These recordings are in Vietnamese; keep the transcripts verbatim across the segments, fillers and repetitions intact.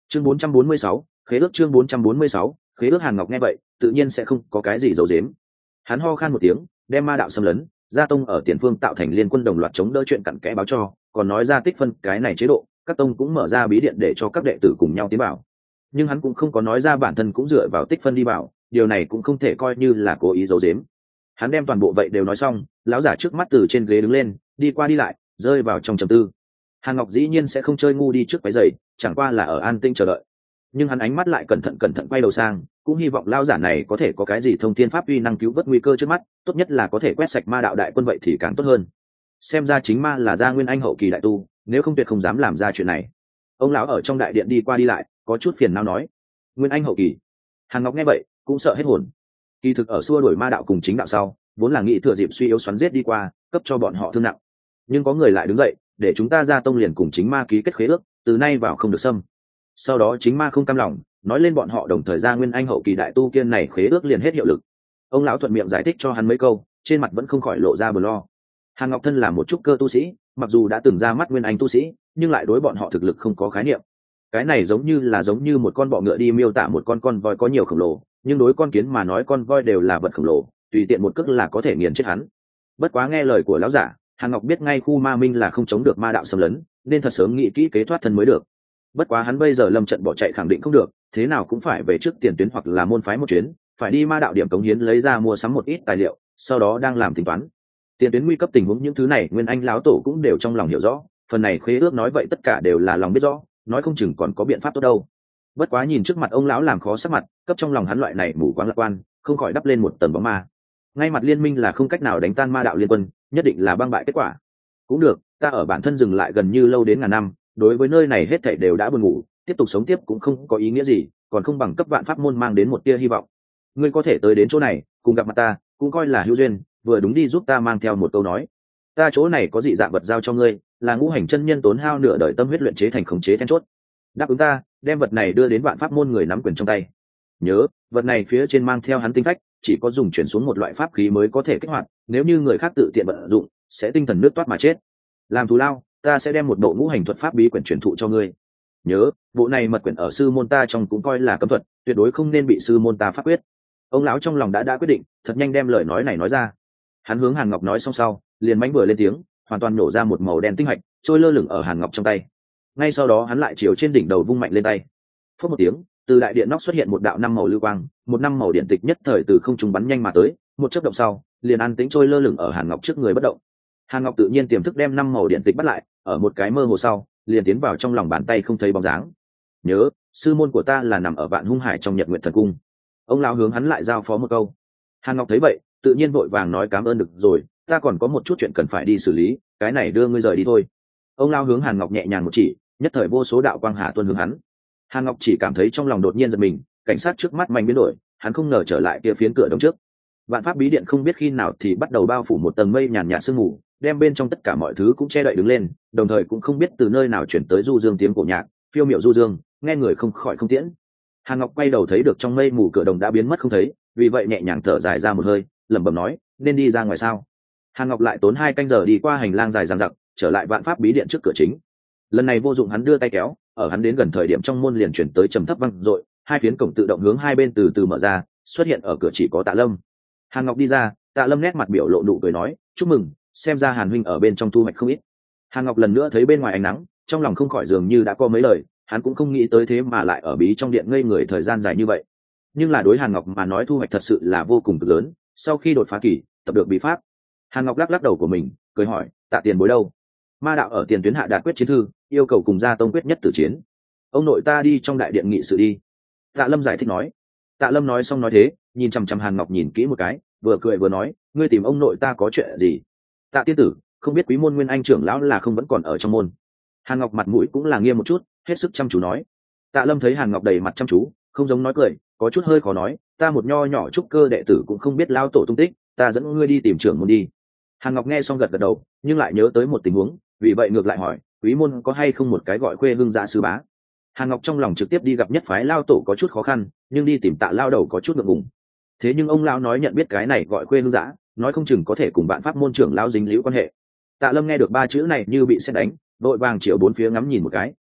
chương bốn trăm bốn mươi sáu, khế ước chương bốn trăm bốn mươi sáu, khế ước. Hàn Ngọc nghe vậy tự nhiên sẽ không có cái gì giấu giếm. Hắn ho khan một tiếng, đem ma đạo xâm lấn, gia tông ở tiền phương tạo thành liên quân đồng loạt chống đỡ chuyện cặn kẽ báo cho, còn nói ra tích phân cái này chế độ, các tông cũng mở ra bí điện để cho các đệ tử cùng nhau tiến vào. Nhưng hắn cũng không có nói ra bản thân cũng dựa vào tích phân đi vào, điều này cũng không thể coi như là cố ý giấu giếm. Hắn đem toàn bộ vậy đều nói xong, lão giả trước mắt từ trên ghế đứng lên, đi qua đi lại, rơi vào trong trầm tư. Hàn Ngọc dĩ nhiên sẽ không chơi ngu đi trước váy giày, chẳng qua là ở an tinh chờ đợi. Nhưng hắn ánh mắt lại cẩn thận cẩn thận quay đầu sang, cũng hy vọng lão giả này có thể có cái gì thông thiên pháp uy năng cứu vớt nguy cơ trước mắt, tốt nhất là có thể quét sạch ma đạo đại quân vậy thì càng tốt hơn. Xem ra chính ma là gia nguyên anh hậu kỳ đại tu, nếu không tuyệt không dám làm ra chuyện này. Ông lão ở trong đại điện đi qua đi lại, có chút phiền não nói: Nguyên anh hậu kỳ. Hàn Ngọc nghe vậy cũng sợ hết hồn. Kỳ thực ở xua đuổi ma đạo cùng chính đạo sau, vốn là nghĩ thừa dịp suy yếu xoắn giết đi qua, cấp cho bọn họ thương nặng. Nhưng có người lại đứng dậy, để chúng ta ra tông liền cùng chính ma ký kết khế ước, từ nay vào không được xâm. Sau đó chính ma không cam lòng, nói lên bọn họ đồng thời ra nguyên anh hậu kỳ đại tu kiên này khế ước liền hết hiệu lực. Ông lão thuận miệng giải thích cho hắn mấy câu, trên mặt vẫn không khỏi lộ ra bờ lo. Hàn Ngọc thân là một trúc cơ tu sĩ, mặc dù đã từng ra mắt nguyên anh tu sĩ, nhưng lại đối bọn họ thực lực không có khái niệm. Cái này giống như là giống như một con bọ ngựa đi miêu tả một con con voi có nhiều khổng lồ, nhưng đối con kiến mà nói con voi đều là vật khổng lồ, tùy tiện một cước là có thể nghiền chết hắn. Bất quá nghe lời của lão giả, Hàn Ngọc biết ngay khu ma minh là không chống được ma đạo xâm lấn, nên thật sớm nghĩ kỹ kế thoát thân mới được. Bất quá hắn bây giờ lâm trận bỏ chạy khẳng định không được, thế nào cũng phải về trước tiền tuyến hoặc là môn phái một chuyến, phải đi ma đạo điểm cống hiến lấy ra mua sắm một ít tài liệu, sau đó đang làm tính toán. Tiền tuyến nguy cấp tình huống những thứ này nguyên anh lão tổ cũng đều trong lòng hiểu rõ, phần này khế ước nói vậy tất cả đều là lòng biết rõ, nói không chừng còn có biện pháp tốt đâu. Bất quá nhìn trước mặt ông lão làm khó sắc mặt, cấp trong lòng hắn loại này mù quáng lạc quan, không khỏi đắp lên một tầng bóng ma. Ngay mặt liên minh là không cách nào đánh tan ma đạo liên quân, nhất định là băng bại kết quả. Cũng được, ta ở bản thân dừng lại gần như lâu đến ngàn năm, đối với nơi này hết thảy đều đã buồn ngủ, tiếp tục sống tiếp cũng không có ý nghĩa gì, còn không bằng cấp vạn pháp môn mang đến một tia hy vọng. Ngươi có thể tới đến chỗ này, cùng gặp mặt ta, cũng coi là hữu duyên, vừa đúng đi giúp ta mang theo một câu nói. Ta chỗ này có dị dạng vật giao cho ngươi, là ngũ hành chân nhân tốn hao nửa đời tâm huyết luyện chế thành khống chế then chốt. Đáp ứng ta, đem vật này đưa đến vạn pháp môn người nắm quyền trong tay. Nhớ, vật này phía trên mang theo hắn tinh phách, chỉ có dùng chuyển xuống một loại pháp khí mới có thể kích hoạt, nếu như người khác tự tiện vận dụng, sẽ tinh thần nước toát mà chết. Làm thù lao, ta sẽ đem một bộ ngũ hành thuật pháp bí quyển truyền thụ cho ngươi. Nhớ, bộ này mật quyển ở sư môn ta trong cũng coi là cấm thuật, tuyệt đối không nên bị sư môn ta pháp quyết. Ông lão trong lòng đã đã quyết định, thật nhanh đem lời nói này nói ra. Hắn hướng Hàn Ngọc nói xong sau, liền mánh vừa lên tiếng, hoàn toàn nổ ra một màu đen tinh hạch, trôi lơ lửng ở Hàn Ngọc trong tay. Ngay sau đó hắn lại chiều trên đỉnh đầu vung mạnh lên tay. Phất một tiếng, từ đại điện nóc xuất hiện một đạo năm màu lưu quang, một năm màu điện tịch nhất thời từ không trung bắn nhanh mà tới, một chớp động sau, liền an tĩnh trôi lơ lửng ở Hàn Ngọc trước người bất động. Hàn Ngọc tự nhiên tiềm thức đem năm màu điện tịch bắt lại, ở một cái mơ hồ sau, liền tiến vào trong lòng bàn tay không thấy bóng dáng. Nhớ, sư môn của ta là nằm ở Vạn Hung Hải trong Nhật Nguyệt Thần Cung. Ông lão hướng hắn lại giao phó một câu. Hàn Ngọc thấy vậy, tự nhiên vội vàng nói cảm ơn được rồi, ta còn có một chút chuyện cần phải đi xử lý, cái này đưa ngươi rời đi thôi. Ông lão hướng Hàn Ngọc nhẹ nhàng một chỉ, nhất thời vô số đạo quang hà tuôn hướng hắn. Hàn Ngọc chỉ cảm thấy trong lòng đột nhiên giật mình, cảnh sát trước mắt mạnh biến đổi, hắn không ngờ trở lại kia phiến cửa đóng trước. Vạn pháp bí điện không biết khi nào thì bắt đầu bao phủ một tầng mây nhàn nhạt sương mù, đem bên trong tất cả mọi thứ cũng che đậy đứng lên, đồng thời cũng không biết từ nơi nào chuyển tới du dương tiếng cổ nhạc, phiêu miệu du dương, nghe người không khỏi không tiễn. Hàn Ngọc quay đầu thấy được trong mây mù cửa đồng đã biến mất không thấy, vì vậy nhẹ nhàng thở dài ra một hơi, lẩm bẩm nói, nên đi ra ngoài sao? Hàn Ngọc lại tốn hai canh giờ đi qua hành lang dài dằng dặc, trở lại vạn pháp bí điện trước cửa chính. Lần này vô dụng hắn đưa tay kéo, ở hắn đến gần thời điểm trong môn liền chuyển tới trầm thấp vang dội, hai phiến cổng tự động hướng hai bên từ từ mở ra, xuất hiện ở cửa chỉ có Tạ Lâm. Hàn Ngọc đi ra, Tạ Lâm nét mặt biểu lộ nụ cười nói, chúc mừng, xem ra Hàn huynh ở bên trong thu hoạch không ít. Hàn Ngọc lần nữa thấy bên ngoài ánh nắng, trong lòng không khỏi dường như đã có mấy lời, hắn cũng không nghĩ tới thế mà lại ở bí trong điện ngây người thời gian dài như vậy. Nhưng là đối Hàn Ngọc mà nói thu hoạch thật sự là vô cùng cực lớn, sau khi đột phá kỳ, tập được bí pháp. Hàn Ngọc lắc lắc đầu của mình, cười hỏi, Tạ tiền bối đâu? Ma đạo ở tiền tuyến hạ đạt quyết chiến thư, yêu cầu cùng gia tông quyết nhất tử chiến. Ông nội ta đi trong đại điện nghị sự đi. Tạ Lâm giải thích nói. Tạ Lâm nói xong nói thế, nhìn chằm chằm Hàn Ngọc nhìn kỹ một cái, vừa cười vừa nói, ngươi tìm ông nội ta có chuyện gì? Tạ tiên tử, không biết quý môn nguyên anh trưởng lão là không vẫn còn ở trong môn? Hàn Ngọc mặt mũi cũng là nghiêm một chút, hết sức chăm chú nói. Tạ Lâm thấy Hàn Ngọc đầy mặt chăm chú, không giống nói cười, có chút hơi khó nói, ta một nho nhỏ trúc cơ đệ tử cũng không biết lao tổ tung tích, ta dẫn ngươi đi tìm trưởng môn đi. Hàn Ngọc nghe xong gật gật đầu, nhưng lại nhớ tới một tình huống, vì vậy ngược lại hỏi, quý môn có hay không một cái gọi khuê hương dạ sư bá? Hàn Ngọc trong lòng trực tiếp đi gặp nhất phái lao tổ có chút khó khăn, nhưng đi tìm Tạ lao đầu có chút ngượng ngùng. Thế nhưng ông lão nói nhận biết cái này gọi khuê hương dạ, nói không chừng có thể cùng bạn pháp môn trưởng lão dính liễu quan hệ. Tạ Lâm nghe được ba chữ này như bị sét đánh, đội vàng chiều bốn phía ngắm nhìn một cái,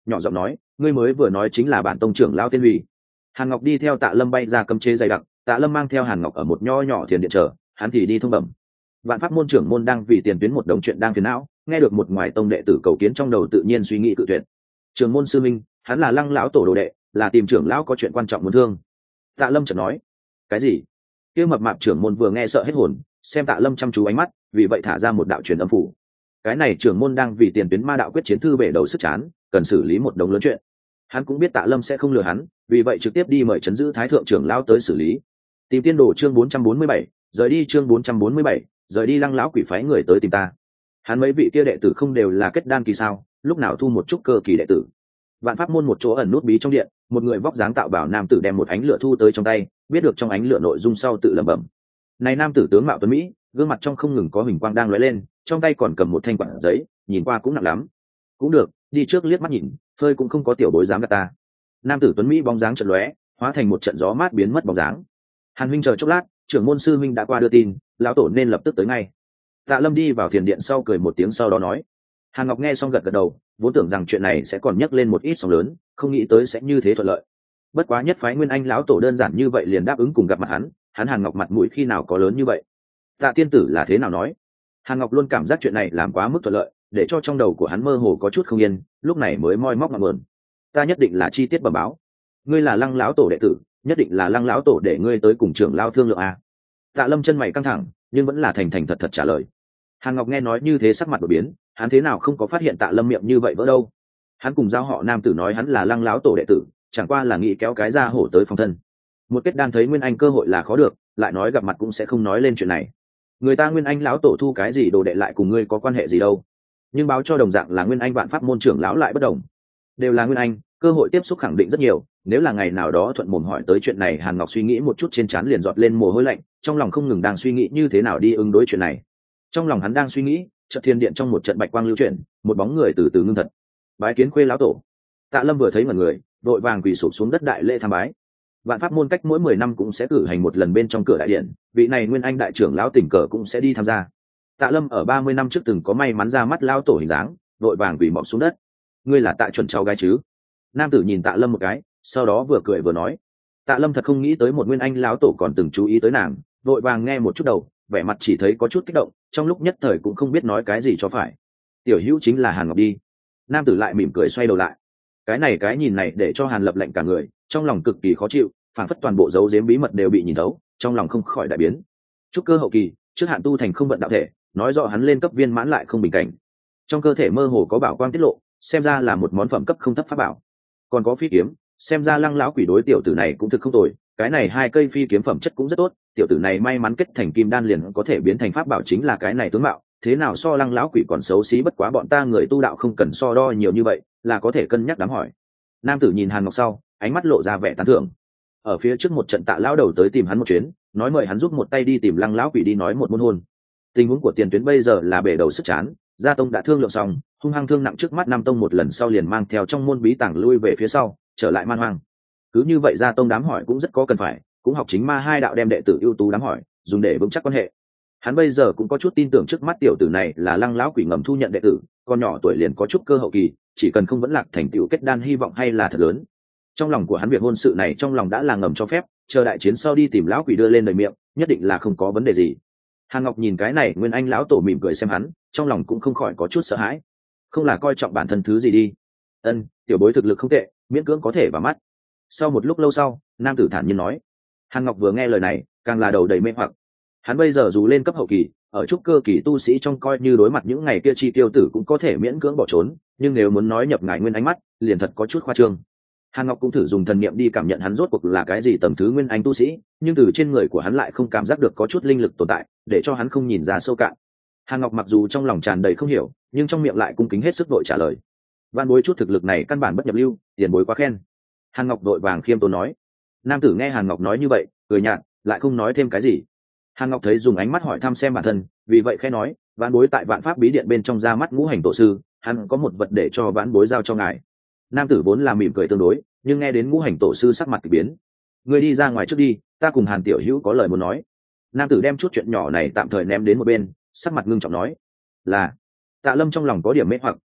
nhỏ giọng nói, ngươi mới vừa nói chính là bản tông trưởng lao tên hủy. Hàn Ngọc đi theo Tạ Lâm bay ra cấm chế dày đặc, Tạ Lâm mang theo Hàn Ngọc ở một nho nhỏ thiền điện chờ, hắn thì đi thông bẩm. Vạn pháp môn trưởng môn đang vì tiền tuyến một đống chuyện đang phiền não, nghe được một ngoài tông đệ tử cầu kiến trong đầu tự nhiên suy nghĩ cự tuyệt. Trưởng môn sư minh, hắn là Lăng lão tổ đồ đệ, là tìm trưởng lão có chuyện quan trọng muốn thương. Tạ Lâm chợt nói, cái gì? Kia mập mạp trưởng môn vừa nghe sợ hết hồn, xem Tạ Lâm chăm chú ánh mắt, vì vậy thả ra một đạo truyền âm phủ. Cái này trưởng môn đang vì tiền tuyến ma đạo quyết chiến thư bể đầu sức chán, cần xử lý một đống lớn chuyện. Hắn cũng biết Tạ Lâm sẽ không lừa hắn, vì vậy trực tiếp đi mời trấn giữ thái thượng trưởng lão tới xử lý. Tìm tiên đồ chương bốn trăm bốn mươi bảy, rời đi chương bốn trăm bốn mươi bảy, rời đi. Lăng lão quỷ phái người tới tìm ta. Hắn mấy vị kia đệ tử không đều là kết đan kỳ sao, lúc nào thu một chút cơ kỳ đệ tử. Vạn pháp môn một chỗ ẩn nút bí trong điện, một người vóc dáng tạo bảo nam tử đem một ánh lửa thu tới trong tay, biết được trong ánh lửa nội dung sau tự lẩm bẩm. Này nam tử tướng mạo tuấn mỹ, gương mặt trong không ngừng có huỳnh quang đang lóe lên, trong tay còn cầm một thanh quặng giấy, nhìn qua cũng nặng lắm. Cũng được, đi trước liếc mắt nhìn, phơi cũng không có tiểu bối dám gạt ta. Nam tử tuấn mỹ bóng dáng chợt lóe, hóa thành một trận gió mát biến mất bóng dáng. Hàn huynh chờ chốc lát, trưởng môn sư huynh đã qua đưa tin, lão tổ nên lập tức tới ngay. Tạ Lâm đi vào thiền điện sau cười một tiếng sau đó nói. Hàn Ngọc nghe xong gật gật đầu, vốn tưởng rằng chuyện này sẽ còn nhấc lên một ít sóng lớn, không nghĩ tới sẽ như thế thuận lợi. Bất quá nhất phái Nguyên Anh lão tổ đơn giản như vậy liền đáp ứng cùng gặp mặt hắn, hắn Hàn Ngọc mặt mũi khi nào có lớn như vậy. Tạ tiên tử là thế nào nói? Hàn Ngọc luôn cảm giác chuyện này làm quá mức thuận lợi, để cho trong đầu của hắn mơ hồ có chút không yên, lúc này mới moi móc ngọn nguồn. Ta nhất định là chi tiết bẩm báo. Ngươi là Lăng lão tổ đệ tử, nhất định là Lăng lão tổ để ngươi tới cùng trưởng lao thương lượng a. Tạ Lâm chân mày căng thẳng, nhưng vẫn là thành thành thật thật trả lời. Hàn Ngọc nghe nói như thế sắc mặt đổi biến, hắn thế nào không có phát hiện Tạ Lâm miệng như vậy vỡ đâu. Hắn cùng giao họ nam tử nói hắn là Lăng lão tổ đệ tử, chẳng qua là nghĩ kéo cái ra hổ tới phòng thân. Một kết đan thấy Nguyên Anh cơ hội là khó được, lại nói gặp mặt cũng sẽ không nói lên chuyện này. Người ta Nguyên Anh lão tổ thu cái gì đồ đệ lại cùng ngươi có quan hệ gì đâu. Nhưng báo cho đồng dạng là Nguyên Anh vạn pháp môn trưởng lão lại bất đồng. Đều là Nguyên Anh, cơ hội tiếp xúc khẳng định rất nhiều, nếu là ngày nào đó thuận mồm hỏi tới chuyện này, Hàn Ngọc suy nghĩ một chút trên trán liền giọt lên mồ hôi lạnh, trong lòng không ngừng đang suy nghĩ như thế nào đi ứng đối chuyện này. Trong lòng hắn đang suy nghĩ, chợt thiên điện trong một trận bạch quang lưu chuyển, một bóng người từ từ ngưng thật. Bái kiến Khuê lão tổ. Tạ Lâm vừa thấy mọi người, đội vàng quỳ sụp xuống đất đại lễ tham bái. Vạn pháp môn cách mỗi mười năm cũng sẽ cử hành một lần bên trong cửa đại điện, vị này Nguyên Anh đại trưởng lão tình cờ cũng sẽ đi tham gia. Tạ Lâm ở ba mươi năm trước từng có may mắn ra mắt lão tổ hình dáng, đội vàng quỳ mọp xuống đất. Ngươi là Tạ chuẩn cháu gái chứ? Nam tử nhìn Tạ Lâm một cái, sau đó vừa cười vừa nói. Tạ Lâm thật không nghĩ tới một Nguyên Anh lão tổ còn từng chú ý tới nàng, vội vàng nghe một chút đầu, vẻ mặt chỉ thấy có chút kích động, trong lúc nhất thời cũng không biết nói cái gì cho phải. Tiểu hữu chính là Hàn Ngọc đi. Nam tử lại mỉm cười xoay đầu lại. Cái này cái nhìn này để cho Hàn Lập lạnh cả người, trong lòng cực kỳ khó chịu, phản phất toàn bộ dấu giếm bí mật đều bị nhìn thấu, trong lòng không khỏi đại biến. Trúc cơ hậu kỳ, trước hạn tu thành không vận đạo thể, nói rõ hắn lên cấp viên mãn lại không bình cảnh. Trong cơ thể mơ hồ có bảo quang tiết lộ, xem ra là một món phẩm cấp không thấp pháp bảo. Còn có phi kiếm, xem ra Lăng lão quỷ đối tiểu tử này cũng thực không tồi, cái này hai cây phi kiếm phẩm chất cũng rất tốt, tiểu tử này may mắn kết thành kim đan liền có thể biến thành pháp bảo, chính là cái này tướng mạo, thế nào so Lăng lão quỷ còn xấu xí, bất quá bọn ta người tu đạo không cần so đo nhiều như vậy, là có thể cân nhắc đám hỏi. Nam tử nhìn Hàn Ngọc sau, ánh mắt lộ ra vẻ tán thưởng. Ở phía trước một trận Tạ lão đầu tới tìm hắn một chuyến, nói mời hắn giúp một tay đi tìm Lăng lão quỷ đi nói một môn hôn. Tình huống của tiền tuyến bây giờ là bể đầu sức chán, gia tông đã thương lượng xong, hung hăng thương nặng trước mắt Nam tông một lần sau liền mang theo trong môn bí tàng lui về phía sau, trở lại man hoang. Cứ như vậy gia tông đám hỏi cũng rất có cần phải, cũng học chính ma hai đạo đem đệ tử ưu tú đám hỏi, dùng để vững chắc quan hệ. Hắn bây giờ cũng có chút tin tưởng trước mắt tiểu tử này là Lăng lão quỷ ngầm thu nhận đệ tử, con nhỏ tuổi liền có chút cơ hậu kỳ, chỉ cần không vẫn lạc thành tựu kết đan hy vọng hay là thật lớn. Trong lòng của hắn việc hôn sự này trong lòng đã là ngầm cho phép, chờ đại chiến sau đi tìm lão quỷ đưa lên lời miệng, nhất định là không có vấn đề gì. Hàn Ngọc nhìn cái này Nguyên Anh lão tổ mỉm cười xem hắn, trong lòng cũng không khỏi có chút sợ hãi. Không là coi trọng bản thân thứ gì đi. Ân, tiểu bối thực lực không tệ, miễn cưỡng có thể vào mắt. Sau một lúc lâu sau, nam tử thản nhiên nói. Hàn Ngọc vừa nghe lời này, càng là đầu đầy mê hoặc. Hắn bây giờ dù lên cấp hậu kỳ, ở trúc cơ kỳ tu sĩ trong coi như đối mặt những ngày kia chi tiêu tử cũng có thể miễn cưỡng bỏ trốn, nhưng nếu muốn nói nhập ngài Nguyên Ánh mắt, liền thật có chút khoa trương. Hàn Ngọc cũng thử dùng thần niệm đi cảm nhận hắn rốt cuộc là cái gì tầm thứ Nguyên Anh tu sĩ, nhưng từ trên người của hắn lại không cảm giác được có chút linh lực tồn tại, để cho hắn không nhìn ra sâu cạn. Hàn Ngọc mặc dù trong lòng tràn đầy không hiểu, nhưng trong miệng lại cung kính hết sức đội trả lời. Van bối chút thực lực này căn bản bất nhập lưu, tiền bối quá khen. Hàn Ngọc đội vàng khiêm tốn nói. Nam tử nghe Hàn Ngọc nói như vậy, cười nhạt, lại không nói thêm cái gì. Hàn Ngọc thấy dùng ánh mắt hỏi thăm xem bản thân, vì vậy khẽ nói, vãn bối tại vạn pháp bí điện bên trong ra mắt ngũ hành tổ sư, hắn có một vật để cho vãn bối giao cho ngài. Nam tử vốn là mỉm cười tương đối, nhưng nghe đến ngũ hành tổ sư sắc mặt kỳ biến. Ngươi đi ra ngoài trước đi, ta cùng Hàn tiểu hữu có lời muốn nói. Nam tử đem chút chuyện nhỏ này tạm thời ném đến một bên, sắc mặt ngưng trọng nói. Là. Tạ Lâm trong lòng có điểm mê hoặc,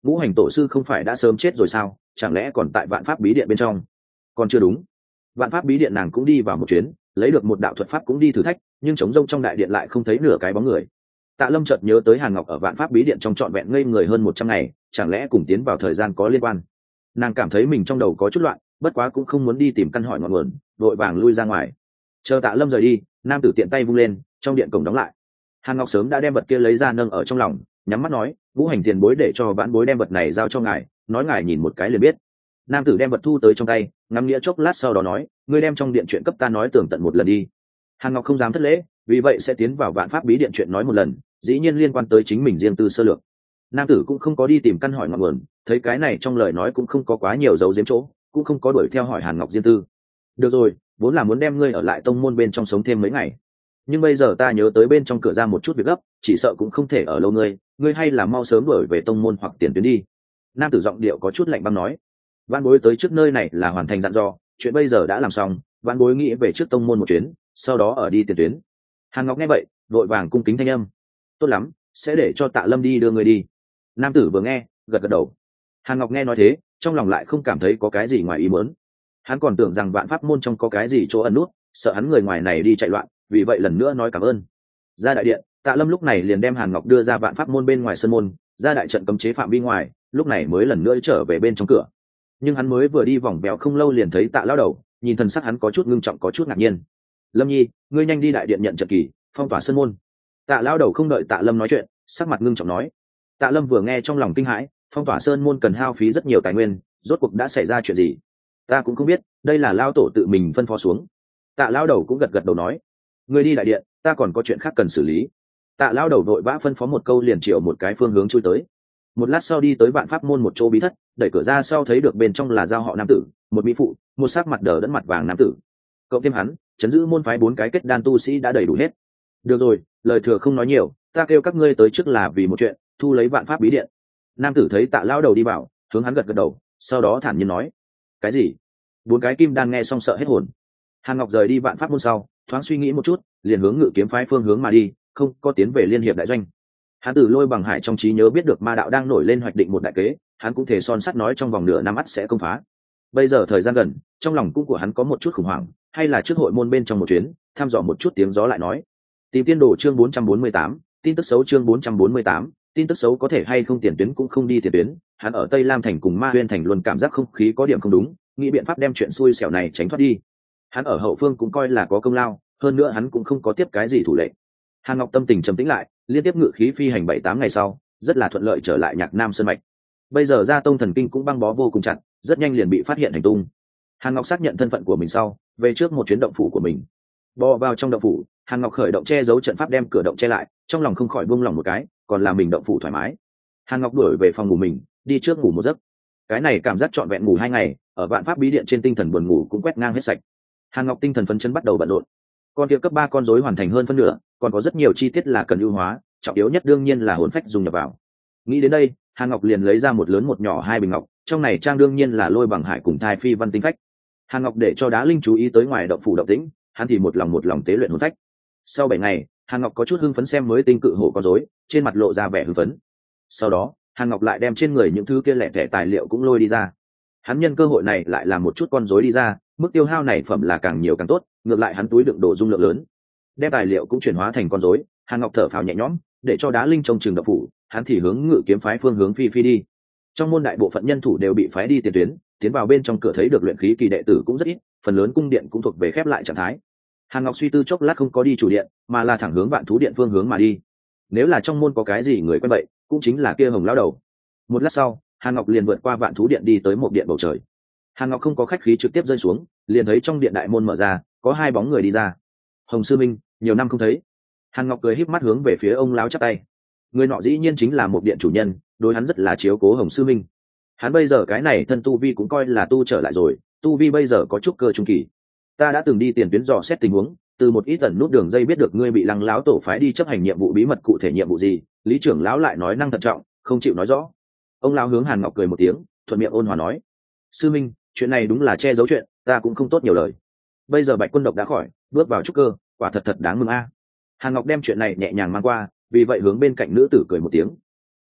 ngũ hành tổ sư không phải đã sớm chết rồi sao, chẳng lẽ còn tại vạn pháp bí điện bên trong? Còn chưa đúng. Vạn pháp bí điện nàng cũng đi vào một chuyến, lấy được một đạo thuật pháp cũng đi thử thách, nhưng trống rông trong đại điện lại không thấy nửa cái bóng người. Tạ Lâm chợt nhớ tới Hàn Ngọc ở vạn pháp bí điện trong trọn vẹn ngây người hơn một trăm ngày, chẳng lẽ cùng tiến vào thời gian có liên quan? Nàng cảm thấy mình trong đầu có chút loạn, bất quá cũng không muốn đi tìm căn hỏi ngọn nguồn, vội vàng lui ra ngoài. Chờ Tạ Lâm rời đi, nam tử tiện tay vung lên, trong điện cổng đóng lại. Hàn Ngọc sớm đã đem vật kia lấy ra nâng ở trong lòng, nhắm mắt nói, ngũ hành tiền bối để cho vãn bối đem vật này giao cho ngài, nói ngài nhìn một cái liền biết. Nam tử đem vật thu tới trong tay, ngắm nghĩa chốc lát sau đó nói, ngươi đem trong điện chuyện cấp ta nói tường tận một lần đi. Hàn Ngọc không dám thất lễ, vì vậy sẽ tiến vào vạn pháp bí điện chuyện nói một lần, dĩ nhiên liên quan tới chính mình riêng tư sơ lược. Nam tử cũng không có đi tìm căn hỏi ngọn nguồn, thấy cái này trong lời nói cũng không có quá nhiều dấu giếm chỗ, cũng không có đuổi theo hỏi Hàn Ngọc riêng tư. Được rồi, vốn là muốn đem ngươi ở lại tông môn bên trong sống thêm mấy ngày, nhưng bây giờ ta nhớ tới bên trong cửa ra một chút việc gấp, chỉ sợ cũng không thể ở lâu ngươi, ngươi hay là mau sớm đuổi về tông môn hoặc tiền tuyến đi. Nam tử giọng điệu có chút lạnh băng nói, vãn bối tới trước nơi này là hoàn thành dặn dò, chuyện bây giờ đã làm xong, vãn bối nghĩ về trước tông môn một chuyến, sau đó ở đi tiền tuyến. Hàn Ngọc nghe vậy, vội vàng cung kính thanh âm, tốt lắm, sẽ để cho Tạ Lâm đi đưa người đi. Nam tử vừa nghe, gật gật đầu. Hàn Ngọc nghe nói thế, trong lòng lại không cảm thấy có cái gì ngoài ý muốn. Hắn còn tưởng rằng vạn pháp môn trong có cái gì chỗ ẩn nút, sợ hắn người ngoài này đi chạy loạn, vì vậy lần nữa nói cảm ơn. Ra đại điện, Tạ Lâm lúc này liền đem Hàn Ngọc đưa ra vạn pháp môn bên ngoài sân môn, ra đại trận cấm chế phạm vi ngoài, lúc này mới lần nữa trở về bên trong cửa. Nhưng hắn mới vừa đi vòng vèo không lâu liền thấy Tạ lão đầu, nhìn thần sắc hắn có chút ngưng trọng có chút ngạc nhiên. Lâm Nhi, ngươi nhanh đi đại điện nhận trận kỳ, phong tỏa sân môn. Tạ lão đầu không đợi Tạ Lâm nói chuyện, sắc mặt ngưng trọng nói. Tạ Lâm vừa nghe trong lòng kinh hãi, phong tỏa sơn môn cần hao phí rất nhiều tài nguyên, rốt cuộc đã xảy ra chuyện gì? Ta cũng không biết, đây là lão tổ tự mình phân phó xuống. Tạ lão đầu cũng gật gật đầu nói, ngươi đi đại điện, ta còn có chuyện khác cần xử lý. Tạ lão đầu vội vã phân phó một câu liền triệu một cái phương hướng chui tới. Một lát sau đi tới vạn pháp môn một chỗ bí thất, đẩy cửa ra sau thấy được bên trong là giao họ nam tử, một mỹ phụ, một sắc mặt đờ đẫn mặt vàng nam tử. Cộng thêm hắn, chấn giữ môn phái bốn cái kết đan tu sĩ đã đầy đủ hết. Được rồi, lời thừa không nói nhiều, ta kêu các ngươi tới trước là vì một chuyện, thu lấy vạn pháp bí điện. Nam tử thấy Tạ lão đầu đi vào, hướng hắn gật gật đầu, sau đó thản nhiên nói, cái gì? Bốn cái kim đan nghe xong sợ hết hồn. Hàn Ngọc rời đi vạn pháp môn sau, thoáng suy nghĩ một chút, liền hướng Ngự Kiếm phái phương hướng mà đi, không có tiến về liên hiệp đại doanh. Hắn từ Lôi Bằng Hải trong trí nhớ biết được ma đạo đang nổi lên hoạch định một đại kế, hắn cũng thể son sắt nói trong vòng nửa năm mắt sẽ công phá. Bây giờ thời gian gần, trong lòng cũng của hắn có một chút khủng hoảng, hay là trước hội môn bên trong một chuyến, thăm dò một chút tiếng gió lại nói. Tìm tiên đồ chương bốn trăm bốn mươi tám, tin tức xấu chương bốn trăm bốn mươi tám, tin tức xấu có thể hay không tiền tuyến cũng không đi tiền tuyến, hắn ở Tây Lam thành cùng Ma Huyên thành luôn cảm giác không khí có điểm không đúng, nghĩ biện pháp đem chuyện xui xẻo này tránh thoát đi. Hắn ở hậu phương cũng coi là có công lao, hơn nữa hắn cũng không có tiếp cái gì thủ lệ. Hàn Ngọc tâm tình trầm tĩnh lại, liên tiếp ngự khí phi hành bảy tám ngày sau, rất là thuận lợi trở lại Nhạc Nam sơn mạch. Bây giờ Gia Tông thần kinh cũng băng bó vô cùng chặt, rất nhanh liền bị phát hiện hành tung. Hàn Ngọc xác nhận thân phận của mình sau, về trước một chuyến động phủ của mình. Bò vào trong động phủ, Hàn Ngọc khởi động che giấu trận pháp đem cửa động che lại, trong lòng không khỏi buông lòng một cái, còn là mình động phủ thoải mái. Hàn Ngọc đuổi về phòng ngủ mình, đi trước ngủ một giấc. Cái này cảm giác trọn vẹn ngủ hai ngày, ở vạn pháp bí điện trên tinh thần buồn ngủ cũng quét ngang hết sạch. Hàn Ngọc tinh thần phấn chấn bắt đầu bận rộn. Con kia cấp ba con rối hoàn thành hơn phân nửa, còn có rất nhiều chi tiết là cần ưu hóa, trọng yếu nhất đương nhiên là hồn phách dùng nhập vào. Nghĩ đến đây, Hàn Ngọc liền lấy ra một lớn một nhỏ hai bình ngọc, trong này trang đương nhiên là Lôi Bằng Hải cùng Thai Phi Văn tinh phách. Hàn Ngọc để cho Đá Linh chú ý tới ngoài động phủ động tĩnh, hắn thì một lòng một lòng tế luyện hồn phách. Sau bảy ngày, Hàn Ngọc có chút hưng phấn xem mới tinh cự hổ con rối, trên mặt lộ ra vẻ hưng phấn. Sau đó, Hàn Ngọc lại đem trên người những thứ kia lẻ tẻ tài liệu cũng lôi đi ra. Hắn nhân cơ hội này lại làm một chút con rối đi ra, mức tiêu hao này phẩm là càng nhiều càng tốt, ngược lại hắn túi đựng đồ dung lượng lớn. Đem tài liệu cũng chuyển hóa thành con rối, Hàn Ngọc thở phào nhẹ nhõm, để cho Đá Linh trong trường động phủ, hắn thì hướng Ngự Kiếm phái phương hướng phi phi đi. Trong môn đại bộ phận nhân thủ đều bị phái đi tiền tuyến, tiến vào bên trong cửa thấy được luyện khí kỳ đệ tử cũng rất ít, phần lớn cung điện cũng thuộc về khép lại trạng thái. Hàn Ngọc suy tư chốc lát không có đi chủ điện, mà là thẳng hướng Vạn Thú điện phương hướng mà đi. Nếu là trong môn có cái gì người quen vậy, cũng chính là kia Hồng lão đầu. Một lát sau, Hàn Ngọc liền vượt qua Vạn Thú điện đi tới một điện bầu trời. Hàn Ngọc không có khách khí trực tiếp rơi xuống, liền thấy trong điện đại môn mở ra, có hai bóng người đi ra. Hồng sư minh, nhiều năm không thấy. Hàn Ngọc cười híp mắt hướng về phía ông lão chắp tay. Người nọ dĩ nhiên chính là một điện chủ nhân, đối hắn rất là chiếu cố Hồng sư minh. Hắn bây giờ cái này thân tu vi cũng coi là tu trở lại rồi, tu vi bây giờ có chút cơ trung kỳ. Ta đã từng đi tiền tuyến dò xét tình huống, từ một ít tần nút đường dây biết được ngươi bị Lăng lão tổ phái đi chấp hành nhiệm vụ bí mật, cụ thể nhiệm vụ gì, Lý trưởng lão lại nói năng thận trọng, không chịu nói rõ. Ông lão hướng Hàn Ngọc cười một tiếng, thuận miệng ôn hòa nói: sư minh, chuyện này đúng là che giấu chuyện, ta cũng không tốt nhiều lời. Bây giờ Bạch Quân độc đã khỏi, bước vào trúc cơ, quả thật thật đáng mừng a. Hàn Ngọc đem chuyện này nhẹ nhàng mang qua, vì vậy hướng bên cạnh nữ tử cười một tiếng.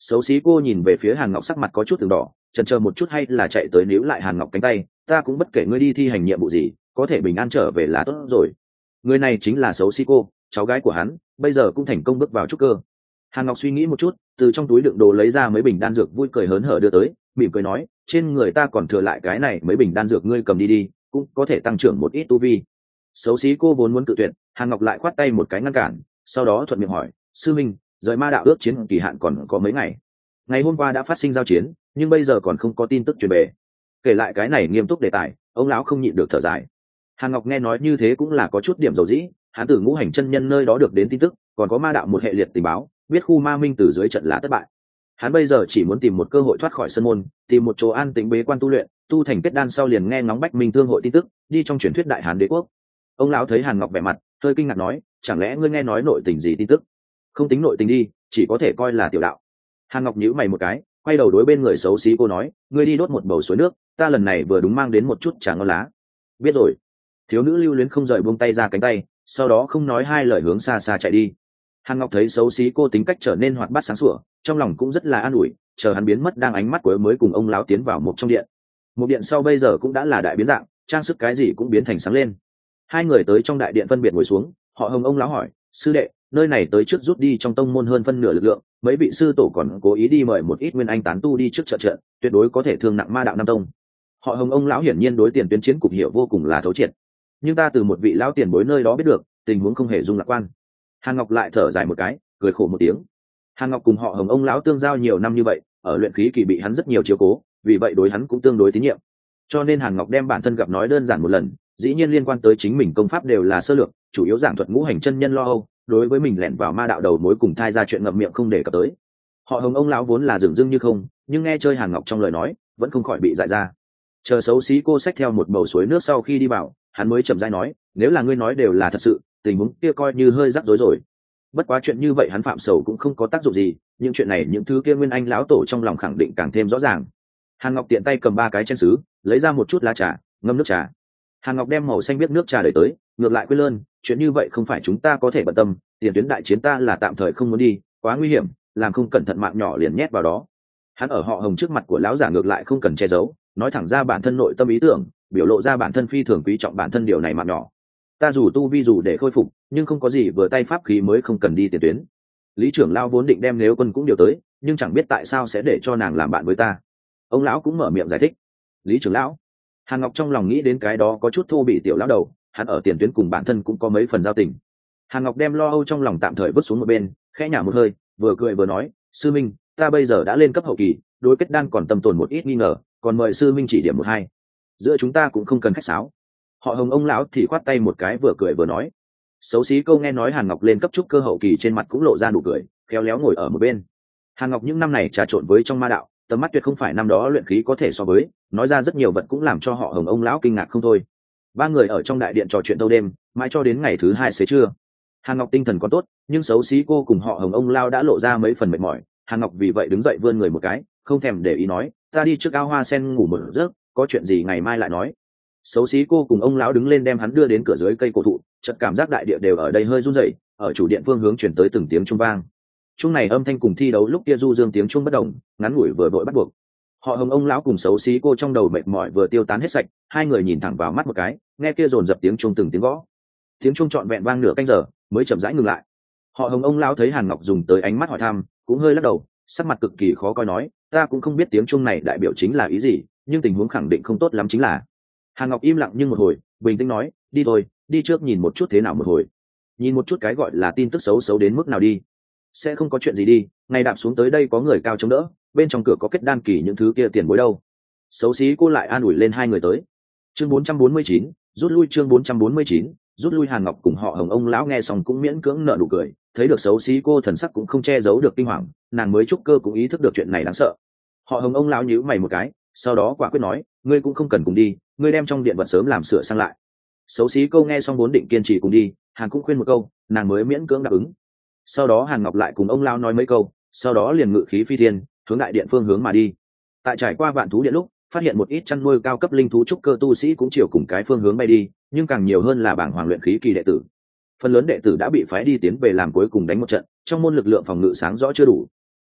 Xấu xí cô nhìn về phía Hàn Ngọc, sắc mặt có chút từng đỏ, chần chờ một chút hay là chạy tới níu lại Hàn Ngọc cánh tay. Ta cũng bất kể ngươi đi thi hành nhiệm vụ gì, có thể bình an trở về là tốt rồi. Người này chính là xấu xí cô, cháu gái của hắn, bây giờ cũng thành công bước vào trúc cơ. Hàn Ngọc suy nghĩ một chút, từ trong túi đựng đồ lấy ra mấy bình đan dược, vui cười hớn hở đưa tới, mỉm cười nói, trên người ta còn thừa lại cái này mấy bình đan dược, ngươi cầm đi đi, cũng có thể tăng trưởng một ít tu vi. Xấu xí cô vốn muốn cự tuyệt, Hàn Ngọc lại khoát tay một cái ngăn cản, sau đó thuận miệng hỏi, sư minh, rời ma đạo ước chiến kỳ hạn còn có mấy ngày? Ngày hôm qua đã phát sinh giao chiến, nhưng bây giờ còn không có tin tức truyền về. Kể lại cái này nghiêm túc đề tài, ông lão không nhịn được thở dài. Hàn Ngọc nghe nói như thế cũng là có chút điểm dầu dĩ, hắn từ Ngũ Hành chân nhân nơi đó được đến tin tức, còn có ma đạo một hệ liệt tình báo, biết khu ma minh từ dưới trận là thất bại. Hắn bây giờ chỉ muốn tìm một cơ hội thoát khỏi sân môn, tìm một chỗ an tĩnh bế quan tu luyện, tu thành kết đan sau liền nghe ngóng Bách Minh Thương hội tin tức, đi trong truyền thuyết Đại Hán Đế quốc. Ông lão thấy Hàn Ngọc vẻ mặt hơi kinh ngạc nói, chẳng lẽ ngươi nghe nói nội tình gì tin tức? Không tính nội tình đi, chỉ có thể coi là tiểu đạo. Hàn Ngọc nhíu mày một cái, quay đầu đối bên người xấu xí cô nói, ngươi đi đốt một bầu suối nước, ta lần này vừa đúng mang đến một chút trà ngon lá. Biết rồi. Thiếu nữ lưu luyến không rời buông tay ra cánh tay, sau đó không nói hai lời hướng xa xa chạy đi. Hàn Ngọc thấy xấu xí cô tính cách trở nên hoạt bát sáng sủa, trong lòng cũng rất là an ủi, chờ hắn biến mất đang ánh mắt của mới cùng ông lão tiến vào một trong điện. Một điện sau bây giờ cũng đã là đại biến dạng, trang sức cái gì cũng biến thành sáng lên. Hai người tới trong đại điện phân biệt ngồi xuống, họ Hồng ông lão hỏi, sư đệ, nơi này tới trước rút đi trong tông môn hơn phân nửa lực lượng, mấy vị sư tổ còn cố ý đi mời một ít nguyên anh tán tu đi trước trợ trận, tuyệt đối có thể thương nặng ma đạo Nam tông. Họ Hồng ông lão hiển nhiên đối tiền tuyến chiến cục hiểu vô cùng là thấu triệt, nhưng ta từ một vị lão tiền bối nơi đó biết được, tình huống không hề dung lạc quan. Hàn Ngọc lại thở dài một cái, cười khổ một tiếng. Hàn Ngọc cùng họ Hồng ông lão tương giao nhiều năm như vậy, ở luyện khí kỳ bị hắn rất nhiều chiếu cố, vì vậy đối hắn cũng tương đối tín nhiệm. Cho nên Hàn Ngọc đem bản thân gặp nói đơn giản một lần, dĩ nhiên liên quan tới chính mình công pháp đều là sơ lược, chủ yếu giảng thuật Ngũ Hành chân nhân lo âu, đối với mình lẻn vào ma đạo đầu mối cùng thai ra chuyện ngậm miệng không để cập tới. Họ Hồng ông lão vốn là dửng dưng như không, nhưng nghe chơi Hàn Ngọc trong lời nói, vẫn không khỏi bị dại ra. Chờ xấu xí cô xách theo một bầu suối nước sau khi đi vào, hắn mới chậm rãi nói, nếu là ngươi nói đều là thật sự, tình huống kia coi như hơi rắc rối rồi. Bất quá chuyện như vậy hắn phạm sầu cũng không có tác dụng gì, những chuyện này những thứ kia nguyên anh lão tổ trong lòng khẳng định càng thêm rõ ràng. Hàn Ngọc tiện tay cầm ba cái chén sứ, lấy ra một chút lá trà, ngâm nước trà. Hàn Ngọc đem màu xanh biết nước trà đẩy tới, ngược lại quên lơn, chuyện như vậy không phải chúng ta có thể bận tâm, tiền tuyến đại chiến ta là tạm thời không muốn đi, quá nguy hiểm, làm không cẩn thận mạng nhỏ liền nhét vào đó. Hắn ở họ Hồng trước mặt của lão giả ngược lại không cần che giấu, nói thẳng ra bản thân nội tâm ý tưởng, biểu lộ ra bản thân phi thường quý trọng bản thân điều này mạng nhỏ. Ta dù tu vi dù để khôi phục, nhưng không có gì vừa tay pháp khí mới không cần đi tiền tuyến. Lý trưởng lão vốn định đem Nếu Quân cũng điều tới, nhưng chẳng biết tại sao sẽ để cho nàng làm bạn với ta. Ông lão cũng mở miệng giải thích. Lý trưởng lão. Hàn Ngọc trong lòng nghĩ đến cái đó có chút thô bị tiểu lão đầu, hắn ở tiền tuyến cùng bản thân cũng có mấy phần giao tình. Hàn Ngọc đem lo âu trong lòng tạm thời vứt xuống một bên, khẽ nhả một hơi, vừa cười vừa nói, sư minh, ta bây giờ đã lên cấp hậu kỳ, đối kết đan còn tâm tồn một ít nghi ngờ, còn mời sư minh chỉ điểm một hai. Giữa chúng ta cũng không cần khách sáo. Họ Hồng ông lão thì khoát tay một cái, vừa cười vừa nói. Xấu xí câu nghe nói Hàn Ngọc lên cấp trúc cơ hậu kỳ, trên mặt cũng lộ ra nụ cười, khéo léo ngồi ở một bên. Hàn Ngọc những năm này trà trộn với trong ma đạo, tầm mắt tuyệt không phải năm đó luyện khí có thể so với, nói ra rất nhiều vật cũng làm cho họ Hồng ông lão kinh ngạc không thôi. Ba người ở trong đại điện trò chuyện thâu đêm, mãi cho đến ngày thứ hai xế trưa. Hàn Ngọc tinh thần còn tốt, nhưng xấu xí cô cùng họ Hồng ông lao đã lộ ra mấy phần mệt mỏi. Hàn Ngọc vì vậy đứng dậy vươn người một cái, không thèm để ý nói, ta đi trước ao hoa sen ngủ một giấc, có chuyện gì ngày mai lại nói. Xấu xí cô cùng ông lão đứng lên đem hắn đưa đến cửa dưới cây cổ thụ, chợt cảm giác đại địa đều ở đây hơi run rẩy, ở chủ điện phương hướng chuyển tới từng tiếng chuông vang. Chuông này âm thanh cùng thi đấu lúc kia du dương tiếng chuông bất đồng, ngắn ngủi vừa vội bắt buộc. Họ Hồng ông lão cùng xấu xí cô trong đầu mệt mỏi vừa tiêu tán hết sạch, hai người nhìn thẳng vào mắt một cái, nghe kia dồn dập tiếng chuông từng tiếng gõ. Tiếng chuông trọn vẹn vang nửa canh giờ, mới chậm rãi ngừng lại. Họ Hồng ông lão thấy Hàn Ngọc dùng tới ánh mắt hỏi thăm, cũng hơi lắc đầu, sắc mặt cực kỳ khó coi nói, ta cũng không biết tiếng chuông này đại biểu chính là ý gì, nhưng tình huống khẳng định không tốt lắm chính là. Hàn Ngọc im lặng nhưng một hồi, bình tĩnh nói, đi thôi, đi trước nhìn một chút thế nào một hồi. Nhìn một chút cái gọi là tin tức xấu xấu đến mức nào đi. Sẽ không có chuyện gì đi, ngày đạp xuống tới đây có người cao chống đỡ, bên trong cửa có kết đan kỳ những thứ kia tiền bối đâu. Xấu xí cô lại an ủi lên hai người tới. Chương bốn trăm bốn mươi chín, rút lui chương bốn trăm bốn mươi chín, rút lui. Hàn Ngọc cùng họ Hồng ông lão nghe xong cũng miễn cưỡng nở nụ cười, thấy được xấu xí cô thần sắc cũng không che giấu được kinh hoàng, nàng mới trúc cơ cũng ý thức được chuyện này đáng sợ. Họ Hồng ông lão nhíu mày một cái, sau đó quả quyết nói, ngươi cũng không cần cùng đi, ngươi đem trong điện vật sớm làm sửa sang lại. Xấu xí câu nghe xong vốn định kiên trì cùng đi, Hàn cũng khuyên một câu, nàng mới miễn cưỡng đáp ứng. Sau đó Hàn Ngọc lại cùng ông lão nói mấy câu, sau đó liền ngự khí phi thiên, hướng đại điện phương hướng mà đi. Tại trải qua vạn thú điện lúc, phát hiện một ít chăn nuôi cao cấp linh thú trúc cơ tu sĩ cũng chiều cùng cái phương hướng bay đi, nhưng càng nhiều hơn là bảng hoàng luyện khí kỳ đệ tử. Phần lớn đệ tử đã bị phái đi tiến về làm cuối cùng đánh một trận, trong môn lực lượng phòng ngự sáng rõ chưa đủ.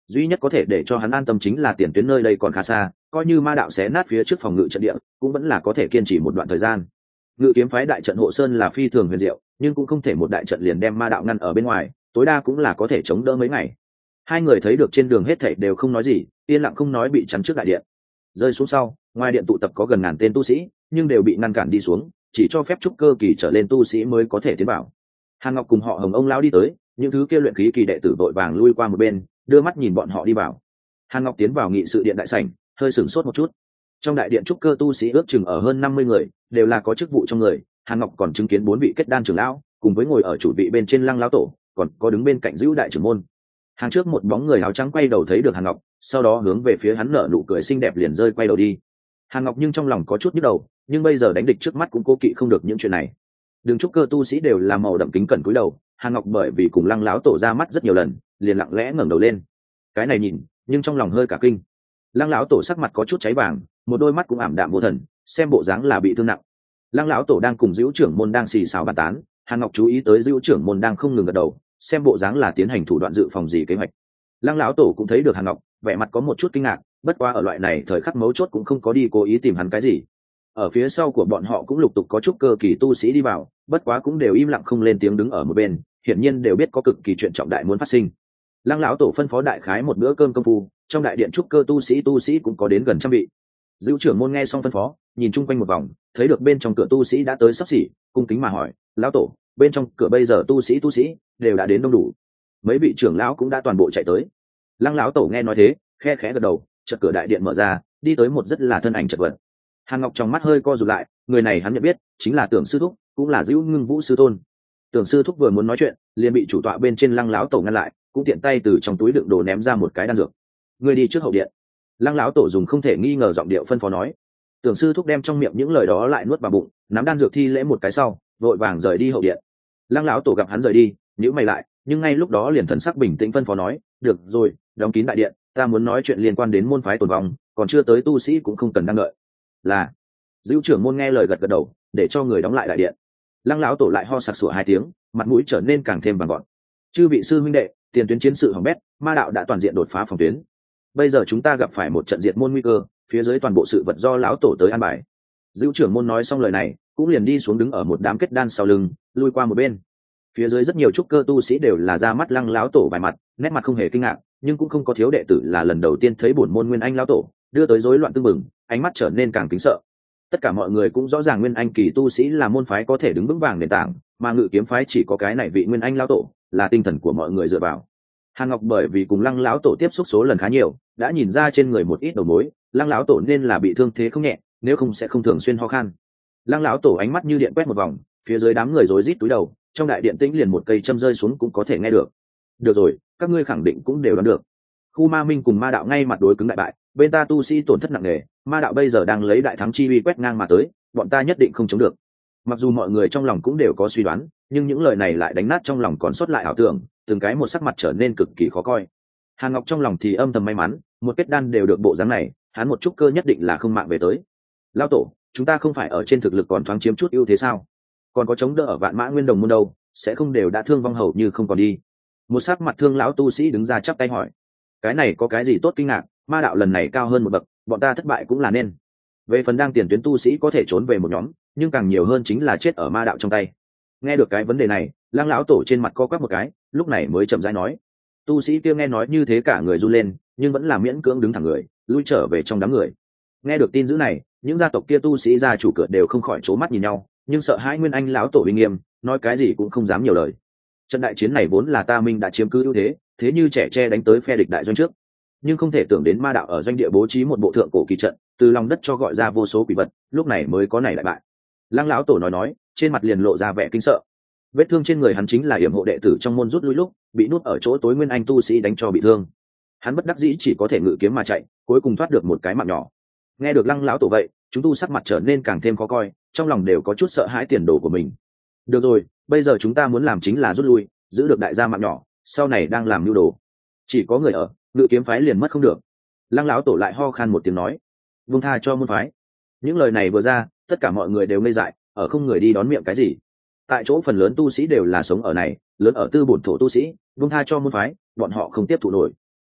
duy nhất có thể để cho hắn an tâm chính là tiền tuyến nơi đây còn khá xa, coi như ma đạo xé nát phía trước phòng ngự trận địa cũng vẫn là có thể kiên trì một đoạn thời gian. Ngự kiếm phái đại trận hộ sơn là phi thường huyền diệu, nhưng cũng không thể một đại trận liền đem ma đạo ngăn ở bên ngoài, tối đa cũng là có thể chống đỡ mấy ngày. Hai người thấy được trên đường hết thảy đều không nói gì, yên lặng không nói bị chắn trước đại điện. Rơi xuống sau, ngoài điện tụ tập có gần ngàn tên tu sĩ, nhưng đều bị ngăn cản đi xuống, chỉ cho phép trúc cơ kỳ trở lên tu sĩ mới có thể tiến vào. Hàn Ngọc cùng họ Hồng ông lão đi tới, những thứ kia luyện khí kỳ đệ tử vội vàng lui qua một bên, đưa mắt nhìn bọn họ đi vào. Hàn Ngọc tiến vào nghị sự điện đại sảnh, hơi sửng sốt một chút. Trong đại điện trúc cơ tu sĩ ước chừng ở hơn năm mươi người, đều là có chức vụ trong người. Hàn Ngọc còn chứng kiến bốn vị kết đan trưởng lão, cùng với ngồi ở chủ vị bên trên Lăng lão tổ, còn có đứng bên cạnh Dữu đại trưởng môn. Hàng trước một bóng người áo trắng quay đầu thấy được Hàn Ngọc, sau đó hướng về phía hắn nở nụ cười xinh đẹp liền rơi quay đầu đi. Hàn Ngọc nhưng trong lòng có chút nhức đầu, nhưng bây giờ đánh địch trước mắt cũng cố kỵ không được những chuyện này. Đường trúc cơ tu sĩ đều là màu đậm kính cẩn cúi đầu, Hàn Ngọc bởi vì cùng Lăng lão tổ ra mắt rất nhiều lần, liền lặng lẽ ngẩng đầu lên. Cái này nhìn, nhưng trong lòng hơi cả kinh. Lăng lão tổ sắc mặt có chút cháy vàng, một đôi mắt cũng ảm đạm vô thần, xem bộ dáng là bị thương nặng. Lăng lão tổ đang cùng Dữu trưởng môn đang xì xào bàn tán, Hàn Ngọc chú ý tới Dữu trưởng môn đang không ngừng gật đầu, xem bộ dáng là tiến hành thủ đoạn dự phòng gì kế hoạch. Lăng lão tổ cũng thấy được Hàn Ngọc, vẻ mặt có một chút kinh ngạc, bất quá ở loại này thời khắc mấu chốt cũng không có đi cố ý tìm hắn cái gì. Ở phía sau của bọn họ cũng lục tục có chút cơ kỳ tu sĩ đi vào, bất quá cũng đều im lặng không lên tiếng đứng ở một bên, hiển nhiên đều biết có cực kỳ chuyện trọng đại muốn phát sinh. Lăng lão tổ phân phó đại khái một bữa cơm công phu, trong đại điện trúc cơ tu sĩ tu sĩ cũng có đến gần trăm vị. Dữu trưởng môn nghe xong phân phó, nhìn chung quanh một vòng, thấy được bên trong cửa tu sĩ đã tới sắp xỉ, cung kính mà hỏi: "Lão tổ, bên trong cửa bây giờ tu sĩ tu sĩ đều đã đến đông đủ?" Mấy vị trưởng lão cũng đã toàn bộ chạy tới. Lăng lão tổ nghe nói thế, khe khẽ gật đầu, chợt cửa đại điện mở ra, đi tới một rất là thân ảnh chật vật. Hàn Ngọc trong mắt hơi co rụt lại, người này hắn nhận biết, chính là Tưởng sư thúc, cũng là Dữu Ngưng Vũ sư tôn. Tưởng sư thúc vừa muốn nói chuyện, liền bị chủ tọa bên trên Lăng lão tổ ngăn lại, cũng tiện tay từ trong túi đựng đồ ném ra một cái đan dược. "Ngươi đi trước hậu điện." Lăng lão tổ dùng không thể nghi ngờ giọng điệu phân phó nói. Tưởng sư thúc đem trong miệng những lời đó lại nuốt vào bụng, nắm đan dược thi lễ một cái sau, vội vàng rời đi hậu điện. Lăng lão tổ gặp hắn rời đi, nhíu mày lại, nhưng ngay lúc đó liền thần sắc bình tĩnh phân phó nói: "Được rồi, đóng kín đại điện, ta muốn nói chuyện liên quan đến môn phái tồn vong, còn chưa tới tu sĩ cũng không cần đang đợi." Là. Dữu trưởng môn nghe lời gật gật đầu, để cho người đóng lại đại điện. Lăng lão tổ lại ho sặc sủa hai tiếng, mặt mũi trở nên càng thêm vàng gọn. "Chư vị sư huynh đệ, tiền tuyến chiến sự hỏng bét, ma đạo đã toàn diện đột phá phòng tuyến. Bây giờ chúng ta gặp phải một trận diệt môn nguy cơ, phía dưới toàn bộ sự vật do lão tổ tới an bài." Dữu trưởng môn nói xong lời này, cũng liền đi xuống đứng ở một đám kết đan sau lưng, lui qua một bên. Phía dưới rất nhiều trúc cơ tu sĩ đều là ra mắt Lăng lão tổ vài mặt, nét mặt không hề kinh ngạc, nhưng cũng không có thiếu đệ tử là lần đầu tiên thấy bổn môn Nguyên Anh lão tổ, đưa tới rối loạn tương mừng, ánh mắt trở nên càng kính sợ. Tất cả mọi người cũng rõ ràng Nguyên Anh kỳ tu sĩ là môn phái có thể đứng vững vàng nền tảng, mà Ngự kiếm phái chỉ có cái này vị Nguyên Anh lão tổ, là tinh thần của mọi người dựa vào. Hàn Ngọc bởi vì cùng Lăng lão tổ tiếp xúc số lần khá nhiều, đã nhìn ra trên người một ít đầu mối, Lăng lão tổ nên là bị thương thế không nhẹ, nếu không sẽ không thường xuyên ho khan. Lăng lão tổ ánh mắt như điện quét một vòng, phía dưới đám người rối rít túi đầu, trong đại điện tĩnh liền một cây châm rơi xuống cũng có thể nghe được. Được rồi, các ngươi khẳng định cũng đều đoán được. Khu Ma Minh cùng Ma đạo ngay mặt đối cứng đại bại, bên ta tu sĩ tổn thất nặng nề, Ma đạo bây giờ đang lấy đại thắng chi uy quét ngang mà tới, bọn ta nhất định không chống được. Mặc dù mọi người trong lòng cũng đều có suy đoán, nhưng những lời này lại đánh nát trong lòng còn sót lại ảo tưởng, từng cái một sắc mặt trở nên cực kỳ khó coi. Hàn Ngọc trong lòng thì âm thầm may mắn, một kết đan đều được bộ dáng này, hắn một chút cơ nhất định là không mạng về tới. Lão tổ, chúng ta không phải ở trên thực lực còn thoáng chiếm chút ưu thế sao? Còn có chống đỡ ở Vạn Mã Nguyên Đồng môn đâu, sẽ không đều đã thương vong hầu như không còn đi. Một sắc mặt thương lão tu sĩ đứng ra chắp tay hỏi. Cái này có cái gì tốt kinh ngạc, Ma đạo lần này cao hơn một bậc, bọn ta thất bại cũng là nên. Về phần đang tiền tuyến tu sĩ có thể trốn về một nhóm, nhưng càng nhiều hơn chính là chết ở Ma đạo trong tay. Nghe được cái vấn đề này, Lăng lão tổ trên mặt co quắp một cái, lúc này mới chậm rãi nói. Tu sĩ kia nghe nói như thế cả người run lên, nhưng vẫn là miễn cưỡng đứng thẳng người, lui trở về trong đám người. Nghe được tin dữ này, những gia tộc kia tu sĩ gia chủ cửa đều không khỏi trố mắt nhìn nhau, nhưng sợ hãi Nguyên Anh lão tổ uy nghiêm, nói cái gì cũng không dám nhiều lời. Trận đại chiến này vốn là Ta Minh đã chiếm cứ ưu thế, thế như trẻ tre đánh tới phe địch đại doanh trước, nhưng không thể tưởng đến Ma đạo ở doanh địa bố trí một bộ thượng cổ kỳ trận, từ lòng đất cho gọi ra vô số quỷ vật, lúc này mới có này đại bại. Lăng lão tổ nói nói, trên mặt liền lộ ra vẻ kinh sợ. Vết thương trên người hắn chính là yểm hộ đệ tử trong môn rút lui lúc bị nuốt ở chỗ tối Nguyên Anh tu sĩ đánh cho bị thương, hắn bất đắc dĩ chỉ có thể ngự kiếm mà chạy, cuối cùng thoát được một cái mạng nhỏ. Nghe được Lăng lão tổ vậy, chúng tu sắc mặt trở nên càng thêm khó coi, trong lòng đều có chút sợ hãi tiền đồ của mình. Được rồi, bây giờ chúng ta muốn làm chính là rút lui, giữ được đại gia mạng nhỏ, sau này đang làm nhu đồ. Chỉ có người ở, Ngự kiếm phái liền mất không được. Lăng lão tổ lại ho khan một tiếng nói, buông tha cho môn phái. Những lời này vừa ra, tất cả mọi người đều ngây dại, ở không người đi đón miệng cái gì. Tại chỗ phần lớn tu sĩ đều là sống ở này, lớn ở tư bổn thổ tu sĩ, buông tha cho môn phái, bọn họ không tiếp thụ nổi.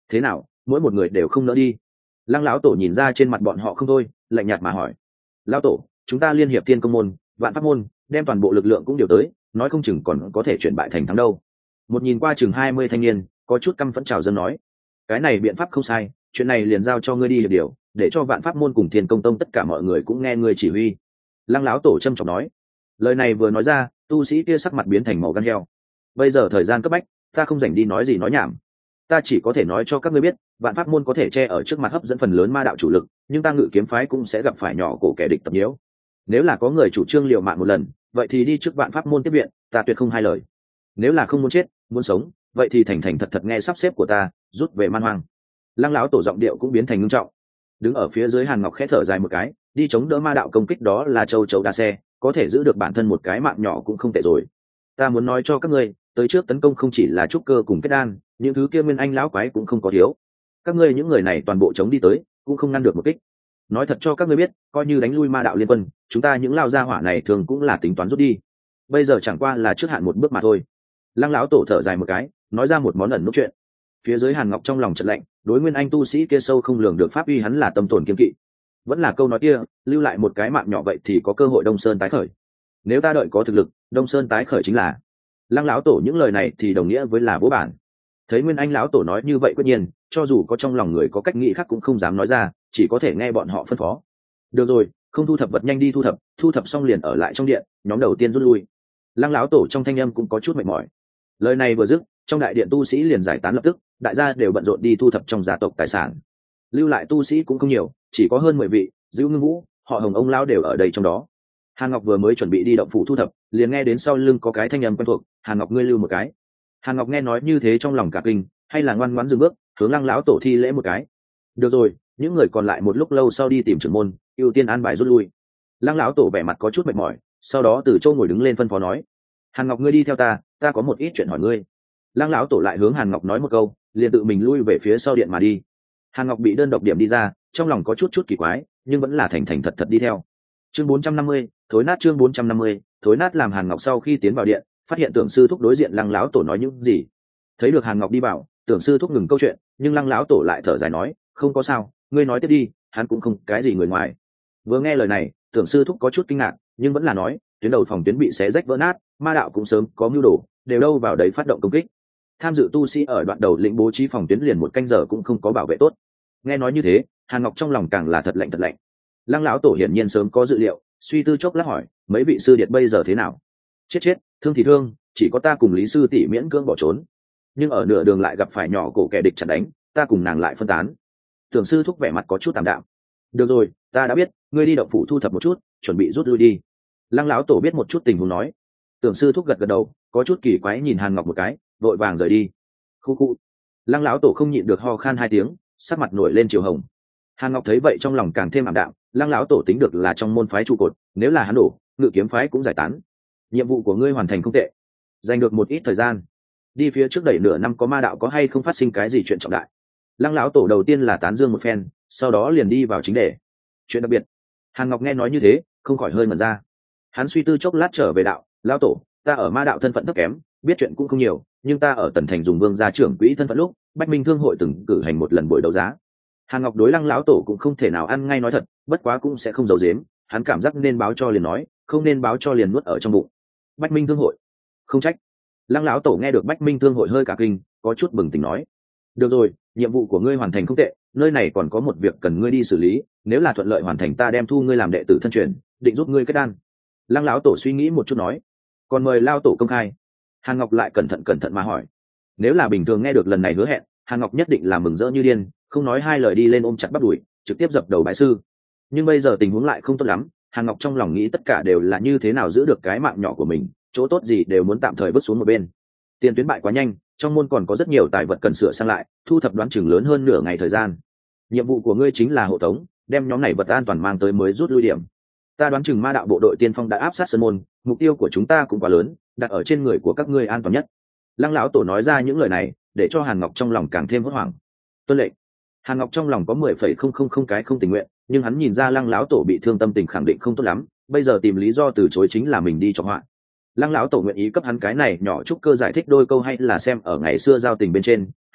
thế nào, mỗi một người đều không nỡ đi? Lăng lão tổ nhìn ra trên mặt bọn họ không thôi, lạnh nhạt mà hỏi. Lão tổ, chúng ta liên hiệp thiên công môn, vạn pháp môn, đem toàn bộ lực lượng cũng điều tới, nói không chừng còn có thể chuyển bại thành thắng đâu. Một nhìn qua chừng hai mươi thanh niên có chút căm phẫn chào dân nói. Cái này biện pháp không sai, chuyện này liền giao cho ngươi đi hiệp điều, để cho vạn pháp môn cùng thiên công tông tất cả mọi người cũng nghe ngươi chỉ huy. Lăng lão tổ trâm trọng nói. Lời này vừa nói ra, tu sĩ kia sắc mặt biến thành màu gan heo. Bây giờ thời gian cấp bách, ta không dành đi nói gì nói nhảm, ta chỉ có thể nói cho các ngươi biết, vạn pháp môn có thể che ở trước mặt hấp dẫn phần lớn ma đạo chủ lực, nhưng ta ngự kiếm phái cũng sẽ gặp phải nhỏ cổ kẻ địch tập nhiễu. Nếu là có người chủ trương liều mạng một lần, vậy thì đi trước vạn pháp môn tiếp viện, ta tuyệt không hai lời. Nếu là không muốn chết muốn sống, vậy thì thành thành thật thật nghe sắp xếp của ta, rút về man hoang. Lăng lão tổ giọng điệu cũng biến thành ngưng trọng. Đứng ở phía dưới Hàn Ngọc khẽ thở dài một cái, đi chống đỡ ma đạo công kích đó là châu chấu đa xe, có thể giữ được bản thân một cái mạng nhỏ cũng không tệ rồi. Ta muốn nói cho các ngươi, tới trước tấn công không chỉ là trúc cơ cùng kết đan, những thứ kia nguyên anh lão quái cũng không có thiếu. Các ngươi những người này toàn bộ chống đi tới, cũng không ngăn được một kích. Nói thật cho các ngươi biết, coi như đánh lui ma đạo liên quân, chúng ta những lao gia hỏa này thường cũng là tính toán rút đi. Bây giờ chẳng qua là trước hạn một bước mà thôi. Lăng lão tổ thở dài một cái, nói ra một món ẩn nút chuyện. Phía dưới Hàn Ngọc trong lòng chợt lạnh, đối nguyên anh tu sĩ kia sâu không lường được pháp uy hắn là tâm tổn kiên kỵ. Vẫn là câu nói kia, lưu lại một cái mạng nhỏ vậy thì có cơ hội Đông Sơn tái khởi. Nếu ta đợi có thực lực, Đông Sơn tái khởi chính là. Lăng lão tổ những lời này thì đồng nghĩa với là vô bản. Thấy nguyên anh lão tổ nói như vậy quyết nhiên, cho dù có trong lòng người có cách nghĩ khác cũng không dám nói ra, chỉ có thể nghe bọn họ phân phó. Được rồi, không thu thập vật nhanh đi thu thập, thu thập xong liền ở lại trong điện, nhóm đầu tiên rút lui. Lăng lão tổ trong thanh âm cũng có chút mệt mỏi. Lời này vừa dứt, trong đại điện tu sĩ liền giải tán lập tức, đại gia đều bận rộn đi thu thập trong gia tộc tài sản. Lưu lại tu sĩ cũng không nhiều, chỉ có hơn mười vị, Dữu Ngưng Vũ, họ Hồng ông lão đều ở đây trong đó. Hàn Ngọc vừa mới chuẩn bị đi động phủ thu thập, liền nghe đến sau lưng có cái thanh âm quen thuộc, "Hàn Ngọc ngươi lưu một cái." Hàn Ngọc nghe nói như thế trong lòng cả kinh, hay là ngoan ngoãn dừng bước, hướng Lăng lão tổ thi lễ một cái. Được rồi, những người còn lại một lúc lâu sau đi tìm trưởng môn, ưu tiên an bài rút lui. Lăng lão tổ vẻ mặt có chút mệt mỏi, sau đó từ chỗ ngồi đứng lên phân phó nói: "Hàn Ngọc ngươi đi theo ta, ta có một ít chuyện hỏi ngươi." Lăng lão tổ lại hướng Hàn Ngọc nói một câu, liền tự mình lui về phía sau điện mà đi. Hàn Ngọc bị đơn độc điểm đi ra, trong lòng có chút chút kỳ quái, nhưng vẫn là thành thành thật thật đi theo. Chương bốn trăm năm mươi, thối nát chương bốn trăm năm mươi, thối nát làm Hàn Ngọc sau khi tiến vào điện, phát hiện Tưởng sư thúc đối diện Lăng lão tổ nói những gì. Thấy được Hàn Ngọc đi vào, Tưởng sư thúc ngừng câu chuyện, nhưng Lăng lão tổ lại thở dài nói, "Không có sao, ngươi nói tiếp đi, hắn cũng không cái gì người ngoài." Vừa nghe lời này, Tưởng sư thúc có chút kinh ngạc, nhưng vẫn là nói, "Tuyến đầu phòng tuyến bị xé rách vỡ nát, ma đạo cũng sớm có mưu đồ, đều đâu vào đấy phát động công kích. Tham dự tu sĩ ở đoạn đầu lĩnh bố trí phòng tuyến liền một canh giờ cũng không có bảo vệ tốt." Nghe nói như thế, Hàn Ngọc trong lòng càng là thật lạnh thật lạnh. Lăng lão tổ hiển nhiên sớm có dự liệu, suy tư chốc lát hỏi, "Mấy vị sư điệt bây giờ thế nào?" "Chết chết, thương thì thương, chỉ có ta cùng Lý sư tỷ miễn cưỡng bỏ trốn, nhưng ở nửa đường lại gặp phải nhỏ cổ kẻ địch chặn đánh, ta cùng nàng lại phân tán." Tưởng sư thúc vẻ mặt có chút tạm đạm. "Được rồi, ta đã biết, ngươi đi động phủ thu thập một chút, chuẩn bị rút lui đi." Lăng lão tổ biết một chút tình huống nói. Tưởng sư thúc gật gật đầu, có chút kỳ quái nhìn Hàn Ngọc một cái, vội vàng rời đi. Khu khu. Lăng lão tổ không nhịn được ho khan hai tiếng, sắc mặt nổi lên chiều hồng. Hàn Ngọc thấy vậy trong lòng càng thêm ảm đạm, Lăng lão tổ tính được là trong môn phái trụ cột, nếu là hắn đổ, ngự kiếm phái cũng giải tán. Nhiệm vụ của ngươi hoàn thành không tệ, dành được một ít thời gian, đi phía trước đẩy nửa năm có ma đạo có hay không phát sinh cái gì chuyện trọng đại. Lăng lão tổ đầu tiên là tán dương một phen, sau đó liền đi vào chính đề. Chuyện đặc biệt. Hàn Ngọc nghe nói như thế, không khỏi hơi mẩn ra. Hắn suy tư chốc lát trở về đạo, "Lão tổ, ta ở ma đạo thân phận thấp kém, biết chuyện cũng không nhiều, nhưng ta ở Tần Thành dùng vương gia trưởng quỹ thân phận lúc, Bách Minh Thương hội từng cử hành một lần buổi đấu giá." Hàn Ngọc đối Lăng lão tổ cũng không thể nào ăn ngay nói thật, bất quá cũng sẽ không giấu giếm, hắn cảm giác nên báo cho liền nói, không nên báo cho liền nuốt ở trong bụng. Bách Minh Thương hội? Không trách. Lăng lão tổ nghe được Bách Minh Thương hội hơi cả kinh, có chút bừng tỉnh nói, "Được rồi, nhiệm vụ của ngươi hoàn thành không tệ, nơi này còn có một việc cần ngươi đi xử lý, nếu là thuận lợi hoàn thành ta đem thu ngươi làm đệ tử thân truyền, định giúp ngươi kết đan." Lăng lão tổ suy nghĩ một chút nói, "Còn mời lao tổ công khai." Hàn Ngọc lại cẩn thận cẩn thận mà hỏi. Nếu là bình thường nghe được lần này hứa hẹn, Hàn Ngọc nhất định là mừng rỡ như điên, không nói hai lời đi lên ôm chặt bắp đùi, trực tiếp dập đầu bái sư. Nhưng bây giờ tình huống lại không tốt lắm, Hàn Ngọc trong lòng nghĩ tất cả đều là như thế nào giữ được cái mạng nhỏ của mình, chỗ tốt gì đều muốn tạm thời vứt xuống một bên. Tiền tuyến bại quá nhanh, trong môn còn có rất nhiều tài vật cần sửa sang lại, thu thập đoán chừng lớn hơn nửa ngày thời gian. Nhiệm vụ của ngươi chính là hộ tống, đem nhóm này vật an toàn mang tới mới rút lui điểm. Ta đoán chừng ma đạo bộ đội tiên phong đã áp sát sơn môn, mục tiêu của chúng ta cũng quá lớn, đặt ở trên người của các ngươi an toàn nhất. Lăng lão tổ nói ra những lời này, để cho Hàn Ngọc trong lòng càng thêm hốt hoảng. Tuân lệnh. Hàn Ngọc trong lòng có mười phẩy không không không cái không tình nguyện, nhưng hắn nhìn ra Lăng lão tổ bị thương tâm tình khẳng định không tốt lắm, bây giờ tìm lý do từ chối chính là mình đi cho họa. Lăng lão tổ nguyện ý cấp hắn cái này nhỏ chút cơ giải thích đôi câu hay là xem ở ngày xưa giao tình bên trên,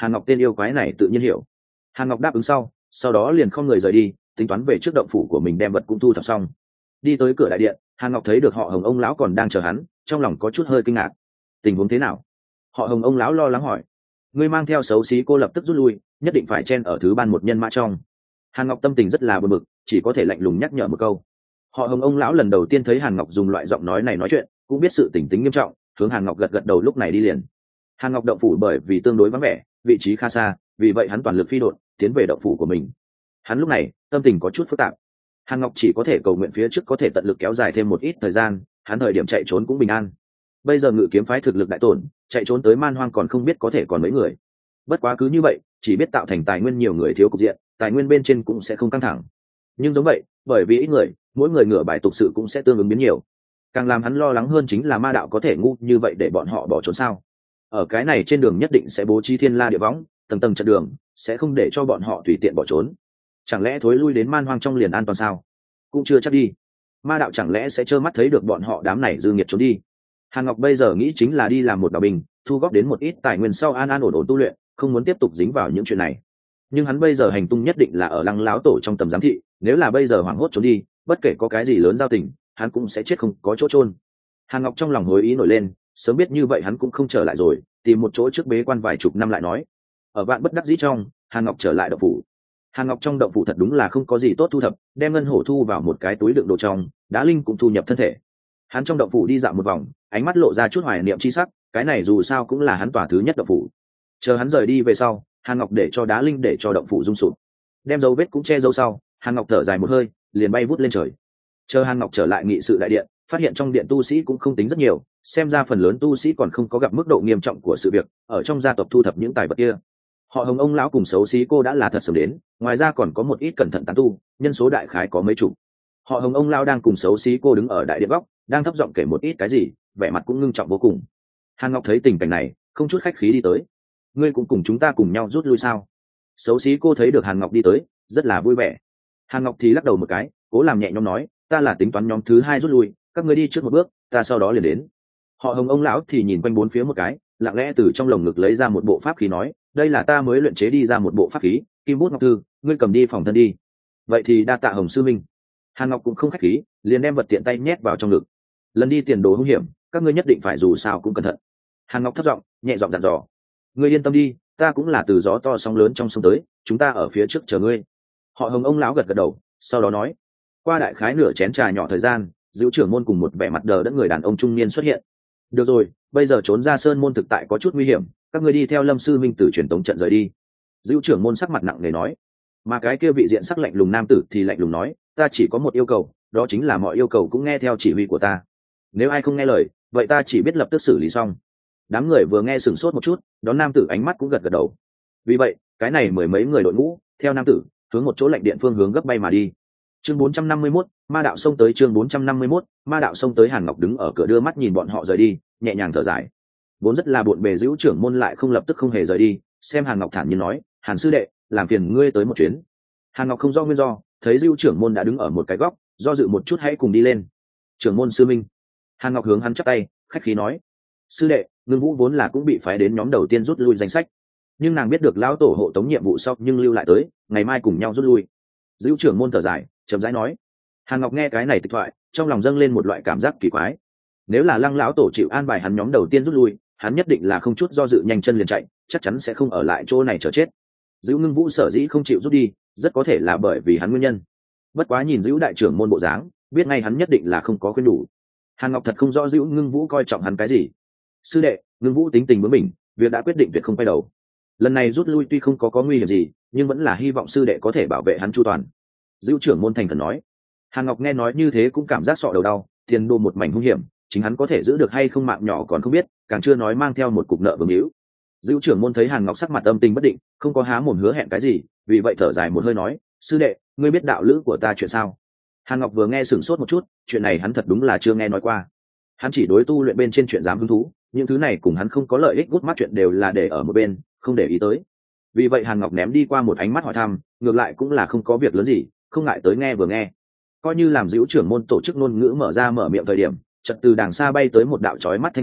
Hàn Ngọc tên yêu quái này tự nhiên hiểu. Hàn Ngọc đáp ứng sau sau đó liền không người rời đi, tính toán về trước động phủ của mình đem vật cũng thu thập xong. Đi tới cửa đại điện, Hàn Ngọc thấy được họ Hồng ông lão còn đang chờ hắn, trong lòng có chút hơi kinh ngạc. Tình huống thế nào? Họ Hồng ông lão lo lắng hỏi. Ngươi mang theo xấu xí cô lập tức rút lui, nhất định phải chen ở thứ ban một nhân mã trong. Hàn Ngọc tâm tình rất là bực bực, chỉ có thể lạnh lùng nhắc nhở một câu. Họ Hồng ông lão lần đầu tiên thấy Hàn Ngọc dùng loại giọng nói này nói chuyện, cũng biết sự tình tính nghiêm trọng, hướng Hàn Ngọc gật gật đầu lúc này đi liền. Hàn Ngọc động phủ bởi vì tương đối vắng vẻ, vị trí khá xa, vì vậy hắn toàn lực phi độn tiến về động phủ của mình. Hắn lúc này tâm tình có chút phức tạp. Hàn Ngọc chỉ có thể cầu nguyện phía trước có thể tận lực kéo dài thêm một ít thời gian, hắn thời điểm chạy trốn cũng bình an. Bây giờ Ngự Kiếm phái thực lực đại tổn, chạy trốn tới Man Hoang còn không biết có thể còn mấy người. Bất quá cứ như vậy, chỉ biết tạo thành tài nguyên nhiều người thiếu cục diện, tài nguyên bên trên cũng sẽ không căng thẳng. Nhưng giống vậy, bởi vì ít người, mỗi người ngửa bài tục sự cũng sẽ tương ứng biến nhiều. Càng làm hắn lo lắng hơn chính là ma đạo có thể ngu như vậy để bọn họ bỏ trốn sao? Ở cái này trên đường nhất định sẽ bố trí thiên la địa võng, tầng tầng chặn đường, sẽ không để cho bọn họ tùy tiện bỏ trốn. Chẳng lẽ thối lui đến Man Hoang trong liền an toàn sao? Cũng chưa chắc đi. Ma đạo chẳng lẽ sẽ trơ mắt thấy được bọn họ đám này dư nghiệt trốn đi? Hàn Ngọc bây giờ nghĩ chính là đi làm một đạo bình, thu góp đến một ít tài nguyên sau an an ổn ổn tu luyện, không muốn tiếp tục dính vào những chuyện này. Nhưng hắn bây giờ hành tung nhất định là ở Lăng Láo Tổ trong tầm giám thị, nếu là bây giờ hoảng hốt trốn đi, bất kể có cái gì lớn giao tình, hắn cũng sẽ chết không có chỗ chôn. Hàn Ngọc trong lòng hối ý nổi lên, sớm biết như vậy hắn cũng không trở lại rồi, tìm một chỗ trước bế quan vài chục năm lại nói. Ở vạn bất đắc dĩ trong, Hàn Ngọc trở lại động phủ. Hàn Ngọc trong động phủ thật đúng là không có gì tốt thu thập, đem ngân hổ thu vào một cái túi đựng đồ trong, đá linh cũng thu nhập thân thể. Hắn trong động phủ đi dạo một vòng, ánh mắt lộ ra chút hoài niệm chi sắc, cái này dù sao cũng là hắn tòa thứ nhất động phủ. Chờ hắn rời đi về sau, Hàn Ngọc để cho đá linh để cho động phủ rung sụp, đem dấu vết cũng che dấu sau, Hàn Ngọc thở dài một hơi, liền bay vút lên trời. Chờ Hàn Ngọc trở lại nghị sự đại điện, phát hiện trong điện tu sĩ cũng không tính rất nhiều, xem ra phần lớn tu sĩ còn không có gặp mức độ nghiêm trọng của sự việc, ở trong gia tộc thu thập những tài vật kia. Họ Hồng ông lão cùng xấu xí cô đã là thật sớm đến, ngoài ra còn có một ít cẩn thận tán tu, nhân số đại khái có mấy chục. Họ Hồng ông lão đang cùng xấu xí cô đứng ở đại điện góc, đang thấp giọng kể một ít cái gì, vẻ mặt cũng ngưng trọng vô cùng. Hàn Ngọc thấy tình cảnh này, không chút khách khí đi tới. Ngươi cũng cùng chúng ta cùng nhau rút lui sao? Xấu xí cô thấy được Hàn Ngọc đi tới, rất là vui vẻ. Hàn Ngọc thì lắc đầu một cái, cố làm nhẹ nhõm nói, ta là tính toán nhóm thứ hai rút lui, các ngươi đi trước một bước, ta sau đó liền đến. Họ Hồng ông lão thì nhìn quanh bốn phía một cái, lặng lẽ từ trong lồng ngực lấy ra một bộ pháp khí nói, đây là ta mới luyện chế đi ra một bộ pháp khí, kim bút ngọc thư, ngươi cầm đi phòng thân đi. Vậy thì đa tạ Hồng sư minh. Hàn Ngọc cũng không khách khí, liền đem vật tiện tay nhét vào trong ngực. Lần đi tiền đồ hung hiểm, các ngươi nhất định phải dù sao cũng cẩn thận. Hàn Ngọc thấp giọng, nhẹ giọng dặn dò. Ngươi yên tâm đi, ta cũng là từ gió to sóng lớn trong sông tới, chúng ta ở phía trước chờ ngươi. Họ Hồng ông lão gật gật đầu, sau đó nói. Qua đại khái nửa chén trà nhỏ thời gian, Dữu trưởng môn cùng một vẻ mặt đờ đẫn người đàn ông trung niên xuất hiện. Được rồi, bây giờ trốn ra sơn môn thực tại có chút nguy hiểm, các ngươi đi theo Lâm sư minh từ truyền tống trận rời đi. Dữu trưởng môn sắc mặt nặng nề nói. Mà cái kia vị diện sắc lạnh lùng nam tử thì lạnh lùng nói, ta chỉ có một yêu cầu, đó chính là mọi yêu cầu cũng nghe theo chỉ huy của ta. Nếu ai không nghe lời, vậy ta chỉ biết lập tức xử lý xong. Đám người vừa nghe sửng sốt một chút, đón nam tử ánh mắt cũng gật gật đầu. Vì vậy, cái này mười mấy người đội ngũ theo nam tử hướng một chỗ lạnh điện phương hướng gấp bay mà đi. Chương bốn trăm năm mươi mốt, ma đạo xông tới. Chương bốn trăm năm mươi mốt, ma đạo xông tới. Hàn Ngọc đứng ở cửa đưa mắt nhìn bọn họ rời đi, nhẹ nhàng thở dài. Vốn rất là bộn bề Dữu trưởng môn lại không lập tức không hề rời đi, xem Hàn Ngọc thản nhiên nói, Hàn sư đệ, làm phiền ngươi tới một chuyến. Hàn Ngọc không do nguyên do, thấy Dữu trưởng môn đã đứng ở một cái góc, do dự một chút hãy cùng đi lên. Trưởng môn sư minh. Hàn Ngọc hướng hắn chắp tay, khách khí nói, sư đệ, Ngưng Vũ vốn là cũng bị phái đến nhóm đầu tiên rút lui danh sách, nhưng nàng biết được lão tổ hộ tống nhiệm vụ sau nhưng lưu lại tới, ngày mai cùng nhau rút lui. Dữu trưởng môn thở dài, chậm rãi nói. Hàn Ngọc nghe cái này tịch thoại, trong lòng dâng lên một loại cảm giác kỳ quái. Nếu là Lăng lão tổ chịu an bài hắn nhóm đầu tiên rút lui, hắn nhất định là không chút do dự nhanh chân liền chạy, chắc chắn sẽ không ở lại chỗ này chờ chết. Dữu Ngưng Vũ sở dĩ không chịu rút đi, rất có thể là bởi vì hắn nguyên nhân. Bất quá nhìn Dữu đại trưởng môn bộ dáng, biết ngay hắn nhất định là không có khuyên đủ. Hàn Ngọc thật không rõ Dữu Ngưng Vũ coi trọng hắn cái gì. Sư đệ, Ngưng Vũ tính tình bướng bỉnh, việc đã quyết định tuyệt không quay đầu. Lần này rút lui tuy không có có nguy hiểm gì, nhưng vẫn là hy vọng sư đệ có thể bảo vệ hắn chu toàn. Dữu trưởng môn thành khẩn nói. Hàn Ngọc nghe nói như thế cũng cảm giác sọ đầu đau, tiền đồ một mảnh hung hiểm, chính hắn có thể giữ được hay không mạng nhỏ còn không biết, càng chưa nói mang theo một cục nợ vương hữu. Dữu trưởng môn thấy Hàn Ngọc sắc mặt âm tình bất định, không có há mồm hứa hẹn cái gì, vì vậy thở dài một hơi nói, sư đệ, ngươi biết đạo lữ của ta chuyện sao? Hàn Ngọc vừa nghe sửng sốt một chút, chuyện này hắn thật đúng là chưa nghe nói qua. Hắn chỉ đối tu luyện bên trên chuyện dám hứng thú, những thứ này cùng hắn không có lợi ích gút mắt chuyện đều là để ở một bên, không để ý tới. Vì vậy Hàn Ngọc ném đi qua một ánh mắt hỏi thăm, ngược lại cũng là không có việc lớn gì, không ngại tới nghe vừa nghe. Coi như làm Dữu trưởng môn tổ chức ngôn ngữ mở ra mở miệng thời điểm, chợt từ đàng xa bay tới một đạo chói mắt thanh quang,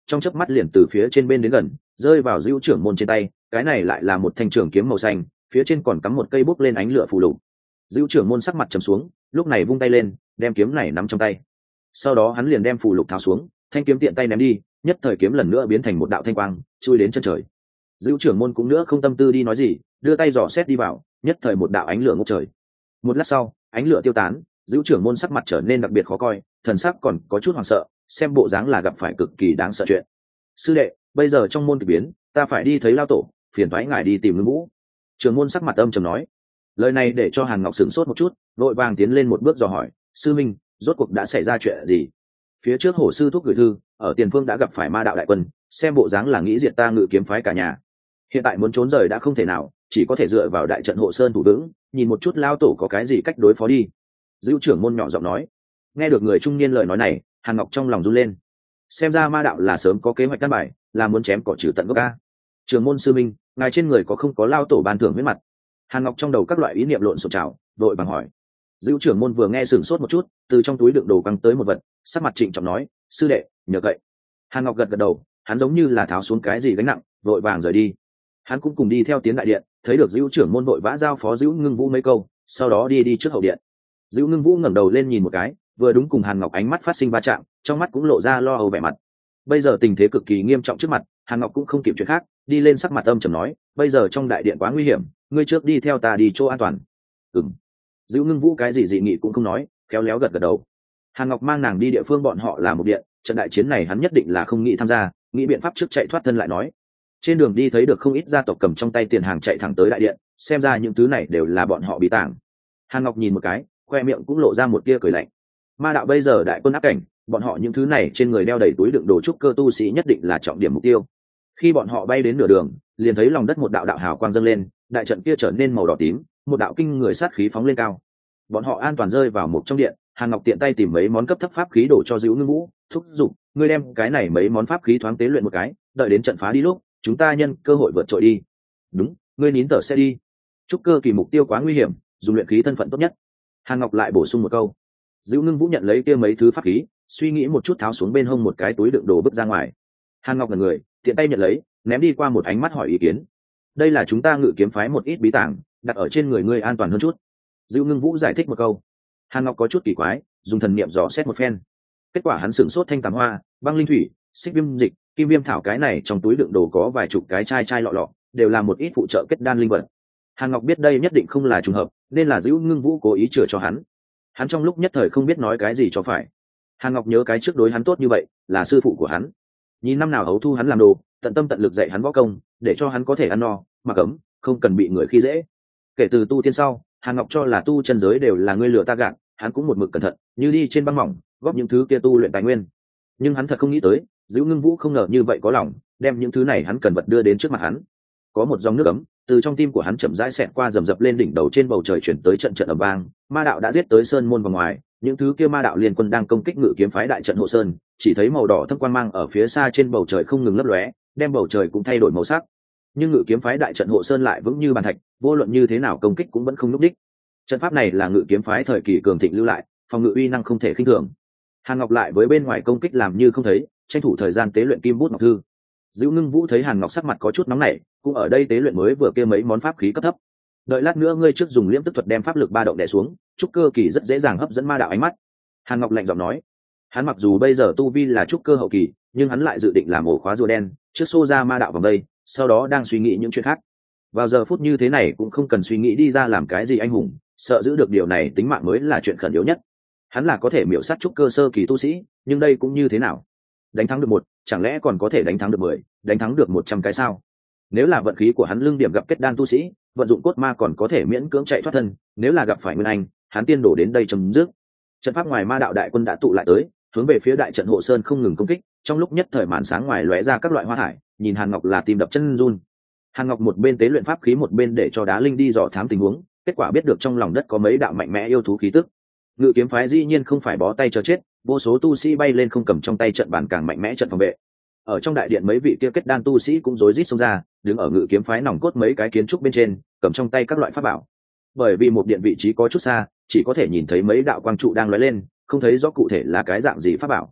trong chớp mắt liền từ phía trên bên đến gần rơi vào dữ trưởng môn trên tay. Cái này lại là một thanh trường kiếm màu xanh, phía trên còn cắm một cây bốc lên ánh lửa phù lục. Dữ trưởng môn sắc mặt trầm xuống, lúc này vung tay lên đem kiếm này nắm trong tay, sau đó hắn liền đem phù lục tháo xuống, thanh kiếm tiện tay ném đi, nhất thời kiếm lần nữa biến thành một đạo thanh quang chui đến chân trời. Dữ trưởng môn cũng nữa không tâm tư đi nói gì, đưa tay dò xét đi vào, nhất thời một đạo ánh lửa ngút trời. Một lát sau ánh lửa tiêu tán, dữ trưởng môn sắc mặt trở nên đặc biệt khó coi, thần sắc còn có chút hoảng sợ, xem bộ dáng là gặp phải cực kỳ đáng sợ chuyện. Sư đệ, bây giờ trong môn kỳ biến, ta phải đi thấy lao tổ, phiền thoái ngài đi tìm Ngưng Vũ. Trưởng môn sắc mặt âm trầm nói. Lời này để cho Hàn Ngọc sửng sốt một chút, vội vàng tiến lên một bước dò hỏi, sư minh, rốt cuộc đã xảy ra chuyện gì? Phía trước hổ sư thúc gửi thư, ở tiền phương đã gặp phải ma đạo đại quân, xem bộ dáng là nghĩ diệt ta Ngự kiếm phái cả nhà. Hiện tại muốn trốn rời đã không thể nào, chỉ có thể dựa vào đại trận hộ sơn thủ vững, nhìn một chút lao tổ có cái gì cách đối phó đi. Dữ trưởng môn nhỏ giọng nói. Nghe được người trung niên lời nói này, Hàn Ngọc trong lòng run lên. Xem ra ma đạo là sớm có kế hoạch căn bài, là muốn chém cỏ trừ tận gốc a. Trưởng môn sư minh, ngài trên người có không có lao tổ ban thưởng huyết mặt? Hàn Ngọc trong đầu các loại ý niệm lộn xộn trào, đội bằng hỏi. Dữ trưởng môn vừa nghe sửng sốt một chút, từ trong túi đựng đồ quăng tới một vật, sắc mặt trịnh trọng nói, sư đệ, nhờ cậy. Hàn Ngọc gật gật đầu, hắn giống như là tháo xuống cái gì gánh nặng, vội vàng rời đi. Hắn cũng cùng đi theo tiến đại điện, thấy được Dữ trưởng môn vội vã giao phó Dữ Ngưng Vũ mấy câu, sau đó đi đi trước hậu điện. Dữ Ngưng Vũ ngẩng đầu lên nhìn một cái, vừa đúng cùng Hàn Ngọc ánh mắt phát sinh va chạm, trong mắt cũng lộ ra lo âu vẻ mặt. Bây giờ tình thế cực kỳ nghiêm trọng trước mặt, Hàn Ngọc cũng không kịp chuyện khác, đi lên sắc mặt âm trầm nói, bây giờ trong đại điện quá nguy hiểm, ngươi trước đi theo ta đi chỗ an toàn. Ừm. Dữ Ngưng Vũ cái gì dị nghị cũng không nói, khéo léo gật gật đầu. Hàn Ngọc mang nàng đi địa phương bọn họ là một điện, trận đại chiến này hắn nhất định là không nghĩ tham gia, nghĩ biện pháp trước chạy thoát thân lại nói. Trên đường đi thấy được không ít gia tộc cầm trong tay tiền hàng chạy thẳng tới đại điện, xem ra những thứ này đều là bọn họ bí tàng. Hàn Ngọc nhìn một cái, khoe miệng cũng lộ ra một tia cười lạnh. Ma đạo bây giờ đại quân áp cảnh, bọn họ những thứ này trên người đeo đầy túi đựng đồ trúc cơ tu sĩ nhất định là trọng điểm mục tiêu. Khi bọn họ bay đến nửa đường, liền thấy lòng đất một đạo đạo hào quang dâng lên, đại trận kia trở nên màu đỏ tím, một đạo kinh người sát khí phóng lên cao. Bọn họ an toàn rơi vào một trong điện, Hàn Ngọc tiện tay tìm mấy món cấp thấp pháp khí đổ cho Dữ Ngưng Vũ, thúc giục, ngươi đem cái này mấy món pháp khí thoáng tế luyện một cái, đợi đến trận phá đi lúc, chúng ta nhân cơ hội vượt trội đi. Đúng, ngươi nín thở sẽ đi. Trúc cơ kỳ mục tiêu quá nguy hiểm, dùng luyện khí thân phận tốt nhất. Hàn Ngọc lại bổ sung một câu. Dữ Ngưng Vũ nhận lấy kia mấy thứ pháp khí, suy nghĩ một chút tháo xuống bên hông một cái túi đựng đồ bước ra ngoài. Hàn Ngọc là người, tiện tay nhận lấy, ném đi qua một ánh mắt hỏi ý kiến. Đây là chúng ta Ngự kiếm phái một ít bí tàng, đặt ở trên người ngươi an toàn hơn chút. Dữ Ngưng Vũ giải thích một câu. Hàn Ngọc có chút kỳ quái, dùng thần niệm dò xét một phen. Kết quả hắn sửng sốt thanh tàm hoa, băng linh thủy, xích viêm dịch, kim viêm thảo cái này trong túi đựng đồ có vài chục cái chai chai lọ lọ, đều là một ít phụ trợ kết đan linh vật. Hàn Ngọc biết đây nhất định không là trùng hợp, nên là Dữ Ngưng Vũ cố ý chừa cho hắn. Hắn trong lúc nhất thời không biết nói cái gì cho phải. Hàn Ngọc nhớ cái trước đối hắn tốt như vậy, là sư phụ của hắn. Nhìn năm nào hấu thu hắn làm đồ, tận tâm tận lực dạy hắn võ công, để cho hắn có thể ăn no, mặc ấm, không cần bị người khi dễ. Kể từ tu tiên sau, Hàn Ngọc cho là tu chân giới đều là ngươi lừa ta gạt, hắn cũng một mực cẩn thận, như đi trên băng mỏng, góp những thứ kia tu luyện tài nguyên. Nhưng hắn thật không nghĩ tới, Dữ Ngưng Vũ không ngờ như vậy có lòng, đem những thứ này hắn cần vật đưa đến trước mặt hắn. Có một dòng nước ấm từ trong tim của hắn chậm rãi xẹt qua, rầm rập lên đỉnh đầu, trên bầu trời chuyển tới trận trận ầm vang. Ma đạo đã giết tới sơn môn vào ngoài, những thứ kia ma đạo liên quân đang công kích Ngự kiếm phái đại trận hộ sơn, chỉ thấy màu đỏ thâm quang mang ở phía xa trên bầu trời không ngừng lấp lóe, đem bầu trời cũng thay đổi màu sắc. Nhưng Ngự kiếm phái đại trận hộ sơn lại vững như bàn thạch, vô luận như thế nào công kích cũng vẫn không núc đích. Trận pháp này là Ngự kiếm phái thời kỳ cường thịnh lưu lại, phòng ngự uy năng không thể khinh thường. Hàn Ngọc lại với bên ngoài công kích làm như không thấy, tranh thủ thời gian tế luyện kim bút ngọc thư. Dữ Ngưng Vũ thấy Hàn Ngọc sắc mặt có chút nóng nảy, cũng ở đây tế luyện mới vừa kia mấy món pháp khí cấp thấp. Đợi lát nữa ngươi trước dùng liễm tức thuật đem pháp lực ba động đè xuống, trúc cơ kỳ rất dễ dàng hấp dẫn ma đạo ánh mắt. Hàn Ngọc lạnh giọng nói. Hắn mặc dù bây giờ tu vi là trúc cơ hậu kỳ, nhưng hắn lại dự định làm ổ khóa rùa đen, trước xô ra ma đạo vòng đây, sau đó đang suy nghĩ những chuyện khác. Vào giờ phút như thế này cũng không cần suy nghĩ đi ra làm cái gì anh hùng, sợ giữ được điều này tính mạng mới là chuyện khẩn yếu nhất. Hắn là có thể miểu sát trúc cơ sơ kỳ tu sĩ, nhưng đây cũng như thế nào? Đánh thắng được một, chẳng lẽ còn có thể đánh thắng được mười, đánh thắng được một trăm cái sao? Nếu là vận khí của hắn lương điểm gặp kết đan tu sĩ, vận dụng cốt ma còn có thể miễn cưỡng chạy thoát thân, nếu là gặp phải nguyên anh, hắn tiên đổ đến đây chấm dứt. Trận pháp ngoài ma đạo đại quân đã tụ lại tới, hướng về phía đại trận hộ sơn không ngừng công kích, trong lúc nhất thời màn sáng ngoài lóe ra các loại hoa thải, nhìn Hàn Ngọc là tim đập chân run. Hàn Ngọc một bên tế luyện pháp khí, một bên để cho Đá Linh đi dò thám tình huống, kết quả biết được trong lòng đất có mấy đạo mạnh mẽ yêu thú khí tức. Ngự kiếm phái dĩ nhiên không phải bó tay chờ chết, vô số tu sĩ bay lên không cầm trong tay trận bàn càng mạnh mẽ trận phòng vệ. Ở trong đại điện mấy vị kia kết đan tu sĩ cũng rối rít xông ra, đứng ở Ngự kiếm phái nòng cốt mấy cái kiến trúc bên trên, cầm trong tay các loại pháp bảo. Bởi vì một điện vị trí có chút xa, chỉ có thể nhìn thấy mấy đạo quang trụ đang lóe lên, không thấy rõ cụ thể là cái dạng gì pháp bảo.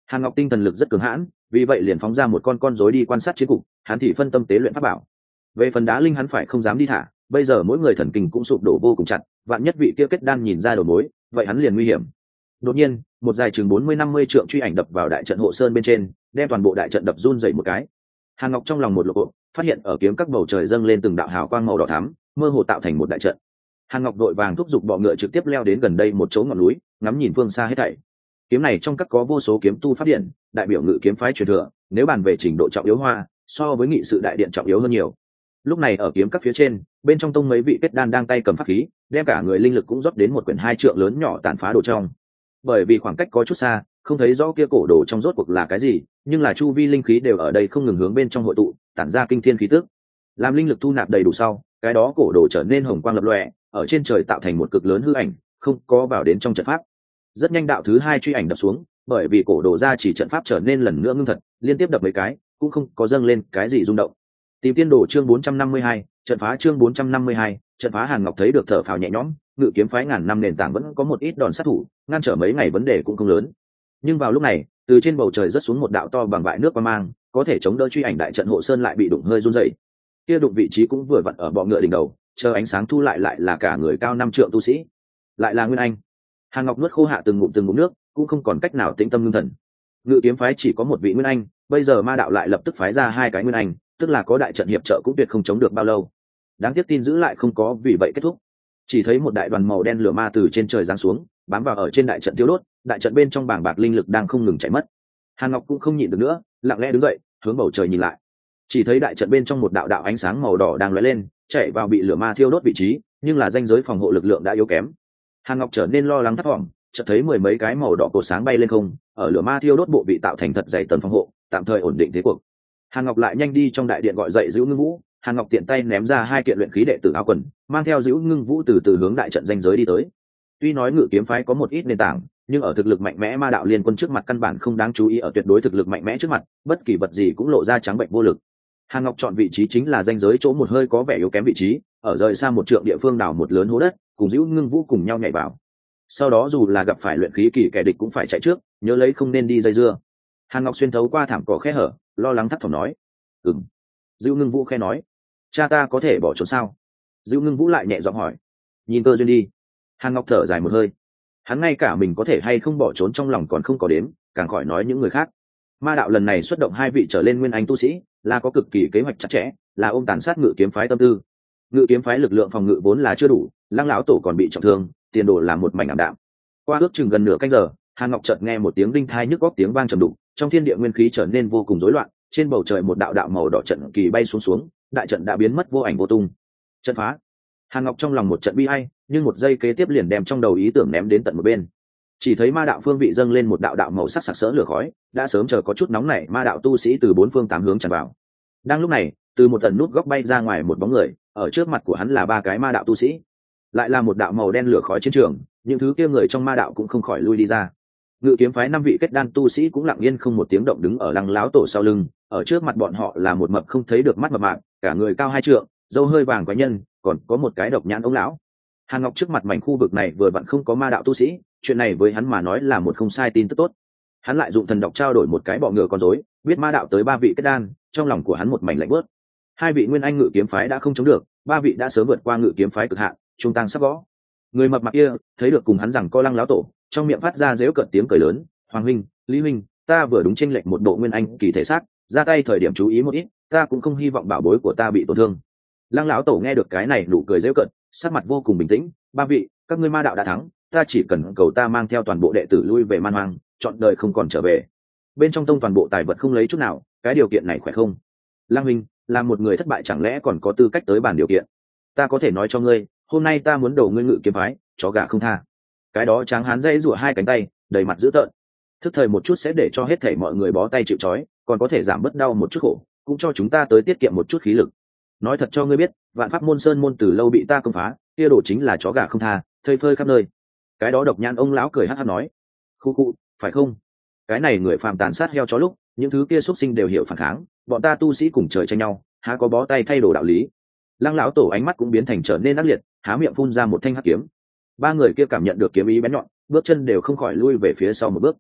Hàn Ngọc tinh thần lực rất cường hãn, vì vậy liền phóng ra một con con rối đi quan sát chiến cục, hắn thì phân tâm tế luyện pháp bảo. Về phần đá linh hắn phải không dám đi thả, bây giờ mỗi người thần kinh cũng sụp đổ vô cùng chặt, vạn nhất vị kia kết đan nhìn ra đầu mối, vậy hắn liền nguy hiểm. Đột nhiên, một dài chừng bốn mươi năm mươi trượng truy ảnh đập vào đại trận hộ sơn bên trên, đem toàn bộ đại trận đập run rẩy một cái. Hàn Ngọc trong lòng một lộ bộ, phát hiện ở kiếm các bầu trời dâng lên từng đạo hào quang màu đỏ thắm, mơ hồ tạo thành một đại trận. Hàn Ngọc đội vàng thúc giục bọ ngựa trực tiếp leo đến gần đây một chỗ ngọn núi, ngắm nhìn phương xa hết thảy. Kiếm này trong các có vô số kiếm tu phát điện, đại biểu ngự kiếm phái truyền thừa, nếu bàn về trình độ trọng yếu hoa, so với nghị sự đại điện trọng yếu hơn nhiều. Lúc này ở kiếm các phía trên, bên trong tông mấy vị kết đan đang tay cầm pháp khí, đem cả người linh lực cũng rót đến một quyển hai trượng lớn nhỏ tàn phá đồ trong. Bởi vì khoảng cách có chút xa, không thấy rõ kia cổ đồ trong rốt cuộc là cái gì, nhưng là chu vi linh khí đều ở đây không ngừng hướng bên trong hội tụ, tản ra kinh thiên khí tức. Làm linh lực thu nạp đầy đủ sau, cái đó cổ đồ trở nên hồng quang lập lòe, ở trên trời tạo thành một cực lớn hư ảnh, không có vào đến trong trận pháp. Rất nhanh đạo thứ hai truy ảnh đập xuống, bởi vì cổ đồ ra chỉ trận pháp trở nên lần nữa ngưng thật, liên tiếp đập mấy cái, cũng không có dâng lên cái gì rung động. Tìm tiên đồ chương bốn trăm năm mươi hai, trận phá chương bốn trăm năm mươi hai, trận phá. Hàn Ngọc thấy được thở phào nhẹ nhõm, ngự kiếm phái ngàn năm nền tảng vẫn có một ít đòn sát thủ, ngăn trở mấy ngày vấn đề cũng không lớn. Nhưng vào lúc này, từ trên bầu trời rớt xuống một đạo to bằng bãi nước qua mang, có thể chống đỡ truy ảnh đại trận hộ sơn lại bị đụng hơi run rẩy. Kia đụng vị trí cũng vừa vặn ở bọ ngựa đỉnh đầu, chờ ánh sáng thu lại lại là cả người cao năm trượng tu sĩ, lại là Nguyên Anh. Hàn Ngọc nuốt khô hạ từng ngụm từng ngụm nước, cũng không còn cách nào tĩnh tâm ngưng thần. Ngự kiếm phái chỉ có một vị Nguyên Anh, bây giờ ma đạo lại lập tức phái ra hai cái Nguyên Anh, tức là có đại trận hiệp trợ cũng tuyệt không chống được bao lâu. Đáng tiếc tin giữ lại không có vì vậy kết thúc. Chỉ thấy một đại đoàn màu đen lửa ma từ trên trời giáng xuống, bám vào ở trên đại trận tiêu đốt, đại trận bên trong bảng bạc linh lực đang không ngừng chảy mất. Hàn Ngọc cũng không nhịn được nữa, lặng lẽ đứng dậy, hướng bầu trời nhìn lại. Chỉ thấy đại trận bên trong một đạo đạo ánh sáng màu đỏ đang lóe lên, chạy vào bị lửa ma thiêu đốt vị trí, nhưng là ranh giới phòng hộ lực lượng đã yếu kém. Hàn Ngọc trở nên lo lắng thấp thỏm, chợt thấy mười mấy cái màu đỏ cột sáng bay lên không, ở lửa ma thiêu đốt bộ bị tạo thành thật dày tầng phòng hộ, tạm thời ổn định thế cuộc. Hàn Ngọc lại nhanh đi trong đại điện gọi dậy Dữu Ngưng Vũ, Hàn Ngọc tiện tay ném ra hai kiện luyện khí đệ tử áo quần, mang theo Dữu Ngưng Vũ từ từ hướng đại trận ranh giới đi tới. Tuy nói ngự kiếm phái có một ít nền tảng, nhưng ở thực lực mạnh mẽ ma đạo liên quân trước mặt căn bản không đáng chú ý, ở tuyệt đối thực lực mạnh mẽ trước mặt, bất kỳ vật gì cũng lộ ra trắng bệnh vô lực. Hàn Ngọc chọn vị trí chính là ranh giới chỗ một hơi có vẻ yếu kém vị trí, ở rời xa một trượng địa phương đào một lớn hố đất, cùng Dữu Ngưng Vũ cùng nhau nhảy vào. Sau đó dù là gặp phải luyện khí kỳ kẻ địch cũng phải chạy trước, nhớ lấy không nên đi dây dưa. Hàn Ngọc xuyên thấu qua thảm cỏ khe hở, lo lắng thấp thỏm nói: "Ừm." Dữu Ngưng Vũ khe nói: "Cha ta có thể bỏ trốn sao?" Dữu Ngưng Vũ lại nhẹ giọng hỏi: "Nhìn cơ duyên đi." Hàn Ngọc thở dài một hơi, hắn ngay cả mình có thể hay không bỏ trốn trong lòng còn không có đếm, càng khỏi nói những người khác. Ma đạo lần này xuất động hai vị trở lên nguyên anh tu sĩ, là có cực kỳ kế hoạch chặt chẽ, là ôm tàn sát ngự kiếm phái tâm tư. Ngự kiếm phái lực lượng phòng ngự vốn là chưa đủ, Lăng lão tổ còn bị trọng thương, tiền đồ là một mảnh ảm đạm. Qua ước chừng gần nửa canh giờ, Hàn Ngọc chợt nghe một tiếng đinh thai nhức góc tiếng vang trầm đục, trong thiên địa nguyên khí trở nên vô cùng rối loạn, trên bầu trời một đạo đạo màu đỏ trận kỳ bay xuống xuống, đại trận đã biến mất vô ảnh vô tung. Trận phá. Hàn Ngọc trong lòng một trận bi ai, nhưng một giây kế tiếp liền đem trong đầu ý tưởng ném đến tận một bên. Chỉ thấy ma đạo phương vị dâng lên một đạo đạo màu sắc sặc sỡ lửa khói, đã sớm chờ có chút nóng nảy ma đạo tu sĩ từ bốn phương tám hướng tràn vào. Đang lúc này, từ một tần nút góc bay ra ngoài một bóng người, ở trước mặt của hắn là ba cái ma đạo tu sĩ, lại là một đạo màu đen lửa khói chiến trường, những thứ kia người trong ma đạo cũng không khỏi lui đi ra. Ngự kiếm phái năm vị kết đan tu sĩ cũng lặng yên không một tiếng động đứng ở Lăng lão tổ sau lưng, ở trước mặt bọn họ là một mập không thấy được mắt mập mạp, cả người cao hai trượng, râu hơi vàng quái nhân, còn có một cái độc nhãn ông lão. Hàn Ngọc trước mặt mảnh khu vực này vừa vặn không có ma đạo tu sĩ, chuyện này với hắn mà nói là một không sai tin tức tốt. Hắn lại dụng thần độc trao đổi một cái bọ ngựa con rối, biết ma đạo tới ba vị kết đan, trong lòng của hắn một mảnh lạnh bớt. Hai vị nguyên anh ngự kiếm phái đã không chống được, ba vị đã sớm vượt qua ngự kiếm phái cực hạn, trung tăng sắp gõ. Người mập mạp kia thấy được cùng hắn rằng co Lăng lão tổ, trong miệng phát ra dễu cợt tiếng cười lớn: "Hoàng huynh, Lý huynh, ta vừa đúng chênh lệch một bộ nguyên anh kỳ thể xác, ra tay thời điểm chú ý một ít, ta cũng không hy vọng bảo bối của ta bị tổn thương." Lăng lão tổ nghe được cái này nụ cười dễu cợt, sắc mặt vô cùng bình tĩnh: "Ba vị, các ngươi ma đạo đã thắng, ta chỉ cần cầu ta mang theo toàn bộ đệ tử lui về man hoang, chọn đời không còn trở về. Bên trong tông toàn bộ tài vật không lấy chút nào, cái điều kiện này khỏe không?" Lăng huynh, là một người thất bại chẳng lẽ còn có tư cách tới bàn điều kiện? Ta có thể nói cho ngươi, hôm nay ta muốn đầu ngươi ngự kiếm phái, chó gà không tha. Cái đó tráng hán dây rủa hai cánh tay, đầy mặt dữ tợn. Thức thời một chút sẽ để cho hết thảy mọi người bó tay chịu trói, còn có thể giảm bớt đau một chút khổ, cũng cho chúng ta tới tiết kiệm một chút khí lực. Nói thật cho ngươi biết, vạn pháp môn sơn môn từ lâu bị ta công phá, kia đồ chính là chó gà không tha, thây phơi khắp nơi. Cái đó độc nhãn ông lão cười hắc hắc nói: "Khu khu, phải không? Cái này người phàm tàn sát heo chó lúc, những thứ kia xuất sinh đều hiểu phản kháng, bọn ta tu sĩ cùng trời tranh nhau, há có bó tay thay đồ đạo lý." Lăng lão tổ ánh mắt cũng biến thành trở nên ác liệt, há miệng phun ra một thanh hắc kiếm. Ba người kia cảm nhận được kiếm ý bén nhọn, bước chân đều không khỏi lui về phía sau một bước.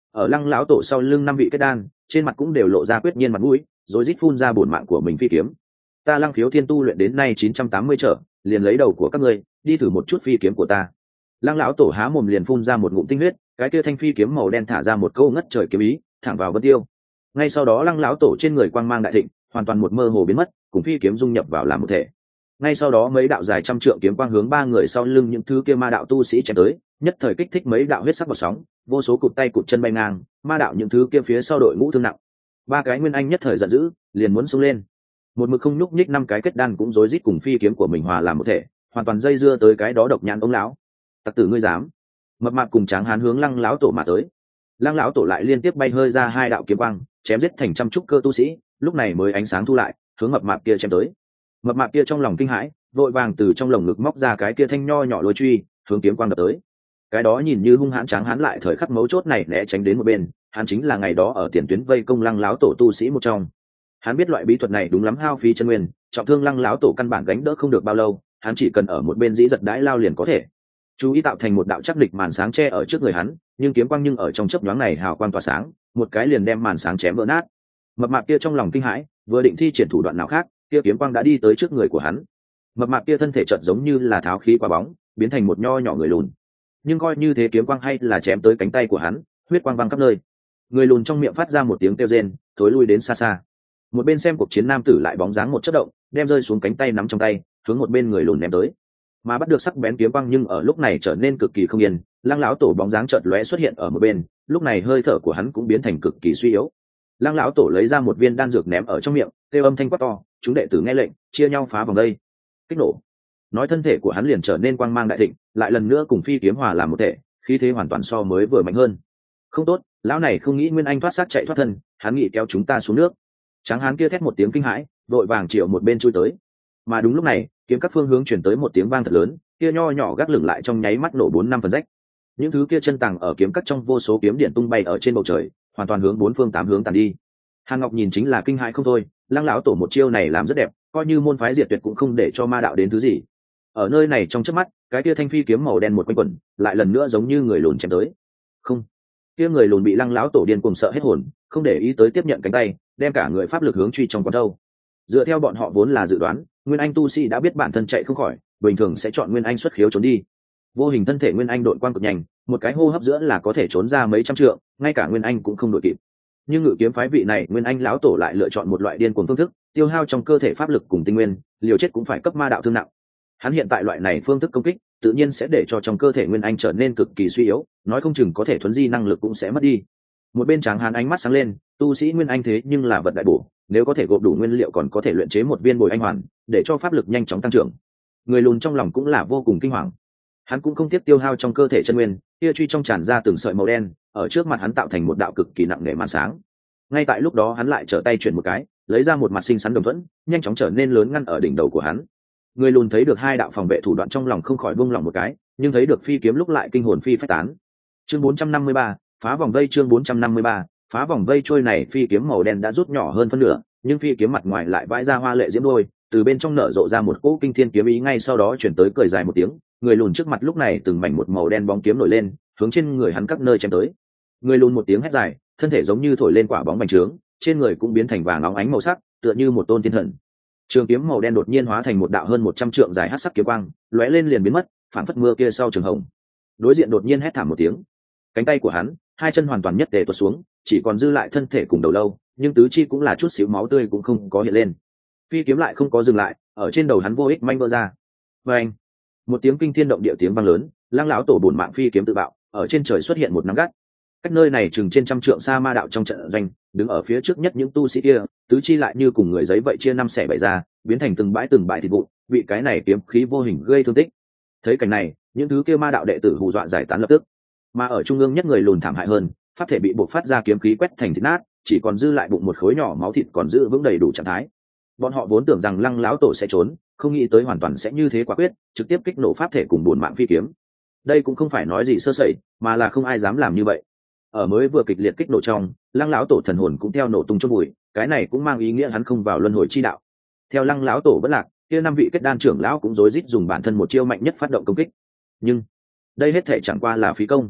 ở lăng lão tổ sau lưng năm vị kết đan trên mặt cũng đều lộ ra quyết nhiên mặt mũi, rồi rít phun ra bổn mạng của mình phi kiếm. Ta Lăng Khiếu Thiên tu luyện đến nay chín trăm tám mươi trở, liền lấy đầu của các ngươi đi thử một chút phi kiếm của ta. Lăng lão tổ há mồm liền phun ra một ngụm tinh huyết, cái kia thanh phi kiếm màu đen thả ra một câu ngất trời kiếm ý, thẳng vào Vân Tiêu. Ngay sau đó Lăng lão tổ trên người quang mang đại thịnh, hoàn toàn một mơ hồ biến mất, cùng phi kiếm dung nhập vào làm một thể. Ngay sau đó mấy đạo dài trăm trượng kiếm quang hướng ba người sau lưng những thứ kia ma đạo tu sĩ chém tới, nhất thời kích thích mấy đạo huyết sắc bọt sóng, vô số cụt tay cụt chân bay ngang, ma đạo những thứ kia phía sau đội ngũ thương nặng. Ba cái nguyên anh nhất thời giận dữ, liền muốn xông lên. Một mực không nhúc nhích năm cái kết đan cũng rối rít cùng phi kiếm của mình hòa làm một thể, hoàn toàn dây dưa tới cái đó độc nhãn ông lão. Tặc tử ngươi dám? Mập mạp cùng Tráng Hán hướng Lăng lão tổ mà tới. Lăng lão tổ lại liên tiếp bay hơi ra hai đạo kiếm quang, chém giết thành trăm trúc cơ tu sĩ, lúc này mới ánh sáng thu lại, hướng mập mạp kia chém tới. Mập mạp kia trong lòng kinh hãi, vội vàng từ trong lồng ngực móc ra cái kia thanh nho nhỏ lôi truy, hướng kiếm quang đập tới. Cái đó nhìn như hung hãn Tráng Hán lại thời khắc mấu chốt này né tránh đến một bên, hắn chính là ngày đó ở tiền tuyến vây công Lăng lão tổ tu sĩ một trong. Hắn biết loại bí thuật này đúng lắm hao phí chân nguyên, trọng thương Lăng lão tổ căn bản gánh đỡ không được bao lâu, hắn chỉ cần ở một bên dĩ giật đãi lao liền có thể. Chú ý tạo thành một đạo chắc địch màn sáng che ở trước người hắn, nhưng kiếm quang nhưng ở trong chớp nhoáng này hào quang tỏa sáng, một cái liền đem màn sáng chém vỡ nát. Mập mạp kia trong lòng kinh hãi, vừa định thi triển thủ đoạn nào khác, kia kiếm quang đã đi tới trước người của hắn. Mập mạp kia thân thể chợt giống như là tháo khí qua bóng, biến thành một nho nhỏ người lùn. Nhưng coi như thế kiếm quang hay là chém tới cánh tay của hắn, huyết quang văng khắp nơi. Người lùn trong miệng phát ra một tiếng kêu rên, thối lui đến xa xa. Một bên xem cuộc chiến nam tử lại bóng dáng một chớp động, đem rơi xuống cánh tay nắm trong tay, hướng một bên người lùn ném tới. Mà bắt được sắc bén kiếm quang nhưng ở lúc này trở nên cực kỳ không yên, Lăng lão tổ bóng dáng chợt lóe xuất hiện ở một bên, lúc này hơi thở của hắn cũng biến thành cực kỳ suy yếu. Lăng lão tổ lấy ra một viên đan dược ném ở trong miệng, kêu âm thanh quát to, chúng đệ tử nghe lệnh, chia nhau phá vòng đây. Kích nổ. Nói thân thể của hắn liền trở nên quang mang đại thịnh, lại lần nữa cùng phi kiếm hòa làm một thể, khí thế hoàn toàn so mới vừa mạnh hơn. Không tốt, lão này không nghĩ Nguyên Anh thoát xác chạy thoát thân, hắn nghĩ kéo chúng ta xuống nước. Tráng Hán kia thét một tiếng kinh hãi, vội vàng triệu một bên chui tới. Mà đúng lúc này, kiếm các phương hướng chuyển tới một tiếng vang thật lớn, kia nho nhỏ gác lửng lại trong nháy mắt nổ bốn năm phần rách. Những thứ kia chân tàng ở kiếm cắt trong vô số kiếm điện tung bay ở trên bầu trời, hoàn toàn hướng bốn phương tám hướng tàn đi. Hàn Ngọc nhìn chính là kinh hãi không thôi, Lăng lão tổ một chiêu này làm rất đẹp, coi như môn phái diệt tuyệt cũng không để cho ma đạo đến thứ gì. Ở nơi này trong chớp mắt, cái kia thanh phi kiếm màu đen một quanh quẩn, lại lần nữa giống như người lùn chém tới. Không, kia người lùn bị Lăng lão tổ điên cuồng sợ hết hồn, không để ý tới tiếp nhận cánh tay, đem cả người pháp lực hướng truy trong quán đâu. Dựa theo bọn họ vốn là dự đoán, Nguyên Anh tu sĩ đã biết bản thân chạy không khỏi, bình thường sẽ chọn Nguyên Anh xuất khiếu trốn đi. Vô hình thân thể Nguyên Anh đội quang cực nhanh, một cái hô hấp giữa là có thể trốn ra mấy trăm trượng, ngay cả Nguyên Anh cũng không đội kịp. Nhưng Ngự Kiếm phái vị này Nguyên Anh lão tổ lại lựa chọn một loại điên cuồng phương thức, tiêu hao trong cơ thể pháp lực cùng tinh nguyên, liều chết cũng phải cấp ma đạo thương nặng. Hắn hiện tại loại này phương thức công kích, tự nhiên sẽ để cho trong cơ thể Nguyên Anh trở nên cực kỳ suy yếu, nói không chừng có thể thuấn di năng lực cũng sẽ mất đi. Một bên Tráng Hán ánh mắt sáng lên, tu sĩ Nguyên Anh thế nhưng là vật đại bổ, nếu có thể gộp đủ nguyên liệu còn có thể luyện chế một viên bồi anh hoàn, để cho pháp lực nhanh chóng tăng trưởng. Người lùn trong lòng cũng là vô cùng kinh hoàng. Hắn cũng không tiếc tiêu hao trong cơ thể chân nguyên, kia truy trong tràn ra từng sợi màu đen, ở trước mặt hắn tạo thành một đạo cực kỳ nặng nề màn sáng. Ngay tại lúc đó hắn lại trở tay chuyển một cái, lấy ra một mặt xinh xắn đồng thuẫn, nhanh chóng trở nên lớn ngăn ở đỉnh đầu của hắn. Người lùn thấy được hai đạo phòng vệ thủ đoạn trong lòng không khỏi buông lòng một cái, nhưng thấy được phi kiếm lúc lại kinh hồn phi phách tán. Chương bốn trăm năm mươi ba, phá vòng vây. Chương bốn trăm năm mươi ba, phá vòng vây. Trôi này phi kiếm màu đen đã rút nhỏ hơn phân nửa, nhưng phi kiếm mặt ngoài lại vãi ra hoa lệ diễm đôi, từ bên trong nở rộ ra một cỗ kinh thiên kiếm ý, ngay sau đó chuyển tới cười dài một tiếng. Người lùn trước mặt lúc này từng mảnh một màu đen bóng kiếm nổi lên, hướng trên người hắn các nơi chém tới. Người lùn một tiếng hét dài, thân thể giống như thổi lên quả bóng bành trướng, trên người cũng biến thành vàng óng ánh màu sắc, tựa như một tôn thiên thần. Trường kiếm màu đen đột nhiên hóa thành một đạo hơn một trăm trượng dài hắc sắc kiếm quang, lóe lên liền biến mất, phản phất mưa kia sau trường hồng. Đối diện đột nhiên hét thảm một tiếng, cánh tay của hắn, hai chân hoàn toàn nhất tề tuột xuống, chỉ còn dư lại thân thể cùng đầu lâu, nhưng tứ chi cũng là chút xíu máu tươi cũng không có hiện lên. Phi kiếm lại không có dừng lại, ở trên đầu hắn vô ích manh vỡ ra. Và anh, một tiếng kinh thiên động địa tiếng vang lớn, Lăng lão tổ bổn mạng phi kiếm tự bạo, ở trên trời xuất hiện một nắm gắt. Cách nơi này chừng trên trăm trượng xa ma đạo trong trận doanh, đứng ở phía trước nhất những tu sĩ kia, tứ chi lại như cùng người giấy vậy chia năm xẻ bảy ra, biến thành từng bãi từng bãi thịt vụn, bị cái này kiếm khí vô hình gây thương tích. Thấy cảnh này, những thứ kia ma đạo đệ tử hù dọa giải tán lập tức. Mà ở trung ương nhất người lùn thảm hại hơn, pháp thể bị buộc phát ra kiếm khí quét thành thịt nát, chỉ còn dư lại bụng một khối nhỏ máu thịt còn giữ vững đầy đủ trạng thái. Bọn họ vốn tưởng rằng Lăng lão tổ sẽ trốn, không nghĩ tới hoàn toàn sẽ như thế quả quyết, trực tiếp kích nổ pháp thể cùng bổn mạng phi kiếm. Đây cũng không phải nói gì sơ sẩy, mà là không ai dám làm như vậy. Ở mới vừa kịch liệt kích nổ trong, Lăng lão tổ thần hồn cũng theo nổ tung chôn bụi, cái này cũng mang ý nghĩa hắn không vào luân hồi chi đạo. Theo Lăng lão tổ bất lạc, kia năm vị kết đan trưởng lão cũng rối rít dùng bản thân một chiêu mạnh nhất phát động công kích. Nhưng đây hết thể chẳng qua là phí công.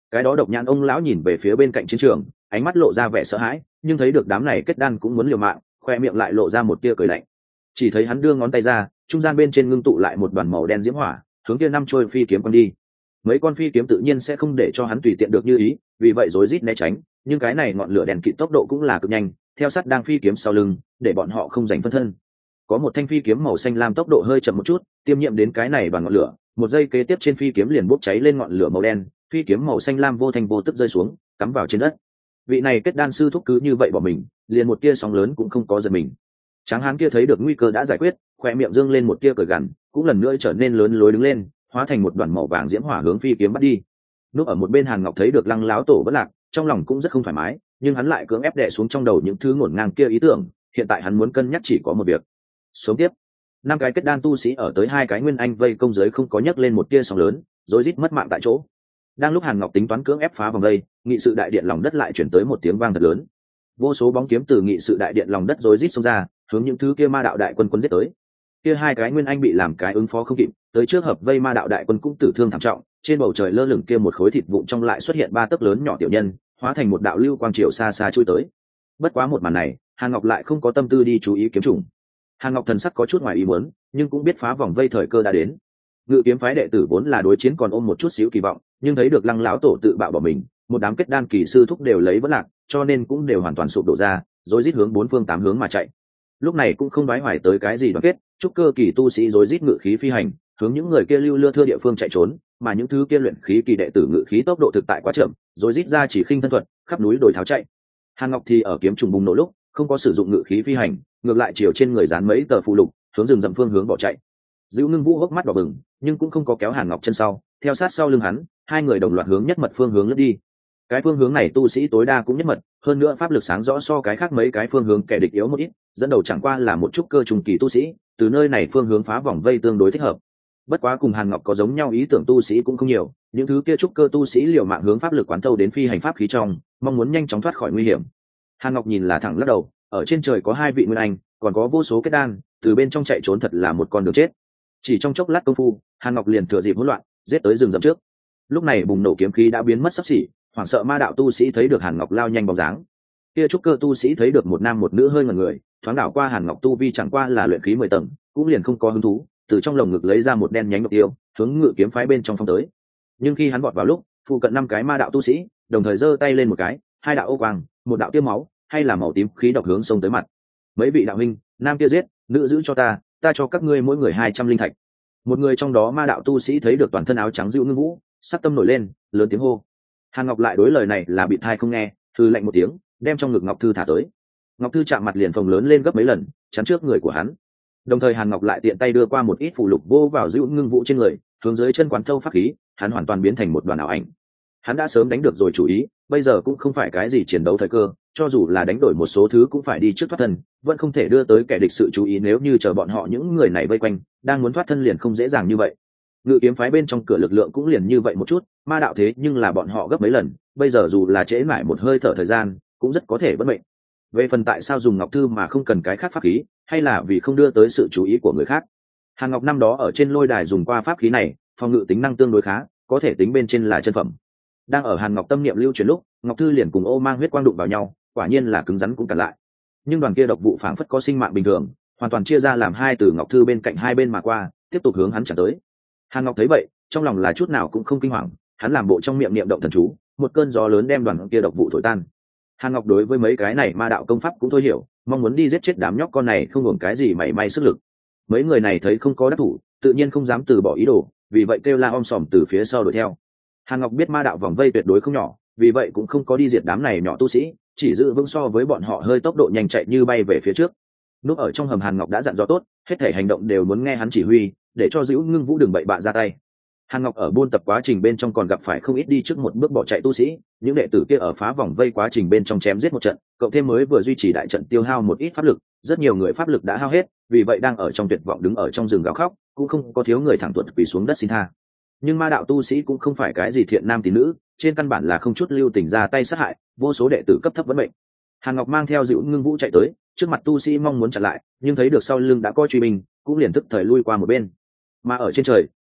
Cái đó độc nhãn ông lão nhìn về phía bên cạnh chiến trường, ánh mắt lộ ra vẻ sợ hãi, nhưng thấy được đám này kết đan cũng muốn liều mạng, khoe miệng lại lộ ra một tia cười lạnh. Chỉ thấy hắn đưa ngón tay ra, trung gian bên trên ngưng tụ lại một đoàn màu đen diễm hỏa, hướng kia năm trôi phi kiếm quăng đi. Mấy con phi kiếm tự nhiên sẽ không để cho hắn tùy tiện được như ý, vì vậy rối rít né tránh, nhưng cái này ngọn lửa đèn kịt tốc độ cũng là cực nhanh, theo sát đang phi kiếm sau lưng, để bọn họ không giành phân thân. Có một thanh phi kiếm màu xanh lam tốc độ hơi chậm một chút, tiêm nhiễm đến cái này bằng ngọn lửa, một giây kế tiếp trên phi kiếm liền bốc cháy lên ngọn lửa màu đen, phi kiếm màu xanh lam vô thành vô tức rơi xuống, cắm vào trên đất. Vị này kết đan sư thúc cứ như vậy bỏ mình, liền một tia sóng lớn cũng không có giật mình. Tráng hán kia thấy được nguy cơ đã giải quyết, khoe miệng dương lên một tia cười gằn, cũng lần nữa trở nên lớn lối đứng lên, hóa thành một đoàn màu vàng diễm hỏa hướng phi kiếm bắt đi. Núp ở một bên Hàn Ngọc thấy được Lăng láo tổ bất lạc, trong lòng cũng rất không thoải mái, nhưng hắn lại cưỡng ép đè xuống trong đầu những thứ ngổn ngang kia ý tưởng, hiện tại hắn muốn cân nhắc chỉ có một việc. Sống tiếp. Năm cái kết đan tu sĩ ở tới hai cái nguyên anh vây công giới không có nhấc lên một tia sóng lớn, rối rít mất mạng tại chỗ. Đang lúc Hàn Ngọc tính toán cưỡng ép phá vòng vây, nghị sự đại điện lòng đất lại chuyển tới một tiếng vang thật lớn. Vô số bóng kiếm từ nghị sự đại điện lòng đất rối rít xông ra, hướng những thứ kia ma đạo đại quân quân giết tới. Kia hai cái nguyên anh bị làm cái ứng phó không kịp, tới trước hợp vây ma đạo đại quân cũng tử thương thảm trọng, trên bầu trời lơ lửng kia một khối thịt vụn trong lại xuất hiện ba tấc lớn nhỏ tiểu nhân, hóa thành một đạo lưu quang triều xa xa chui tới. Bất quá một màn này, Hàn Ngọc lại không có tâm tư đi chú ý kiếm trùng. Hàn Ngọc thần sắc có chút ngoài ý muốn, nhưng cũng biết phá vòng vây thời cơ đã đến. Ngự kiếm phái đệ tử vốn là đối chiến còn ôm một chút xíu kỳ vọng, nhưng thấy được Lăng lão tổ tự bạo bỏ mình, một đám kết đan kỳ sư thúc đều lấy vẫn lạc, cho nên cũng đều hoàn toàn sụp đổ ra, rối rít hướng bốn phương tám hướng mà chạy. Lúc này cũng không đoái hoài tới cái gì đoàn kết, chúc cơ kỳ tu sĩ rối rít ngự khí phi hành, hướng những người kia lưu lưa thưa địa phương chạy trốn, mà những thứ kia luyện khí kỳ đệ tử ngự khí tốc độ thực tại quá chậm, rối rít ra chỉ khinh thân thuật, khắp núi đồi tháo chạy. Hàn Ngọc thì ở kiếm trùng bùng nổ lúc, không có sử dụng ngự khí phi hành, ngược lại chiều trên người dán mấy tờ phù lục, hướng rừng rậm phương hướng bỏ chạy. Dữu Ngưng Vũ hốc mắt đỏ bừng, nhưng cũng không có kéo Hàn Ngọc chân sau, theo sát sau lưng hắn, hai người đồng loạt hướng nhất mật phương hướng lướt đi. Cái phương hướng này tu sĩ tối đa cũng nhất mật, hơn nữa pháp lực sáng rõ so cái khác mấy cái phương hướng kẻ địch yếu một ít, dẫn đầu chẳng qua là một chút cơ trùng kỳ tu sĩ, từ nơi này phương hướng phá vòng vây tương đối thích hợp. Bất quá cùng Hàn Ngọc có giống nhau ý tưởng tu sĩ cũng không nhiều, những thứ kia trúc cơ tu sĩ liều mạng hướng pháp lực quán thâu đến phi hành pháp khí trong, mong muốn nhanh chóng thoát khỏi nguy hiểm. Hàn Ngọc nhìn là thẳng lắc đầu, ở trên trời có hai vị nguyên anh, còn có vô số kết đan, từ bên trong chạy trốn thật là một con đường chết. Chỉ trong chốc lát công phu, Hàn Ngọc liền thừa dịp hỗn loạn, giết tới rừng rậm trước. Lúc này bùng nổ kiếm khí đã biến mất sắp xỉ, hoảng sợ ma đạo tu sĩ thấy được Hàn Ngọc lao nhanh bóng dáng. Kia trúc cơ tu sĩ thấy được một nam một nữ hơi ngẩn người, thoáng đảo qua Hàn Ngọc tu vi chẳng qua là luyện khí mười tầng, cũng liền không có hứng thú, từ trong lồng ngực lấy ra một đen nhánh ngọc tiêu, hướng ngự kiếm phái bên trong phong tới. Nhưng khi hắn vọt vào lúc, phụ cận năm cái ma đạo tu sĩ đồng thời giơ tay lên một cái, hai đạo ô quang, một đạo tiêm máu, hay là màu tím khí độc hướng xông tới mặt. Mấy vị đạo huynh, nam kia giết, nữ giữ cho ta, ta cho các ngươi mỗi người hai trăm linh thạch. Một người trong đó ma đạo tu sĩ thấy được toàn thân áo trắng Dữu Ngưng Vũ, sắc tâm nổi lên, lớn tiếng hô. Hàn Ngọc lại đối lời này là bị thai không nghe, thư lạnh một tiếng, đem trong ngực ngọc thư thả tới. Ngọc thư chạm mặt liền phồng lớn lên gấp mấy lần, chắn trước người của hắn. Đồng thời Hàn Ngọc lại tiện tay đưa qua một ít phù lục vô vào Dữu Ngưng Vũ trên người, hướng dưới chân quán thâu pháp khí, hắn hoàn toàn biến thành một đoàn ảo ảnh. Hắn đã sớm đánh được rồi chủ ý, bây giờ cũng không phải cái gì chiến đấu thời cơ, cho dù là đánh đổi một số thứ cũng phải đi trước thoát thân, vẫn không thể đưa tới kẻ địch sự chú ý nếu như chờ bọn họ những người này vây quanh, đang muốn thoát thân liền không dễ dàng như vậy. Ngự kiếm phái bên trong cửa lực lượng cũng liền như vậy một chút, ma đạo thế nhưng là bọn họ gấp mấy lần, bây giờ dù là trễ mãi một hơi thở thời gian, cũng rất có thể bất mệnh. Về phần tại sao dùng ngọc thư mà không cần cái khác pháp khí, hay là vì không đưa tới sự chú ý của người khác. Hàn Ngọc năm đó ở trên lôi đài dùng qua pháp khí này, phòng ngự tính năng tương đối khá, có thể tính bên trên là chân phẩm. Đang ở Hàn Ngọc tâm niệm lưu chuyển lúc, ngọc thư liền cùng ô mang huyết quang đụng vào nhau, quả nhiên là cứng rắn cũng cản lại. Nhưng đoàn kia độc vụ phảng phất có sinh mạng bình thường, hoàn toàn chia ra làm hai từ ngọc thư bên cạnh hai bên mà qua, tiếp tục hướng hắn chặn tới. Hàn Ngọc thấy vậy, trong lòng là chút nào cũng không kinh hoàng, hắn làm bộ trong miệng niệm động thần chú, một cơn gió lớn đem đoàn kia độc vụ thổi tan. Hàn Ngọc đối với mấy cái này ma đạo công pháp cũng thôi hiểu, mong muốn đi giết chết đám nhóc con này không hưởng cái gì mảy may sức lực. Mấy người này thấy không có đắc thủ, tự nhiên không dám từ bỏ ý đồ, vì vậy kêu la om sòm từ phía sau đuổi theo. Hàn Ngọc biết ma đạo vòng vây tuyệt đối không nhỏ, vì vậy cũng không có đi diệt đám này nhỏ tu sĩ, chỉ giữ vững so với bọn họ hơi tốc độ nhanh chạy như bay về phía trước. Núp ở trong hầm Hàn Ngọc đã dặn dò tốt, hết thể hành động đều muốn nghe hắn chỉ huy, để cho Dữu Ngưng Vũ đừng bậy bạ ra tay. Hàn Ngọc ở buôn tập quá trình bên trong còn gặp phải không ít đi trước một bước bỏ chạy tu sĩ, những đệ tử kia ở phá vòng vây quá trình bên trong chém giết một trận, cộng thêm mới vừa duy trì đại trận tiêu hao một ít pháp lực, rất nhiều người pháp lực đã hao hết, vì vậy đang ở trong tuyệt vọng đứng ở trong rừng gào khóc, cũng không có thiếu người thẳng tuột quỳ xuống đất xin tha. Nhưng ma đạo tu sĩ cũng không phải cái gì thiện nam tín nữ, trên căn bản là không chút lưu tình ra tay sát hại, vô số đệ tử cấp thấp vẫn bệnh. Hàn Ngọc mang theo Dữu Ngưng Vũ chạy tới, trước mặt tu sĩ mong muốn chặn lại, nhưng thấy được sau lưng đã có truy binh, cũng liền tức thời lui qua một bên. Mà ở trên trời,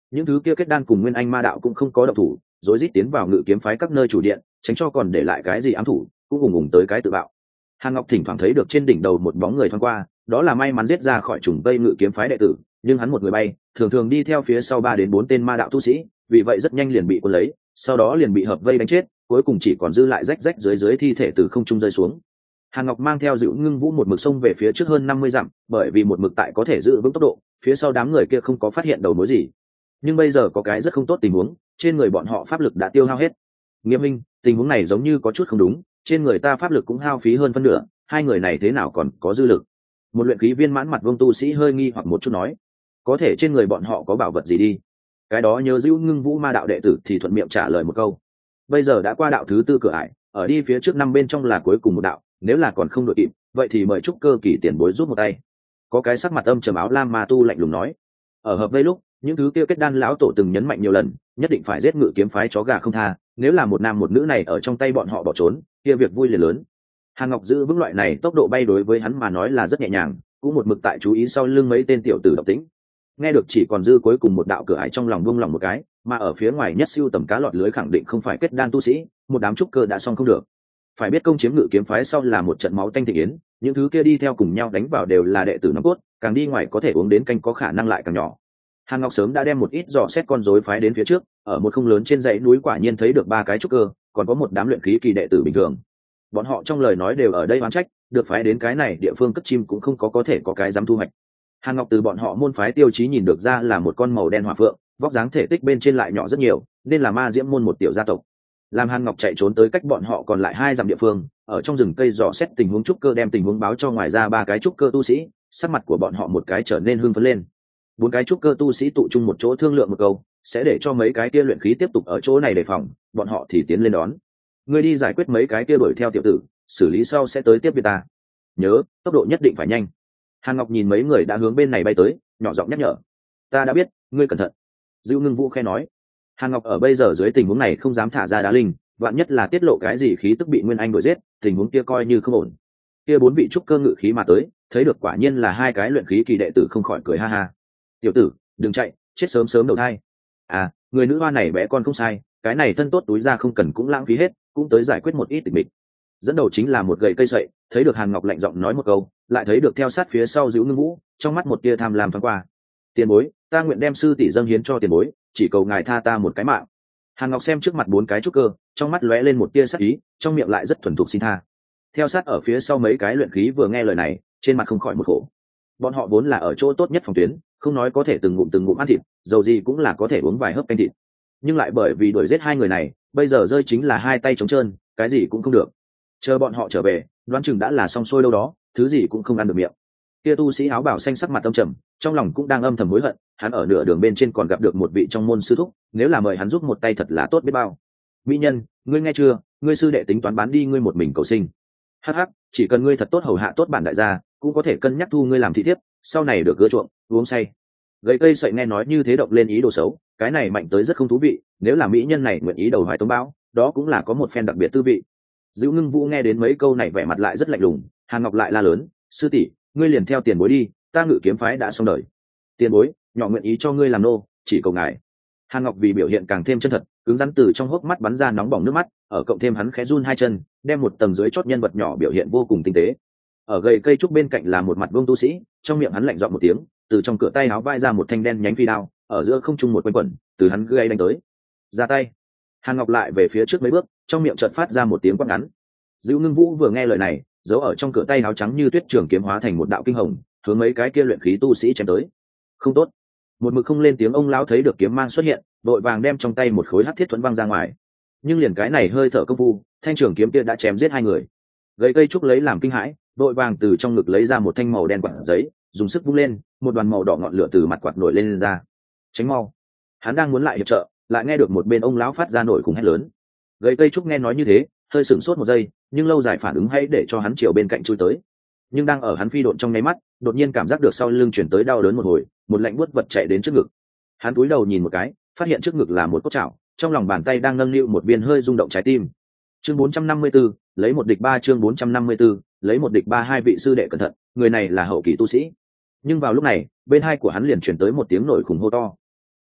những thứ kia kết đan cùng nguyên anh ma đạo cũng không có động thủ, rối rít tiến vào ngự kiếm phái các nơi chủ điện, tránh cho còn để lại cái gì ám thủ, cũng ùng ùng tới cái tự bạo. Hàn Ngọc thỉnh thoảng thấy được trên đỉnh đầu một bóng người thoáng qua, đó là may mắn giết ra khỏi trùng vây ngự kiếm phái đệ tử, nhưng hắn một người bay, thường thường đi theo phía sau ba đến bốn tên ma đạo tu sĩ, vì vậy rất nhanh liền bị cuốn lấy, sau đó liền bị hợp vây đánh chết, cuối cùng chỉ còn dư lại rách rách dưới dưới thi thể từ không trung rơi xuống. Hàn Ngọc mang theo Dữu Ngưng Vũ một mực xông về phía trước hơn năm mươi dặm, bởi vì một mực tại có thể giữ vững tốc độ, phía sau đám người kia không có phát hiện đầu mối gì. Nhưng bây giờ có cái rất không tốt tình huống, trên người bọn họ pháp lực đã tiêu hao hết. Nghiêm Minh, tình huống này giống như có chút không đúng, trên người ta pháp lực cũng hao phí hơn phân nửa, hai người này thế nào còn có dư lực? Một luyện khí viên mãn mặt vương tu sĩ hơi nghi hoặc một chút nói, có thể trên người bọn họ có bảo vật gì đi? Cái đó nhớ Dữu Ngưng Vũ ma đạo đệ tử thì thuận miệng trả lời một câu. Bây giờ đã qua đạo thứ tư cửa ải, ở đi phía trước năm bên trong là cuối cùng một đạo, nếu là còn không đội kịp, vậy thì mời trúc cơ kỳ tiền bối giúp một tay. Có cái sắc mặt âm trầm áo lam ma tu lạnh lùng nói. Ở hợp vây lúc, những thứ kia kết đan lão tổ từng nhấn mạnh nhiều lần, nhất định phải giết ngự kiếm phái chó gà không tha, nếu là một nam một nữ này ở trong tay bọn họ bỏ trốn, kia việc vui liền lớn. Hàn Ngọc giữ vững loại này tốc độ bay đối với hắn mà nói là rất nhẹ nhàng, cũng một mực tại chú ý sau lưng mấy tên tiểu tử độc tĩnh. Nghe được chỉ còn dư cuối cùng một đạo cửa ải trong lòng buông lòng một cái, mà ở phía ngoài nhất siêu tầm cá lọt lưới khẳng định không phải kết đan tu sĩ, một đám trúc cơ đã xong không được. Phải biết công chiếm ngự kiếm phái sau là một trận máu tanh thịnh yến, những thứ kia đi theo cùng nhau đánh vào đều là đệ tử nòng cốt, càng đi ngoài có thể uống đến canh có khả năng lại càng nhỏ. Hàn Ngọc sớm đã đem một ít dò xét con rối phái đến phía trước, ở một không lớn trên dãy núi quả nhiên thấy được ba cái trúc cơ, còn có một đám luyện khí kỳ đệ tử bình thường. Bọn họ trong lời nói đều ở đây oán trách, được phái đến cái này địa phương cất chim cũng không có có thể có cái dám thu hoạch. Hàn Ngọc từ bọn họ môn phái tiêu chí nhìn được ra là một con màu đen hỏa phượng, vóc dáng thể tích bên trên lại nhỏ rất nhiều, nên là ma diễm môn một tiểu gia tộc. Làm Hàn Ngọc chạy trốn tới cách bọn họ còn lại hai dặm địa phương, ở trong rừng cây dò xét tình huống trúc cơ đem tình huống báo cho ngoài ra ba cái trúc cơ tu sĩ, sắc mặt của bọn họ một cái trở nên hưng phấn lên. Bốn cái trúc cơ tu sĩ tụ chung một chỗ thương lượng một câu, sẽ để cho mấy cái kia luyện khí tiếp tục ở chỗ này đề phòng, bọn họ thì tiến lên đón. Ngươi đi giải quyết mấy cái kia đuổi theo tiểu tử, xử lý sau sẽ tới tiếp với ta. Nhớ, tốc độ nhất định phải nhanh. Hàn Ngọc nhìn mấy người đã hướng bên này bay tới, nhỏ giọng nhắc nhở. Ta đã biết, ngươi cẩn thận. Dữu Ngưng Vũ khẽ nói. Hàn Ngọc ở bây giờ dưới tình huống này không dám thả ra đá linh, vạn nhất là tiết lộ cái gì khí tức bị Nguyên Anh đuổi giết, tình huống kia coi như không ổn. Kia bốn vị trúc cơ ngự khí mà tới, thấy được quả nhiên là hai cái luyện khí kỳ đệ tử không khỏi cười ha ha. Tiểu tử, đừng chạy, chết sớm sớm đầu thai. À, người nữ hoa này bé con không sai, cái này thân tốt túi ra không cần cũng lãng phí hết, cũng tới giải quyết một ít tịch mịch. Dẫn đầu chính là một gậy cây sậy, thấy được Hàn Ngọc lạnh giọng nói một câu, lại thấy được theo sát phía sau Dữu Ngưng Vũ, trong mắt một tia tham lam thoáng qua. Tiền bối, ta nguyện đem sư tỷ dâng hiến cho tiền bối, chỉ cầu ngài tha ta một cái mạng. Hàn Ngọc xem trước mặt bốn cái trúc cơ, trong mắt lóe lên một tia sắc ý, trong miệng lại rất thuần thục xin tha. Theo sát ở phía sau mấy cái luyện khí vừa nghe lời này, trên mặt không khỏi một khổ. Bọn họ vốn là ở chỗ tốt nhất phòng tuyến, không nói có thể từng ngụm từng ngụm ăn thịt, dầu gì cũng là có thể uống vài hớp canh thịt. Nhưng lại bởi vì đuổi giết hai người này, bây giờ rơi chính là hai tay trống trơn, cái gì cũng không được. Chờ bọn họ trở về, đoán chừng đã là xong xuôi đâu đó, thứ gì cũng không ăn được miệng. Kia tu sĩ áo bào xanh sắc mặt âm trầm, trong lòng cũng đang âm thầm hối hận, hắn ở nửa đường bên trên còn gặp được một vị trong môn sư thúc, nếu là mời hắn giúp một tay thật là tốt biết bao. Mỹ nhân, ngươi nghe chưa, ngươi sư đệ tính toán bán đi ngươi một mình cầu sinh. Hắc hắc, chỉ cần ngươi thật tốt hầu hạ tốt bản đại gia, cũng có thể cân nhắc thu ngươi làm thị thiếp, sau này được gỡ chuộng, uống say. Gậy cây sậy nghe nói như thế động lên ý đồ xấu, cái này mạnh tới rất không thú vị, nếu là mỹ nhân này nguyện ý đầu hoài tống báo, đó cũng là có một phen đặc biệt tư vị. Dữu Ngưng Vũ nghe đến mấy câu này vẻ mặt lại rất lạnh lùng, Hàn Ngọc lại la lớn, sư tỷ, ngươi liền theo tiền bối đi, ta ngự kiếm phái đã xong đời. Tiền bối, nhỏ nguyện ý cho ngươi làm nô, chỉ cầu ngài. Hàn Ngọc vì biểu hiện càng thêm chân thật, cứng rắn từ trong hốc mắt bắn ra nóng bỏng nước mắt, ở cộng thêm hắn khẽ run hai chân, đem một tầng dưới chót nhân vật nhỏ biểu hiện vô cùng tinh tế. Ở gầy cây trúc bên cạnh là một mặt vương tu sĩ, trong miệng hắn lạnh giọng một tiếng, từ trong cửa tay áo vai ra một thanh đen nhánh phi đao, ở giữa không trung một quanh quẩn, từ hắn gây đánh tới. Ra tay. Hàn Ngọc lại về phía trước mấy bước, trong miệng chợt phát ra một tiếng quát ngắn. Dữu Ngưng Vũ vừa nghe lời này, giấu ở trong cửa tay áo trắng như tuyết trường kiếm hóa thành một đạo kinh hồng, hướng mấy cái kia luyện khí tu sĩ chém tới. Không tốt. Một mực không lên tiếng ông lão thấy được kiếm mang xuất hiện, đội vàng đem trong tay một khối hắc thiết thuẫn văng ra ngoài. Nhưng liền cái này hơi thở công phu, thanh trường kiếm kia đã chém giết hai người. Gậy cây trúc lấy làm kinh hãi, đội vàng từ trong ngực lấy ra một thanh màu đen quạt giấy, dùng sức vung lên, một đoàn màu đỏ ngọn lửa từ mặt quạt nổi lên, lên ra. Tránh mau. Hắn đang muốn lại hiệp trợ, lại nghe được một bên ông lão phát ra nổi khủng hét lớn. Gậy cây trúc nghe nói như thế, hơi sửng sốt một giây, nhưng lâu dài phản ứng hay để cho hắn chiều bên cạnh chui tới. Nhưng đang ở hắn phi độn trong nháy mắt, đột nhiên cảm giác được sau lưng chuyển tới đau đớn một hồi, một lạnh buốt vật chạy đến trước ngực. Hắn cúi đầu nhìn một cái, phát hiện trước ngực là một cốt chảo, trong lòng bàn tay đang nâng niu một viên hơi rung động trái tim. Chương bốn trăm năm mươi 4, lấy một địch ba chương bốn trăm năm mươi 4, lấy một địch ba hai vị sư đệ cẩn thận, người này là hậu kỳ tu sĩ. Nhưng vào lúc này, bên hai của hắn liền chuyển tới một tiếng nổi khủng hô to.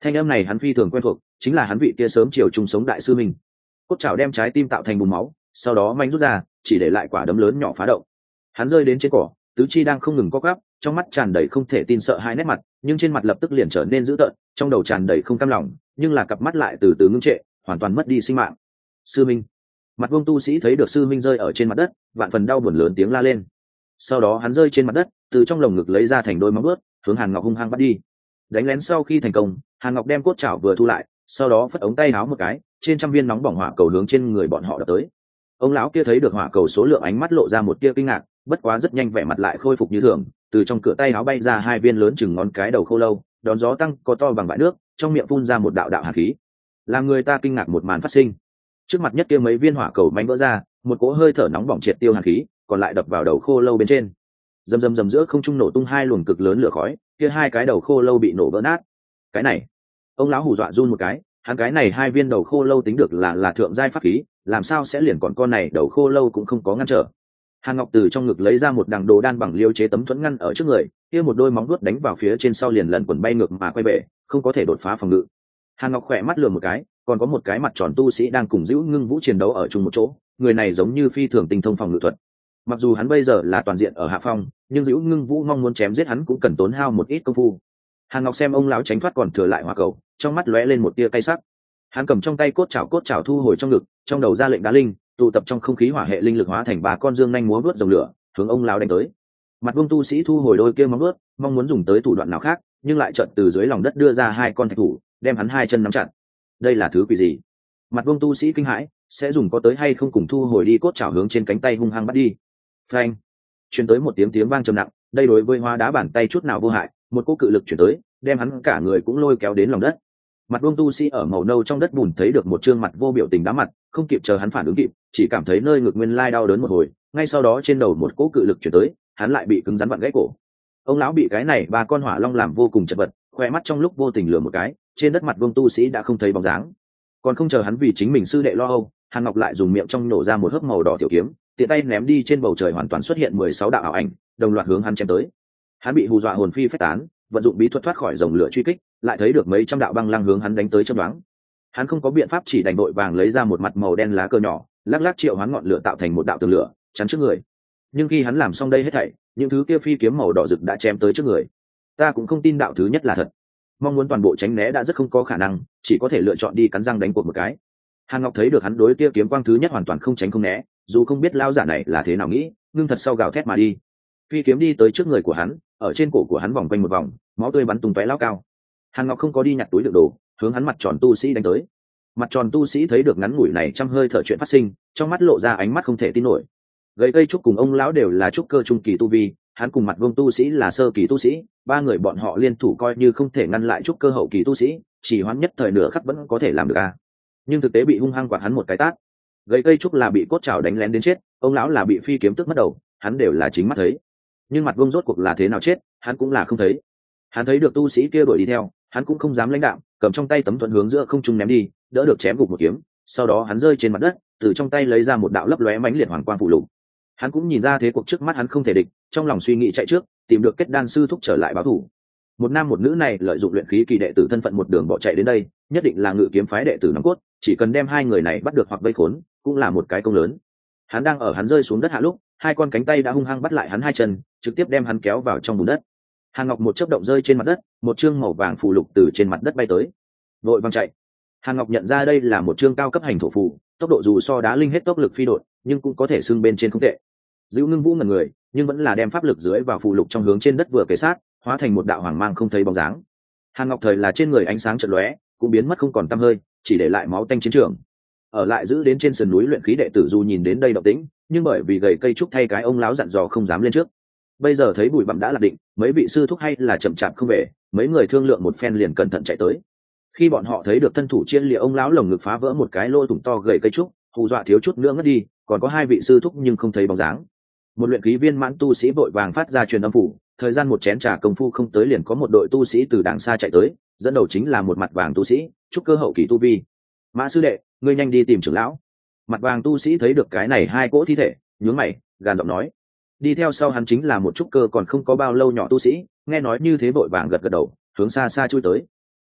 Thanh âm này hắn phi thường quen thuộc, chính là hắn vị kia sớm chiều chung sống đại sư mình. Cốt chảo đem trái tim tạo thành bùn máu, sau đó manh rút ra, chỉ để lại quả đấm lớn nhỏ phá động. Hắn rơi đến trên cỏ, tứ chi đang không ngừng co quắp, trong mắt tràn đầy không thể tin sợ hai nét mặt, nhưng trên mặt lập tức liền trở nên dữ tợn, trong đầu tràn đầy không cam lòng, nhưng là cặp mắt lại từ từ ngưng trệ, hoàn toàn mất đi sinh mạng. Sư minh. Mặt Vương tu sĩ thấy được sư minh rơi ở trên mặt đất, vạn phần đau buồn lớn tiếng la lên. Sau đó hắn rơi trên mặt đất, từ trong lồng ngực lấy ra thành đôi móng vuốt, hướng Hàn Ngọc hung hăng bắt đi. Đánh lén sau khi thành công, Hàn Ngọc đem cốt chảo vừa thu lại, sau đó phất ống tay áo một cái, trên trăm viên nóng bỏng hỏa cầu hướng trên người bọn họ đập tới. Ông lão kia thấy được hỏa cầu số lượng, ánh mắt lộ ra một tia kinh ngạc, bất quá rất nhanh vẻ mặt lại khôi phục như thường, từ trong cửa tay áo bay ra hai viên lớn chừng ngón cái đầu khô lâu, đón gió tăng có to bằng bãi nước, trong miệng phun ra một đạo đạo hàn khí, làm người ta kinh ngạc một màn phát sinh. Trước mặt nhất kia mấy viên hỏa cầu manh vỡ ra, một cỗ hơi thở nóng bỏng triệt tiêu hàn khí, còn lại đập vào đầu khô lâu bên trên. Rầm rầm rầm giữa không trung nổ tung hai luồng cực lớn lửa khói, kia hai cái đầu khô lâu bị nổ vỡ nát. Cái này, ông lão hù dọa run một cái, hắn cái này hai viên đầu khô lâu tính được là là thượng giai pháp khí, làm sao sẽ liền còn con này đầu khô lâu cũng không có ngăn trở. Hàn Ngọc từ trong ngực lấy ra một đằng đồ đan bằng liêu chế tấm thuẫn ngăn ở trước người, kia một đôi móng vuốt đánh vào phía trên sau liền lần quần bay ngược mà quay về, không có thể đột phá phòng ngự. Hàn Ngọc khỏe mắt lườm một cái, còn có một cái mặt tròn tu sĩ đang cùng Dữu Ngưng Vũ chiến đấu ở chung một chỗ, người này giống như phi thường tinh thông phòng ngự thuật. Mặc dù hắn bây giờ là toàn diện ở hạ phong, nhưng Dữu Ngưng Vũ mong muốn chém giết hắn cũng cần tốn hao một ít công phu. Hàn Ngọc xem ông lão tránh thoát còn thừa lại hỏa cầu, trong mắt lóe lên một tia cay sắc. Hắn cầm trong tay cốt chảo cốt chảo thu hồi trong ngực, trong đầu ra lệnh đá linh, tụ tập trong không khí hỏa hệ linh lực hóa thành ba con dương nhanh múa vớt dòng lửa, hướng ông lão đánh tới. Mặt Vương tu sĩ thu hồi đôi kia móng vớt, mong muốn dùng tới thủ đoạn nào khác, nhưng lại chợt từ dưới lòng đất đưa ra hai con thạch thủ, đem hắn hai chân nắm chặt. Đây là thứ quỷ gì? Mặt Vương tu sĩ kinh hãi, sẽ dùng có tới hay không cùng thu hồi đi cốt chảo hướng trên cánh tay hung hăng bắt đi. Phanh! Truyền tới một tiếng tiếng vang trầm nặng, đây đối với hóa đá bàn tay chút nào vô hại, một cỗ cự lực chuyển tới, đem hắn cả người cũng lôi kéo đến lòng đất. Mặt Vương tu sĩ ở màu nâu trong đất bùn thấy được một trương mặt vô biểu tình đá mặt, không kịp chờ hắn phản ứng kịp, chỉ cảm thấy nơi ngực nguyên lai đau đớn một hồi, ngay sau đó trên đầu một cỗ cự lực chuyển tới, hắn lại bị cứng rắn vặn gãy cổ. Ông lão bị cái này ba con hỏa long làm vô cùng chật vật, khoe mắt trong lúc vô tình lừa một cái, trên đất Mặt Vương tu sĩ đã không thấy bóng dáng. Còn không chờ hắn vì chính mình sư đệ lo âu, Hàn Ngọc lại dùng miệng trong nổ ra một hớp màu đỏ tiểu kiếm, tiện tay ném đi, trên bầu trời hoàn toàn xuất hiện mười sáu đạo ảo ảnh, đồng loạt hướng hắn chém tới. Hắn bị hù dọa hồn phi phách tán, vận dụng bí thuật thoát khỏi dòng lửa truy kích, lại thấy được mấy trăm đạo băng lăng hướng hắn đánh tới chớp nhoáng. Hắn không có biện pháp, chỉ đành vội vàng lấy ra một mặt màu đen lá cờ nhỏ, lắc lắc triệu hoán ngọn lửa tạo thành một đạo tường lửa, chắn trước người. Nhưng khi hắn làm xong đây hết thảy, những thứ kia phi kiếm màu đỏ rực đã chém tới trước người. Ta cũng không tin đạo thứ nhất là thật. Mong muốn toàn bộ tránh né đã rất không có khả năng, chỉ có thể lựa chọn đi cắn răng đánh cuộc một cái. Hàn Ngọc thấy được hắn đối kia kiếm quang thứ nhất hoàn toàn không tránh không né, dù không biết lao giả này là thế nào nghĩ, ngưng thật sau gào thét mà đi. Phi kiếm đi tới trước người của hắn, ở trên cổ của hắn vòng quanh một vòng, máu tươi bắn tung tóe lao cao. Hàn Ngọc không có đi nhặt túi đựng đồ, hướng hắn mặt tròn tu sĩ đánh tới. Mặt tròn tu sĩ thấy được ngắn ngủi này trăm hơi thở chuyện phát sinh, trong mắt lộ ra ánh mắt không thể tin nổi. Gầy cây trúc cùng ông lão đều là trúc cơ trung kỳ tu vi, hắn cùng Mặt Vương tu sĩ là sơ kỳ tu sĩ, ba người bọn họ liên thủ coi như không thể ngăn lại trúc cơ hậu kỳ tu sĩ, chỉ hoãn nhất thời nửa khắc vẫn có thể làm được à. Nhưng thực tế bị hung hăng quạt hắn một cái tát. Gầy cây trúc là bị cốt chảo đánh lén đến chết, ông lão là bị phi kiếm tức mất đầu, hắn đều là chính mắt thấy. Nhưng Mặt Vương rốt cuộc là thế nào chết, hắn cũng là không thấy. Hắn thấy được tu sĩ kia đuổi đi theo, hắn cũng không dám lãnh đạm, cầm trong tay tấm thuẫn hướng giữa không trung ném đi, đỡ được chém gục một kiếm, sau đó hắn rơi trên mặt đất, từ trong tay lấy ra một đạo lấp lóe mãnh liệt hoàng quang phụ lục. Hắn cũng nhìn ra thế cuộc trước mắt hắn không thể địch, trong lòng suy nghĩ chạy trước, tìm được kết đan sư thúc trở lại báo thù. Một nam một nữ này lợi dụng luyện khí kỳ đệ tử thân phận một đường bỏ chạy đến đây, nhất định là Ngự Kiếm phái đệ tử nòng cốt, chỉ cần đem hai người này bắt được hoặc vây khốn, cũng là một cái công lớn. Hắn đang ở hắn rơi xuống đất hạ lúc, hai con cánh tay đã hung hăng bắt lại hắn hai chân, trực tiếp đem hắn kéo vào trong bùn đất. Hàn Ngọc một chớp động rơi trên mặt đất, một chương màu vàng phù lục từ trên mặt đất bay tới, vội vàng chạy. Hàn Ngọc nhận ra đây là một chương cao cấp hành thổ phù, tốc độ dù so đá linh hết tốc lực phi độn, nhưng cũng có thể xưng bên trên không tệ. Dữu Ngưng Vũ ngẩn người, nhưng vẫn là đem pháp lực dưới vào phù lục trong hướng trên đất vừa kề sát, hóa thành một đạo hoàng mang không thấy bóng dáng. Hàn Ngọc thời là trên người ánh sáng chợt lóe, cũng biến mất không còn tăm hơi, chỉ để lại máu tanh chiến trường. Ở lại giữ đến trên sườn núi luyện khí đệ tử dù nhìn đến đây động tĩnh, nhưng bởi vì gầy cây trúc thay cái ông lão dặn dò không dám lên trước. Bây giờ thấy bụi bặm đã lạc định, mấy vị sư thúc hay là chậm chạp không về, mấy người thương lượng một phen liền cẩn thận chạy tới. Khi bọn họ thấy được thân thủ chia lìa ông lão lồng ngực phá vỡ một cái lỗ thủng to gầy cây trúc, hù dọa thiếu chút nữa ngất đi, còn có hai vị sư thúc nhưng không thấy bóng dáng. Một luyện khí viên mãn tu sĩ vội vàng phát ra truyền âm phủ, thời gian một chén trà công phu không tới liền có một đội tu sĩ từ đằng xa chạy tới, dẫn đầu chính là một mặt vàng tu sĩ, trúc cơ hậu kỳ tu vi. Mã sư đệ, ngươi nhanh đi tìm trưởng lão. Mặt vàng tu sĩ thấy được cái này hai cỗ thi thể, nhướng mày, gàn giọng nói. Đi theo sau hắn chính là một trúc cơ còn không có bao lâu nhỏ tu sĩ, nghe nói như thế vội vàng gật gật đầu, hướng xa xa chui tới.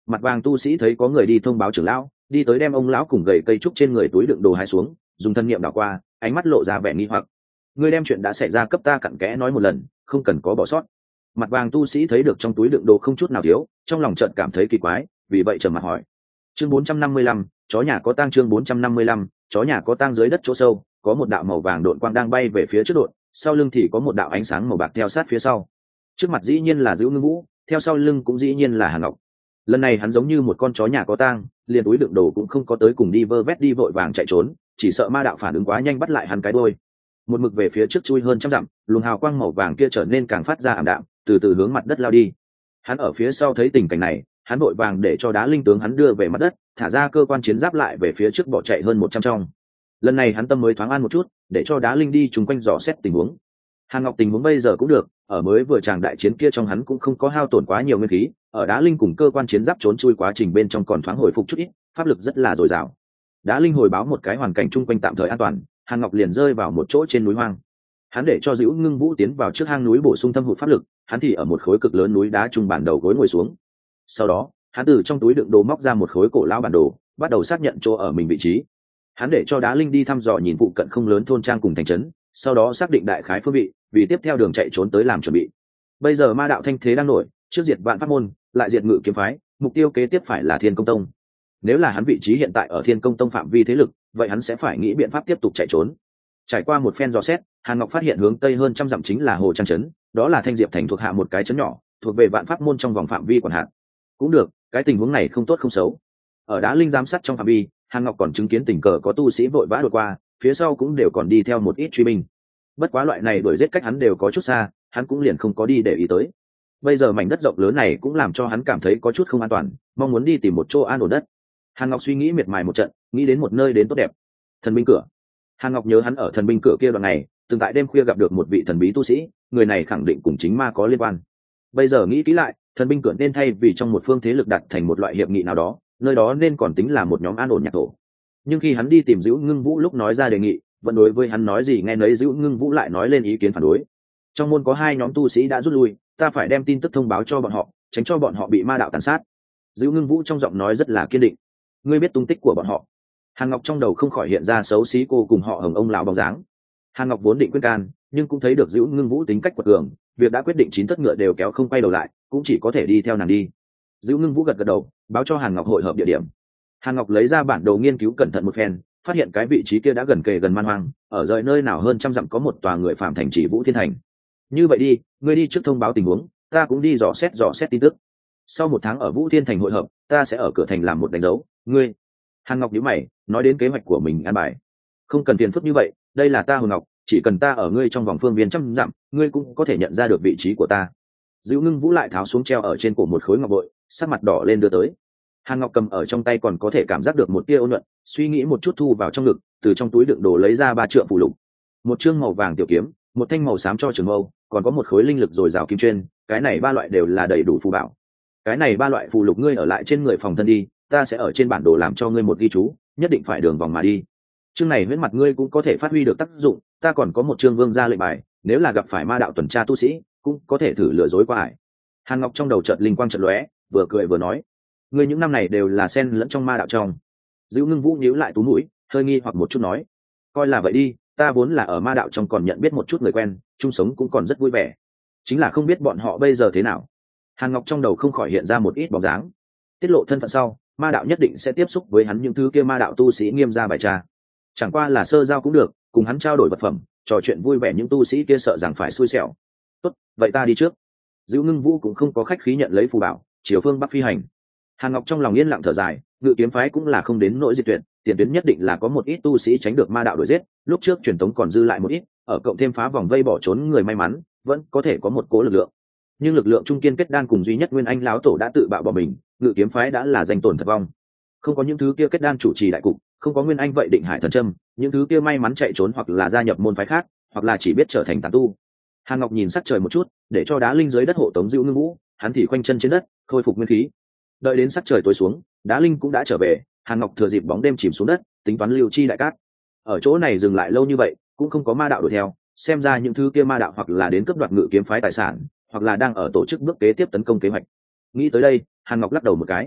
Mặt vàng tu sĩ thấy có người đi thông báo trưởng lão, đi tới đem ông lão cùng gầy cây trúc trên người túi đựng đồ hái xuống, dùng thân niệm đảo qua, ánh mắt lộ ra vẻ nghi hoặc. Ngươi đem chuyện đã xảy ra cấp ta cặn kẽ nói một lần, không cần có bỏ sót. Mặt vàng tu sĩ thấy được trong túi đựng đồ không chút nào thiếu, trong lòng chợt cảm thấy kỳ quái, vì vậy trầm mặt hỏi. Chương bốn trăm năm mươi lăm, chó nhà có tang. Chương bốn trăm năm mươi lăm, chó nhà có tang. Dưới đất chỗ sâu, có một đạo màu vàng độn quang đang bay về phía trước độn, sau lưng thì có một đạo ánh sáng màu bạc theo sát phía sau. Trước mặt dĩ nhiên là Dữu Ngưng Vũ, theo sau lưng cũng dĩ nhiên là Hàn Ngọc. Lần này hắn giống như một con chó nhà có tang, liền túi đựng đồ cũng không có tới cùng đi vơ vét đi vội vàng chạy trốn, chỉ sợ ma đạo phản ứng quá nhanh bắt lại hắn cái đuôi. Một mực về phía trước chui hơn trăm dặm, luồng hào quang màu vàng kia trở nên càng phát ra ảm đạm, từ từ hướng mặt đất lao đi. Hắn ở phía sau thấy tình cảnh này, hắn vội vàng để cho đá linh tướng hắn đưa về mặt đất, thả ra cơ quan chiến giáp lại về phía trước bỏ chạy hơn một trăm trong. Lần này hắn tâm mới thoáng an một chút, để cho đá linh đi chung quanh dò xét tình huống. Hàn Ngọc tình huống bây giờ cũng được, ở mới vừa tràng đại chiến kia trong hắn cũng không có hao tổn quá nhiều nguyên khí, ở đá linh cùng cơ quan chiến giáp trốn chui quá trình bên trong còn thoáng hồi phục chút ít, pháp lực rất là dồi dào. Đá linh hồi báo một cái hoàn cảnh chung quanh tạm thời an toàn, Hàn Ngọc liền rơi vào một chỗ trên núi hoang. Hắn để cho Dữu Ngưng Vũ tiến vào trước hang núi bổ sung thâm hụt pháp lực, hắn thì ở một khối cực lớn núi đá trung bản đầu gối ngồi xuống. Sau đó, hắn từ trong túi đựng đồ móc ra một khối cổ lão bản đồ, bắt đầu xác nhận chỗ ở mình vị trí. Hắn để cho đá linh đi thăm dò nhìn phụ cận không lớn thôn trang cùng thành trấn, sau đó xác định đại khái phương vị, vì tiếp theo đường chạy trốn tới làm chuẩn bị. Bây giờ ma đạo thanh thế đang nổi, trước diệt vạn pháp môn, lại diệt ngự kiếm phái, mục tiêu kế tiếp phải là Thiên Công Tông. Nếu là hắn vị trí hiện tại ở Thiên Công Tông phạm vi thế lực, vậy hắn sẽ phải nghĩ biện pháp tiếp tục chạy trốn. Trải qua một phen dò xét, Hàn Ngọc phát hiện hướng tây hơn trăm dặm chính là Hồ Trang trấn, đó là Thanh Diệp thành thuộc hạ một cái trấn nhỏ, thuộc về vạn pháp môn trong vòng phạm vi quản hạt. Cũng được, cái tình huống này không tốt không xấu. Ở đá linh giám sát trong phạm vi, Hàn Ngọc còn chứng kiến tình cờ có tu sĩ vội vã đột qua, phía sau cũng đều còn đi theo một ít truy binh. Bất quá loại này đuổi giết cách hắn đều có chút xa, hắn cũng liền không có đi để ý tới. Bây giờ mảnh đất rộng lớn này cũng làm cho hắn cảm thấy có chút không an toàn, mong muốn đi tìm một chỗ an ổn đất. Hàn Ngọc suy nghĩ miệt mài một trận, nghĩ đến một nơi đến tốt đẹp. Thần binh cửa. Hàn Ngọc nhớ hắn ở thần binh cửa kia đoạn này, từng tại đêm khuya gặp được một vị thần bí tu sĩ, người này khẳng định cùng chính ma có liên quan. Bây giờ nghĩ kỹ lại, thần binh cửa nên thay vì trong một phương thế lực đặt thành một loại hiệp nghị nào đó, nơi đó nên còn tính là một nhóm an ổn nhạc thổ. Nhưng khi hắn đi tìm Dữu Ngưng Vũ lúc nói ra đề nghị, vẫn đối với hắn nói gì nghe nấy, Dữu Ngưng Vũ lại nói lên ý kiến phản đối. Trong môn có hai nhóm tu sĩ đã rút lui, ta phải đem tin tức thông báo cho bọn họ, tránh cho bọn họ bị ma đạo tàn sát. Dữu Ngưng Vũ trong giọng nói rất là kiên định. Ngươi biết tung tích của bọn họ? Hàn Ngọc trong đầu không khỏi hiện ra xấu xí cô cùng họ Hồng ông lão bóng dáng. Hàn Ngọc vốn định quyết can, nhưng cũng thấy được Dữu Ngưng Vũ tính cách quật cường, việc đã quyết định chín thất ngựa đều kéo không quay đầu lại, cũng chỉ có thể đi theo nàng đi. Dữu Ngưng Vũ gật gật đầu, báo cho Hàn Ngọc hội hợp địa điểm. Hàn Ngọc lấy ra bản đồ nghiên cứu cẩn thận một phen, phát hiện cái vị trí kia đã gần kề gần man hoang, ở rời nơi nào hơn trăm dặm có một tòa người phạm thành trì Vũ Thiên Thành. Như vậy đi, ngươi đi trước thông báo tình huống, ta cũng đi dò xét dò xét tin tức. Sau một tháng ở Vũ Thiên Thành hội hợp, ta sẽ ở cửa thành làm một đánh dấu. Ngươi. Hàn Ngọc nhíu mày, nói đến kế hoạch của mình an bài. Không cần phiền phức như vậy, đây là ta Hồng Ngọc, chỉ cần ta ở ngươi trong vòng phương viên trăm dặm, ngươi cũng có thể nhận ra được vị trí của ta. Dữu Ngưng Vũ lại tháo xuống treo ở trên cổ một khối ngọc bội, sắc mặt đỏ lên đưa tới. Hàn Ngọc cầm ở trong tay còn có thể cảm giác được một tia ôn nhuận, suy nghĩ một chút thu vào trong ngực, từ trong túi đựng đồ lấy ra ba trượng phù lục, một chương màu vàng tiểu kiếm, một thanh màu xám cho trường mâu, còn có một khối linh lực dồi dào kim chuyên, cái này ba loại đều là đầy đủ phù bảo. Cái này ba loại phù lục ngươi ở lại trên người phòng thân đi, ta sẽ ở trên bản đồ làm cho ngươi một ghi chú, nhất định phải đường vòng mà đi. Chương này huyết mặt ngươi cũng có thể phát huy được tác dụng, ta còn có một chương vương gia lệnh bài, nếu là gặp phải ma đạo tuần tra tu sĩ, cũng có thể thử lừa dối qua ải. Hàn Ngọc trong đầu chợt linh quang chợt lóe, vừa cười vừa nói, ngươi những năm này đều là xen lẫn trong ma đạo trong. Dữu Ngưng Vũ nhíu lại tú mũi, hơi nghi hoặc một chút nói, coi là vậy đi, ta vốn là ở ma đạo trong còn nhận biết một chút người quen, chung sống cũng còn rất vui vẻ, chính là không biết bọn họ bây giờ thế nào. Hàn Ngọc trong đầu không khỏi hiện ra một ít bóng dáng. Tiết lộ thân phận sau, ma đạo nhất định sẽ tiếp xúc với hắn những thứ kia ma đạo tu sĩ nghiêm ra bài tra. Chẳng qua là sơ giao cũng được, cùng hắn trao đổi vật phẩm, trò chuyện vui vẻ, những tu sĩ kia sợ rằng phải xui xẻo. Tốt, vậy ta đi trước. Dữu Ngưng Vũ cũng không có khách khí nhận lấy phù bảo, chiều phương bắc phi hành. Hàn Ngọc trong lòng yên lặng thở dài, ngự kiếm phái cũng là không đến nỗi diệt tuyệt, tiền tuyến nhất định là có một ít tu sĩ tránh được ma đạo đuổi giết, lúc trước truyền tống còn dư lại một ít, ở cộng thêm phá vòng vây bỏ trốn người may mắn, vẫn có thể có một cố lực lượng. Nhưng lực lượng trung kiên kết đan cùng duy nhất Nguyên Anh lão tổ đã tự bạo bỏ mình, ngự kiếm phái đã là danh tổn thật vong. Không có những thứ kia kết đan chủ trì đại cục, không có Nguyên Anh vậy định hải thần châm, những thứ kia may mắn chạy trốn hoặc là gia nhập môn phái khác, hoặc là chỉ biết trở thành tán tu. Hàn Ngọc nhìn sắc trời một chút, để cho đá linh dưới đất hộ tống Dữu Ngưng Vũ, hắn thì khoanh chân trên đất, khôi phục nguyên khí. Đợi đến sắc trời tối xuống, đá linh cũng đã trở về, Hàn Ngọc thừa dịp bóng đêm chìm xuống đất, tính toán lưu chi đại cát. Ở chỗ này dừng lại lâu như vậy, cũng không có ma đạo đuổi theo, xem ra những thứ kia ma đạo hoặc là đến cướp đoạt ngự kiếm phái tài sản, hoặc là đang ở tổ chức bước kế tiếp tấn công kế hoạch. Nghĩ tới đây, Hàn Ngọc lắc đầu một cái.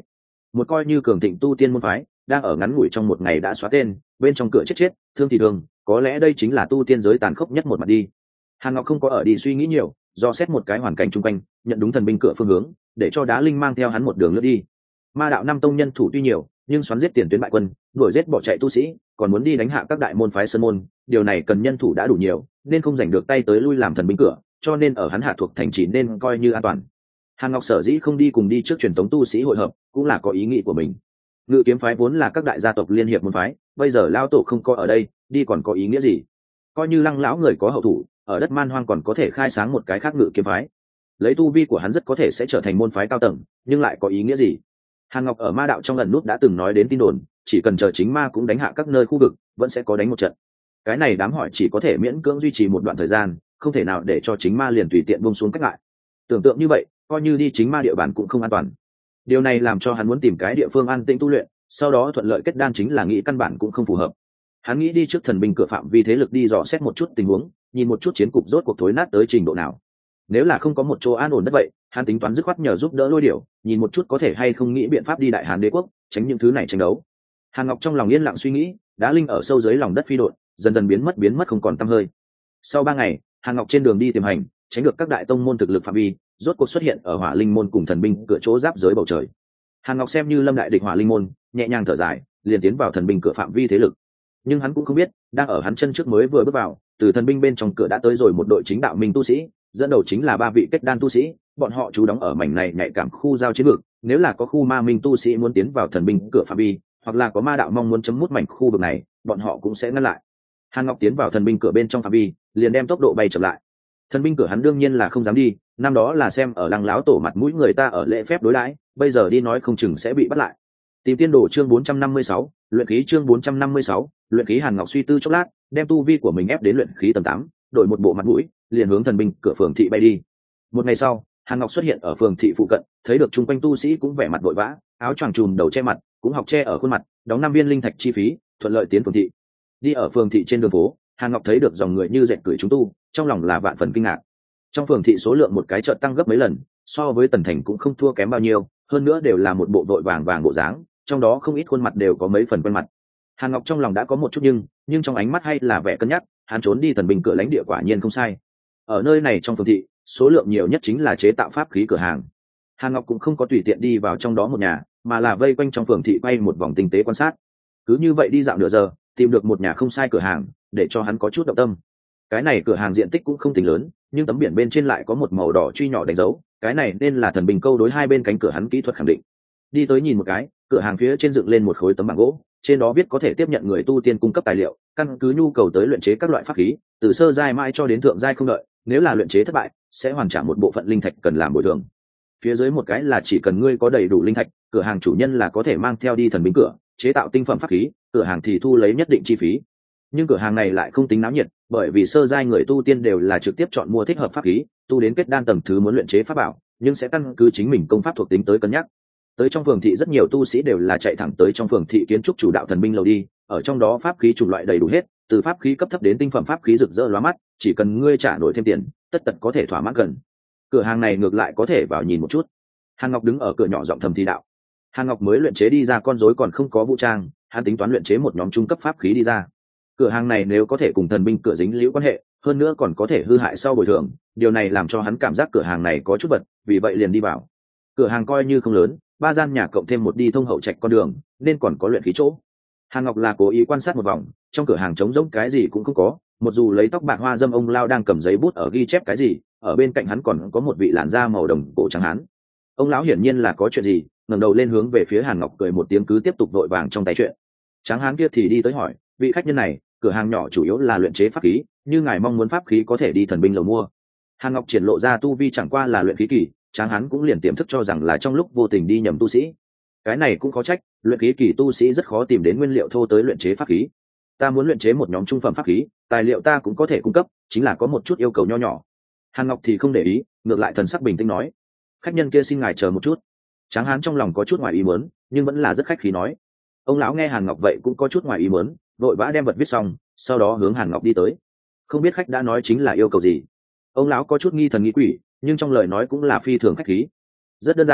một coi như cường thịnh tu tiên môn phái đang ở ngắn ngủi trong một ngày đã xóa tên, bên trong cửa chết chết, thương thì thương, có lẽ đây chính là tu tiên giới tàn khốc nhất một mặt đi. Hàn Ngọc không có ở đi suy nghĩ nhiều, do xét một cái hoàn cảnh chung quanh, nhận đúng thần binh cửa phương hướng, để cho Đá Linh mang theo hắn một đường lướt đi. Ma đạo năm tông nhân thủ tuy nhiều, nhưng xoắn giết tiền tuyến bại quân, đuổi giết bỏ chạy tu sĩ, còn muốn đi đánh hạ các đại môn phái sơn môn, điều này cần nhân thủ đã đủ nhiều, nên không giành được tay tới lui làm thần binh cửa, cho nên ở hắn hạ thuộc thành trì nên coi như an toàn. Hàn Ngọc sở dĩ không đi cùng đi trước truyền thống tu sĩ hội hợp, cũng là có ý nghĩ của mình. Ngự kiếm phái vốn là các đại gia tộc liên hiệp môn phái, bây giờ lao tổ không có ở đây, đi còn có ý nghĩa gì? Coi như Lăng lão người có hậu thủ, ở đất man hoang còn có thể khai sáng một cái khác ngự kiếm phái. Lấy tu vi của hắn rất có thể sẽ trở thành môn phái cao tầng, nhưng lại có ý nghĩa gì? Hàn Ngọc ở ma đạo trong lần nút đã từng nói đến tin đồn, chỉ cần chờ chính ma cũng đánh hạ các nơi khu vực, vẫn sẽ có đánh một trận. Cái này đám hỏi chỉ có thể miễn cưỡng duy trì một đoạn thời gian, không thể nào để cho chính ma liền tùy tiện buông xuống cách lại. Tưởng tượng như vậy, coi như đi chính ma địa bàn cũng không an toàn. Điều này làm cho hắn muốn tìm cái địa phương an tĩnh tu luyện, sau đó thuận lợi kết đan chính là nghĩ căn bản cũng không phù hợp. Hắn nghĩ đi trước thần binh cửa phạm vi thế lực đi dò xét một chút tình huống, nhìn một chút chiến cục rốt cuộc thối nát tới trình độ nào. Nếu là không có một chỗ an ổn đất vậy, hắn tính toán dứt khoát nhờ giúp đỡ Lôi Điểu, nhìn một chút có thể hay không nghĩ biện pháp đi Đại Hàn Đế quốc, tránh những thứ này tranh đấu. Hàn Ngọc trong lòng yên lặng suy nghĩ, Đá Linh ở sâu dưới lòng đất phi độn, dần dần biến mất biến mất không còn tăm hơi. Sau ba ngày, Hàn Ngọc trên đường đi tìm hành, tránh được các đại tông môn thực lực phạm vi, rốt cuộc xuất hiện ở Hỏa Linh môn cùng thần binh cửa chỗ giáp giới bầu trời. Hàn Ngọc xem như lâm đại địch Hỏa Linh môn, nhẹ nhàng thở dài, liền tiến vào thần binh cửa phạm vi thế lực. Nhưng hắn cũng không biết, đang ở hắn chân trước mới vừa bước vào, từ thần binh bên trong cửa đã tới rồi một đội chính đạo minh tu sĩ, dẫn đầu chính là ba vị kết đan tu sĩ, bọn họ trú đóng ở mảnh này nhạy cảm khu giao chiến vực, nếu là có khu ma minh tu sĩ muốn tiến vào thần binh cửa phạm vi, hoặc là có ma đạo mong muốn chấm mút mảnh khu vực này, bọn họ cũng sẽ ngăn lại. Hàn Ngọc tiến vào thần binh cửa bên trong phạm vi, liền đem tốc độ bay chậm lại. Thần binh cửa hắn đương nhiên là không dám đi, năm đó là xem ở Lăng lão tổ mặt mũi người ta ở lễ phép đối đãi, bây giờ đi nói không chừng sẽ bị bắt lại. Tìm tiên đồ chương bốn trăm năm mươi sáu, luyện khí chương bốn trăm năm mươi sáu, luyện khí. Hàn Ngọc suy tư chốc lát, đem tu vi của mình ép đến luyện khí tầng tám, đổi một bộ mặt mũi, liền hướng thần binh cửa phường thị bay đi. Một ngày sau, Hàn Ngọc xuất hiện ở phường thị phụ cận, thấy được chung quanh tu sĩ cũng vẻ mặt vội vã, áo choàng trùm đầu che mặt, cũng học che ở khuôn mặt, đóng năm viên linh thạch chi phí, thuận lợi tiến phường thị. Đi ở phường thị trên đường phố, Hàn Ngọc thấy được dòng người như dệt cửi chúng tu, trong lòng là vạn phần kinh ngạc. Trong phường thị số lượng một cái chợt tăng gấp mấy lần, so với Tần Thành cũng không thua kém bao nhiêu, hơn nữa đều là một bộ vội vàng vàng bộ dáng, trong đó không ít khuôn mặt đều có mấy phần quen mặt. Hàn Ngọc trong lòng đã có một chút nhưng, nhưng trong ánh mắt hay là vẻ cân nhắc, hắn trốn đi thần binh cửa lãnh địa quả nhiên không sai. Ở nơi này trong phường thị, số lượng nhiều nhất chính là chế tạo pháp khí cửa hàng. Hàn Ngọc cũng không có tùy tiện đi vào trong đó một nhà, mà là vây quanh trong phường thị bay một vòng tinh tế quan sát. Cứ như vậy đi dạo nửa giờ, tìm được một nhà không sai cửa hàng, để cho hắn có chút động tâm. Cái này cửa hàng diện tích cũng không tính lớn, nhưng tấm biển bên trên lại có một màu đỏ truy nhỏ đánh dấu, cái này nên là thần binh câu đối hai bên cánh cửa hắn kỹ thuật khẳng định. Đi tới nhìn một cái, cửa hàng phía trên dựng lên một khối tấm bảng gỗ, trên đó viết có thể tiếp nhận người tu tiên cung cấp tài liệu, căn cứ nhu cầu tới luyện chế các loại pháp khí, từ sơ giai mãi cho đến thượng giai không đợi, nếu là luyện chế thất bại, sẽ hoàn trả một bộ phận linh thạch cần làm bồi thường. Phía dưới một cái là chỉ cần ngươi có đầy đủ linh thạch, cửa hàng chủ nhân là có thể mang theo đi thần binh cửa, chế tạo tinh phẩm pháp khí, cửa hàng thì thu lấy nhất định chi phí. Nhưng cửa hàng này lại không tính náo nhiệt, bởi vì sơ giai người tu tiên đều là trực tiếp chọn mua thích hợp pháp khí, tu đến kết đan tầng thứ muốn luyện chế pháp bảo, nhưng sẽ căn cứ chính mình công pháp thuộc tính tới cân nhắc. Tới trong phường thị rất nhiều tu sĩ đều là chạy thẳng tới trong phường thị kiến trúc chủ đạo thần binh lầu đi, ở trong đó pháp khí chủng loại đầy đủ hết, từ pháp khí cấp thấp đến tinh phẩm pháp khí rực rỡ lóa mắt, chỉ cần ngươi trả nổi thêm tiền, tất tật có thể thỏa mãn gần. Cửa hàng này ngược lại có thể vào nhìn một chút. Hàn Ngọc đứng ở cửa nhỏ giọng thầm thì đạo. Hàn Ngọc mới luyện chế đi ra con rối còn không có vũ trang, hắn tính toán luyện chế một nhóm trung cấp pháp khí đi ra. Cửa hàng này nếu có thể cùng thần binh cửa dính liễu quan hệ, hơn nữa còn có thể hư hại sau bồi thường, điều này làm cho hắn cảm giác cửa hàng này có chút vật, vì vậy liền đi vào. Cửa hàng coi như không lớn, ba gian nhà cộng thêm một đi thông hậu trạch con đường, nên còn có luyện khí chỗ. Hàn Ngọc là cố ý quan sát một vòng, trong cửa hàng trống rỗng cái gì cũng không có, một dù lấy tóc bạc hoa dâm ông lão đang cầm giấy bút ở ghi chép cái gì, ở bên cạnh hắn còn có một vị làn da màu đồng cổ trắng hán. Ông lão hiển nhiên là có chuyện gì, ngẩng đầu lên hướng về phía Hàn Ngọc cười một tiếng cứ tiếp tục vội vàng trong tay chuyện. Tráng hán kia thì đi tới hỏi, vị khách nhân này, cửa hàng nhỏ chủ yếu là luyện chế pháp khí, như ngài mong muốn pháp khí có thể đi thần binh lầu mua. Hàn Ngọc triển lộ ra tu vi chẳng qua là luyện khí kỳ, Tráng hán cũng liền tiềm thức cho rằng là trong lúc vô tình đi nhầm tu sĩ. Cái này cũng có trách, luyện khí kỳ tu sĩ rất khó tìm đến nguyên liệu thô tới luyện chế pháp khí. Ta muốn luyện chế một nhóm trung phẩm pháp khí, tài liệu ta cũng có thể cung cấp, chính là có một chút yêu cầu nho nhỏ. Hàn Ngọc thì không để ý, ngược lại thần sắc bình tĩnh nói, khách nhân kia xin ngài chờ một chút. Tráng hán trong lòng có chút ngoài ý muốn, nhưng vẫn là rất khách khí nói. Ông lão nghe Hàn Ngọc vậy cũng có chút ngoài ý muốn, vội vã đem vật viết xong, sau đó hướng Hàn Ngọc đi tới. Không biết khách đã nói chính là yêu cầu gì. Ông lão có chút nghi thần nghi quỷ, nhưng trong lời nói cũng là phi thường khách khí. Rất đơn giản,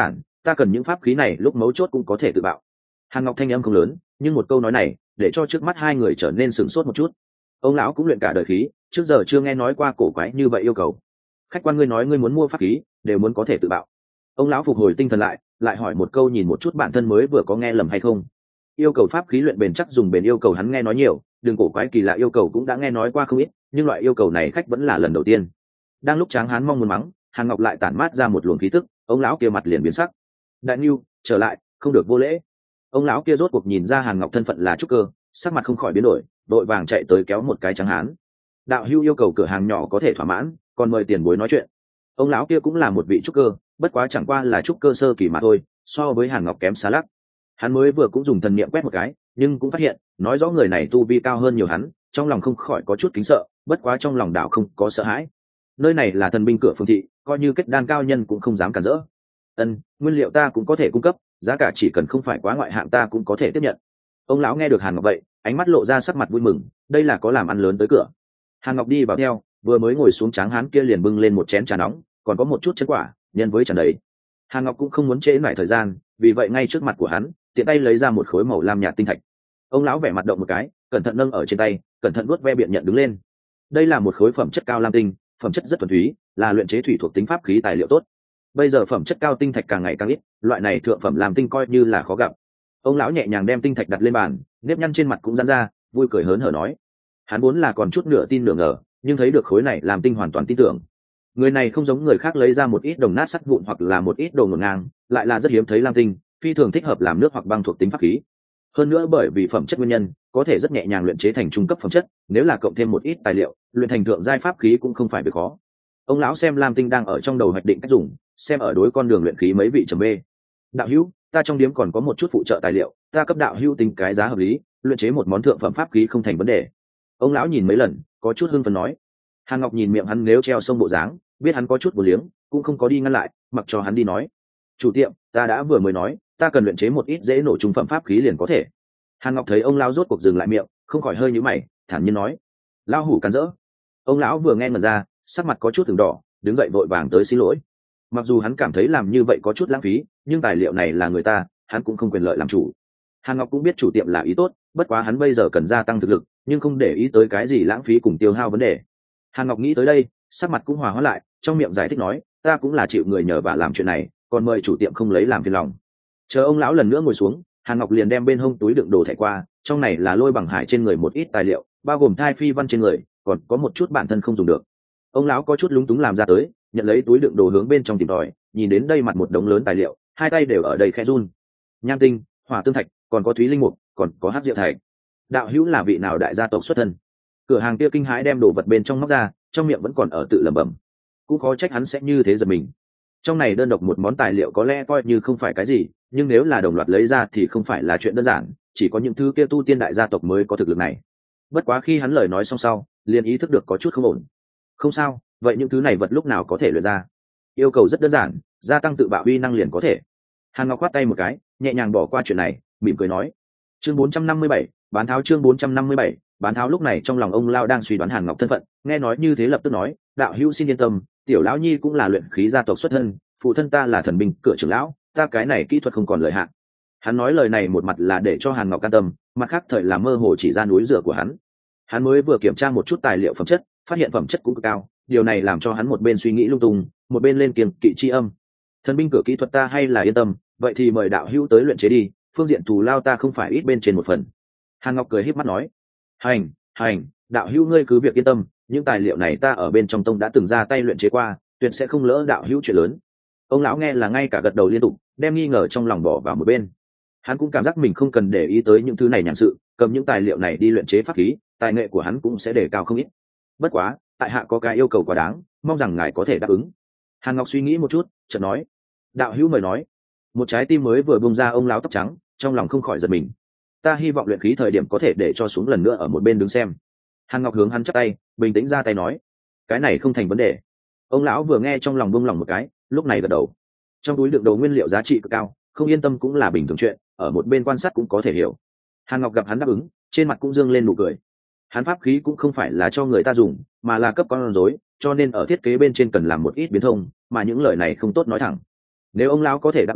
ta cần những pháp khí này lúc mấu chốt cũng có thể tự bạo. Hàn Ngọc thanh âm không lớn, nhưng một câu nói này để cho trước mắt hai người trở nên sửng sốt một chút. Ông lão cũng luyện cả đời khí, trước giờ chưa nghe nói qua cổ quái như vậy yêu cầu. Khách quan, ngươi nói ngươi muốn mua pháp khí đều muốn có thể tự bạo. Ông lão phục hồi tinh thần lại, lại hỏi một câu, nhìn một chút bản thân mới vừa có nghe lầm hay không. Yêu cầu pháp khí luyện bền chắc dùng bền yêu cầu hắn nghe nói nhiều, đường cổ quái kỳ lạ yêu cầu cũng đã nghe nói qua không ít, nhưng loại yêu cầu này khách vẫn là lần đầu tiên. Đang lúc Tráng Hán mong muốn mắng, Hàn Ngọc lại tản mát ra một luồng khí tức, ông lão kia mặt liền biến sắc. Đại Nưu, trở lại, không được vô lễ. Ông lão kia rốt cuộc nhìn ra Hàn Ngọc thân phận là trúc cơ, sắc mặt không khỏi biến đổi, đội vàng chạy tới kéo một cái Tráng Hán. Đạo hữu yêu cầu cửa hàng nhỏ có thể thỏa mãn, còn mời tiền bối nói chuyện. Ông lão kia cũng là một vị trúc cơ, bất quá chẳng qua là trúc cơ sơ kỳ mà thôi, so với Hàn Ngọc kém xa lắc. Hắn mới vừa cũng dùng thần niệm quét một cái, nhưng cũng phát hiện nói rõ người này tu vi cao hơn nhiều hắn, trong lòng không khỏi có chút kính sợ, bất quá trong lòng đạo không có sợ hãi. Nơi này là thần binh cửa phương thị, coi như kết đan cao nhân cũng không dám cản rỡ. Ân, nguyên liệu ta cũng có thể cung cấp, giá cả chỉ cần không phải quá ngoại hạng ta cũng có thể tiếp nhận. Ông lão nghe được Hàn Ngọc vậy, ánh mắt lộ ra sắc mặt vui mừng, đây là có làm ăn lớn tới cửa. Hàn Ngọc đi vào theo, vừa mới ngồi xuống Tráng Hán kia liền bưng lên một chén trà nóng, còn có một chút chân quả, nhân với tràn đầy. Hàn Ngọc cũng không muốn trễ nải thời gian, vì vậy ngay trước mặt của hắn, tiện tay lấy ra một khối màu lam nhạt tinh thạch. Ông lão vẻ mặt động một cái, cẩn thận nâng ở trên tay, cẩn thận vuốt ve biện nhận đứng lên. Đây là một khối phẩm chất cao lam tinh, phẩm chất rất thuần túy, là luyện chế thủy thuộc tính pháp khí tài liệu tốt. Bây giờ phẩm chất cao tinh thạch càng ngày càng ít, loại này thượng phẩm lam tinh coi như là khó gặp. Ông lão nhẹ nhàng đem tinh thạch đặt lên bàn, nếp nhăn trên mặt cũng giãn ra, vui cười hớn hở nói. Hắn vốn là còn chút nửa tin nửa ngờ, nhưng thấy được khối này làm tinh hoàn toàn tin tưởng. Người này không giống người khác lấy ra một ít đồng nát sắt vụn hoặc là một ít đồ ngổn ngang, lại là rất hiếm thấy lam tinh, phi thường thích hợp làm nước hoặc băng thuộc tính pháp khí. Hơn nữa bởi vì phẩm chất nguyên nhân, có thể rất nhẹ nhàng luyện chế thành trung cấp phẩm chất, nếu là cộng thêm một ít tài liệu, luyện thành thượng giai pháp khí cũng không phải việc khó. Ông lão xem lam tinh đang ở trong đầu hoạch định cách dùng, xem ở đối con đường luyện khí mấy vị trầm bê. Đạo hữu, ta trong điếm còn có một chút phụ trợ tài liệu, ta cấp đạo hữu tính cái giá hợp lý, luyện chế một món thượng phẩm pháp khí không thành vấn đề. Ông lão nhìn mấy lần, có chút hưng phấn nói. Hàn Ngọc nhìn miệng hắn nếu treo sông bộ dáng, biết hắn có chút vô liếng, cũng không có đi ngăn lại, mặc cho hắn đi nói. Chủ tiệm, ta đã vừa mới nói, ta cần luyện chế một ít dễ nổ trung phẩm pháp khí liền có thể. Hàn Ngọc thấy ông lão rốt cuộc dừng lại miệng, không khỏi hơi nhíu mày, thản nhiên nói. Lão hủ cắn rỡ. Ông lão vừa nghe ngẩn ra, sắc mặt có chút từng đỏ, đứng dậy vội vàng tới xin lỗi. Mặc dù hắn cảm thấy làm như vậy có chút lãng phí, nhưng tài liệu này là người ta, hắn cũng không quyền lợi làm chủ. Hàn Ngọc cũng biết chủ tiệm là ý tốt, bất quá hắn bây giờ cần gia tăng thực lực, nhưng không để ý tới cái gì lãng phí cùng tiêu hao vấn đề. Hàn Ngọc nghĩ tới đây, sắc mặt cũng hòa hóa lại, trong miệng giải thích nói, ta cũng là chịu người nhờ vả làm chuyện này, còn mời chủ tiệm không lấy làm phiền lòng. Chờ ông lão lần nữa ngồi xuống, Hàn Ngọc liền đem bên hông túi đựng đồ thẻ qua, trong này là Lôi Bằng Hải trên người một ít tài liệu, bao gồm thai phi văn trên người, còn có một chút bản thân không dùng được. Ông lão có chút lúng túng làm ra tới, nhận lấy túi đựng đồ hướng bên trong tìm tòi, nhìn đến đây mặt một đống lớn tài liệu, hai tay đều ở đây khẽ run. Nham tinh, hỏa tương thạch, còn có thúy linh mục, còn có hắc diệu thạch. Đạo hữu là vị nào đại gia tộc xuất thân? Cửa hàng kia kinh hãi đem đồ vật bên trong móc ra, trong miệng vẫn còn ở tự lẩm bẩm. Cũng khó trách hắn sẽ như thế giật mình. Trong này đơn độc một món tài liệu có lẽ coi như không phải cái gì, nhưng nếu là đồng loạt lấy ra thì không phải là chuyện đơn giản, chỉ có những thứ kia tu tiên đại gia tộc mới có thực lực này. Bất quá khi hắn lời nói xong sau, liền ý thức được có chút không ổn. Không sao, vậy những thứ này vật lúc nào có thể luyện ra? Yêu cầu rất đơn giản, gia tăng tự bạo uy năng liền có thể. Hàn Ngọc khoát tay một cái, nhẹ nhàng bỏ qua chuyện này, mỉm cười nói. Chương bốn trăm năm mươi bảy, bán tháo chương bốn trăm năm mươi bảy, bán tháo lúc này trong lòng ông lao đang suy đoán Hàn Ngọc thân phận, nghe nói như thế lập tức nói, đạo hữu xin yên tâm, tiểu lão nhi cũng là luyện khí gia tộc xuất thân, phụ thân ta là thần binh cửa trưởng lão, ta cái này kỹ thuật không còn lợi hạn. Hắn nói lời này một mặt là để cho Hàn Ngọc an tâm, mặt khác thời là mơ hồ chỉ ra núi rửa của hắn. Hắn mới vừa kiểm tra một chút tài liệu phẩm chất, phát hiện phẩm chất cũng cực cao, điều này làm cho hắn một bên suy nghĩ lung tung, một bên lên kiêng kỵ chi âm. Thần binh cửa kỹ thuật ta hay là yên tâm, vậy thì mời đạo hữu tới luyện chế đi, phương diện thù lao ta không phải ít bên trên một phần. Hàn Ngọc cười híp mắt nói, hành hành, đạo hữu ngươi cứ việc yên tâm, những tài liệu này ta ở bên trong tông đã từng ra tay luyện chế qua, tuyệt sẽ không lỡ đạo hữu chuyện lớn. Ông lão nghe là ngay cả gật đầu liên tục, đem nghi ngờ trong lòng bỏ vào một bên. Hắn cũng cảm giác mình không cần để ý tới những thứ này nhàn sự, cầm những tài liệu này đi luyện chế pháp khí, tài nghệ của hắn cũng sẽ đề cao không ít. Bất quá, tại hạ có cái yêu cầu quá đáng, mong rằng ngài có thể đáp ứng. Hàn Ngọc suy nghĩ một chút, chợt nói, đạo hữu mời nói. Một trái tim mới vừa bung ra ông lão tóc trắng, trong lòng không khỏi giật mình. Ta hy vọng luyện khí thời điểm có thể để cho xuống lần nữa ở một bên đứng xem. Hàn Ngọc hướng hắn chắp tay, bình tĩnh ra tay nói, cái này không thành vấn đề. Ông lão vừa nghe trong lòng buông lòng một cái, lúc này gật đầu. Trong túi đựng đồ nguyên liệu giá trị cực cao, không yên tâm cũng là bình thường chuyện, ở một bên quan sát cũng có thể hiểu. Hàn Ngọc gặp hắn đáp ứng, trên mặt cũng dương lên nụ cười. Hắn pháp khí cũng không phải là cho người ta dùng, mà là cấp con rối, cho nên ở thiết kế bên trên cần làm một ít biến thông, mà những lời này không tốt nói thẳng. Nếu ông lão có thể đáp ứng,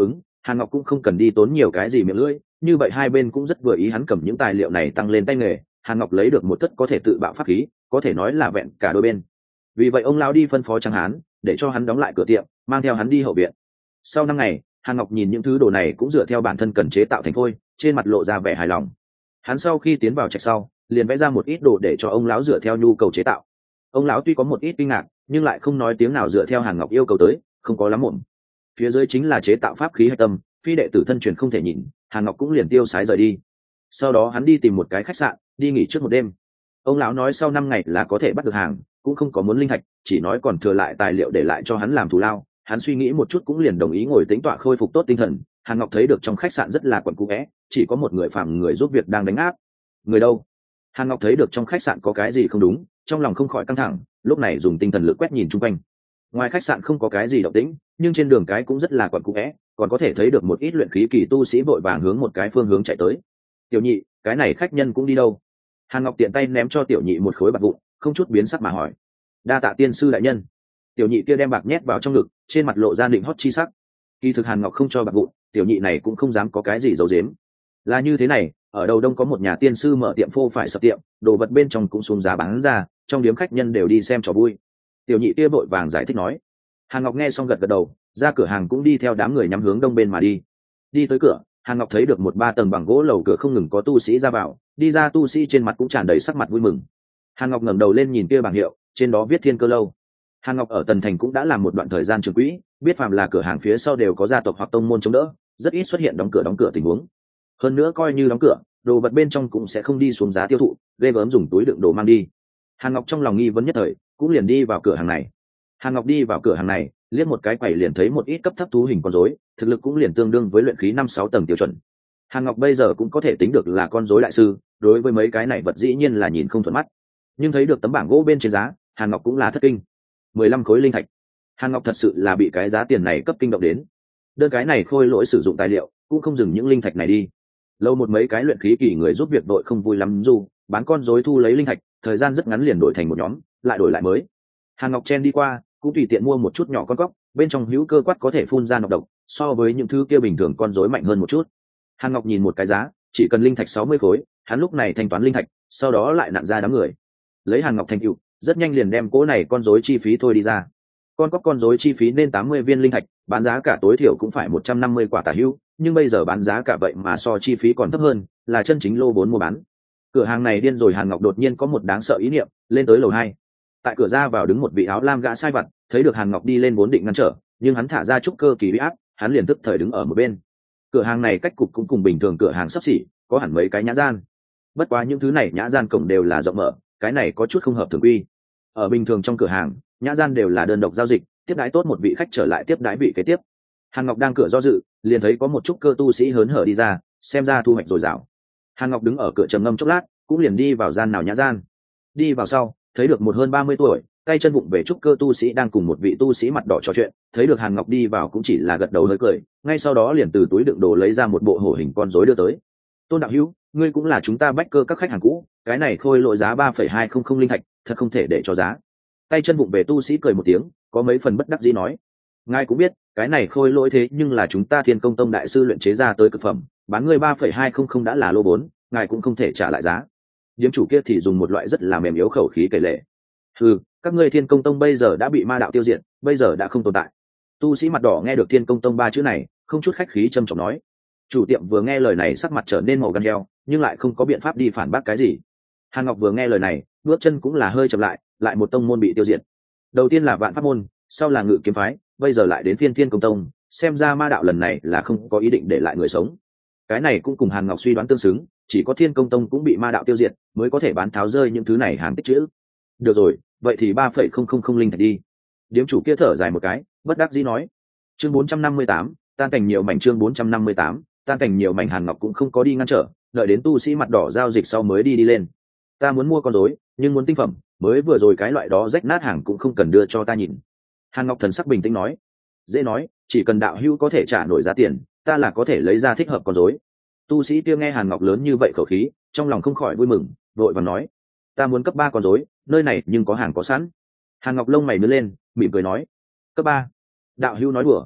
Hàn Ngọc cũng không cần đi tốn nhiều cái gì miệng lưỡi, như vậy hai bên cũng rất vừa ý. Hắn cầm những tài liệu này tăng lên tay nghề, Hàn Ngọc lấy được một thất có thể tự bạo pháp khí, có thể nói là vẹn cả đôi bên. Vì vậy ông lão đi phân phó Tráng Hán để cho hắn đóng lại cửa tiệm, mang theo hắn đi hậu viện. Sau năm ngày, Hàn Ngọc nhìn những thứ đồ này cũng dựa theo bản thân cần chế tạo thành thôi, trên mặt lộ ra vẻ hài lòng. Hắn sau khi tiến vào trạch sau, liền vẽ ra một ít đồ để cho ông lão dựa theo nhu cầu chế tạo. Ông lão tuy có một ít kinh ngạc, nhưng lại không nói tiếng nào, dựa theo Hàn Ngọc yêu cầu tới, không có lắm muộn. Phía dưới chính là chế tạo pháp khí hạch tâm, phi đệ tử thân truyền không thể nhìn, Hàn Ngọc cũng liền tiêu sái rời đi. Sau đó hắn đi tìm một cái khách sạn, đi nghỉ trước một đêm. Ông lão nói sau năm ngày là có thể bắt được hàng, cũng không có muốn linh thạch, chỉ nói còn thừa lại tài liệu để lại cho hắn làm thù lao. Hắn suy nghĩ một chút cũng liền đồng ý ngồi tính tọa khôi phục tốt tinh thần. Hàn Ngọc thấy được trong khách sạn rất là quẩn cũ vẽ, chỉ có một người phàm người giúp việc đang đánh áp. Người đâu? Hàn Ngọc thấy được trong khách sạn có cái gì không đúng, trong lòng không khỏi căng thẳng, lúc này dùng tinh thần lực quét nhìn chung quanh. Ngoài khách sạn không có cái gì động tĩnh, nhưng trên đường cái cũng rất là quẩn cũ vẽ, còn có thể thấy được một ít luyện khí kỳ tu sĩ vội vàng hướng một cái phương hướng chạy tới. Tiểu nhị, cái này khách nhân cũng đi đâu? Hàn Ngọc tiện tay ném cho tiểu nhị một khối bạc vụn, không chút biến sắc mà hỏi. Đa tạ tiên sư đại nhân. Tiểu nhị kia đem bạc nhét vào trong ngực, trên mặt lộ ra định hót chi sắc. Kỳ thực Hàn Ngọc không cho bạc vụn, tiểu nhị này cũng không dám có cái gì giấu giếm. Là như thế này, ở đầu đông có một nhà tiên sư mở tiệm phô phải sập tiệm, đồ vật bên trong cũng xuống giá bán ra, trong điếm khách nhân đều đi xem trò vui. Tiểu nhị kia vội vàng giải thích nói. Hàn Ngọc nghe xong gật gật đầu, ra cửa hàng cũng đi theo đám người nhắm hướng đông bên mà đi. Đi tới cửa, Hàn Ngọc thấy được một ba tầng bằng gỗ lầu cửa không ngừng có tu sĩ ra vào, đi ra tu sĩ trên mặt cũng tràn đầy sắc mặt vui mừng. Hàn Ngọc ngẩng đầu lên nhìn kia bảng hiệu, trên đó viết Thiên Cơ lâu. Hàn Ngọc ở Tần Thành cũng đã làm một đoạn thời gian trường quỹ, biết phàm là cửa hàng phía sau đều có gia tộc hoặc tông môn chống đỡ, rất ít xuất hiện đóng cửa đóng cửa tình huống. Hơn nữa coi như đóng cửa, đồ vật bên trong cũng sẽ không đi xuống giá tiêu thụ, ghê gớm dùng túi đựng đồ mang đi. Hàn Ngọc trong lòng nghi vấn nhất thời, cũng liền đi vào cửa hàng này. Hàn Ngọc đi vào cửa hàng này, liếc một cái quầy liền thấy một ít cấp thấp thú hình con rối, thực lực cũng liền tương đương với luyện khí năm sáu tầng tiêu chuẩn. Hàn Ngọc bây giờ cũng có thể tính được là con rối đại sư, đối với mấy cái này vật dĩ nhiên là nhìn không thuận mắt. Nhưng thấy được tấm bảng gỗ bên trên giá, Hàn Ngọc cũng là thất kinh. mười lăm khối linh thạch. Hàn Ngọc thật sự là bị cái giá tiền này cấp kinh động đến. Đơn cái này khôi lỗi sử dụng tài liệu, cũng không dừng những linh thạch này đi. Lâu một mấy cái luyện khí kỳ người giúp việc đội không vui lắm, dù bán con rối thu lấy linh thạch, thời gian rất ngắn liền đổi thành một nhóm, lại đổi lại mới. Hàn Ngọc chen đi qua, cũng tùy tiện mua một chút nhỏ con cóc, bên trong hữu cơ quát có thể phun ra nọc độc, so với những thứ kia bình thường con rối mạnh hơn một chút. Hàn Ngọc nhìn một cái giá, chỉ cần linh thạch sáu mươi khối, hắn lúc này thanh toán linh thạch, sau đó lại nặn ra đám người. Lấy Hàn Ngọc thành tựu, rất nhanh liền đem cố này con rối chi phí thôi đi ra. Con cóc con rối chi phí nên tám mươi viên linh thạch, bán giá cả tối thiểu cũng phải một trăm năm mươi quả tả hữu, nhưng bây giờ bán giá cả vậy mà so chi phí còn thấp hơn, là chân chính lô vốn mua bán. Cửa hàng này điên rồi. Hàn Ngọc đột nhiên có một đáng sợ ý niệm, lên tới lầu hai. Tại cửa ra vào đứng một vị áo lam gã sai vặt, thấy được Hàn Ngọc đi lên vốn định ngăn trở, nhưng hắn thả ra trúc cơ kỳ uy áp, hắn liền tức thời đứng ở một bên. Cửa hàng này cách cục cũng cùng bình thường cửa hàng sắp xỉ, có hẳn mấy cái nhã gian. Bất quá những thứ này nhã gian cổng đều là rộng mở, cái này có chút không hợp thường quy. Ở bình thường trong cửa hàng, nhã gian đều là đơn độc giao dịch, tiếp đãi tốt một vị khách trở lại tiếp đãi vị kế tiếp. Hàn Ngọc đang cửa do dự, liền thấy có một trúc cơ tu sĩ hớn hở đi ra, xem ra thu hoạch dồi dào. Hàn Ngọc đứng ở cửa trầm ngâm chốc lát, cũng liền đi vào gian nào nhã gian. Đi vào sau, thấy được một hơn ba mươi tuổi, tay chân vụng về trúc cơ tu sĩ đang cùng một vị tu sĩ mặt đỏ trò chuyện, thấy được Hàn Ngọc đi vào cũng chỉ là gật đầu hơi cười, ngay sau đó liền từ túi đựng đồ lấy ra một bộ hổ hình con rối đưa tới. Tôn đạo hữu, ngươi cũng là chúng ta bách cơ các khách hàng cũ, cái này khôi lỗi giá ba phẩy hai không không linh thạch, thật không thể để cho giá. Tay chân vụng về tu sĩ cười một tiếng, có mấy phần bất đắc dĩ nói. Ngài cũng biết, cái này khôi lỗi thế nhưng là chúng ta Thiên Công Tông đại sư luyện chế ra tới cực phẩm, bán ngươi ba phẩy hai không không đã là lô vốn, ngài cũng không thể trả lại giá. Điếm chủ kia thì dùng một loại rất là mềm yếu khẩu khí kể lể. Ừ, các ngươi Thiên Công Tông bây giờ đã bị ma đạo tiêu diệt, bây giờ đã không tồn tại. Tu sĩ mặt đỏ nghe được Thiên Công Tông ba chữ này, không chút khách khí trầm trọng nói. Chủ tiệm vừa nghe lời này sắc mặt trở nên màu gan heo, nhưng lại không có biện pháp đi phản bác cái gì. Hàn Ngọc vừa nghe lời này, bước chân cũng là hơi chậm lại, lại một tông môn bị tiêu diệt. Đầu tiên là Vạn Pháp môn, sau là Ngự Kiếm phái, bây giờ lại đến Phiên Thiên Công Tông, xem ra ma đạo lần này là không có ý định để lại người sống. Cái này cũng cùng Hàn Ngọc suy đoán tương xứng, chỉ có Thiên Công Tông cũng bị ma đạo tiêu diệt, mới có thể bán tháo rơi những thứ này hàng tích trữ. Được rồi, vậy thì ba phẩy không không không linh thạch đi. Điếm chủ kia thở dài một cái, bất đắc dĩ nói. Chương bốn trăm năm mươi tám, tan cảnh nhiều mảnh. Chương bốn trăm năm mươi tám, tan cảnh nhiều mảnh. Hàn Ngọc cũng không có đi ngăn trở, đợi đến tu sĩ mặt đỏ giao dịch sau mới đi đi lên. Ta muốn mua con rối, nhưng muốn tinh phẩm, mới vừa rồi cái loại đó rách nát hàng cũng không cần đưa cho ta nhìn. Hàn Ngọc thần sắc bình tĩnh nói. Dễ nói, chỉ cần đạo hữu có thể trả nổi giá tiền, ta là có thể lấy ra thích hợp con rối. Tu sĩ kia nghe Hàn Ngọc lớn như vậy khẩu khí, trong lòng không khỏi vui mừng, vội vàng nói. Ta muốn cấp ba con rối, nơi này nhưng có hàng có sẵn. Hàn Ngọc lông mày nhướng lên, mỉm cười nói. Cấp ba? Đạo hữu nói đùa.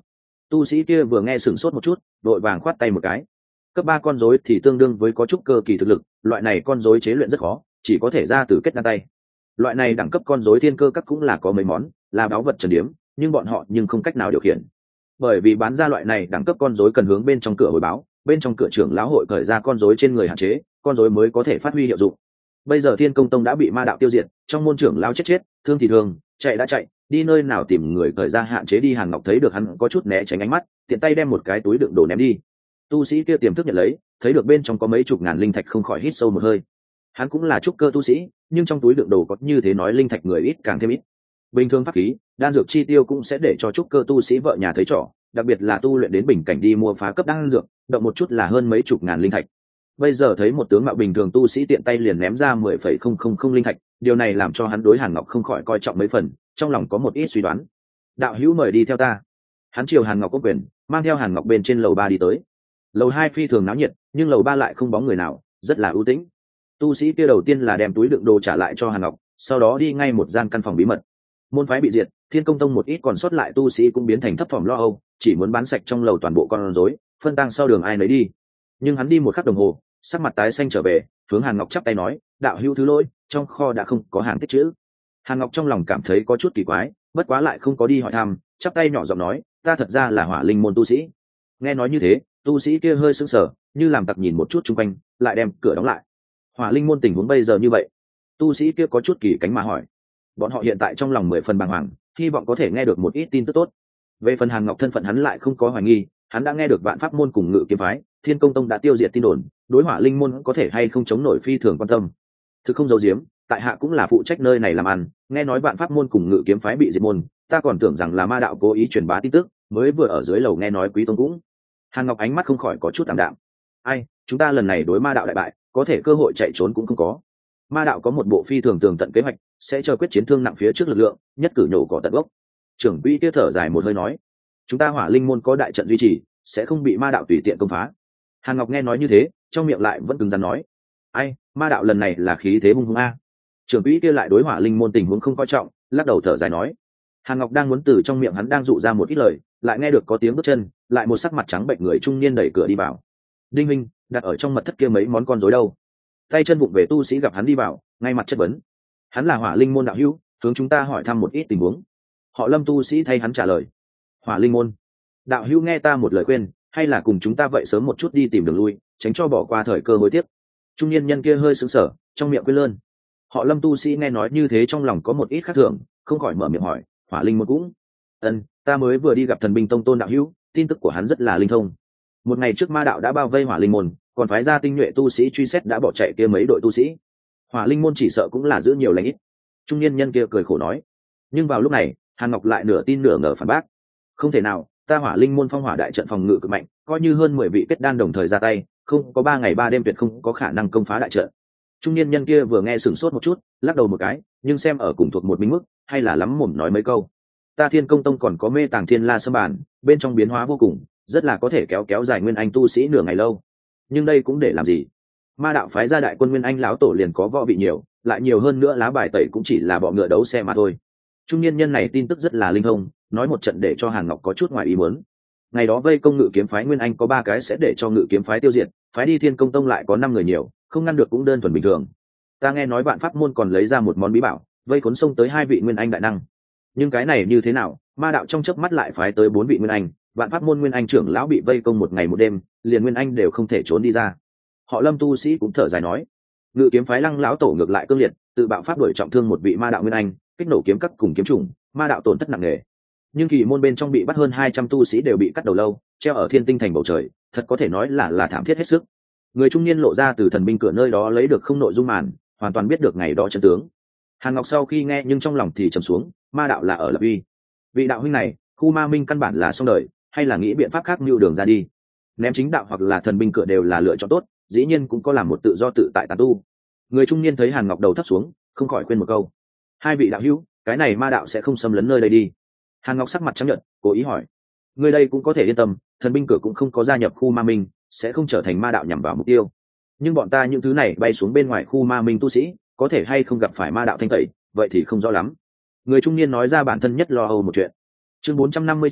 Tu sĩ kia vừa nghe sửng sốt một chút, đội vàng khoát tay một cái. Cấp ba con rối thì tương đương với có chút cơ kỳ thực lực, loại này con rối chế luyện rất khó, chỉ có thể ra từ kết đan tay. Loại này đẳng cấp con rối thiên cơ các cũng là có mấy món, là báu vật trần điếm, nhưng bọn họ nhưng không cách nào điều khiển. Bởi vì bán ra loại này đẳng cấp con rối cần hướng bên trong cửa hồi báo, bên trong cửa trưởng lão hội cởi ra con rối trên người hạn chế, con rối mới có thể phát huy hiệu dụng. Bây giờ Thiên Công Tông đã bị ma đạo tiêu diệt, trong môn trưởng lão chết chết, thương thì thương, chạy đã chạy, đi nơi nào tìm người cởi ra hạn chế đi. Hàn Ngọc thấy được hắn có chút né tránh ánh mắt, tiện tay đem một cái túi đựng đồ ném đi. Tu sĩ kia tiềm thức nhận lấy, thấy được bên trong có mấy chục ngàn linh thạch, không khỏi hít sâu một hơi. Hắn cũng là trúc cơ tu sĩ, nhưng trong túi đựng đồ có như thế nói linh thạch người ít càng thêm ít. Bình thường pháp khí, đan dược chi tiêu cũng sẽ để cho trúc cơ tu sĩ vợ nhà thấy trỏ, đặc biệt là tu luyện đến bình cảnh đi mua phá cấp đan dược, động một chút là hơn mấy chục ngàn linh thạch. Bây giờ thấy một tướng mạo bình thường tu sĩ tiện tay liền ném ra mười phẩy không không không linh thạch, điều này làm cho hắn đối Hàn Ngọc không khỏi coi trọng mấy phần, trong lòng có một ít suy đoán. Đạo hữu mời đi theo ta. Hắn chiều Hàn Ngọc có quyền, mang theo Hàn Ngọc bên trên lầu ba đi tới. Lầu hai phi thường náo nhiệt, nhưng lầu ba lại không bóng người nào, rất là ưu tĩnh. Tu sĩ kia đầu tiên là đem túi đựng đồ trả lại cho Hàn Ngọc, sau đó đi ngay một gian căn phòng bí mật. Môn phái bị diệt, Thiên Công Tông một ít còn sót lại tu sĩ cũng biến thành thấp thỏm lo âu, chỉ muốn bán sạch trong lầu toàn bộ con rối, phân tang sau đường ai nấy đi. Nhưng hắn đi một khắc đồng hồ, sắc mặt tái xanh trở về, hướng Hàn Ngọc chắp tay nói, đạo hữu thứ lỗi, trong kho đã không có hàng tích trữ. Hàn Ngọc trong lòng cảm thấy có chút kỳ quái, bất quá lại không có đi hỏi thăm, chắp tay nhỏ giọng nói, ta thật ra là Hỏa Linh môn tu sĩ. Nghe nói như thế, tu sĩ kia hơi sững sờ, như làm tặc nhìn một chút xung quanh, lại đem cửa đóng lại. Hỏa Linh môn tình huống bây giờ như vậy? Tu sĩ kia có chút kỳ cánh mà hỏi. Bọn họ hiện tại trong lòng mười phần bàng hoàng, hy vọng có thể nghe được một ít tin tức tốt. Về phần Hàn Ngọc thân phận hắn lại không có hoài nghi, hắn đã nghe được Vạn Pháp môn cùng Ngự Kiếm phái, Thiên Công Tông đã tiêu diệt tin đồn, đối Hỏa Linh môn có thể hay không chống nổi phi thường quan tâm. Thực không giấu giếm, tại hạ cũng là phụ trách nơi này làm ăn, nghe nói Vạn Pháp môn cùng Ngự Kiếm phái bị diệt môn, ta còn tưởng rằng là ma đạo cố ý truyền bá tin tức, mới vừa ở dưới lầu nghe nói Quý tông cũng. Hàn Ngọc ánh mắt không khỏi có chút tạm đạm. Ai, chúng ta lần này đối ma đạo đại bại, có thể cơ hội chạy trốn cũng không có. Ma đạo có một bộ phi thường tường tận kế hoạch, sẽ chờ quyết chiến thương nặng phía trước lực lượng, nhất cử nhổ cỏ tận gốc. Trưởng quỹ kia thở dài một hơi nói, chúng ta Hỏa Linh môn có đại trận duy trì, sẽ không bị ma đạo tùy tiện công phá. Hàn Ngọc nghe nói như thế, trong miệng lại vẫn cứng rắn nói, ai, ma đạo lần này là khí thế hung hung a. Trưởng quỹ kia lại đối Hỏa Linh môn tình huống không coi trọng, lắc đầu thở dài nói. Hàn Ngọc đang muốn từ trong miệng hắn đang dụ ra một ít lời, lại nghe được có tiếng bước chân, lại một sắc mặt trắng bệnh người trung niên đẩy cửa đi vào. Đinh Minh đặt ở trong mật thất kia mấy món con rối đâu? Tay chân vụng về tu sĩ gặp hắn đi vào, ngay mặt chất vấn. Hắn là Hỏa Linh môn đạo hữu, hướng chúng ta hỏi thăm một ít tình huống. Họ Lâm tu sĩ thay hắn trả lời. Hỏa Linh môn đạo hữu, nghe ta một lời khuyên, hay là cùng chúng ta vậy sớm một chút đi tìm đường lui, tránh cho bỏ qua thời cơ hối tiếc. Trung niên nhân kia hơi sững sờ, trong miệng quên lơn. Họ Lâm tu sĩ nghe nói như thế trong lòng có một ít khác thường, không khỏi mở miệng hỏi, Hỏa Linh môn cũng. Ân, ta mới vừa đi gặp Thần Binh Tông Tôn đạo hữu, tin tức của hắn rất là linh thông. Một ngày trước ma đạo đã bao vây Hỏa Linh môn, còn phái ra tinh nhuệ tu sĩ truy xét đã bỏ chạy kia mấy đội tu sĩ. Hỏa Linh môn chỉ sợ cũng là giữ nhiều lành ít. Trung niên nhân kia cười khổ nói. Nhưng vào lúc này, Hàn Ngọc lại nửa tin nửa ngờ phản bác. Không thể nào, ta Hỏa Linh môn phong hỏa đại trận phòng ngự cực mạnh, coi như hơn mười vị kết đan đồng thời ra tay, không có ba ngày ba đêm tuyệt không có khả năng công phá đại trận. Trung niên nhân kia vừa nghe sửng sốt một chút, lắc đầu một cái, nhưng xem ở cùng thuộc một minh mức, hay là lắm mồm nói mấy câu. Ta Thiên Công Tông còn có Mê Tàng Thiên La Sâm Bản, bên trong biến hóa vô cùng, rất là có thể kéo kéo dài nguyên anh tu sĩ nửa ngày lâu. Nhưng đây cũng để làm gì? Ma đạo phái ra đại quân nguyên anh lão tổ liền có võ vị nhiều, lại nhiều hơn nữa lá bài tẩy cũng chỉ là bọ ngựa đấu xe mà thôi. Trung niên nhân này tin tức rất là linh thông, nói một trận để cho Hàn Ngọc có chút ngoài ý muốn. Ngày đó vây công Ngự Kiếm phái nguyên anh có ba cái sẽ để cho Ngự Kiếm phái tiêu diệt, phái đi Thiên Công Tông lại có năm người nhiều, không ngăn được cũng đơn thuần bình thường. Ta nghe nói Vạn Pháp môn còn lấy ra một món bí bảo, vây cuốn sông tới hai vị nguyên anh đại năng. Nhưng cái này như thế nào? Ma đạo trong chớp mắt lại phái tới bốn vị nguyên anh, Vạn Pháp môn nguyên anh trưởng lão bị vây công một ngày một đêm, liền nguyên anh đều không thể trốn đi ra. Họ Lâm tu sĩ cũng thở dài nói, Ngự Kiếm phái Lăng lão tổ ngược lại cương liệt, tự bạo pháp đuổi trọng thương một vị ma đạo nguyên anh, kích nổ kiếm cắt cùng kiếm trùng, ma đạo tổn thất nặng nề. Nhưng kỳ môn bên trong bị bắt hơn hai trăm tu sĩ đều bị cắt đầu lâu, treo ở Thiên Tinh thành bầu trời, thật có thể nói là là thảm thiết hết sức. Người trung niên lộ ra từ thần binh cửa nơi đó lấy được không nội dung màn, hoàn toàn biết được ngày đó chân tướng. Hàn Ngọc sau khi nghe nhưng trong lòng thì trầm xuống, ma đạo là ở lập uy. Vị đạo huynh này, khu ma minh căn bản là xong đời, hay là nghĩ biện pháp khác mưu đường ra đi. Ném chính đạo hoặc là thần binh cửa đều là lựa chọn tốt, dĩ nhiên cũng có làm một tự do tự tại tán tu. Người trung niên thấy Hàn Ngọc đầu thấp xuống, không khỏi khuyên một câu, hai vị đạo hữu, cái này ma đạo sẽ không xâm lấn nơi đây đi. Hàn Ngọc sắc mặt chấp nhận, cố ý hỏi, người đây cũng có thể yên tâm, thần binh cửa cũng không có gia nhập khu ma minh, sẽ không trở thành ma đạo nhằm vào mục tiêu. Nhưng bọn ta những thứ này bay xuống bên ngoài khu ma minh tu sĩ, có thể hay không gặp phải ma đạo thanh tẩy, vậy thì không rõ lắm. Người trung niên nói ra bản thân nhất lo âu một chuyện. Chương bốn trăm năm mươi chín,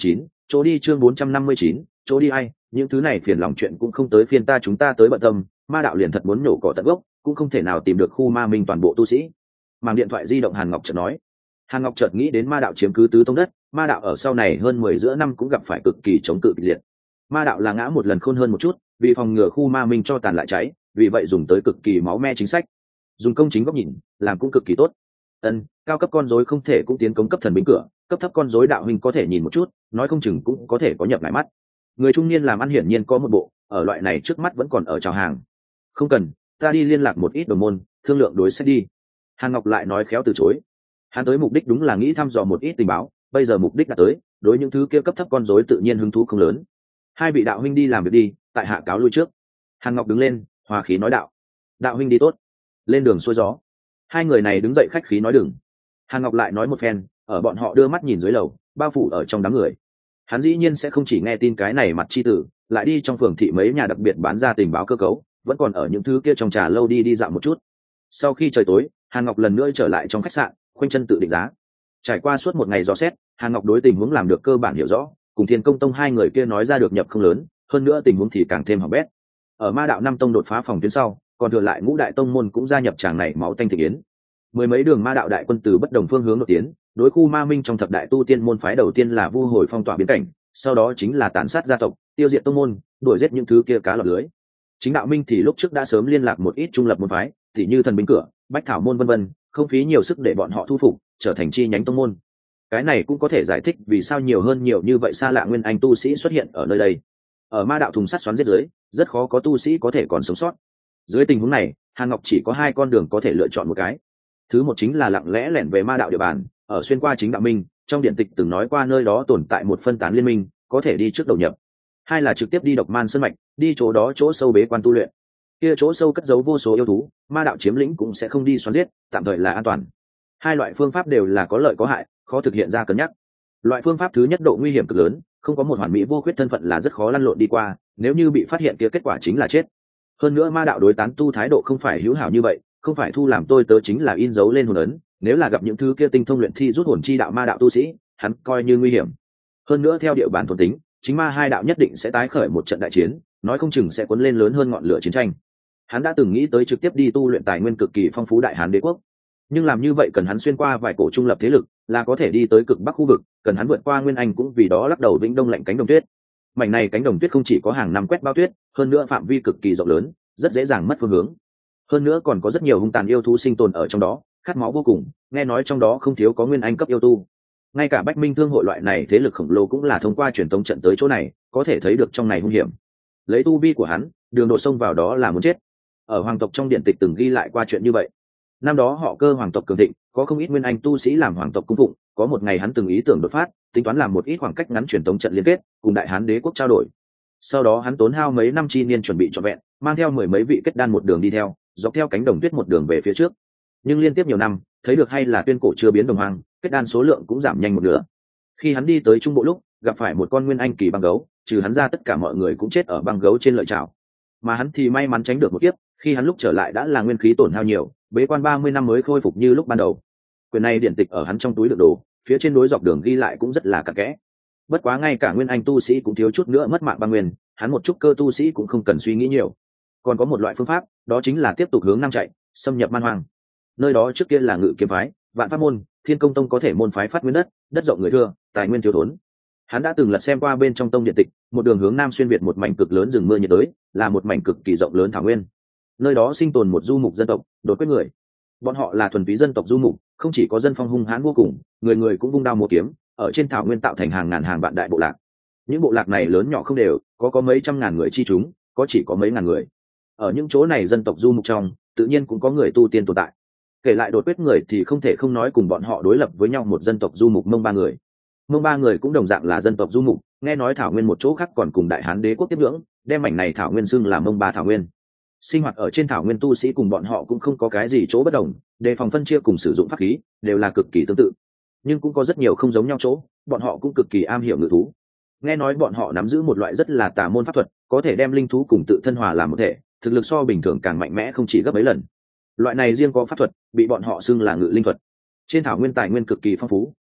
chỗ đi chương bốn trăm năm mươi chín, chỗ đi ai, những thứ này phiền lòng chuyện cũng không tới phiên ta chúng ta tới bận tâm, ma đạo liền thật muốn nhổ cỏ tận gốc, cũng không thể nào tìm được khu ma minh toàn bộ tu sĩ. Màng điện thoại di động Hàn Ngọc chợt nói. Hàn Ngọc chợt nghĩ đến ma đạo chiếm cứ tứ tông đất, ma đạo ở sau này hơn mười giữa năm cũng gặp phải cực kỳ chống cự kịch liệt. Ma đạo là ngã một lần khôn hơn một chút, vì phòng ngừa khu ma minh cho tàn lại cháy, vì vậy dùng tới cực kỳ máu me chính sách. Dùng công chính góc nhìn, làm cũng cực kỳ tốt. Ân, cao cấp con rối không thể cũng tiến công cấp thần binh cửa, cấp thấp con rối đạo huynh có thể nhìn một chút, nói không chừng cũng có thể có nhập lại mắt. Người trung niên làm ăn hiển nhiên có một bộ, ở loại này trước mắt vẫn còn ở chào hàng. Không cần, ta đi liên lạc một ít đồng môn, thương lượng đối sách đi. Hàn Ngọc lại nói khéo từ chối. Hắn tới mục đích đúng là nghĩ thăm dò một ít tình báo, bây giờ mục đích đã tới, đối những thứ kia cấp thấp con rối tự nhiên hứng thú không lớn. Hai vị đạo huynh đi làm việc đi, tại hạ cáo lui trước. Hàn Ngọc đứng lên, hòa khí nói đạo. Đạo huynh đi tốt. Lên đường xuôi gió. Hai người này đứng dậy khách khí nói đừng. Hàn Ngọc lại nói một phen, ở bọn họ đưa mắt nhìn dưới lầu, bao phủ ở trong đám người. Hắn dĩ nhiên sẽ không chỉ nghe tin cái này mặt chi tử, lại đi trong phường thị mấy nhà đặc biệt bán ra tình báo cơ cấu, vẫn còn ở những thứ kia trong trà lâu đi đi dạo một chút. Sau khi trời tối, Hàn Ngọc lần nữa trở lại trong khách sạn, khoanh chân tự định giá. Trải qua suốt một ngày dò xét, Hàn Ngọc đối tình huống làm được cơ bản hiểu rõ, cùng Thiên Công Tông hai người kia nói ra được nhập không lớn, hơn nữa tình huống thì càng thêm hỏng bét. Ở Ma đạo năm tông đột phá phòng tuyến sau, còn thừa lại ngũ đại tông môn cũng gia nhập tràng này máu tanh thịnh yến. Mười mấy đường Ma đạo đại quân từ bất đồng phương hướng đột tiến, đối khu Ma Minh trong thập đại tu tiên môn phái đầu tiên là vu hồi phong tỏa biến cảnh, sau đó chính là tàn sát gia tộc, tiêu diệt tông môn, đuổi giết những thứ kia cá lọt lưới. Chính đạo Minh thì lúc trước đã sớm liên lạc một ít trung lập môn phái, thì như thần binh cửa, bách thảo môn vân vân, không phí nhiều sức để bọn họ thu phục, trở thành chi nhánh tông môn. Cái này cũng có thể giải thích vì sao nhiều hơn nhiều như vậy xa lạ nguyên anh tu sĩ xuất hiện ở nơi đây. Ở Ma đạo thùng sắt xoắn giết dưới, rất khó có tu sĩ có thể còn sống sót. Dưới tình huống này, Hàn Ngọc chỉ có hai con đường có thể lựa chọn một cái. Thứ một chính là lặng lẽ lẻn về Ma đạo địa bàn, ở xuyên qua chính đạo Minh, trong điện tịch từng nói qua nơi đó tồn tại một phân tán liên minh, có thể đi trước đầu nhập. Hai là trực tiếp đi Độc Man Sơn mạch, đi chỗ đó chỗ sâu bế quan tu luyện. Kia chỗ sâu cất giấu vô số yêu thú, Ma đạo chiếm lĩnh cũng sẽ không đi xoắn giết, tạm thời là an toàn. Hai loại phương pháp đều là có lợi có hại, khó thực hiện ra cân nhắc. Loại phương pháp thứ nhất độ nguy hiểm cực lớn, không có một hoàn mỹ vô khuyết thân phận là rất khó lăn lộn đi qua, nếu như bị phát hiện kia kết quả chính là chết. Hơn nữa Ma đạo đối tán tu thái độ không phải hữu hảo như vậy, không phải thu làm tôi tớ chính là in dấu lên hồn ấn, nếu là gặp những thứ kia tinh thông luyện thi rút hồn chi đạo Ma đạo tu sĩ, hắn coi như nguy hiểm. Hơn nữa theo địa bàn thuần tính, chính ma hai đạo nhất định sẽ tái khởi một trận đại chiến, nói không chừng sẽ cuốn lên lớn hơn ngọn lửa chiến tranh. Hắn đã từng nghĩ tới trực tiếp đi tu luyện tài nguyên cực kỳ phong phú Đại Hán Đế quốc, nhưng làm như vậy cần hắn xuyên qua vài cổ trung lập thế lực, là có thể đi tới cực bắc khu vực, cần hắn vượt qua Nguyên Anh cũng vì đó lắc đầu vĩnh đông lạnh cánh đồng tuyết. Mảnh này cánh đồng tuyết không chỉ có hàng năm quét bao tuyết, hơn nữa phạm vi cực kỳ rộng lớn, rất dễ dàng mất phương hướng. Hơn nữa còn có rất nhiều hung tàn yêu thú sinh tồn ở trong đó, khát máu vô cùng, nghe nói trong đó không thiếu có Nguyên Anh cấp yêu tu. Ngay cả Bách Minh Thương hội loại này thế lực khổng lồ cũng là thông qua truyền tống trận tới chỗ này, có thể thấy được trong này hung hiểm. Lấy tu vi của hắn, đường độ sông vào đó là muốn chết. Ở hoàng tộc trong điện tịch từng ghi lại qua chuyện như vậy. Năm đó họ Cơ hoàng tộc cường thịnh, có không ít nguyên anh tu sĩ làm hoàng tộc cung phụng, có một ngày hắn từng ý tưởng đột phát, tính toán làm một ít khoảng cách ngắn truyền tống trận liên kết, cùng Đại Hán Đế quốc trao đổi. Sau đó hắn tốn hao mấy năm chi niên chuẩn bị trọn vẹn, mang theo mười mấy vị kết đan một đường đi theo, dọc theo cánh đồng tuyết một đường về phía trước. Nhưng liên tiếp nhiều năm, thấy được hay là tuyên cổ chưa biến đồng hoang, kết đan số lượng cũng giảm nhanh một nửa. Khi hắn đi tới trung bộ lúc, gặp phải một con nguyên anh kỳ băng gấu, trừ hắn ra tất cả mọi người cũng chết ở băng gấu trên lợi chảo. Mà hắn thì may mắn tránh được một kiếp, khi hắn lúc trở lại đã là nguyên khí tổn hao nhiều, bế quan ba mươi năm mới khôi phục như lúc ban đầu. Quyền này điển tịch ở hắn trong túi đựng đồ, phía trên đối dọc đường ghi lại cũng rất là cặn kẽ. Bất quá ngay cả nguyên anh tu sĩ cũng thiếu chút nữa mất mạng băng nguyên, hắn một chút cơ tu sĩ cũng không cần suy nghĩ nhiều. Còn có một loại phương pháp, đó chính là tiếp tục hướng nam chạy, xâm nhập man hoang. Nơi đó trước kia là Ngự Kiếm phái, Vạn Pháp môn, Thiên Công tông có thể môn phái phát nguyên đất, đất rộng người thưa, tài nguyên thiếu thốn. Hắn đã từng lật xem qua bên trong tông điện tịch, một đường hướng nam xuyên việt một mảnh cực lớn rừng mưa nhiệt đới, là một mảnh cực kỳ rộng lớn thảo nguyên. Nơi đó sinh tồn một du mục dân tộc, đột quyết người. Bọn họ là thuần túy dân tộc du mục, không chỉ có dân phong hung hãn vô cùng, người người cũng vung đao múa kiếm, ở trên thảo nguyên tạo thành hàng ngàn hàng vạn đại bộ lạc. Những bộ lạc này lớn nhỏ không đều, có có mấy trăm ngàn người chi chúng, có chỉ có mấy ngàn người. Ở những chỗ này dân tộc du mục trong, tự nhiên cũng có người tu tiên tồn tại. Kể lại đột quyết người thì không thể không nói cùng bọn họ đối lập với nhau một dân tộc du mục Mông ba người. Mông ba người cũng đồng dạng là dân tộc du mục, nghe nói thảo nguyên một chỗ khác còn cùng Đại Hán Đế quốc tiếp ngưỡng, đem mảnh này thảo nguyên xưng là Mông ba thảo nguyên. Sinh hoạt ở trên thảo nguyên tu sĩ cùng bọn họ cũng không có cái gì chỗ bất đồng, đề phòng phân chia cùng sử dụng pháp khí đều là cực kỳ tương tự, nhưng cũng có rất nhiều không giống nhau chỗ, bọn họ cũng cực kỳ am hiểu ngự thú. Nghe nói bọn họ nắm giữ một loại rất là tà môn pháp thuật, có thể đem linh thú cùng tự thân hòa làm một thể, thực lực so bình thường càng mạnh mẽ không chỉ gấp mấy lần. Loại này riêng có pháp thuật, bị bọn họ xưng là ngự linh thuật. Trên thảo nguyên tài nguyên cực kỳ phong phú,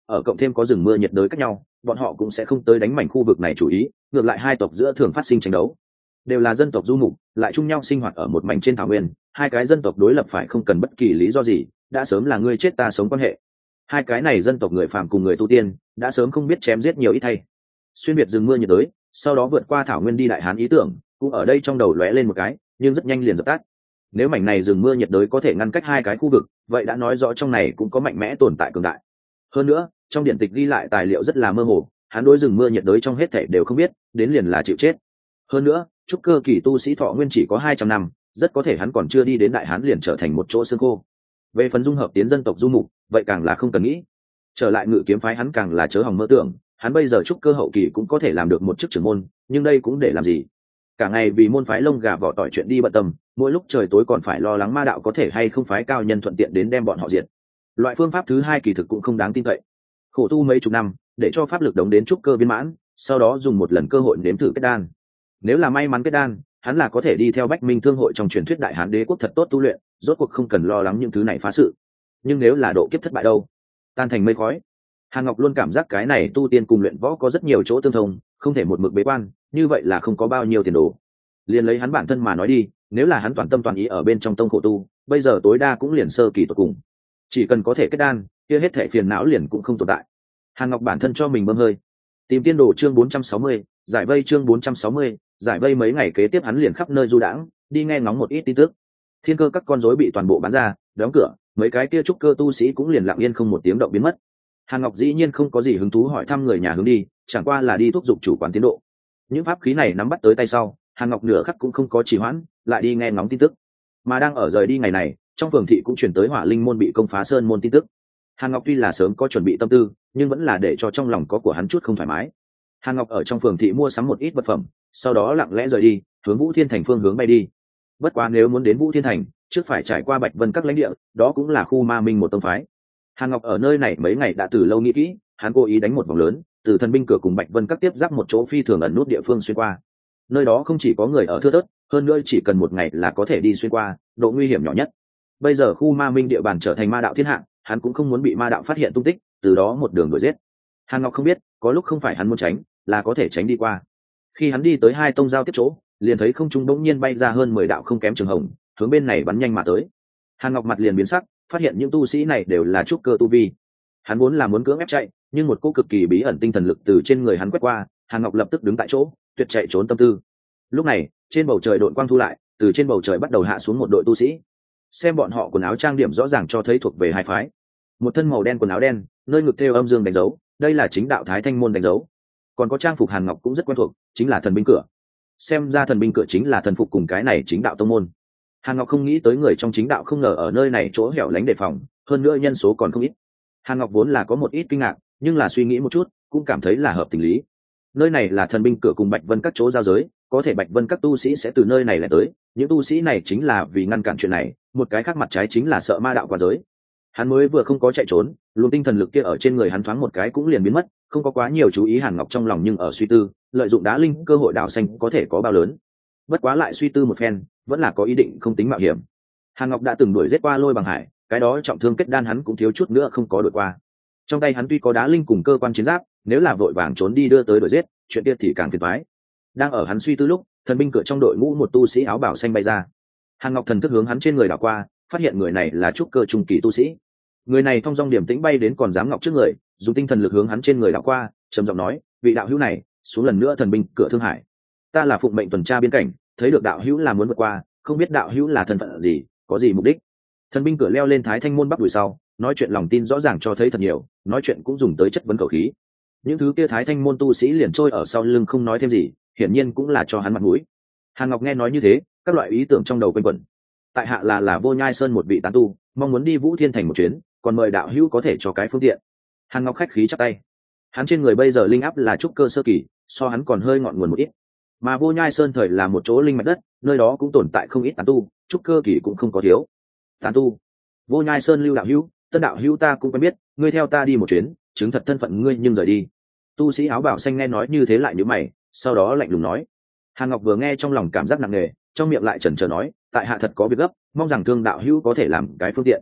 ở cộng thêm có rừng mưa nhiệt đới cách nhau, bọn họ cũng sẽ không tới đánh mảnh khu vực này chủ ý, ngược lại hai tộc giữa thường phát sinh tranh đấu. Đều là dân tộc du mục, lại chung nhau sinh hoạt ở một mảnh trên thảo nguyên, hai cái dân tộc đối lập phải không cần bất kỳ lý do gì, đã sớm là ngươi chết ta sống quan hệ. Hai cái này dân tộc người phàm cùng người tu tiên, đã sớm không biết chém giết nhiều ít thay. Xuyên biệt rừng mưa nhiệt đới, sau đó vượt qua thảo nguyên đi đại hán ý tưởng, cũng ở đây trong đầu lóe lên một cái, nhưng rất nhanh liền dập tắt. Nếu mảnh này rừng mưa nhiệt đới có thể ngăn cách hai cái khu vực, vậy đã nói rõ trong này cũng có mạnh mẽ tồn tại cường đại. Hơn nữa, trong điện tịch ghi lại tài liệu rất là mơ hồ, hắn đối rừng mưa nhiệt đới trong hết thảy đều không biết, đến liền là chịu chết. Hơn nữa, trúc cơ kỳ tu sĩ thọ nguyên chỉ có hai trăm năm, rất có thể hắn còn chưa đi đến đại hán liền trở thành một chỗ xương khô. Về phần dung hợp tiến dân tộc du mục, vậy càng là không cần nghĩ. Trở lại ngự kiếm phái hắn càng là chớ hòng mơ tưởng, hắn bây giờ trúc cơ hậu kỳ cũng có thể làm được một chức trưởng môn, nhưng đây cũng để làm gì? Cả ngày vì môn phái lông gà vỏ tỏi chuyện đi bận tâm, mỗi lúc trời tối còn phải lo lắng ma đạo có thể hay không phái cao nhân thuận tiện đến đem bọn họ diệt. Loại phương pháp thứ hai kỳ thực cũng không đáng tin cậy. Khổ tu mấy chục năm, để cho pháp lực đống đến trúc cơ viên mãn, sau đó dùng một lần cơ hội nếm thử kết đan. Nếu là may mắn kết đan, hắn là có thể đi theo Bách Minh Thương hội trong truyền thuyết đại hán đế quốc thật tốt tu luyện, rốt cuộc không cần lo lắng những thứ này phá sự. Nhưng nếu là độ kiếp thất bại đâu, tan thành mây khói. Hàn Ngọc luôn cảm giác cái này tu tiên cùng luyện võ có rất nhiều chỗ tương thông, không thể một mực bế quan, như vậy là không có bao nhiêu tiền đồ. Liền lấy hắn bản thân mà nói đi, nếu là hắn toàn tâm toàn ý ở bên trong tông khổ tu, bây giờ tối đa cũng liền sơ kỳ tột cùng. Chỉ cần có thể kết đan, kia hết thảy phiền não liền cũng không tồn tại. Hàn Ngọc bản thân cho mình bơm hơi. Tìm tiên đồ chương bốn trăm sáu mươi, giải vây chương bốn trăm sáu mươi, giải vây mấy ngày kế tiếp hắn liền khắp nơi du đãng, đi nghe ngóng một ít tin tức. Thiên cơ các con rối bị toàn bộ bán ra, đóng cửa, mấy cái kia trúc cơ tu sĩ cũng liền lặng yên không một tiếng động biến mất. Hàn Ngọc dĩ nhiên không có gì hứng thú hỏi thăm người nhà hướng đi, chẳng qua là đi thúc giục chủ quán tiến độ. Những pháp khí này nắm bắt tới tay sau, Hàn Ngọc nửa khắc cũng không có trì hoãn, lại đi nghe ngóng tin tức. Mà đang ở rời đi ngày này, trong phường thị cũng chuyển tới Hỏa Linh môn bị công phá sơn môn tin tức. Hàn Ngọc tuy là sớm có chuẩn bị tâm tư, nhưng vẫn là để cho trong lòng có của hắn chút không thoải mái. Hàn Ngọc ở trong phường thị mua sắm một ít vật phẩm, sau đó lặng lẽ rời đi, hướng Vũ Thiên Thành phương hướng bay đi. Bất quá nếu muốn đến Vũ Thiên Thành, trước phải trải qua Bạch Vân các lãnh địa, đó cũng là khu ma minh một tông phái. Hàn Ngọc ở nơi này mấy ngày đã từ lâu nghĩ kỹ, hắn cố ý đánh một vòng lớn, từ thần binh cửa cùng Bạch Vân các tiếp giáp một chỗ phi thường ẩn nút địa phương xuyên qua. Nơi đó không chỉ có người ở thưa thớt, hơn nữa chỉ cần một ngày là có thể đi xuyên qua, độ nguy hiểm nhỏ nhất. Bây giờ khu ma minh địa bàn trở thành ma đạo thiên hạ, hắn cũng không muốn bị ma đạo phát hiện tung tích, từ đó một đường đuổi giết. Hàn Ngọc không biết, có lúc không phải hắn muốn tránh, là có thể tránh đi qua. Khi hắn đi tới hai tông giao tiếp chỗ, liền thấy không trung bỗng nhiên bay ra hơn mười đạo không kém trường hồng, hướng bên này bắn nhanh mà tới. Hàn Ngọc mặt liền biến sắc, phát hiện những tu sĩ này đều là trúc cơ tu vi. Hắn vốn là muốn cưỡng ép chạy, nhưng một cỗ cực kỳ bí ẩn tinh thần lực từ trên người hắn quét qua, Hàn Ngọc lập tức đứng tại chỗ, tuyệt chạy trốn tâm tư. Lúc này, trên bầu trời đội quang thu lại, từ trên bầu trời bắt đầu hạ xuống một đội tu sĩ. Xem bọn họ quần áo trang điểm rõ ràng cho thấy thuộc về hai phái. Một thân màu đen quần áo đen, nơi ngực thêu âm dương đánh dấu, đây là chính đạo Thái Thanh môn đánh dấu. Còn có trang phục Hàn Ngọc cũng rất quen thuộc, chính là thần binh cửa. Xem ra thần binh cửa chính là thần phục cùng cái này chính đạo tông môn. Hàn Ngọc không nghĩ tới người trong chính đạo không ngờ ở nơi này chỗ hẻo lánh đề phòng, hơn nữa nhân số còn không ít. Hàn Ngọc vốn là có một ít kinh ngạc, nhưng là suy nghĩ một chút, cũng cảm thấy là hợp tình lý. Nơi này là thần binh cửa cùng Bạch Vân các chỗ giao giới, có thể Bạch Vân các tu sĩ sẽ từ nơi này lại tới, những tu sĩ này chính là vì ngăn cản chuyện này, một cái khác mặt trái chính là sợ ma đạo qua giới. Hắn mới vừa không có chạy trốn, luồng tinh thần lực kia ở trên người hắn thoáng một cái cũng liền biến mất, không có quá nhiều chú ý Hàn Ngọc trong lòng nhưng ở suy tư, lợi dụng đá linh cơ hội đảo xanh có thể có bao lớn. Bất quá lại suy tư một phen, vẫn là có ý định không tính mạo hiểm. Hàn Ngọc đã từng đuổi giết qua Lôi Bằng Hải, cái đó trọng thương kết đan hắn cũng thiếu chút nữa không có đuổi qua. Trong tay hắn tuy có đá linh cùng cơ quan chiến giáp, nếu là vội vàng trốn đi đưa tới đuổi giết, chuyện kia thì càng phiền toái. Đang ở hắn suy tư lúc, thần binh cửa trong đội ngũ một tu sĩ áo bào xanh bay ra. Hàn Ngọc thần thức hướng hắn trên người đảo qua, phát hiện người này là trúc cơ trung kỳ tu sĩ. Người này thong dong điềm tĩnh bay đến còn dám ngọc trước người, dùng tinh thần lực hướng hắn trên người đảo qua, trầm giọng nói: "Vị đạo hữu này, xuống lần nữa thần binh cửa Thương Hải. Ta là phụng mệnh tuần tra biên cảnh, thấy được đạo hữu là muốn vượt qua, không biết đạo hữu là thân phận gì, có gì mục đích?" Thần binh cửa leo lên Thái Thanh môn bắc đuổi sau, nói chuyện lòng tin rõ ràng cho thấy thật nhiều, nói chuyện cũng dùng tới chất vấn khẩu khí. Những thứ kia Thái Thanh môn tu sĩ liền trôi ở sau lưng không nói thêm gì, hiển nhiên cũng là cho hắn mặt mũi. Hàn Ngọc nghe nói như thế, các loại ý tưởng trong đầu quanh quẩn. Tại hạ là là Vô Nhai Sơn một vị tán tu, mong muốn đi Vũ Thiên Thành một chuyến, còn mời đạo hữu có thể cho cái phương tiện. Hàn Ngọc khách khí chắp tay. Hắn trên người bây giờ linh áp là trúc cơ sơ kỳ, so hắn còn hơi ngọn nguồn một ít. Mà Vô Nhai Sơn thời là một chỗ linh mạch đất, nơi đó cũng tồn tại không ít tán tu, trúc cơ kỳ cũng không có thiếu. Tán tu? Vô Nhai Sơn Lưu đạo hữu, Tân đạo hữu ta cũng quen biết, ngươi theo ta đi một chuyến, chứng thật thân phận ngươi nhưng rời đi. Tu sĩ áo bào xanh nghe nói như thế lại nhíu mày, sau đó lạnh lùng nói. Hàn Ngọc vừa nghe trong lòng cảm giác nặng nề, trong miệng lại chần chờ nói: "Tại hạ thật có việc gấp, mong rằng Thương đạo hữu có thể làm cái phương tiện."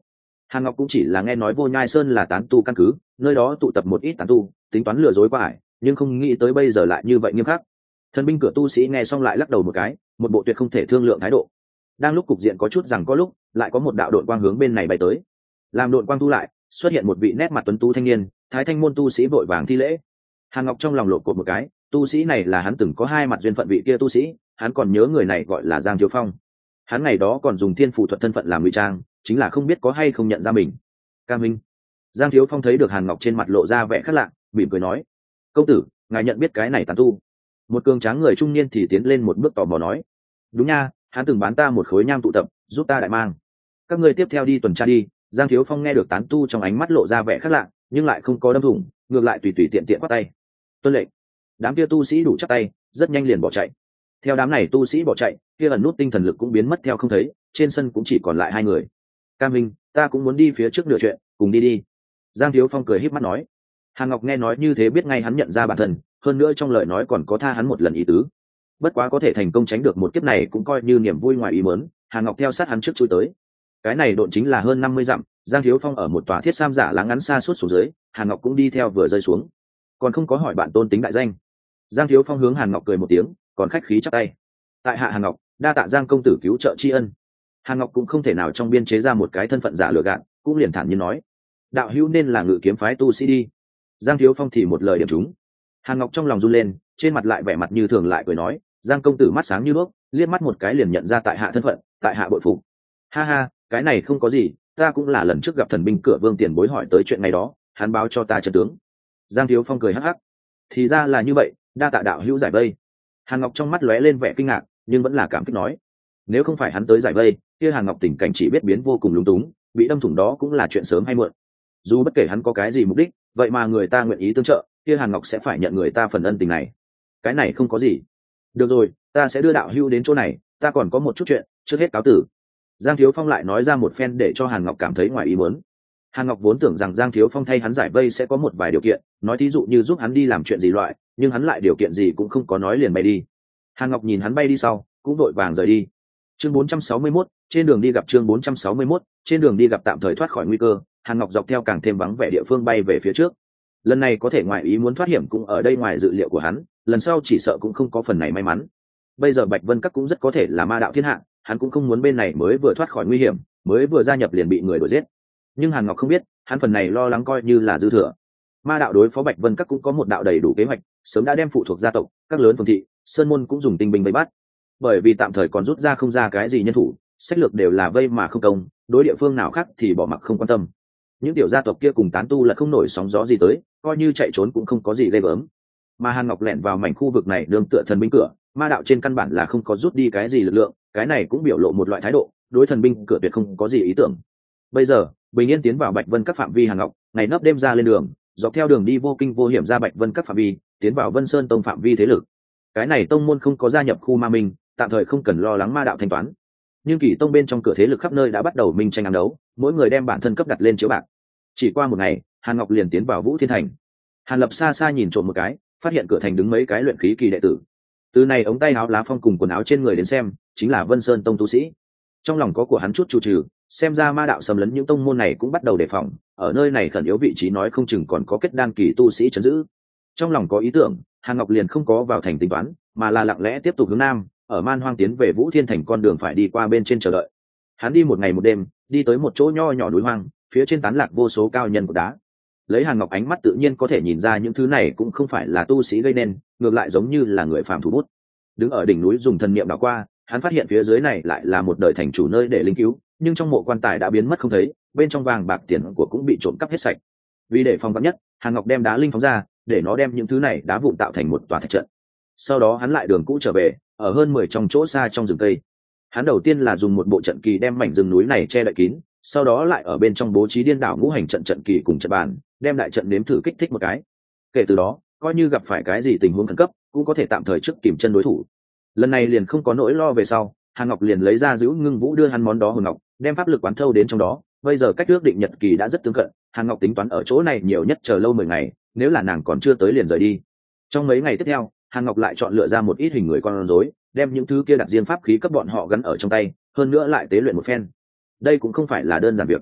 Hàn Ngọc cũng chỉ là nghe nói Vô Nhai Sơn là tán tu căn cứ, nơi đó tụ tập một ít tán tu, tính toán lừa dối qua ải, nhưng không nghĩ tới bây giờ lại như vậy nghiêm khắc. Thần binh cửa tu sĩ nghe xong lại lắc đầu một cái, một bộ tuyệt không thể thương lượng thái độ. Đang lúc cục diện có chút rằng có lúc, lại có một đạo đội quang hướng bên này bay tới. Làm đội quang tu lại, xuất hiện một vị nét mặt tuấn tú thanh niên, thái thanh môn tu sĩ vội vàng thi lễ. Hàn Ngọc trong lòng lột cột một cái, tu sĩ này là hắn từng có hai mặt duyên phận vị kia tu sĩ, hắn còn nhớ người này gọi là Giang Thiếu Phong. Hắn ngày đó còn dùng thiên phù thuật thân phận làm ngụy trang, chính là không biết có hay không nhận ra mình. Cam Minh. Giang Thiếu Phong thấy được Hàn Ngọc trên mặt lộ ra vẻ khác lạ, mỉm cười nói: "Công tử, ngài nhận biết cái này tán tu?" Một cường tráng người trung niên thì tiến lên một bước tò mò nói: "Đúng nha, hắn từng bán ta một khối nham tụ tập, giúp ta đại mang. Các ngươi tiếp theo đi tuần tra đi." Giang Thiếu Phong nghe được tán tu trong ánh mắt lộ ra vẻ khác lạ, nhưng lại không có đâm thủng, ngược lại tùy tùy tiện tiện quát tay: "Tuân lệnh." Đám kia tu sĩ đủ chắc tay, rất nhanh liền bỏ chạy. Theo đám này tu sĩ bỏ chạy, kia ẩn nút tinh thần lực cũng biến mất theo không thấy, trên sân cũng chỉ còn lại hai người. "Cam Minh, ta cũng muốn đi phía trước nửa chuyện, cùng đi đi." Giang Thiếu Phong cười híp mắt nói. Hàn Ngọc nghe nói như thế biết ngay hắn nhận ra bản thân, hơn nữa trong lời nói còn có tha hắn một lần ý tứ. Bất quá có thể thành công tránh được một kiếp này cũng coi như niềm vui ngoài ý muốn. Hàn Ngọc theo sát hắn trước chui tới. Cái này độn chính là hơn năm mươi dặm, Giang Thiếu Phong ở một tòa thiết sam giả láng ngắn xa suốt xuống dưới, Hàn Ngọc cũng đi theo vừa rơi xuống. Còn không có hỏi bạn tôn tính đại danh. Giang Thiếu Phong hướng Hàn Ngọc cười một tiếng, còn khách khí chắp tay: "Tại hạ Hàn Ngọc, đa tạ Giang công tử cứu trợ tri ân." Hàn Ngọc cũng không thể nào trong biên chế ra một cái thân phận giả lừa gạt, cũng liền thản nhiên nói: "Đạo hữu nên là Ngự Kiếm phái tu sĩ đi." Giang Thiếu Phong thì một lời điểm trúng. Hàn Ngọc trong lòng run lên, trên mặt lại vẻ mặt như thường lại cười nói: "Giang công tử mắt sáng như đuốc, liếc mắt một cái liền nhận ra tại hạ thân phận, tại hạ bội phục." "Ha ha, cái này không có gì, ta cũng là lần trước gặp thần binh cửa vương tiền bối hỏi tới chuyện ngày đó, hắn báo cho ta chân tướng." Giang Thiếu Phong cười hắc hắc: "Thì ra là như vậy, đa tạ đạo hữu giải vây." Hàn Ngọc trong mắt lóe lên vẻ kinh ngạc, nhưng vẫn là cảm kích nói: "Nếu không phải hắn tới giải vây, kia Hàn Ngọc tình cảnh chỉ biết biến vô cùng lúng túng, bị đâm thủng đó cũng là chuyện sớm hay muộn. Dù bất kể hắn có cái gì mục đích, vậy mà người ta nguyện ý tương trợ, kia Hàn Ngọc sẽ phải nhận người ta phần ân tình này. Cái này không có gì. Được rồi, ta sẽ đưa đạo hữu đến chỗ này, ta còn có một chút chuyện, trước hết cáo tử." Giang Thiếu Phong lại nói ra một phen để cho Hàn Ngọc cảm thấy ngoài ý muốn. Hàn Ngọc vốn tưởng rằng Giang Thiếu Phong thay hắn giải vây sẽ có một vài điều kiện, nói thí dụ như giúp hắn đi làm chuyện gì loại, nhưng hắn lại điều kiện gì cũng không có nói liền bay đi. Hàn Ngọc nhìn hắn bay đi sau, cũng vội vàng rời đi. Chương bốn trăm sáu mươi mốt, trên đường đi gặp chương bốn trăm sáu mươi mốt, trên đường đi gặp tạm thời thoát khỏi nguy cơ, Hàn Ngọc dọc theo càng thêm vắng vẻ địa phương bay về phía trước. Lần này có thể ngoài ý muốn thoát hiểm cũng ở đây ngoài dự liệu của hắn, lần sau chỉ sợ cũng không có phần này may mắn. Bây giờ Bạch Vân Các cũng rất có thể là ma đạo thiên hạ, hắn cũng không muốn bên này mới vừa thoát khỏi nguy hiểm, mới vừa gia nhập liền bị người đuổi giết. Nhưng Hàn Ngọc không biết, hắn phần này lo lắng coi như là dư thừa. Ma đạo đối phó Bạch Vân Các cũng có một đạo đầy đủ kế hoạch, sớm đã đem phụ thuộc gia tộc, các lớn phường thị, sơn môn cũng dùng tinh binh vây bắt. Bởi vì tạm thời còn rút ra không ra cái gì nhân thủ, sách lược đều là vây mà không công, đối địa phương nào khác thì bỏ mặc không quan tâm. Những tiểu gia tộc kia cùng tán tu là không nổi sóng gió gì tới, coi như chạy trốn cũng không có gì ghê gớm. Mà Hàn Ngọc lẻn vào mảnh khu vực này nương tựa thần binh cửa, ma đạo trên căn bản là không có rút đi cái gì lực lượng, cái này cũng biểu lộ một loại thái độ, đối thần binh cửa tuyệt không có gì ý tưởng. Bây giờ, bình yên tiến vào Bạch Vân Các phạm vi Hàn Ngọc, ngày nấp đêm ra lên đường, dọc theo đường đi vô kinh vô hiểm ra Bạch Vân Các phạm vi, tiến vào Vân Sơn tông phạm vi thế lực. Cái này tông môn không có gia nhập khu ma minh, tạm thời không cần lo lắng ma đạo thanh toán. Nhưng Kỳ tông bên trong cửa thế lực khắp nơi đã bắt đầu minh tranh ám đấu, mỗi người đem bản thân cấp đặt lên chiếu bạc. Chỉ qua một ngày, Hàn Ngọc liền tiến vào Vũ Thiên Thành. Hàn Lập xa xa nhìn trộm một cái, phát hiện cửa thành đứng mấy cái luyện khí kỳ đệ tử. Từ này ống tay áo lá phong cùng quần áo trên người đến xem, chính là Vân Sơn tông tu sĩ. Trong lòng có của hắn chút chủ trừ, xem ra ma đạo xâm lấn những tông môn này cũng bắt đầu đề phòng, ở nơi này khẩn yếu vị trí nói không chừng còn có kết đan kỳ tu sĩ trấn giữ. Trong lòng có ý tưởng, Hàn Ngọc liền không có vào thành tính toán, mà là lặng lẽ tiếp tục hướng nam, ở Man Hoang tiến về Vũ Thiên Thành con đường phải đi qua bên trên chờ đợi. Hắn đi một ngày một đêm, đi tới một chỗ nho nhỏ núi hoang, phía trên tán lạc vô số cao nhân của đá. Lấy Hàn Ngọc ánh mắt tự nhiên có thể nhìn ra những thứ này cũng không phải là tu sĩ gây nên, ngược lại giống như là người phàm thủ bút. Đứng ở đỉnh núi dùng thần niệm đảo qua, hắn phát hiện phía dưới này lại là một đời thành chủ nơi để linh cứu, nhưng trong mộ quan tài đã biến mất không thấy, bên trong vàng bạc tiền của cũng bị trộm cắp hết sạch. Vì để phòng vắn nhất, Hàn Ngọc đem đá linh phóng ra, để nó đem những thứ này đá vụn tạo thành một tòa thạch trận. Sau đó hắn lại đường cũ trở về, ở hơn mười trong chỗ xa trong rừng cây. Hắn đầu tiên là dùng một bộ trận kỳ đem mảnh rừng núi này che đậy kín, sau đó lại ở bên trong bố trí điên đảo ngũ hành trận trận kỳ cùng trận bàn, đem đại trận nếm thử kích thích một cái. Kể từ đó, coi như gặp phải cái gì tình huống khẩn cấp, cũng có thể tạm thời trước kìm chân đối thủ. Lần này liền không có nỗi lo về sau, Hàn Ngọc liền lấy ra giữ ngưng vũ đưa hắn món đó hồn ngọc, đem pháp lực quán thâu đến trong đó. Bây giờ cách ước định nhật kỳ đã rất tương cận, Hàn Ngọc tính toán ở chỗ này nhiều nhất chờ lâu mười ngày, nếu là nàng còn chưa tới liền rời đi. Trong mấy ngày tiếp theo, Hàn Ngọc lại chọn lựa ra một ít hình người con rối, đem những thứ kia đặt riêng pháp khí cấp bọn họ gắn ở trong tay, hơn nữa lại tế luyện một phen. Đây cũng không phải là đơn giản việc.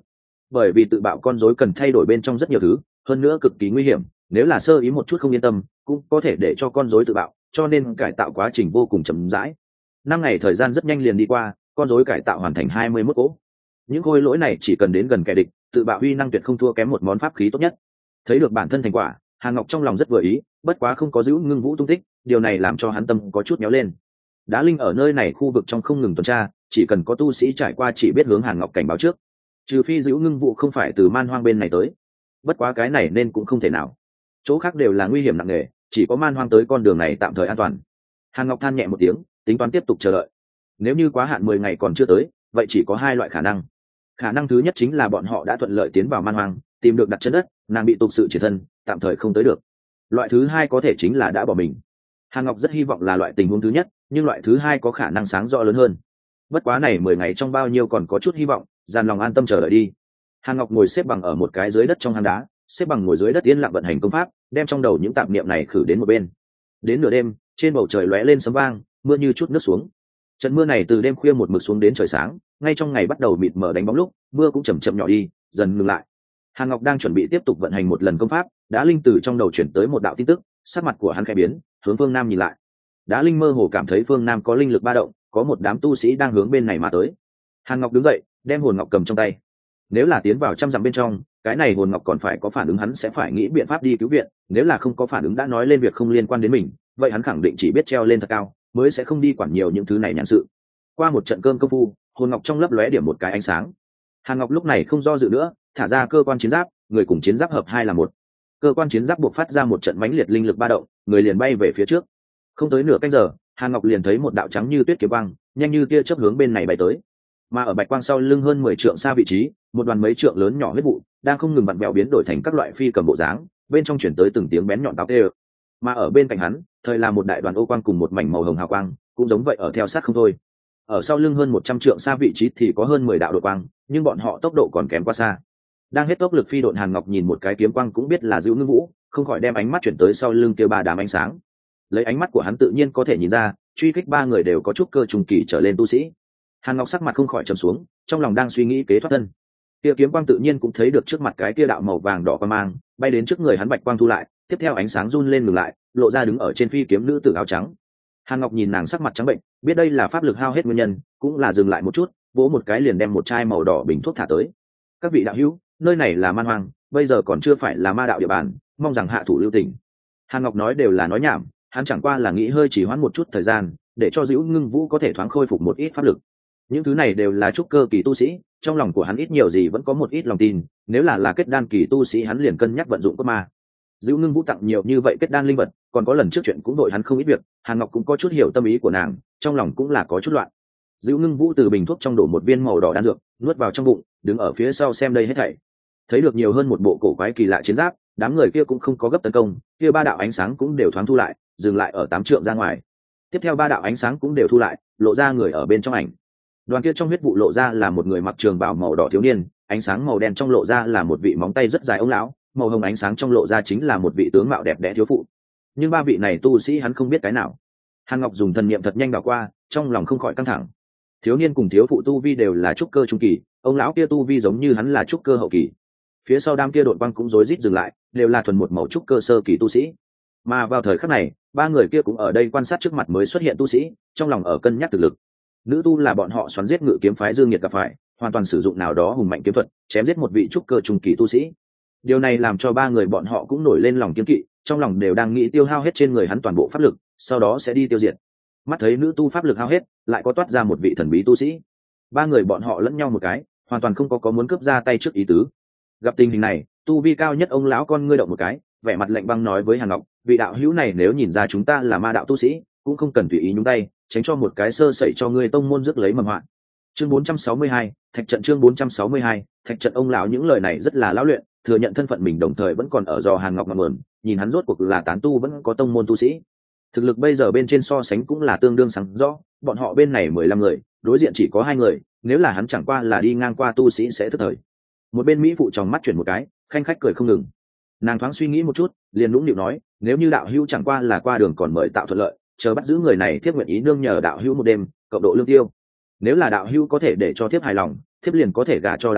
bởi vì tự bạo con rối cần thay đổi bên trong rất nhiều thứ, hơn nữa cực kỳ nguy hiểm, nếu là sơ ý một chút không yên tâm cũng có thể để cho con rối tự bạo, cho nên cải tạo quá trình vô cùng chậm rãi. Năm ngày thời gian rất nhanh liền đi qua, con rối cải tạo hoàn thành hai mươi mốt cỗ. Những khối lỗi này chỉ cần đến gần kẻ địch, tự bạo uy năng tuyệt không thua kém một món pháp khí tốt nhất. Thấy được bản thân thành quả, Hàn Ngọc trong lòng rất vừa ý, bất quá không có giữ Ngưng Vũ tung tích, điều này làm cho hắn tâm có chút méo lên. Đá linh ở nơi này khu vực trong không ngừng tuần tra, chỉ cần có tu sĩ trải qua chỉ biết hướng Hàn Ngọc cảnh báo trước. Trừ phi giữ Ngưng Vũ không phải từ man hoang bên này tới, bất quá cái này nên cũng không thể nào. Chỗ khác đều là nguy hiểm nặng nề, chỉ có man hoang tới con đường này tạm thời an toàn. Hàn Ngọc than nhẹ một tiếng, tính toán tiếp tục chờ đợi. Nếu như quá hạn mười ngày còn chưa tới, vậy chỉ có hai loại khả năng. Khả năng thứ nhất chính là bọn họ đã thuận lợi tiến vào man hoang, tìm được đặt chân đất, nàng bị tục sự triệt thân, tạm thời không tới được. Loại thứ hai có thể chính là đã bỏ mình. Hàn Ngọc rất hy vọng là loại tình huống thứ nhất, nhưng loại thứ hai có khả năng sáng rõ lớn hơn. Bất quá này mười ngày trong bao nhiêu còn có chút hy vọng, dàn lòng an tâm chờ đợi đi. Hàn Ngọc ngồi xếp bằng ở một cái dưới đất trong hang đá, xếp bằng ngồi dưới đất yên lặng vận hành công pháp, đem trong đầu những tạp niệm này khử đến một bên. Đến nửa đêm, trên bầu trời lóe lên sấm vang, mưa như chút nước xuống. Trận mưa này từ đêm khuya một mực xuống đến trời sáng, ngay trong ngày bắt đầu mịt mờ đánh bóng lúc, mưa cũng chậm chậm nhỏ đi, dần ngừng lại. Hàn Ngọc đang chuẩn bị tiếp tục vận hành một lần công pháp, Đá Linh từ trong đầu chuyển tới một đạo tin tức, sắc mặt của hắn khẽ biến, hướng phương nam nhìn lại. Đá Linh mơ hồ cảm thấy phương nam có linh lực ba động, có một đám tu sĩ đang hướng bên này mà tới. Hàn Ngọc đứng dậy, đem hồn ngọc cầm trong tay. Nếu là tiến vào trăm dặm bên trong, cái này hồn ngọc còn phải có phản ứng, hắn sẽ phải nghĩ biện pháp đi cứu viện, nếu là không có phản ứng đã nói lên việc không liên quan đến mình, vậy hắn khẳng định chỉ biết treo lên thật cao, mới sẽ không đi quản nhiều những thứ này nhàn sự. Qua một trận cơm công phu, hồn ngọc trong lấp lóe điểm một cái ánh sáng. Hàn Ngọc lúc này không do dự nữa, thả ra cơ quan chiến giáp, người cùng chiến giáp hợp hai là một. Cơ quan chiến giáp buộc phát ra một trận mãnh liệt linh lực ba động, người liền bay về phía trước. Không tới nửa canh giờ, Hàn Ngọc liền thấy một đạo trắng như tuyết kiếm quang, nhanh như tia chớp hướng bên này bay tới. Mà ở bạch quang sau lưng hơn mười trượng xa vị trí, một đoàn mấy trượng lớn nhỏ huyết vụ đang không ngừng vặn vẹo biến đổi thành các loại phi cầm bộ dáng, bên trong chuyển tới từng tiếng bén nhọn táo tê. Mà ở bên cạnh hắn, thời là một đại đoàn ô quang cùng một mảnh màu hồng hào quang, cũng giống vậy ở theo sát không thôi. Ở sau lưng hơn một trăm trượng xa vị trí thì có hơn mười đạo đột quang, nhưng bọn họ tốc độ còn kém quá xa. Đang hết tốc lực phi độn, Hàn Ngọc nhìn một cái kiếm quang cũng biết là Dữu Ngưng Vũ, không khỏi đem ánh mắt chuyển tới sau lưng kia ba đám ánh sáng. Lấy ánh mắt của hắn tự nhiên có thể nhìn ra, truy kích ba người đều có chút cơ trùng kỳ trở lên tu sĩ. Hàn Ngọc sắc mặt không khỏi trầm xuống, trong lòng đang suy nghĩ kế thoát thân. Kia kiếm quang tự nhiên cũng thấy được trước mặt cái kia đạo màu vàng đỏ quang mang, bay đến trước người hắn, bạch quang thu lại, tiếp theo ánh sáng run lên ngừng lại, lộ ra đứng ở trên phi kiếm nữ tử áo trắng. Hàn Ngọc nhìn nàng sắc mặt trắng bệnh, biết đây là pháp lực hao hết nguyên nhân, cũng là dừng lại một chút, vỗ một cái liền đem một chai màu đỏ bình thuốc thả tới. Các vị đạo hữu, nơi này là man hoang, bây giờ còn chưa phải là ma đạo địa bàn, mong rằng hạ thủ lưu tình. Hàn Ngọc nói đều là nói nhảm, hắn chẳng qua là nghĩ hơi chỉ hoãn một chút thời gian, để cho Dữu Ngưng Vũ có thể thoáng khôi phục một ít pháp lực. Những thứ này đều là trúc cơ kỳ tu sĩ, trong lòng của hắn ít nhiều gì vẫn có một ít lòng tin, nếu là là kết đan kỳ tu sĩ hắn liền cân nhắc vận dụng cốt ma. Dữu Ngưng Vũ tặng nhiều như vậy kết đan linh vật, còn có lần trước chuyện cũng đội hắn không ít việc, Hàn Ngọc cũng có chút hiểu tâm ý của nàng, trong lòng cũng là có chút loạn. Dữu Ngưng Vũ từ bình thuốc trong đổ một viên màu đỏ đan dược, nuốt vào trong bụng, đứng ở phía sau xem đây hết thảy. Thấy được nhiều hơn một bộ cổ quái kỳ lạ chiến giáp, đám người kia cũng không có gấp tấn công, kia ba đạo ánh sáng cũng đều thoáng thu lại, dừng lại ở tám trượng ra ngoài. Tiếp theo ba đạo ánh sáng cũng đều thu lại, lộ ra người ở bên trong ảnh. Đoàn kia trong huyết vụ lộ ra là một người mặc trường bào màu đỏ thiếu niên, ánh sáng màu đen trong lộ ra là một vị móng tay rất dài ông lão, màu hồng ánh sáng trong lộ ra chính là một vị tướng mạo đẹp đẽ thiếu phụ. Nhưng ba vị này tu sĩ hắn không biết cái nào. Hàn Ngọc dùng thần niệm thật nhanh đảo qua, trong lòng không khỏi căng thẳng. Thiếu niên cùng thiếu phụ tu vi đều là trúc cơ trung kỳ, ông lão kia tu vi giống như hắn là trúc cơ hậu kỳ. Phía sau đám kia đội quang cũng rối rít dừng lại, đều là thuần một màu trúc cơ sơ kỳ tu sĩ. Mà vào thời khắc này, ba người kia cũng ở đây quan sát trước mặt mới xuất hiện tu sĩ, trong lòng ở cân nhắc thực lực. Nữ tu là bọn họ xoắn giết ngự kiếm phái Dương Nhiệt gặp phải, hoàn toàn sử dụng nào đó hùng mạnh kiếm thuật, chém giết một vị trúc cơ trung kỳ tu sĩ. Điều này làm cho ba người bọn họ cũng nổi lên lòng kiêng kỵ, trong lòng đều đang nghĩ tiêu hao hết trên người hắn toàn bộ pháp lực, sau đó sẽ đi tiêu diệt. Mắt thấy nữ tu pháp lực hao hết, lại có toát ra một vị thần bí tu sĩ. Ba người bọn họ lẫn nhau một cái, hoàn toàn không có có muốn cướp ra tay trước ý tứ. Gặp tình hình này, tu vi cao nhất ông lão con ngươi động một cái, vẻ mặt lạnh băng nói với Hàn Ngọc, vị đạo hữu này nếu nhìn ra chúng ta là ma đạo tu sĩ, cũng không cần tùy ý nhúng tay, tránh cho một cái sơ sẩy cho ngươi tông môn rước lấy mầm họa. Chương bốn trăm sáu mươi hai, thạch trận. Chương bốn trăm sáu mươi hai, thạch trận. Ông lão những lời này rất là lão luyện, thừa nhận thân phận mình đồng thời vẫn còn ở dò Hàn Ngọc ngọn nguồn, nhìn hắn rốt cuộc là tán tu vẫn có tông môn tu sĩ. Thực lực bây giờ bên trên so sánh cũng là tương đương sáng rõ, bọn họ bên này mười lăm người, đối diện chỉ có hai người, nếu là hắn chẳng qua là đi ngang qua tu sĩ sẽ thức thời. Một bên mỹ phụ tròng mắt chuyển một cái, khanh khách cười không ngừng. Nàng thoáng suy nghĩ một chút, liền nũng nịu nói, nếu như đạo hữu chẳng qua là qua đường còn mời tạo thuận lợi, chờ bắt giữ người này thiếp nguyện ý nương nhờ đạo hữu một đêm, cộng độ lương tiêu. Nếu là đạo hữu có thể để cho thiếp hài lòng, thiếp liền có thể gả cho đạo hữu,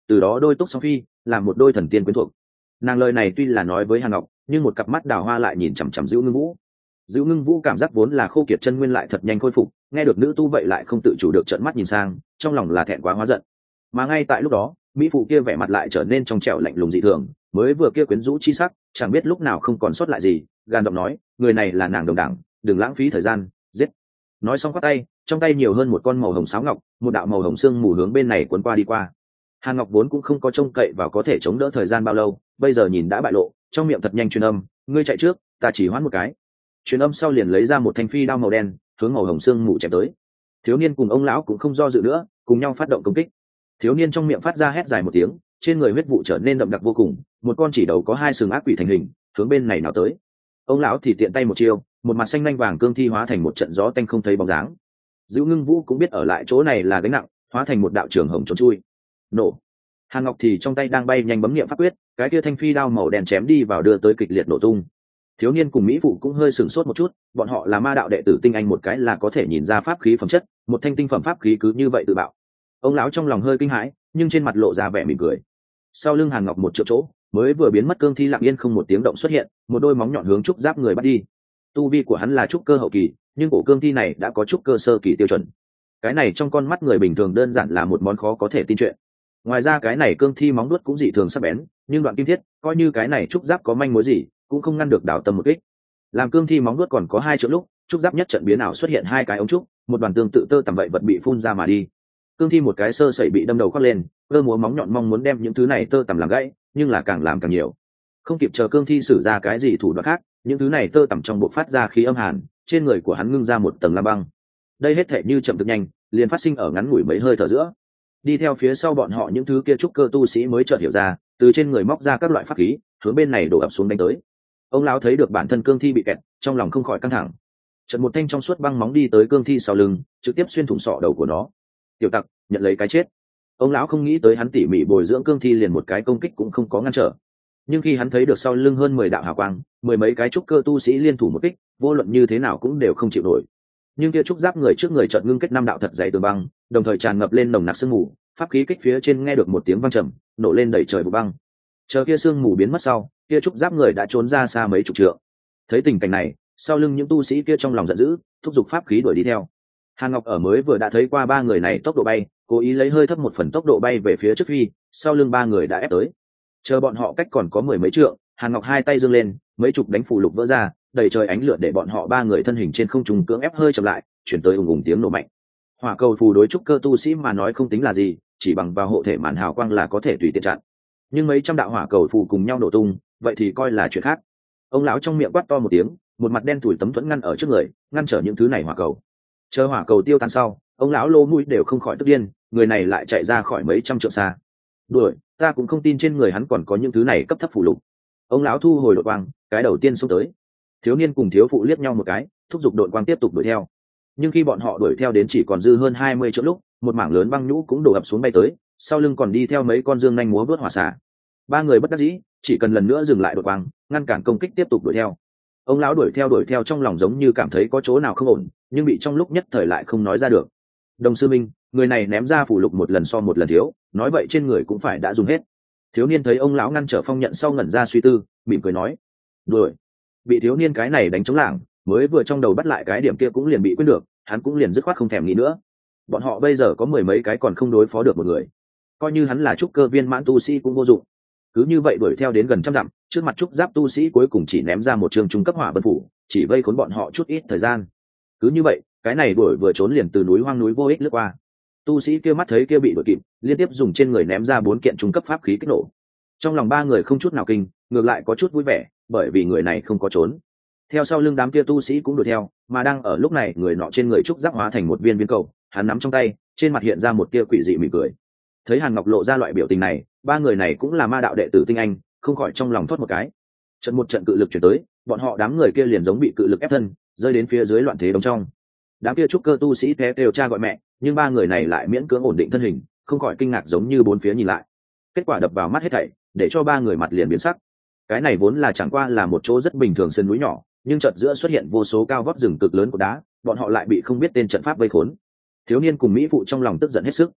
từ đó đôi túc song phi làm một đôi thần tiên quyến thuộc. Nàng lời này tuy là nói với Hàn Ngọc, nhưng một cặp mắt đào hoa lại nhìn chằm chằm Dữu Ngưng Vũ. Dữu Ngưng Vũ cảm giác vốn là khô kiệt chân nguyên lại thật nhanh khôi phục, nghe được nữ tu vậy lại không tự chủ được trợn mắt nhìn sang, trong lòng là thẹn quá hóa giận. Mà ngay tại lúc đó, mỹ phụ kia vẻ mặt lại trở nên trong trẻo lạnh lùng dị thường, mới vừa kia quyến rũ chi sắc, chẳng biết lúc nào không còn sót lại gì, gan động nói, người này là nàng đồng đảng, đừng lãng phí thời gian, giết. Nói xong quát tay, trong tay nhiều hơn một con màu hồng sáo ngọc, một đạo màu hồng xương mù hướng bên này cuốn qua đi qua. Hàn Ngọc vốn cũng không có trông cậy vào có thể chống đỡ thời gian bao lâu, bây giờ nhìn đã bại lộ, trong miệng thật nhanh truyền âm, ngươi chạy trước, ta chỉ hoãn một cái. Truyền âm sau liền lấy ra một thanh phi đao màu đen, hướng màu hồng xương mù chém tới. Thiếu niên cùng ông lão cũng không do dự nữa, cùng nhau phát động công kích. Thiếu niên trong miệng phát ra hét dài một tiếng, trên người huyết vụ trở nên đậm đặc vô cùng, một con chỉ đầu có hai sừng ác quỷ thành hình, hướng bên này nào tới. Ông lão thì tiện tay một chiêu, một mặt xanh lanh vàng cương thi hóa thành một trận gió tanh không thấy bóng dáng. Dữu Ngưng Vũ cũng biết ở lại chỗ này là gánh nặng, hóa thành một đạo trường hồng trốn chui. Nổ. Hàn Ngọc thì trong tay đang bay nhanh bấm niệm pháp quyết, cái kia thanh phi đao màu đen chém đi vào đưa tới kịch liệt nổ tung. Thiếu niên cùng mỹ phụ cũng hơi sửng sốt một chút, bọn họ là ma đạo đệ tử tinh anh một cái là có thể nhìn ra pháp khí phẩm chất, một thanh tinh phẩm pháp khí cứ như vậy tự bạo. Ông lão trong lòng hơi kinh hãi, nhưng trên mặt lộ ra vẻ mỉm cười. Sau lưng Hàn Ngọc một triệu chỗ, mới vừa biến mất cương thi lặng yên không một tiếng động xuất hiện, một đôi móng nhọn hướng trúc giáp người bắt đi. Tu vi của hắn là trúc cơ hậu kỳ, nhưng cổ cương thi này đã có trúc cơ sơ kỳ tiêu chuẩn. Cái này trong con mắt người bình thường đơn giản là một món khó có thể tin chuyện. Ngoài ra cái này cương thi móng đuốt cũng dị thường sắc bén, nhưng đoạn kim thiết, coi như cái này trúc giáp có manh mối gì, cũng không ngăn được đảo tâm một kích. Làm cương thi móng đuốt còn có hai chỗ lúc, trúc giáp nhất trận biến ảo xuất hiện hai cái ống trúc, một đoàn tương tự tơ tằm vậy vật bị phun ra mà đi. Cương thi một cái sơ sẩy bị đâm đầu khoác lên, cơ múa móng nhọn mong muốn đem những thứ này tơ tằm làm gãy, nhưng là càng làm càng nhiều. Không kịp chờ cương thi sử ra cái gì thủ đoạn khác, những thứ này tơ tằm trong bộ phát ra khí âm hàn, trên người của hắn ngưng ra một tầng lam băng. Đây hết thể như chậm thực nhanh, liền phát sinh ở ngắn ngủi mấy hơi thở giữa. Đi theo phía sau bọn họ những thứ kia trúc cơ tu sĩ mới chợt hiểu ra, từ trên người móc ra các loại pháp khí, hướng bên này đổ ập xuống đánh tới. Ông lão thấy được bản thân cương thi bị kẹt, trong lòng không khỏi căng thẳng. Chợt một thanh trong suốt băng móng đi tới cương thi sau lưng, trực tiếp xuyên thủng sọ đầu của nó. Tiểu tặc, nhận lấy cái chết. Ông lão không nghĩ tới hắn tỉ mỉ bồi dưỡng cương thi liền một cái công kích cũng không có ngăn trở. Nhưng khi hắn thấy được sau lưng hơn mười đạo hào quang, mười mấy cái trúc cơ tu sĩ liên thủ một kích, vô luận như thế nào cũng đều không chịu nổi. Nhưng kia trúc giáp người trước người chợt ngưng kết năm đạo thật dày tường băng, đồng thời tràn ngập lên nồng nặc sương mù, pháp khí kích phía trên nghe được một tiếng vang trầm, nổ lên đẩy trời vụ băng. Chờ kia sương mù biến mất sau, kia trúc giáp người đã trốn ra xa mấy chục trượng. Thấy tình cảnh này, sau lưng những tu sĩ kia trong lòng giận dữ, thúc giục pháp khí đuổi đi theo. Hàn Ngọc ở mới vừa đã thấy qua ba người này tốc độ bay, cố ý lấy hơi thấp một phần tốc độ bay về phía trước phi, sau lưng ba người đã ép tới. Chờ bọn họ cách còn có mười mấy trượng, Hàn Ngọc hai tay giương lên, mấy chục đánh phù lục vỡ ra, đầy trời ánh lửa để bọn họ ba người thân hình trên không trung cưỡng ép hơi chậm lại, chuyển tới ùng ùng tiếng nổ mạnh. Hỏa cầu phù đối trúc cơ tu sĩ mà nói không tính là gì, chỉ bằng vào hộ thể màn hào quang là có thể tùy tiện chặn. Nhưng mấy trăm đạo hỏa cầu phù cùng nhau nổ tung, vậy thì coi là chuyện khác. Ông lão trong miệng quát to một tiếng, một mặt đen tủi tấm thuẫn ngăn ở trước người, ngăn trở những thứ này hỏa cầu. Chờ hỏa cầu tiêu tan sau, ông lão lô mũi đều không khỏi tức điên, người này lại chạy ra khỏi mấy trăm trượng xa. Đuổi, ta cũng không tin trên người hắn còn có những thứ này cấp thấp phù lục. Ông lão thu hồi đội quang, cái đầu tiên xông tới. Thiếu niên cùng thiếu phụ liếc nhau một cái, thúc giục đội quang tiếp tục đuổi theo. Nhưng khi bọn họ đuổi theo đến chỉ còn dư hơn hai mươi chỗ lúc, một mảng lớn băng nhũ cũng đổ ập xuống bay tới, sau lưng còn đi theo mấy con dương nhanh múa vớt hỏa xả. Ba người bất đắc dĩ, chỉ cần lần nữa dừng lại đội quang, ngăn cản công kích tiếp tục đuổi theo. Ông lão đuổi theo đuổi theo trong lòng giống như cảm thấy có chỗ nào không ổn, nhưng bị trong lúc nhất thời lại không nói ra được. Đồng sư minh, người này ném ra phủ lục một lần so một lần thiếu, nói vậy trên người cũng phải đã dùng hết. Thiếu niên thấy ông lão ngăn trở phong nhận sau ngẩn ra suy tư, mỉm cười nói: đuổi. Bị thiếu niên cái này đánh trống lảng, mới vừa trong đầu bắt lại cái điểm kia cũng liền bị quên được, hắn cũng liền dứt khoát không thèm nghĩ nữa. Bọn họ bây giờ có mười mấy cái còn không đối phó được một người, coi như hắn là trúc cơ viên mãn tu sĩ cũng vô dụng. Cứ như vậy đuổi theo đến gần trăm dặm, trước mặt trúc giáp tu sĩ cuối cùng chỉ ném ra một trường trung cấp hỏa vân phủ, chỉ vây khốn bọn họ chút ít thời gian. Cứ như vậy, cái này đuổi vừa trốn liền từ núi hoang núi vô ích lướt qua. Tu sĩ kia mắt thấy kia bị đuổi kịp, liên tiếp dùng trên người ném ra bốn kiện trung cấp pháp khí kích nổ. Trong lòng ba người không chút nào kinh, ngược lại có chút vui vẻ, bởi vì người này không có trốn. Theo sau lưng đám kia tu sĩ cũng đuổi theo, mà đang ở lúc này người nọ trên người trúc giáp hóa thành một viên viên cầu, hắn nắm trong tay, trên mặt hiện ra một tia quỷ dị mỉm cười. Thấy Hàn Ngọc lộ ra loại biểu tình này, ba người này cũng là ma đạo đệ tử tinh anh, không khỏi trong lòng thoát một cái. Trận một trận cự lực chuyển tới, bọn họ đám người kia liền giống bị cự lực ép thân, rơi đến phía dưới loạn thế đống trong. Đám kia trúc cơ tu sĩ té đều cha gọi mẹ, nhưng ba người này lại miễn cưỡng ổn định thân hình, không khỏi kinh ngạc giống như bốn phía nhìn lại. Kết quả đập vào mắt hết thảy, để cho ba người mặt liền biến sắc. Cái này vốn là chẳng qua là một chỗ rất bình thường sơn núi nhỏ, nhưng chợt giữa xuất hiện vô số cao vóc rừng cực lớn của đá, bọn họ lại bị không biết tên trận pháp vây khốn. Thiếu niên cùng mỹ phụ trong lòng tức giận hết sức.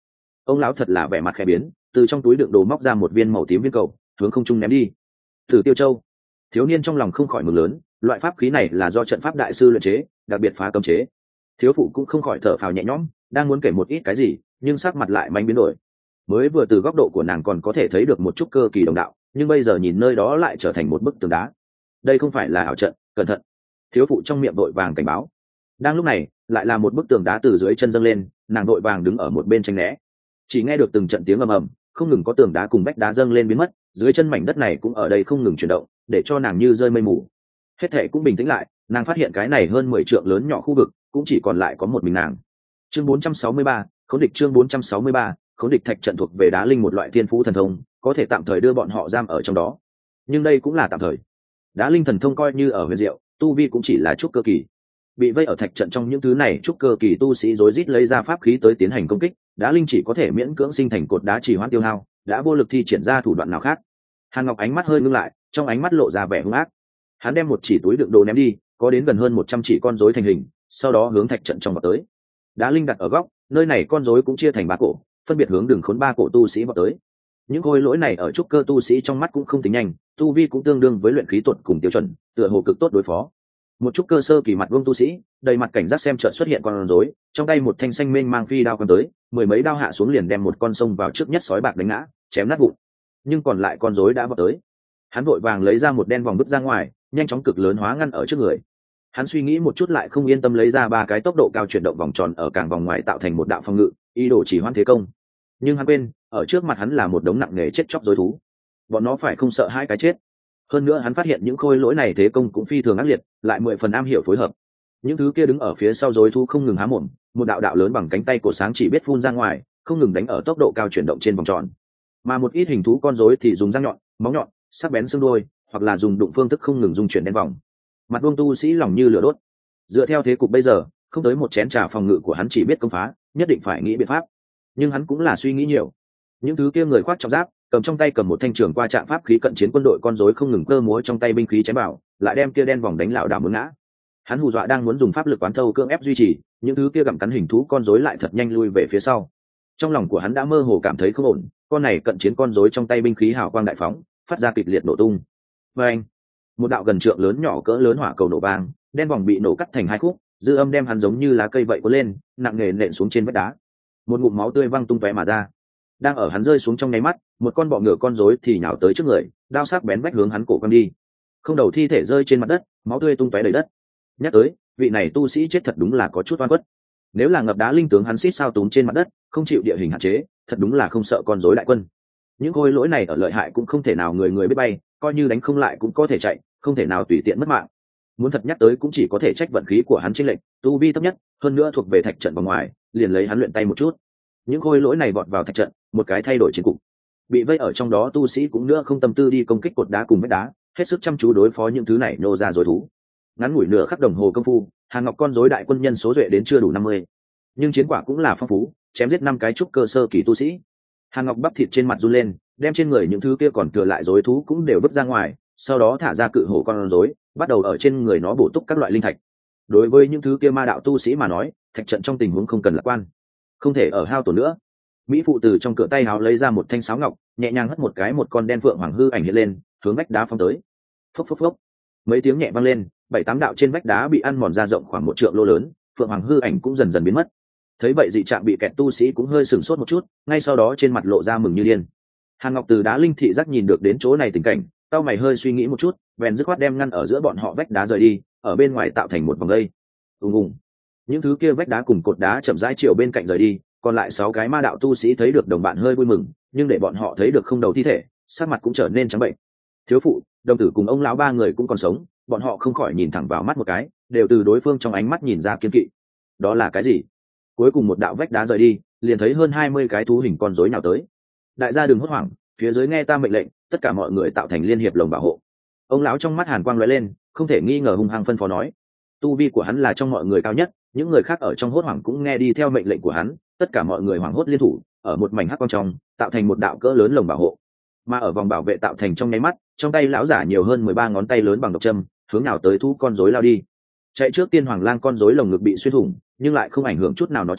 ông lão thật là vẻ mặt khẽ biến, từ trong túi đựng đồ móc ra một viên màu tím viên cầu, hướng không trung ném đi. Thử Tiêu Châu. Thiếu niên trong lòng không khỏi mừng lớn, loại pháp khí này là do trận pháp đại sư luyện chế, đặc biệt phá cấm chế. Thiếu phụ cũng không khỏi thở phào nhẹ nhõm, đang muốn kể một ít cái gì, nhưng sắc mặt lại manh biến đổi. Mới vừa từ góc độ của nàng còn có thể thấy được một chút cơ kỳ đồng đạo, nhưng bây giờ nhìn nơi đó lại trở thành một bức tường đá. Đây không phải là ảo trận, cẩn thận! Thiếu phụ trong miệng vội vàng cảnh báo. Đang lúc này, lại là một bức tường đá từ dưới chân dâng lên, nàng vội vàng đứng ở một bên tranh né. Chỉ nghe được từng trận tiếng ầm ầm, không ngừng có tường đá cùng vách đá dâng lên biến mất, dưới chân mảnh đất này cũng ở đây không ngừng chuyển động, để cho nàng như rơi mây mù. Hết thảy cũng bình tĩnh lại, nàng phát hiện cái này hơn mười trượng lớn nhỏ khu vực, cũng chỉ còn lại có một mình nàng. Chương bốn trăm sáu mươi ba, Khốn địch chương bốn trăm sáu mươi ba, Khốn địch thạch trận thuộc về đá linh một loại thiên phú thần thông, có thể tạm thời đưa bọn họ giam ở trong đó. Nhưng đây cũng là tạm thời. Đá linh thần thông coi như ở huyền diệu, tu vi cũng chỉ là trúc cơ kỳ. Bị vây ở thạch trận trong những thứ này trúc cơ kỳ tu sĩ rối rít lấy ra pháp khí tới tiến hành công kích, đá linh chỉ có thể miễn cưỡng sinh thành cột đá chỉ hoãn tiêu hao, đã vô lực thi triển ra thủ đoạn nào khác. Hàn Ngọc ánh mắt hơi ngưng lại, trong ánh mắt lộ ra vẻ hung ác. Hắn đem một chỉ túi đựng đồ ném đi, có đến gần hơn một trăm chỉ con rối thành hình, sau đó hướng thạch trận trong vào tới. Đá linh đặt ở góc, nơi này con rối cũng chia thành ba cổ, phân biệt hướng đường khốn ba cổ tu sĩ vào tới. Những khối lỗi này ở trúc cơ tu sĩ trong mắt cũng không tính nhanh, tu vi cũng tương đương với luyện khí tuột cùng tiêu chuẩn, tựa hồ cực tốt đối phó. Một trúc cơ sơ kỳ mặt vương tu sĩ, đầy mặt cảnh giác xem chợt xuất hiện con rối, trong tay một thanh xanh mênh mang phi đao còn tới, mười mấy đao hạ xuống liền đem một con sông vào trước nhất sói bạc đánh ngã, chém nát vụn. Nhưng còn lại con rối đã vọt tới. Hắn vội vàng lấy ra một đen vòng bứt ra ngoài, nhanh chóng cực lớn hóa ngăn ở trước người. Hắn suy nghĩ một chút lại không yên tâm lấy ra ba cái tốc độ cao chuyển động vòng tròn ở cảng vòng ngoài tạo thành một đạo phòng ngự, ý đồ chỉ hoãn thế công. Nhưng hắn quên, ở trước mặt hắn là một đống nặng nề chết chóc rối thú. Bọn nó phải không sợ hai cái chết. Hơn nữa hắn phát hiện những khôi lỗi này thế công cũng phi thường ác liệt, lại mười phần am hiểu phối hợp. Những thứ kia đứng ở phía sau rối thú không ngừng há mồm, một đạo đạo lớn bằng cánh tay cổ sáng chỉ biết phun ra ngoài, không ngừng đánh ở tốc độ cao chuyển động trên vòng tròn. Mà một ít hình thú con rối thì dùng răng nhọn, móng nhọn, sắc bén xương đuôi, hoặc là dùng đụng phương thức không ngừng dung chuyển đen vòng. Mặt Vương tu sĩ lòng như lửa đốt. Dựa theo thế cục bây giờ, không tới một chén trà phòng ngự của hắn chỉ biết công phá, nhất định phải nghĩ biện pháp. Nhưng hắn cũng là suy nghĩ nhiều. Những thứ kia người khoác trọng giáp, cầm trong tay cầm một thanh trường qua trạng pháp khí cận chiến quân đội con rối không ngừng cơ múa trong tay binh khí chém vào, lại đem kia đen vòng đánh lão đảo muốn ngã. Hắn hù dọa đang muốn dùng pháp lực quán thâu cưỡng ép duy trì, những thứ kia gặm cắn hình thú con rối lại thật nhanh lui về phía sau. Trong lòng của hắn đã mơ hồ cảm thấy không ổn, con này cận chiến con rối trong tay binh khí hào quang đại phóng, phát ra kịch liệt nổ tung. Và anh, một đạo gần trượng lớn nhỏ cỡ lớn hỏa cầu nổ vang, đen vòng bị nổ cắt thành hai khúc, dư âm đem hắn giống như lá cây vậy cuốn lên, nặng nề nện xuống trên vách đá. Một ngụm máu tươi văng tung tóe mà ra. Đang ở hắn rơi xuống trong nháy mắt, một con bọ ngựa con rối thì nhào tới trước người, đao sắc bén vách hướng hắn cổ quăng đi. Không đầu thi thể rơi trên mặt đất, máu tươi tung tóe đầy đất. Nhắc tới, vị này tu sĩ chết thật đúng là có chút oan khuất. Nếu là ngập đá linh tướng hắn xít sao túm trên mặt đất, không chịu địa hình hạn chế, thật đúng là không sợ con rối đại quân. Những khối lỗi này ở lợi hại cũng không thể nào người người biết bay, coi như đánh không lại cũng có thể chạy, không thể nào tùy tiện mất mạng. Muốn thật nhắc tới cũng chỉ có thể trách vận khí của hắn chênh lệch, tu vi thấp nhất, hơn nữa thuộc về thạch trận vòng ngoài, liền lấy hắn luyện tay một chút. Những khối lỗi này vọt vào thạch trận, một cái thay đổi chiến cục. Bị vây ở trong đó tu sĩ cũng nữa không tâm tư đi công kích cột đá cùng vách đá, hết sức chăm chú đối phó những thứ này nô ra rồi thú. Ngắn ngủi nửa khắc đồng hồ công phu, Hàn Ngọc con rối đại quân nhân số duệ đến chưa đủ năm mươi, nhưng chiến quả cũng là phong phú, chém giết năm cái trúc cơ sơ kỳ tu sĩ. Hàn Ngọc bắp thịt trên mặt run lên, đem trên người những thứ kia còn thừa lại rối thú cũng đều vứt ra ngoài, sau đó thả ra cự hổ con rối, bắt đầu ở trên người nó bổ túc các loại linh thạch. Đối với những thứ kia ma đạo tu sĩ mà nói, thạch trận trong tình huống không cần lạc quan, không thể ở hao tổn nữa. Mỹ phụ từ trong cửa tay áo lấy ra một thanh sáo ngọc, nhẹ nhàng hất một cái, một con đen phượng hoàng hư ảnh hiện lên, hướng vách đá phóng tới. Phốc phốc phốc, mấy tiếng nhẹ vang lên, bảy tám đạo trên vách đá bị ăn mòn ra rộng khoảng một trượng lô lớn, phượng hoàng hư ảnh cũng dần dần biến mất. Thấy vậy dị trạng bị kẹt tu sĩ cũng hơi sửng sốt một chút, ngay sau đó trên mặt lộ ra mừng như điên. Hàn Ngọc từ đá linh thị giác nhìn được đến chỗ này tình cảnh, tao mày hơi suy nghĩ một chút, bèn dứt khoát đem ngăn ở giữa bọn họ vách đá rời đi, ở bên ngoài tạo thành một vòng dây. Ùng ùng, những thứ kia vách đá cùng cột đá chậm rãi chiều bên cạnh rời đi, còn lại sáu cái ma đạo tu sĩ thấy được đồng bạn hơi vui mừng, nhưng để bọn họ thấy được không đầu thi thể, sắc mặt cũng trở nên trắng bệnh. Thiếu phụ, đồng tử cùng ông lão ba người cũng còn sống, bọn họ không khỏi nhìn thẳng vào mắt một cái, đều từ đối phương trong ánh mắt nhìn ra kiên kỵ. Đó là cái gì? Cuối cùng một đạo vách đá rời đi, liền thấy hơn hai mươi cái thú hình con rối nào tới. Đại gia đừng hốt hoảng, phía dưới nghe ta mệnh lệnh, tất cả mọi người tạo thành liên hiệp lồng bảo hộ. Ông lão trong mắt hàn quang lóe lên, không thể nghi ngờ hung hăng phân phó nói. Tu vi của hắn là trong mọi người cao nhất, những người khác ở trong hốt hoảng cũng nghe đi theo mệnh lệnh của hắn, tất cả mọi người hoảng hốt liên thủ, ở một mảnh hắc quang trong, tạo thành một đạo cỡ lớn lồng bảo hộ. Mà ở vòng bảo vệ tạo thành trong nháy mắt, trong tay lão giả nhiều hơn mười ba ngón tay lớn bằng độc châm, hướng nào tới thú con rối lao đi. Chạy trước tiên hoàng lang con rối lồng ngực bị xuyên thủng, nhưng lại không ảnh hưởng chút nào nó chạy,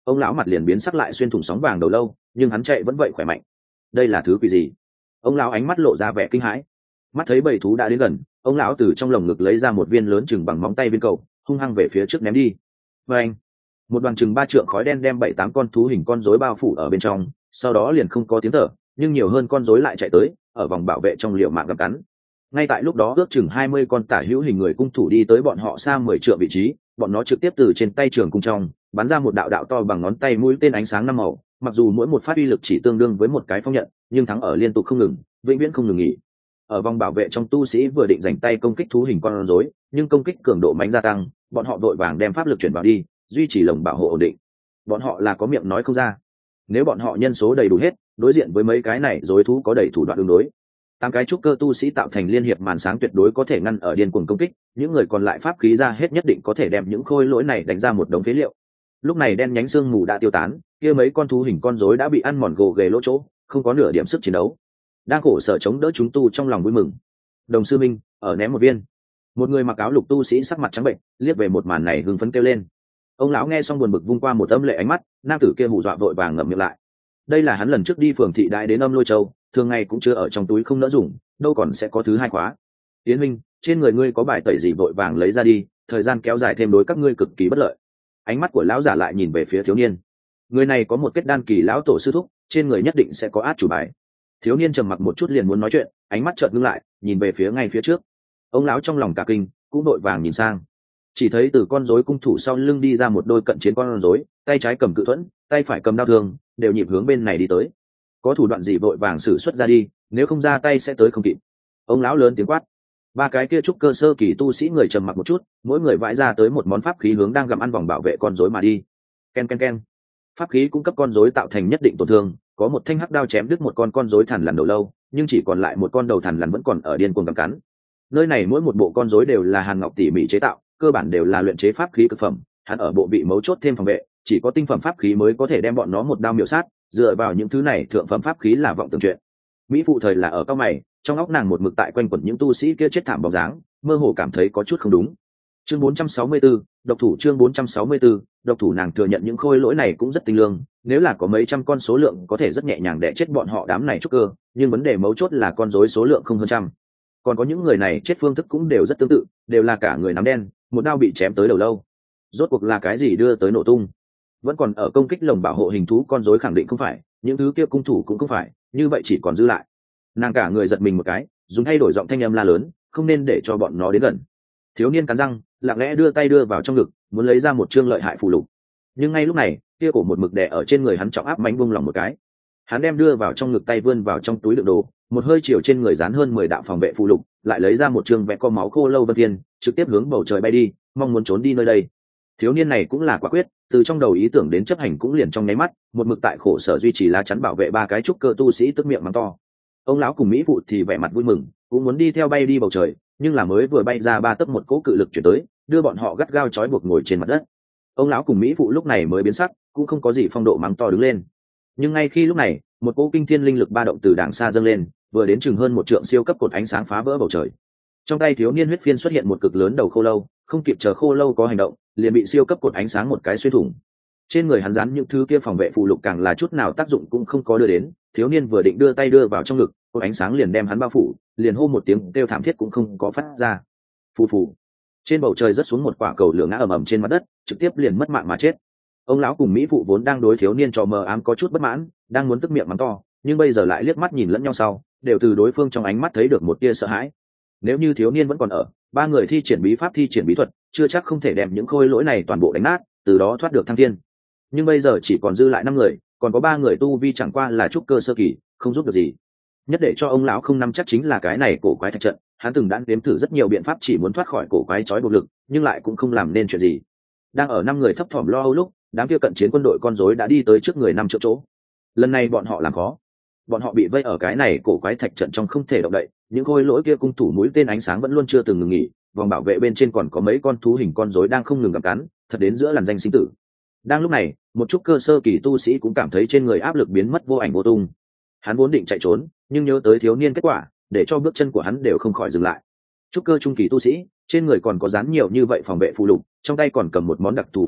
ông lão mặt liền biến sắc lại xuyên thủng sóng vàng đầu lâu, nhưng hắn chạy vẫn vậy khỏe mạnh. Đây là thứ quỷ gì? Ông lão ánh mắt lộ ra vẻ kinh hãi. Mắt thấy bầy thú đã đến gần, ông lão từ trong lồng ngực lấy ra một viên lớn chừng bằng móng tay viên cầu, hung hăng về phía trước ném đi. Và anh, một đoàn chừng ba trượng khói đen đem bảy tám con thú hình con rối bao phủ ở bên trong, sau đó liền không có tiếng thở, nhưng nhiều hơn con rối lại chạy tới, ở vòng bảo vệ trong liều mạng gặp cắn. Ngay tại lúc đó ước chừng hai mươi con tả hữu hình người cung thủ đi tới bọn họ xa mười trượng vị trí, bọn nó trực tiếp từ trên tay trường cung trong bắn ra một đạo đạo to bằng ngón tay mũi tên ánh sáng năm màu, mặc dù mỗi một phát uy lực chỉ tương đương với một cái phong nhận, nhưng thắng ở liên tục không ngừng, vĩnh viễn không ngừng nghỉ. Ở vòng bảo vệ trong tu sĩ vừa định dành tay công kích thú hình con rối, nhưng công kích cường độ mạnh gia tăng, bọn họ vội vàng đem pháp lực chuyển vào đi, duy trì lồng bảo hộ ổn định. Bọn họ là có miệng nói không ra. Nếu bọn họ nhân số đầy đủ hết, đối diện với mấy cái này rối thú có đầy thủ đoạn ứng đối, tám cái trúc cơ tu sĩ tạo thành liên hiệp màn sáng tuyệt đối có thể ngăn ở điên cuồng công kích, những người còn lại pháp khí ra hết nhất định có thể đem những khôi lỗi này đánh ra một đống phế liệu. Lúc này đen nhánh xương mù đã tiêu tán, kia mấy con thú hình con rối đã bị ăn mòn gồ ghề lỗ chỗ, không có nửa điểm sức chiến đấu. Đang khổ sở chống đỡ chúng tu trong lòng vui mừng. Đồng sư minh, ở ném một viên. Một người mặc áo lục tu sĩ sắc mặt trắng bệnh, liếc về một màn này hưng phấn kêu lên. Ông lão nghe xong buồn bực vung qua một âm lệ ánh mắt, nam tử kia hù dọa vội vàng ngậm miệng lại. Đây là hắn lần trước đi phường thị đại đến Âm Lôi Châu, thường ngày cũng chưa ở trong túi không nỡ dùng, đâu còn sẽ có thứ hai khóa. Tiến minh, trên người ngươi có bài tẩy gì vội vàng lấy ra đi, thời gian kéo dài thêm đối các ngươi cực kỳ bất lợi. Ánh mắt của lão giả lại nhìn về phía thiếu niên. Người này có một kết đan kỳ lão tổ sư thúc, trên người nhất định sẽ có át chủ bài. Thiếu niên trầm mặc một chút liền muốn nói chuyện, ánh mắt chợt ngưng lại, nhìn về phía ngay phía trước. Ông lão trong lòng cả kinh, cũng đội vàng nhìn sang. Chỉ thấy từ con rối cung thủ sau lưng đi ra một đôi cận chiến con rối, tay trái cầm cự thuẫn, tay phải cầm đao thương, đều nhịp hướng bên này đi tới. Có thủ đoạn gì vội vàng sử xuất ra đi, nếu không ra tay sẽ tới không kịp. Ông lão lớn tiếng quát. Ba cái kia trúc cơ sơ kỳ tu sĩ người trầm mặc một chút, mỗi người vãi ra tới một món pháp khí hướng đang gặm ăn vòng bảo vệ con rối mà đi. Ken ken ken. Pháp khí cung cấp con rối tạo thành nhất định tổn thương, có một thanh hắc đao chém đứt một con con rối thằn lằn đầu lâu, nhưng chỉ còn lại một con đầu thằn lằn vẫn còn ở điên cuồng gặm cắn. Nơi này mỗi một bộ con rối đều là hàn ngọc tỉ mỉ chế tạo, cơ bản đều là luyện chế pháp khí cực phẩm, hắn ở bộ vị mấu chốt thêm phòng vệ, chỉ có tinh phẩm pháp khí mới có thể đem bọn nó một đao miểu sát, dựa vào những thứ này thượng phẩm pháp khí là vọng tưởng chuyện. Mỹ phụ thời là ở cao mày, trong óc nàng một mực tại quanh quẩn những tu sĩ kia chết thảm bóng dáng, mơ hồ cảm thấy có chút không đúng. Chương bốn trăm sáu mươi tư, độc thủ chương bốn trăm sáu mươi tư, độc thủ nàng thừa nhận những khôi lỗi này cũng rất tinh lương, nếu là có mấy trăm con số lượng có thể rất nhẹ nhàng đè chết bọn họ đám này trúc cơ, nhưng vấn đề mấu chốt là con rối số lượng không hơn trăm. Còn có những người này chết phương thức cũng đều rất tương tự, đều là cả người nắm đen, một đao bị chém tới đầu lâu. Rốt cuộc là cái gì đưa tới nổ tung? Vẫn còn ở công kích lồng bảo hộ hình thú con rối khẳng định không phải, những thứ kia cung thủ cũng không phải, như vậy chỉ còn dư lại. Nàng cả người giật mình một cái, dùng thay đổi giọng thanh âm la lớn, không nên để cho bọn nó đến gần. Thiếu niên cắn răng, lặng lẽ đưa tay đưa vào trong ngực, muốn lấy ra một chương lợi hại phù lục. Nhưng ngay lúc này, kia cổ một mực đè ở trên người hắn trọng áp mánh bung lòng một cái. Hắn đem đưa vào trong ngực tay vươn vào trong túi đựng đồ, một hơi chiều trên người dán hơn mười đạo phòng vệ phù lục, lại lấy ra một chương vẽ có máu khô lâu vân viên, trực tiếp hướng bầu trời bay đi, mong muốn trốn đi nơi đây. Thiếu niên này cũng là quả quyết, từ trong đầu ý tưởng đến chấp hành cũng liền trong nháy mắt, một mực tại khổ sở duy trì lá chắn bảo vệ ba cái trúc cơ tu sĩ tức miệng mắng to. Ông lão cùng mỹ phụ thì vẻ mặt vui mừng, cũng muốn đi theo bay đi bầu trời, nhưng là mới vừa bay ra ba tấc một cỗ cự lực chuyển tới, đưa bọn họ gắt gao trói buộc ngồi trên mặt đất. Ông lão cùng mỹ phụ lúc này mới biến sắc, cũng không có gì phong độ mắng to đứng lên. Nhưng ngay khi lúc này, một cỗ kinh thiên linh lực ba động từ đàng xa dâng lên, vừa đến chừng hơn một trượng siêu cấp cột ánh sáng phá vỡ bầu trời. Trong tay thiếu niên huyết phiên xuất hiện một cực lớn đầu khô lâu, không kịp chờ khô lâu có hành động, liền bị siêu cấp cột ánh sáng một cái xuyên thủng. Trên người hắn dán những thứ kia phòng vệ phù lục càng là chút nào tác dụng cũng không có đưa đến, thiếu niên vừa định đưa tay đưa vào trong ngực, cột ánh sáng liền đem hắn bao phủ, liền hô một tiếng kêu thảm thiết cũng không có phát ra. Phù phù. Trên bầu trời rớt xuống một quả cầu lửa ngã ầm ầm trên mặt đất, trực tiếp liền mất mạng mà chết. Ông lão cùng mỹ phụ vốn đang đối thiếu niên trò mờ ám có chút bất mãn, đang muốn tức miệng mắng to, nhưng bây giờ lại liếc mắt nhìn lẫn nhau sau, đều từ đối phương trong ánh mắt thấy được một tia sợ hãi. Nếu như thiếu niên vẫn còn ở, ba người thi triển bí pháp thi triển bí thuật, chưa chắc không thể đem những khôi lỗi này toàn bộ đánh nát, từ đó thoát được thăng thiên. Nhưng bây giờ chỉ còn dư lại năm người, còn có ba người tu vi chẳng qua là trúc cơ sơ kỳ, không giúp được gì. Nhất để cho ông lão không nắm chắc chính là cái này cổ quái thạch trận, hắn từng đã nếm thử rất nhiều biện pháp chỉ muốn thoát khỏi cổ quái trói buộc lực, nhưng lại cũng không làm nên chuyện gì. Đang ở năm người thấp thỏm lo âu lúc, đám kia cận chiến quân đội con rối đã đi tới trước người năm chỗ chỗ. Lần này bọn họ làm khó, bọn họ bị vây ở cái này cổ quái thạch trận trong không thể động đậy, những khôi lỗi kia cung thủ mũi tên ánh sáng vẫn luôn chưa từng ngừng nghỉ, vòng bảo vệ bên trên còn có mấy con thú hình con rối đang không ngừng gặm cắn, thật đến giữa làn danh sinh tử. Đang lúc này, một chút cơ sơ kỳ tu sĩ cũng cảm thấy trên người áp lực biến mất vô ảnh vô tung. Hắn vốn định chạy trốn, nhưng nhớ tới thiếu niên kết quả, để cho bước chân của hắn đều không khỏi dừng lại. Trúc cơ trung kỳ tu sĩ, trên người còn có dán nhiều như vậy phòng vệ phù lục, trong tay còn cầm một món đặc thù pháp khí,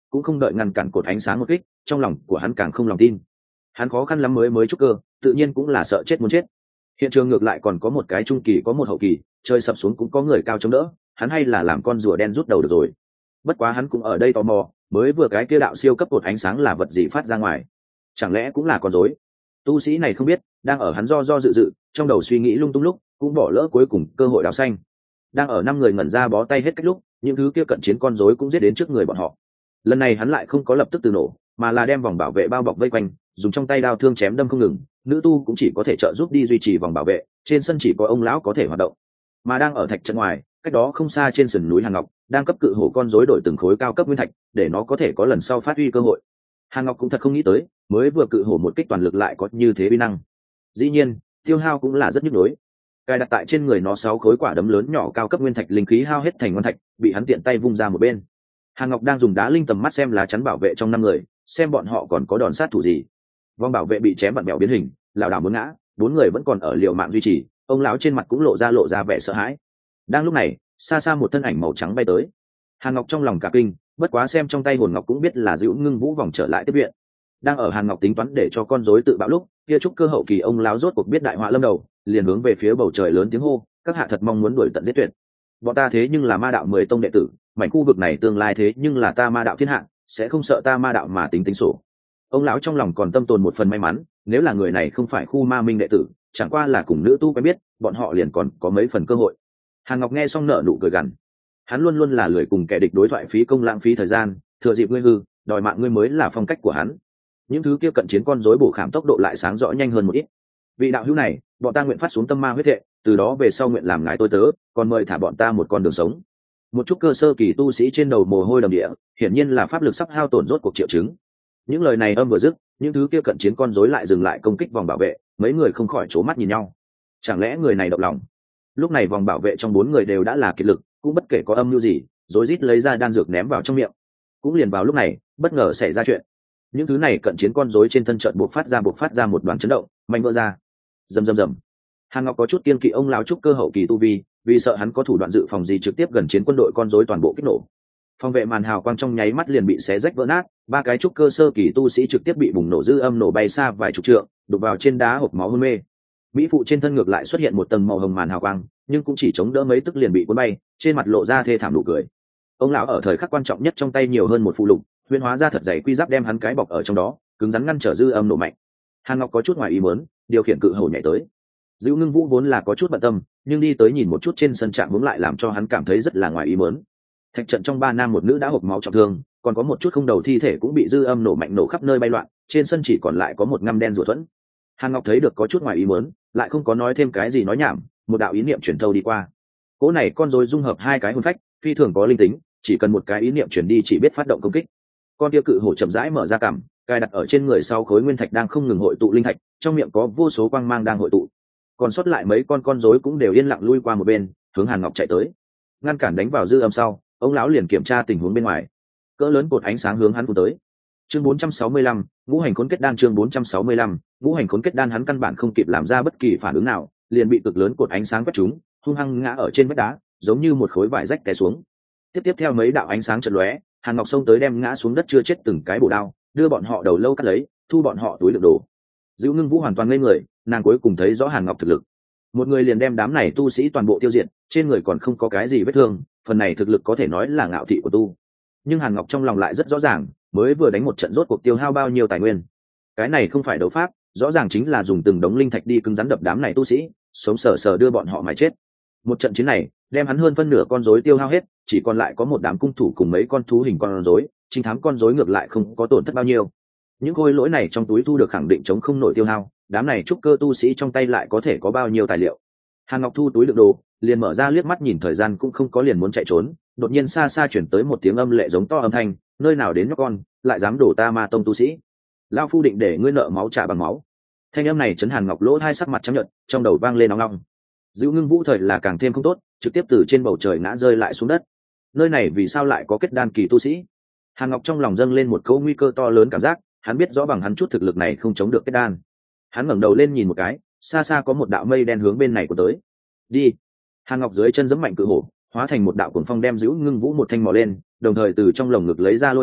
cũng không đợi ngăn cản cột ánh sáng một kích, trong lòng của hắn càng không lòng tin. Hắn khó khăn lắm mới mới trúc cơ, tự nhiên cũng là sợ chết muốn chết. Hiện trường ngược lại còn có một cái trung kỳ có một hậu kỳ, trời sập xuống cũng có người cao chống đỡ, hắn hay là làm con rùa đen rút đầu được rồi. Bất quá hắn cũng ở đây tò mò, mới vừa cái kia đạo siêu cấp cột ánh sáng là vật gì phát ra ngoài, chẳng lẽ cũng là con rối? Tu sĩ này không biết, đang ở hắn do do dự dự, trong đầu suy nghĩ lung tung lúc, cũng bỏ lỡ cuối cùng cơ hội đào xanh. Đang ở năm người ngẩn ra bó tay hết cách lúc, những thứ kia cận chiến con rối cũng giết đến trước người bọn họ. Lần này hắn lại không có lập tức từ nổ, mà là đem vòng bảo vệ bao bọc vây quanh, dùng trong tay đao thương chém đâm không ngừng. Nữ tu cũng chỉ có thể trợ giúp đi duy trì vòng bảo vệ, trên sân chỉ có ông lão có thể hoạt động. Mà đang ở thạch trận ngoài, cách đó không xa trên sườn núi Hàn Ngọc, đang cấp cự hổ con rối đổi từng khối cao cấp nguyên thạch, để nó có thể có lần sau phát huy cơ hội. Hàn Ngọc cũng thật không nghĩ tới, mới vừa cự hổ một kích toàn lực lại có như thế uy năng. Dĩ nhiên, tiêu hao cũng là rất nhức nhối. Cài đặt tại trên người nó sáu khối quả đấm lớn nhỏ cao cấp nguyên thạch linh khí hao hết thành ngon thạch, bị hắn tiện tay vung ra một bên. Hàn Ngọc đang dùng đá linh tầm mắt xem lá chắn bảo vệ trong năm người, xem bọn họ còn có đòn sát thủ gì. Vòng bảo vệ bị chém vặn bèo biến hình, lảo đảo muốn ngã, bốn người vẫn còn ở liều mạng duy trì, ông lão trên mặt cũng lộ ra lộ ra vẻ sợ hãi. Đang lúc này, xa xa một thân ảnh màu trắng bay tới. Hàn Ngọc trong lòng cả kinh, bất quá xem trong tay hồn ngọc cũng biết là Dữu Ngưng Vũ vòng trở lại tiếp viện. Đang ở Hàn Ngọc tính toán để cho con rối tự bạo lúc, kia trúc cơ hậu kỳ ông lão rốt cuộc biết đại họa lâm đầu, liền hướng về phía bầu trời lớn tiếng hô, các hạ thật mong muốn đuổi tận giết tuyệt. Bọn ta thế nhưng là ma đạo mười tông đệ tử, mảnh khu vực này tương lai thế nhưng là ta ma đạo thiên hạ, sẽ không sợ ta ma đạo mà tính tính sổ. Ông lão trong lòng còn tâm tồn một phần may mắn, nếu là người này không phải khu ma minh đệ tử, chẳng qua là cùng nữ tu quen biết, bọn họ liền còn có mấy phần cơ hội. Hàn Ngọc nghe xong nở nụ cười gằn. Hắn luôn luôn là lười cùng kẻ địch đối thoại phí công lãng phí thời gian, thừa dịp ngươi hư, đòi mạng ngươi mới là phong cách của hắn. Những thứ kia cận chiến con rối bổ khảm tốc độ lại sáng rõ nhanh hơn một ít. Vị đạo hữu này, bọn ta nguyện phát xuống tâm ma huyết hệ, từ đó về sau nguyện làm ngài tôi tớ, còn mời thả bọn ta một con đường sống. Một chút cơ sơ kỳ tu sĩ trên đầu mồ hôi đầm địa, hiển nhiên là pháp lực sắp hao tổn rốt cuộc triệu chứng. Những lời này âm vừa dứt, những thứ kia cận chiến con rối lại dừng lại công kích vòng bảo vệ, mấy người không khỏi trố mắt nhìn nhau. Chẳng lẽ người này động lòng? Lúc này vòng bảo vệ trong bốn người đều đã là kiệt lực, cũng bất kể có âm mưu gì, rối rít lấy ra đan dược ném vào trong miệng. Cũng liền vào lúc này, bất ngờ xảy ra chuyện. Những thứ này cận chiến con rối trên thân trận buộc phát ra buộc phát ra một đoàn chấn động, mạnh vỡ ra. Rầm rầm rầm. Hàn Ngọc có chút kiên kỵ ông lão trúc cơ hậu kỳ tu vi, vì sợ hắn có thủ đoạn dự phòng gì trực tiếp gần chiến quân đội con rối toàn bộ kích nổ. Phòng vệ màn hào quang trong nháy mắt liền bị xé rách vỡ nát, ba cái trúc cơ sơ kỳ tu sĩ trực tiếp bị bùng nổ dư âm nổ bay xa vài chục trượng, đục vào trên đá hộc máu hôn mê. Mỹ phụ trên thân ngược lại xuất hiện một tầng màu hồng màn hào quang, nhưng cũng chỉ chống đỡ mấy tức liền bị cuốn bay, trên mặt lộ ra thê thảm nụ cười. Ông lão ở thời khắc quan trọng nhất trong tay nhiều hơn một phụ lục, huyễn hóa ra thật dày quy giáp đem hắn cái bọc ở trong đó, cứng rắn ngăn trở dư âm nổ mạnh. Hàn Ngọc có chút ngoài ý muốn, điều khiển cự hổ nhảy tới. Dữu Ngưng Vũ vốn là có chút bận tâm, nhưng đi tới nhìn một chút trên sân trạng hướng lại làm cho hắn cảm thấy rất là ngoài ý muốn. Thạch trận trong ba nam một nữ đã hộc máu trọng thương, còn có một chút không đầu thi thể cũng bị dư âm nổ mạnh nổ khắp nơi bay loạn, trên sân chỉ còn lại có một ngăm đen rùa thuẫn. Hàn Ngọc thấy được có chút ngoài ý muốn, lại không có nói thêm cái gì nói nhảm, một đạo ý niệm truyền thâu đi qua. Cỗ này con rối dung hợp hai cái hồn phách, phi thường có linh tính, chỉ cần một cái ý niệm truyền đi chỉ biết phát động công kích. Con kia cự hổ chậm rãi mở ra cằm, cài đặt ở trên người sau khối nguyên thạch đang không ngừng hội tụ linh thạch, trong miệng có vô số quang mang đang hội tụ. Còn sót lại mấy con con rối cũng đều yên lặng lui qua một bên, hướng Hàn Ngọc chạy tới. Ngăn cản đánh vào dư âm sau, ông lão liền kiểm tra tình huống bên ngoài. Cỡ lớn cột ánh sáng hướng hắn phun tới. Chương bốn trăm sáu mươi lăm, ngũ hành khốn kết đan. Chương bốn trăm sáu mươi lăm, ngũ hành khốn kết đan. Hắn căn bản không kịp làm ra bất kỳ phản ứng nào, liền bị cực lớn cột ánh sáng quét trúng, hung hăng ngã ở trên vách đá, giống như một khối vải rách té xuống. Tiếp tiếp theo mấy đạo ánh sáng chợt lóe, Hàn Ngọc xông tới đem ngã xuống đất chưa chết từng cái bổ đao, đưa bọn họ đầu lâu cắt lấy, thu bọn họ túi đựng đồ. Dữu Ngưng Vũ hoàn toàn ngây người, nàng cuối cùng thấy rõ Hàn Ngọc thực lực. Một người liền đem đám này tu sĩ toàn bộ tiêu diệt, trên người còn không có cái gì vết thương, phần này thực lực có thể nói là ngạo thị của tu. Nhưng Hàn Ngọc trong lòng lại rất rõ ràng, mới vừa đánh một trận rốt cuộc tiêu hao bao nhiêu tài nguyên. Cái này không phải đấu pháp, rõ ràng chính là dùng từng đống linh thạch đi cứng rắn đập đám này tu sĩ, sống sờ sờ đưa bọn họ mà chết. Một trận chiến này, đem hắn hơn phân nửa con rối tiêu hao hết, chỉ còn lại có một đám cung thủ cùng mấy con thú hình con rối, trinh thám con rối ngược lại không có tổn thất bao nhiêu. Những khối lỗi này trong túi thu được khẳng định chống không nổi tiêu hao, đám này trúc cơ tu sĩ trong tay lại có thể có bao nhiêu tài liệu. Hàn Ngọc thu túi đựng đồ, liền mở ra liếc mắt nhìn thời gian cũng không có liền muốn chạy trốn, đột nhiên xa xa chuyển tới một tiếng âm lệ giống to âm thanh, nơi nào đến nhóc con, lại dám đổ ta ma tông tu sĩ. Lao phu định để ngươi nợ máu trả bằng máu. Thanh âm này chấn Hàn Ngọc lỗ hai sắc mặt trắng nhợt, trong đầu vang lên ong ong. Dữu Ngưng Vũ thời là càng thêm không tốt, trực tiếp từ trên bầu trời ngã rơi lại xuống đất. Nơi này vì sao lại có kết đan kỳ tu sĩ? Hàn Ngọc trong lòng dâng lên một câu nguy cơ to lớn cảm giác, hắn biết rõ bằng hắn chút thực lực này không chống được kết đan. Hắn ngẩng đầu lên nhìn một cái, xa xa có một đạo mây đen hướng bên này của tới. Đi. Hàn Ngọc dưới chân giẫm mạnh cự hổ, hóa thành một đạo cuồng phong đem Dữu Ngưng Vũ một thanh mò lên, đồng thời từ trong lồng ngực lấy ra lôi vũ,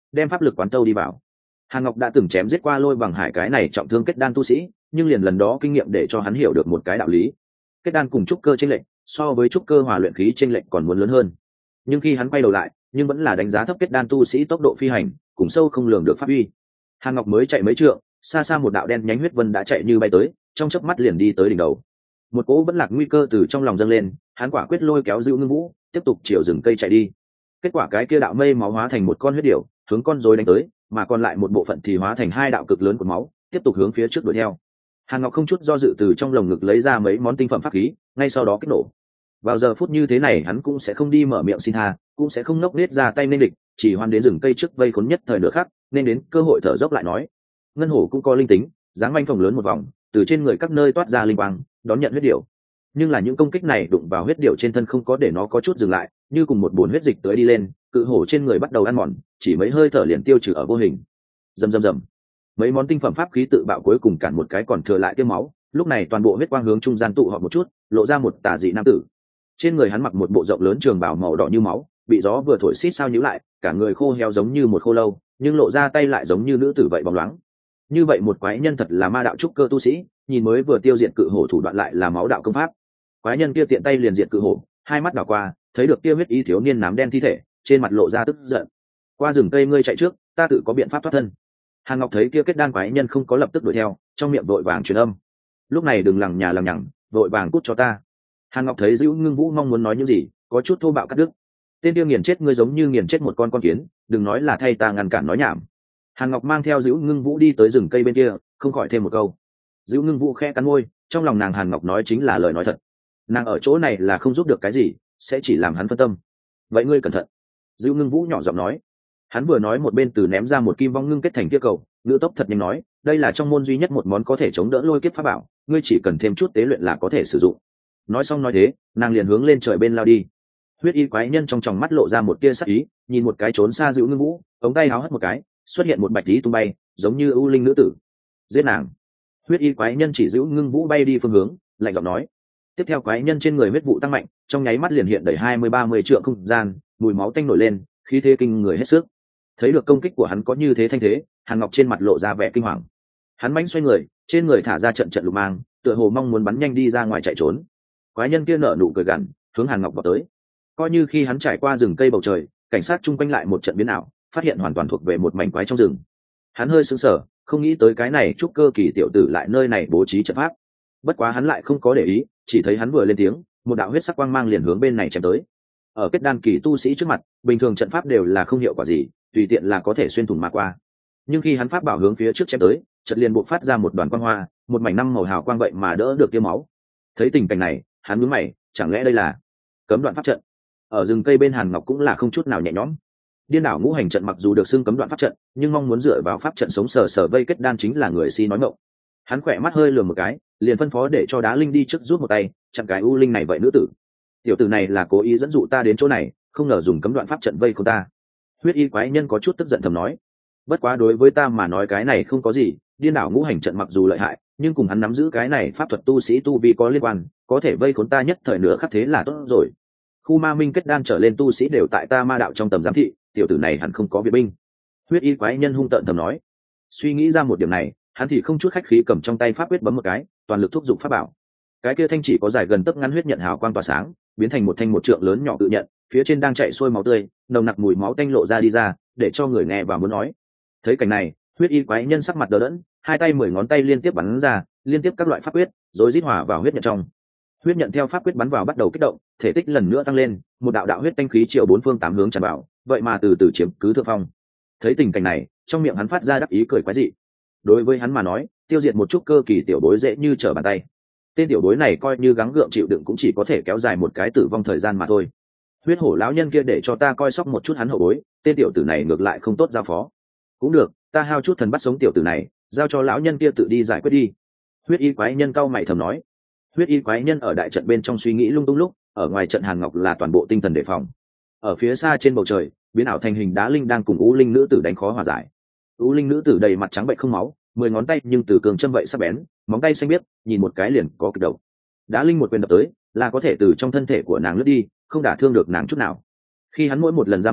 đem pháp lực quán tâu đi vào. Hàn Ngọc đã từng chém giết qua Lôi Bằng Hải cái này trọng thương kết đan tu sĩ, nhưng liền lần đó kinh nghiệm để cho hắn hiểu được một cái đạo lý: kết đan cùng trúc cơ chênh lệch so với trúc cơ hòa luyện khí chênh lệch còn muốn lớn hơn. Nhưng khi hắn quay đầu lại, nhưng vẫn là đánh giá thấp kết đan tu sĩ tốc độ phi hành cùng sâu không lường được pháp uy. Hàn Ngọc mới chạy mấy trượng, xa xa một đạo đen nhánh huyết vân đã chạy như bay tới, trong chớp mắt liền đi tới đỉnh đầu. Một cỗ vẫn lạc nguy cơ từ trong lòng dâng lên, hắn quả quyết lôi kéo Dữu Ngưng Vũ tiếp tục chiều rừng cây chạy đi. Kết quả cái kia đạo mây máu hóa thành một con huyết điểu, hướng con rối đánh tới, mà còn lại một bộ phận thì hóa thành hai đạo cực lớn của máu, tiếp tục hướng phía trước đuổi theo. Hàn Ngọc không chút do dự từ trong lồng ngực lấy ra mấy món tinh phẩm pháp khí, ngay sau đó kích nổ. Vào giờ phút như thế này, hắn cũng sẽ không đi mở miệng xin tha, cũng sẽ không nốc nết ra tay nên địch, chỉ hoan đến rừng cây trước vây khốn nhất thời nửa khắc, nên đến cơ hội thở dốc lại nói. Ngân hổ cũng có linh tính, dáng manh phồng lớn một vòng, từ trên người các nơi toát ra linh quang, đón nhận huyết điểu. Nhưng là những công kích này đụng vào huyết điểu trên thân không có để nó có chút dừng lại, như cùng một bồn huyết dịch tới đi lên, cự hổ trên người bắt đầu ăn mòn, chỉ mấy hơi thở liền tiêu trừ ở vô hình. Rầm rầm rầm. Mấy món tinh phẩm pháp khí tự bạo cuối cùng cản một cái còn thừa lại tiêu máu, lúc này toàn bộ huyết quang hướng trung gian tụ họp một chút, lộ ra một tà dị nam tử. Trên người hắn mặc một bộ rộng lớn trường bào màu đỏ như máu, bị gió vừa thổi xít sao nhíu lại, cả người khô héo giống như một khô lâu, nhưng lộ ra tay lại giống như nữ tử vậy bóng loáng. Như vậy một quái nhân thật là ma đạo trúc cơ tu sĩ, nhìn mới vừa tiêu diệt cự hổ thủ đoạn lại là máu đạo công pháp. Quái nhân kia tiện tay liền diệt cự hổ, hai mắt đảo qua, thấy được kia huyết y thiếu niên nám đen thi thể, trên mặt lộ ra tức giận. Qua rừng cây ngươi chạy trước, ta tự có biện pháp thoát thân. Hàn Ngọc thấy kia kết đan quái nhân không có lập tức đuổi theo, trong miệng vội vàng truyền âm. Lúc này đừng lằng nhà lằng nhằng, vội vàng cút cho ta. Hàn Ngọc thấy Dữu Ngưng Vũ mong muốn nói những gì, có chút thô bạo cắt đứt. Tên kia nghiền chết ngươi giống như nghiền chết một con con kiến, đừng nói là thay ta ngăn cản nói nhảm. Hàn Ngọc mang theo Dữu Ngưng Vũ đi tới rừng cây bên kia, không khỏi thêm một câu. Dữu Ngưng Vũ khẽ cắn môi, trong lòng nàng Hàn Ngọc nói chính là lời nói thật. Nàng ở chỗ này là không giúp được cái gì, sẽ chỉ làm hắn phân tâm. Vậy ngươi cẩn thận. Dữu Ngưng Vũ nhỏ giọng nói. Hắn vừa nói một bên từ ném ra một kim vong ngưng kết thành kia cầu, ngữ tốc thật nhanh nói, đây là trong môn duy nhất một món có thể chống đỡ lôi kiếp pháp bảo, ngươi chỉ cần thêm chút tế luyện là có thể sử dụng. Nói xong nói thế, nàng liền hướng lên trời bên lao đi. Huyết y quái nhân trong tròng mắt lộ ra một tia sắc ý, nhìn một cái trốn xa Dữu Ngưng Vũ, ống tay háo hất một cái, xuất hiện một bạch tí tung bay, giống như ưu linh nữ tử. Giết nàng. Huyết y quái nhân chỉ Dữu Ngưng Vũ bay đi phương hướng, lạnh giọng nói. Tiếp theo quái nhân trên người huyết vụ tăng mạnh, trong nháy mắt liền hiện đầy hai mươi ba mươi trượng không gian, mùi máu tanh nổi lên, khí thế kinh người hết sức. Thấy được công kích của hắn có như thế thanh thế, Hàn Ngọc trên mặt lộ ra vẻ kinh hoàng. Hắn mãnh xoay người, trên người thả ra trận trận lục mang, tựa hồ mong muốn bắn nhanh đi ra ngoài chạy trốn. Quái nhân kia nở nụ cười gằn, hướng Hàn Ngọc vào tới. Coi như khi hắn trải qua rừng cây bầu trời, cảnh sát chung quanh lại một trận biến ảo, phát hiện hoàn toàn thuộc về một mảnh quái trong rừng. Hắn hơi sững sờ, không nghĩ tới cái này trúc cơ kỳ tiểu tử lại nơi này bố trí trận pháp. Bất quá hắn lại không có để ý, chỉ thấy hắn vừa lên tiếng, một đạo huyết sắc quang mang liền hướng bên này chém tới. Ở kết đan kỳ tu sĩ trước mặt, bình thường trận pháp đều là không hiệu quả gì, tùy tiện là có thể xuyên thủng mà qua. Nhưng khi hắn pháp bảo hướng phía trước chém tới, chợt liền bộc phát ra một đoàn quang hoa, một mảnh năm màu hào quang vậy mà đỡ được tiêu máu. Thấy tình cảnh này, hắn nhướng mày, chẳng lẽ đây là cấm đoạn pháp trận? Ở rừng cây bên Hàn Ngọc cũng là không chút nào nhẹ nhõm. Điên đảo ngũ hành trận mặc dù được xưng cấm đoạn pháp trận, nhưng mong muốn dựa vào pháp trận sống sờ sờ vây kết đan chính là người si nói mộng. Hắn khỏe mắt hơi lườm một cái, liền phân phó để cho Đá Linh đi trước rút một tay, chặn cái u linh này vậy nữ tử. Tiểu tử này là cố ý dẫn dụ ta đến chỗ này, không ngờ dùng cấm đoạn pháp trận vây không ta. Huyết y quái nhân có chút tức giận thầm nói. Bất quá đối với ta mà nói cái này không có gì, điên đảo ngũ hành trận mặc dù lợi hại, nhưng cùng hắn nắm giữ cái này pháp thuật tu sĩ tu vi có liên quan, có thể vây khốn ta nhất thời nửa khắc thế là tốt rồi. Khu ma minh kết đan trở lên tu sĩ đều tại ta ma đạo trong tầm giám thị, tiểu tử này hẳn không có viện binh. Huyết y quái nhân hung tợn thầm nói. Suy nghĩ ra một điểm này, hắn thì không chút khách khí cầm trong tay pháp quyết bấm một cái, toàn lực thúc giục pháp bảo. Cái kia thanh chỉ có dài gần tấc ngắn huyết nhận hào quang tỏa sáng, biến thành một thanh một trượng lớn nhỏ tự nhận, phía trên đang chạy xuôi máu tươi, nồng nặc mùi máu tanh lộ ra đi ra, để cho người nghe và muốn nói. Thấy cảnh này, huyết y quái nhân sắc mặt đờ đẫn, hai tay mười ngón tay liên tiếp bắn ra, liên tiếp các loại pháp quyết, rồi rít hòa vào huyết nhận trong. Huyết nhận theo pháp quyết bắn vào bắt đầu kích động, thể tích lần nữa tăng lên, một đạo đạo huyết tanh khí triệu bốn phương tám hướng tràn vào, vậy mà từ từ chiếm cứ thượng phong. Thấy tình cảnh này, trong miệng hắn phát ra đắc ý cười quái dị. Đối với hắn mà nói, tiêu diệt một chút cơ kỳ tiểu bối dễ như trở bàn tay. Tên tiểu bối này coi như gắng gượng chịu đựng cũng chỉ có thể kéo dài một cái tử vong thời gian mà thôi. Huyết hổ lão nhân kia để cho ta coi sóc một chút hắn hậu bối, tên tiểu tử này ngược lại không tốt giao phó. Cũng được, ta hao chút thần bắt sống tiểu tử này, giao cho lão nhân kia tự đi giải quyết đi. Huyết y quái nhân cau mày thầm nói. Huyết y quái nhân ở đại trận bên trong suy nghĩ lung tung lúc, ở ngoài trận Hàn Ngọc là toàn bộ tinh thần đề phòng. Ở phía xa trên bầu trời, biến ảo thành hình Đá Linh đang cùng U Linh nữ tử đánh khó hòa giải. U Linh nữ tử đầy mặt trắng bệnh không máu, mười ngón tay nhưng từ cường châm vậy sắc bén, móng tay xanh biếc, nhìn một cái liền có kịch đầu. Đá Linh một quyền đập tới, là có thể từ trong thân thể của nàng lướt đi, không đả thương được nàng chút nào. Khi hắn mỗi một lần ra móng,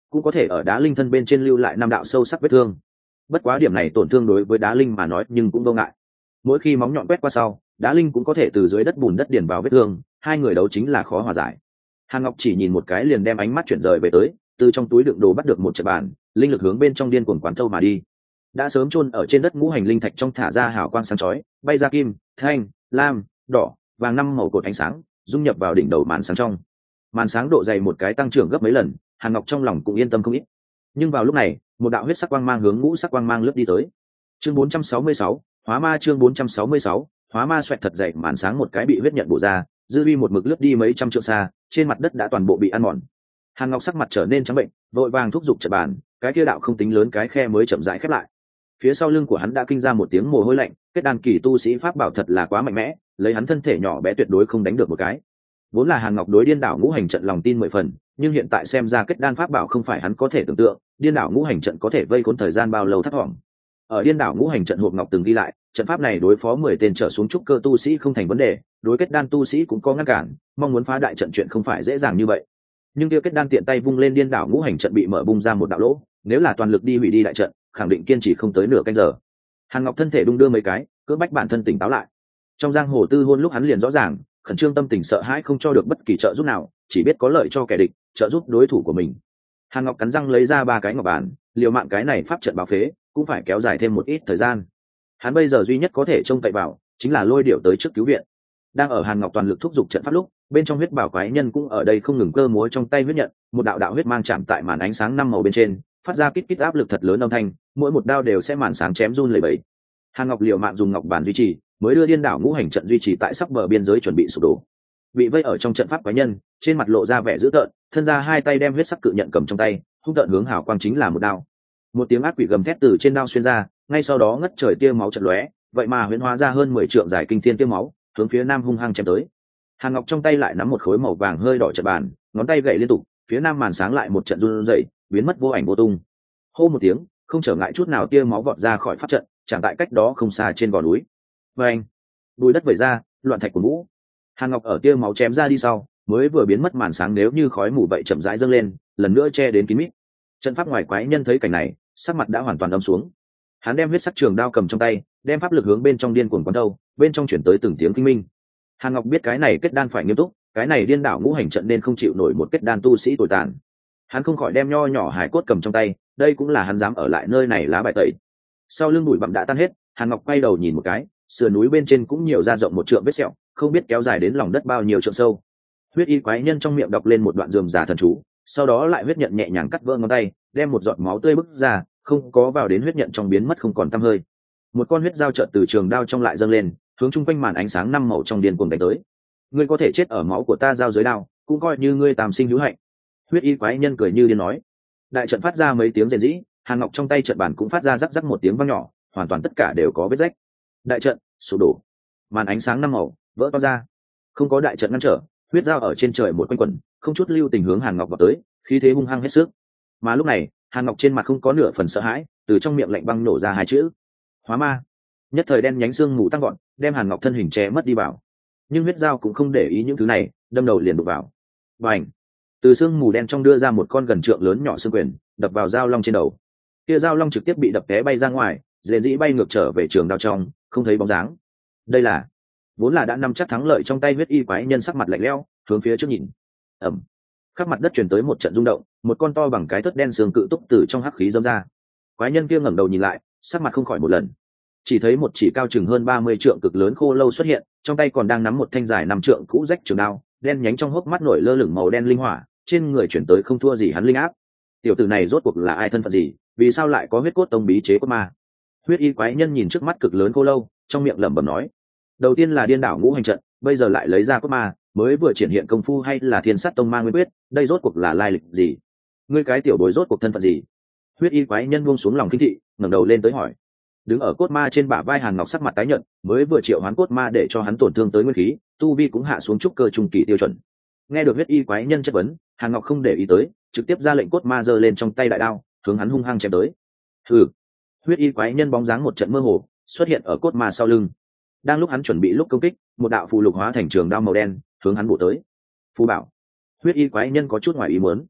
cũng có thể ở đá linh thân bên trên lưu lại năm đạo sâu sắc vết thương. Bất quá điểm này tổn thương đối với đá linh mà nói nhưng cũng vô ngại, mỗi khi móng nhọn quét qua sau, đá linh cũng có thể từ dưới đất bùn đất điền vào vết thương, hai người đấu chính là khó hòa giải. Hàn Ngọc chỉ nhìn một cái liền đem ánh mắt chuyển rời về tới, từ trong túi đựng đồ bắt được một trận bàn, linh lực hướng bên trong điên cuồng quán thâu mà đi. Đã sớm chôn ở trên đất ngũ hành linh thạch trong thả ra hào quang sáng chói, bay ra kim, thanh, lam, đỏ, vàng năm màu cột ánh sáng, dung nhập vào đỉnh đầu màn sáng trong. Màn sáng độ dày một cái tăng trưởng gấp mấy lần, Hàn Ngọc trong lòng cũng yên tâm không ít. Nhưng vào lúc này, một đạo huyết sắc quang mang hướng ngũ sắc quang mang lướt đi tới. Chương bốn trăm sáu mươi sáu, Hóa Ma chương bốn trăm sáu mươi sáu, Hóa Ma xoẹt thật dậy màn sáng một cái bị huyết nhận bổ ra, dư uy một mực lướt đi mấy trăm trượng xa, trên mặt đất đã toàn bộ bị ăn mòn. Hàn Ngọc sắc mặt trở nên trắng bệnh, vội vàng thúc giục trận bàn, cái kia đạo không tính lớn cái khe mới chậm rãi khép lại. Phía sau lưng của hắn đã kinh ra một tiếng mồ hôi lạnh, kết đan kỳ tu sĩ pháp bảo thật là quá mạnh mẽ, lấy hắn thân thể nhỏ bé tuyệt đối không đánh được một cái. Vốn là Hàn Ngọc đối điên đảo ngũ hành trận lòng tin mười phần, nhưng hiện tại xem ra kết đan pháp bảo không phải hắn có thể tưởng tượng, điên đảo ngũ hành trận có thể vây khốn thời gian bao lâu thất vọng. Ở điên đảo ngũ hành trận hộp ngọc từng ghi lại, trận pháp này đối phó mười tên trở xuống trúc cơ tu sĩ không thành vấn đề, đối kết đan tu sĩ cũng có ngăn cản, mong muốn phá đại trận chuyện không phải dễ dàng như vậy. Nhưng kia kết đan tiện tay vung lên điên đảo ngũ hành trận bị mở bung ra một đạo lỗ, nếu là toàn lực đi hủy đi đại trận, khẳng định kiên trì không tới nửa canh giờ. Hàn Ngọc thân thể đung đưa mấy cái, cưỡng bách bản thân tỉnh táo lại. Trong giang hồ tư hôn lúc hắn liền rõ ràng, khẩn trương tâm tình sợ hãi không cho được bất kỳ trợ giúp nào, chỉ biết có lợi cho kẻ địch, trợ giúp đối thủ của mình. Hàn Ngọc cắn răng lấy ra ba cái ngọc bản, liều mạng cái này pháp trận báo phế, cũng phải kéo dài thêm một ít thời gian. Hắn bây giờ duy nhất có thể trông cậy vào chính là lôi điệu tới trước cứu viện. Đang ở Hàn Ngọc toàn lực thúc giục trận pháp lúc, bên trong huyết bảo quái nhân cũng ở đây không ngừng cơ múa trong tay huyết nhận, một đạo đạo huyết mang chạm tại màn ánh sáng năm màu bên trên, phát ra kít kít áp lực thật lớn âm thanh, mỗi một đao đều sẽ màn sáng chém run lẩy bẩy. Hàn Ngọc liều mạng dùng ngọc bản duy trì, mới đưa điên đảo ngũ hành trận duy trì tại sắp bờ biên giới chuẩn bị sụp đổ. Bị vây ở trong trận pháp quái nhân, trên mặt lộ ra vẻ dữ tợn, thân ra hai tay đem huyết sắc cự nhận cầm trong tay, hung tợn hướng hào quang chính là một đao. Một tiếng ác quỷ gầm thét từ trên đao xuyên ra, ngay sau đó ngất trời tia máu chợt lóe, vậy mà huyễn hóa ra hơn mười trượng dài kinh thiên tia máu, hướng phía nam hung hăng chém tới. Hàn Ngọc trong tay lại nắm một khối màu vàng hơi đỏ trận bàn, ngón tay gậy liên tục, phía nam màn sáng lại một trận run rẩy, biến mất vô ảnh vô tung. Hô một tiếng, không trở ngại chút nào tia máu vọt ra khỏi pháp trận, chẳng tại cách đó không xa trên gò núi. Vâng, bùi đất vẩy ra, loạn thạch của vũ. Hàn Ngọc ở tia máu chém ra đi sau, mới vừa biến mất màn sáng nếu như khói mù vậy chậm rãi dâng lên, lần nữa che đến kín mít. Trận pháp ngoài quái nhân thấy cảnh này, sắc mặt đã hoàn toàn âm xuống. Hắn đem huyết sắc trường đao cầm trong tay, đem pháp lực hướng bên trong điên cuồng quán đâu, bên trong chuyển tới từng tiếng kinh minh. Hàn Ngọc biết cái này kết đan phải nghiêm túc, cái này điên đảo ngũ hành trận nên không chịu nổi một kết đan tu sĩ tồi tàn. Hắn không khỏi đem nho nhỏ hải cốt cầm trong tay, đây cũng là hắn dám ở lại nơi này lá bài tẩy. Sau lưng bụi bặm đã tan hết, Hàn Ngọc quay đầu nhìn một cái, sườn núi bên trên cũng nhiều ra rộng một trượng vết sẹo, không biết kéo dài đến lòng đất bao nhiêu trượng sâu. Huyết y quái nhân trong miệng đọc lên một đoạn rườm rà thần chú, sau đó lại huyết nhận nhẹ nhàng cắt vỡ ngón tay, đem một giọt máu tươi bứt ra, không có vào đến huyết nhận trong biến mất không còn tăm hơi. Một con huyết dao chợt từ trường đao trong lại dâng lên, hướng chung quanh màn ánh sáng năm màu trong điên cuồng đánh tới. Ngươi có thể chết ở máu của ta dao dưới đao, cũng coi như ngươi tam sinh hữu hạnh. Huyết y quái nhân cười như điên nói. Đại trận phát ra mấy tiếng rền rĩ, Hàn Ngọc trong tay trận bàn cũng phát ra rắc rắc một tiếng vang nhỏ, hoàn toàn tất cả đều có vết rách. Đại trận sụp đổ, màn ánh sáng năm màu vỡ to ra. Không có đại trận ngăn trở, huyết dao ở trên trời một quanh quẩn, không chút lưu tình hướng Hàn Ngọc vào tới, khí thế hung hăng hết sức. Mà lúc này, Hàn Ngọc trên mặt không có nửa phần sợ hãi, từ trong miệng lạnh băng nổ ra hai chữ: Hóa Ma. Nhất thời đen nhánh xương mù tăng gọn, đem Hàn Ngọc thân hình che mất đi vào. Nhưng huyết dao cũng không để ý những thứ này, đâm đầu liền đục vào. Bành! Từ xương mù đen trong đưa ra một con gần trượng lớn nhỏ xương quyền, đập vào dao long trên đầu. Kia dao long trực tiếp bị đập té bay ra ngoài, rền rĩ bay ngược trở về trường đao trong, không thấy bóng dáng. Đây là vốn là đã nắm chắc thắng lợi trong tay huyết y quái nhân sắc mặt lạnh lẽo, hướng phía trước nhìn. Ầm! Khắp mặt đất truyền tới một trận rung động, một con to bằng cái thớt đen xương cự túc từ trong hắc khí dâng ra. Quái nhân kia ngẩng đầu nhìn lại, sắc mặt không khỏi một lần. Chỉ thấy một chỉ cao chừng hơn ba mươi trượng cực lớn khô lâu xuất hiện, trong tay còn đang nắm một thanh dài năm trượng cũ rách trường đao, đen nhánh trong hốc mắt nổi lơ lửng màu đen linh hỏa, trên người chuyển tới không thua gì hắn linh áp. Tiểu tử này rốt cuộc là ai, thân phận gì, vì sao lại có huyết cốt tông bí chế cốt ma? Huyết y quái nhân nhìn trước mắt cực lớn khô lâu, trong miệng lẩm bẩm nói. Đầu tiên là điên đảo ngũ hành trận, bây giờ lại lấy ra cốt ma, mới vừa triển hiện công phu hay là thiên sát tông ma nguyên quyết, đây rốt cuộc là lai lịch gì? Ngươi cái tiểu bối rốt cuộc thân phận gì? Huyết y quái nhân buông xuống lòng kinh thị, ngẩng đầu lên tới hỏi. Đứng ở cốt ma trên bả vai Hàn Ngọc sắc mặt tái nhợt, mới vừa triệu hoán cốt ma để cho hắn tổn thương tới nguyên khí, tu vi cũng hạ xuống trúc cơ trung kỳ tiêu chuẩn. Nghe được huyết y quái nhân chất vấn, Hàn Ngọc không để ý tới, trực tiếp ra lệnh cốt ma giơ lên trong tay đại đao, hướng hắn hung hăng chém tới. Hừ! Huyết y quái nhân bóng dáng một trận mơ hồ, xuất hiện ở cốt ma sau lưng. Đang lúc hắn chuẩn bị lúc công kích, một đạo phù lục hóa thành trường đao màu đen, hướng hắn bổ tới. Phù bảo! Huyết y quái nhân có chút ngoài ý muốn.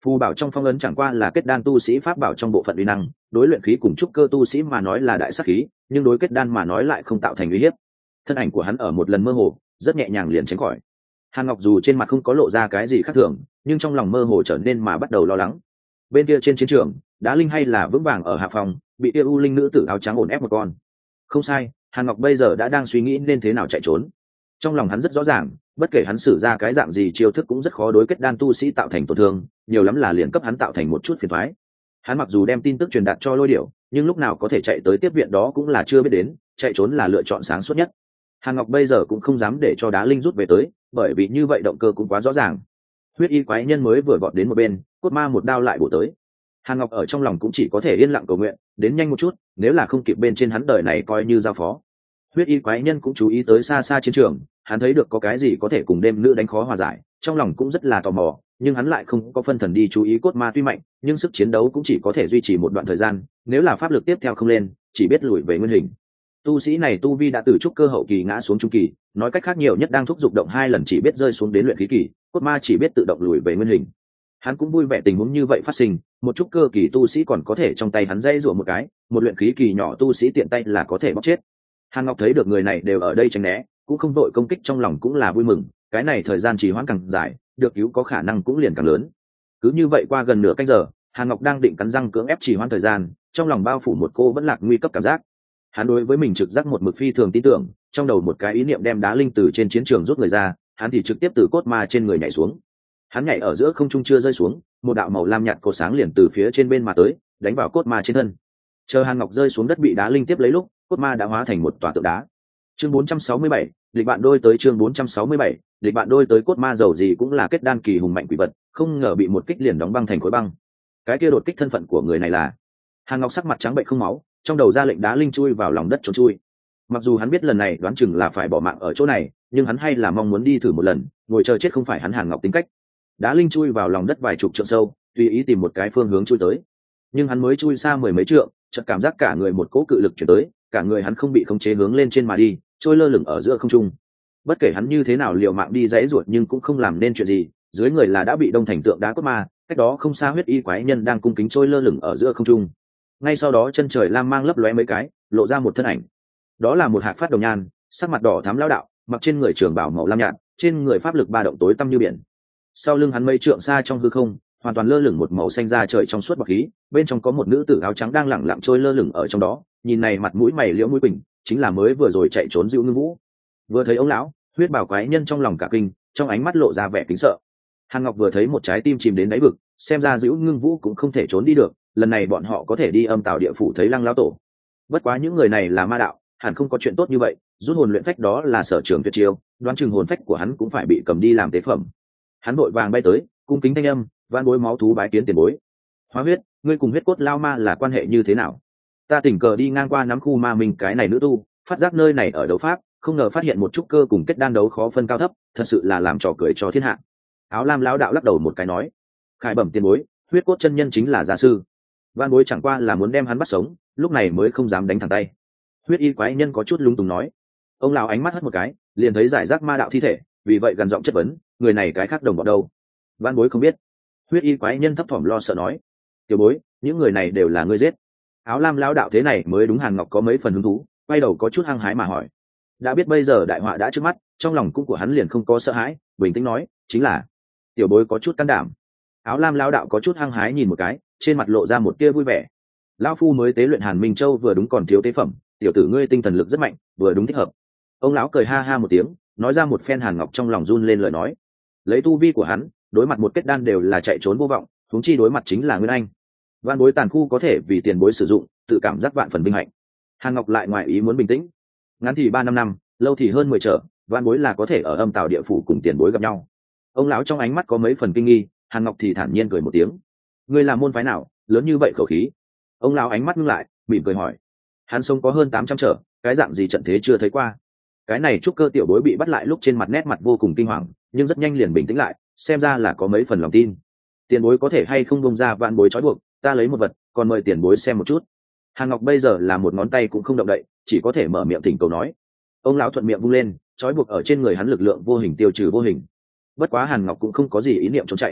Phù bảo trong phong ấn chẳng qua là kết đan tu sĩ pháp bảo trong bộ phận uy năng, đối luyện khí cùng trúc cơ tu sĩ mà nói là đại sát khí, nhưng đối kết đan mà nói lại không tạo thành uy hiếp. Thân ảnh của hắn ở một lần mơ hồ, rất nhẹ nhàng liền tránh khỏi. Hàn Ngọc dù trên mặt không có lộ ra cái gì khác thường, nhưng trong lòng mơ hồ trở nên mà bắt đầu lo lắng. Bên kia trên chiến trường, Đá Linh hay là vững vàng ở hạ phòng, bị kia u linh nữ tử áo trắng ổn ép một con. Không sai, Hàn Ngọc bây giờ đã đang suy nghĩ nên thế nào chạy trốn. Trong lòng hắn rất rõ ràng, bất kể hắn sử ra cái dạng gì chiêu thức cũng rất khó đối kết đan tu sĩ tạo thành tổn thương, nhiều lắm là liền cấp hắn tạo thành một chút phiền toái. Hắn mặc dù đem tin tức truyền đạt cho Lôi Điểu, nhưng lúc nào có thể chạy tới tiếp viện đó cũng là chưa biết đến, chạy trốn là lựa chọn sáng suốt nhất. Hàn Ngọc bây giờ cũng không dám để cho Đá Linh rút về tới, bởi vì như vậy động cơ cũng quá rõ ràng. Huyết y quái nhân mới vừa vọt đến một bên, cốt ma một đao lại bổ tới. Hàn Ngọc ở trong lòng cũng chỉ có thể yên lặng cầu nguyện, đến nhanh một chút, nếu là không kịp bên trên hắn đời này coi như giao phó. Huyết y quái nhân cũng chú ý tới xa xa chiến trường, hắn thấy được có cái gì có thể cùng đêm nữ đánh khó hòa giải, trong lòng cũng rất là tò mò, nhưng hắn lại không có phân thần đi chú ý cốt ma tuy mạnh, nhưng sức chiến đấu cũng chỉ có thể duy trì một đoạn thời gian, nếu là pháp lực tiếp theo không lên, chỉ biết lùi về nguyên hình. Tu sĩ này tu vi đã từ trúc cơ hậu kỳ ngã xuống trung kỳ, nói cách khác nhiều nhất đang thúc giục động hai lần chỉ biết rơi xuống đến luyện khí kỳ, cốt ma chỉ biết tự động lùi về nguyên hình. Hắn cũng vui vẻ tình huống như vậy phát sinh, một trúc cơ kỳ tu sĩ còn có thể trong tay hắn dây rủa một cái, một luyện khí kỳ nhỏ tu sĩ tiện tay là có thể bóc chết. Hàn Ngọc thấy được người này đều ở đây tránh né, cũng không đội công kích, trong lòng cũng là vui mừng, cái này thời gian trì hoãn càng dài, được cứu có khả năng cũng liền càng lớn. Cứ như vậy qua gần nửa canh giờ, Hàn Ngọc đang định cắn răng cưỡng ép trì hoãn thời gian, trong lòng bao phủ một cô vẫn lạc nguy cấp cảm giác. Hắn đối với mình trực giác một mực phi thường tin tưởng, trong đầu một cái ý niệm đem Đá Linh từ trên chiến trường rút người ra, hắn thì trực tiếp từ cốt ma trên người nhảy xuống. Hắn nhảy ở giữa không trung chưa rơi xuống, một đạo màu lam nhạt cột sáng liền từ phía trên bên mà tới, đánh vào cốt ma trên thân. Chờ Hàn Ngọc rơi xuống đất bị Đá Linh tiếp lấy lúc, cốt ma đã hóa thành một tòa tượng đá. Chương bốn trăm sáu mươi bảy, địch bạn đôi tới chương bốn trăm sáu mươi bảy, địch bạn đôi tới. Cốt ma dầu gì cũng là kết đan kỳ hùng mạnh quỷ vật, không ngờ bị một kích liền đóng băng thành khối băng. Cái kia đột kích thân phận của người này là? Hàn Ngọc sắc mặt trắng bệnh không máu, trong đầu ra lệnh Đá Linh chui vào lòng đất trốn chui. Mặc dù hắn biết lần này đoán chừng là phải bỏ mạng ở chỗ này, nhưng hắn hay là mong muốn đi thử một lần, ngồi chờ chết không phải hắn Hàn Ngọc tính cách. Đá Linh chui vào lòng đất vài chục trượng sâu, tùy ý tìm một cái phương hướng chui tới. Nhưng hắn mới chui xa mười mấy trượng, chợt cảm giác cả người một cỗ cự lực chuyển tới, cả người hắn không bị khống chế hướng lên trên mà đi, trôi lơ lửng ở giữa không trung. Bất kể hắn như thế nào liều mạng đi dãy ruột nhưng cũng không làm nên chuyện gì, dưới người là đã bị đông thành tượng đá cốt ma, cách đó không xa huyết y quái nhân đang cung kính trôi lơ lửng ở giữa không trung. Ngay sau đó chân trời lam mang lấp lóe mấy cái, lộ ra một thân ảnh. Đó là một hạc phát đồng nhan, sắc mặt đỏ thắm lão đạo, mặc trên người trường bảo màu lam nhạt, trên người pháp lực ba động tối tăm như biển. Sau lưng hắn mây trượng xa trong hư không, hoàn toàn lơ lửng một màu xanh da trời trong suốt bọc khí, bên trong có một nữ tử áo trắng đang lẳng lặng trôi lơ lửng ở trong đó, nhìn này mặt mũi mày liễu mũi bình, chính là mới vừa rồi chạy trốn Dữu Ngưng Vũ. Vừa thấy ông lão, huyết bảo quái nhân trong lòng cả kinh, trong ánh mắt lộ ra vẻ kính sợ. Hàn Ngọc vừa thấy một trái tim chìm đến đáy vực, xem ra Dữu Ngưng Vũ cũng không thể trốn đi được, lần này bọn họ có thể đi âm tào địa phủ thấy Lăng lão tổ. Bất quá những người này là ma đạo, hẳn không có chuyện tốt như vậy, rút hồn luyện phách đó là sở trường tuyệt chiêu, đoán chừng hồn phách của hắn cũng phải bị cầm đi làm tế phẩm. Hắn vội vàng bay tới, cung kính thanh âm, van bối máu thú bái kiến tiền bối. Hóa huyết, ngươi cùng huyết cốt lao ma là quan hệ như thế nào? Ta tình cờ đi ngang qua nắm khu ma mình cái này nữ tu, phát giác nơi này ở đấu pháp, không ngờ phát hiện một trúc cơ cùng kết đan đấu khó phân cao thấp, thật sự là làm trò cười cho thiên hạ. Áo lam lão đạo lắc đầu một cái nói, khải bẩm tiền bối, huyết cốt chân nhân chính là gia sư, van bối chẳng qua là muốn đem hắn bắt sống, lúc này mới không dám đánh thẳng tay. Huyết y quái nhân có chút lung túng nói. Ông lão ánh mắt hất một cái, liền thấy giải rác ma đạo thi thể, vì vậy gần giọng chất vấn, người này cái khác đồng bọn đâu? Van bối không biết. Huyết y quái nhân thấp thỏm lo sợ nói, tiểu bối, những người này đều là ngươi giết. Áo lam lão đạo thế này mới đúng Hàn Ngọc có mấy phần hứng thú, quay đầu có chút hăng hái mà hỏi. Đã biết bây giờ đại họa đã trước mắt, trong lòng cũng của hắn liền không có sợ hãi, bình tĩnh nói, chính là tiểu bối có chút can đảm. Áo lam lão đạo có chút hăng hái nhìn một cái, trên mặt lộ ra một tia vui vẻ. Lão phu mới tế luyện Hàn Minh Châu vừa đúng còn thiếu tế phẩm, tiểu tử ngươi tinh thần lực rất mạnh, vừa đúng thích hợp. Ông lão cười ha ha một tiếng, nói ra một phen Hàn Ngọc trong lòng run lên lời nói. Lấy tu vi của hắn, đối mặt một kết đan đều là chạy trốn vô vọng, huống chi đối mặt chính là Nguyên Anh. Van bối tàn khu có thể vì tiền bối sử dụng, tự cảm giác vạn phần vinh hạnh. Hàn Ngọc lại ngoài ý muốn bình tĩnh. Ngắn thì ba năm năm, lâu thì hơn mười trở, van bối là có thể ở âm tào địa phủ cùng tiền bối gặp nhau. Ông lão trong ánh mắt có mấy phần kinh nghi, Hàn Ngọc thì thản nhiên cười một tiếng. Ngươi là môn phái nào, lớn như vậy khẩu khí? Ông lão ánh mắt ngưng lại, mỉm cười hỏi. Hắn sống có hơn tám trăm trở, cái dạng gì trận thế chưa thấy qua. Cái này trúc cơ tiểu bối bị bắt lại lúc trên mặt nét mặt vô cùng kinh hoàng, nhưng rất nhanh liền bình tĩnh lại, xem ra là có mấy phần lòng tin. Tiền bối có thể hay không bông ra vạn bối trói buộc, ta lấy một vật, còn mời tiền bối xem một chút. Hàn Ngọc bây giờ là một ngón tay cũng không động đậy, chỉ có thể mở miệng thỉnh cầu nói. Ông lão thuận miệng vung lên, trói buộc ở trên người hắn lực lượng vô hình tiêu trừ vô hình. Bất quá Hàn Ngọc cũng không có gì ý niệm trốn chạy.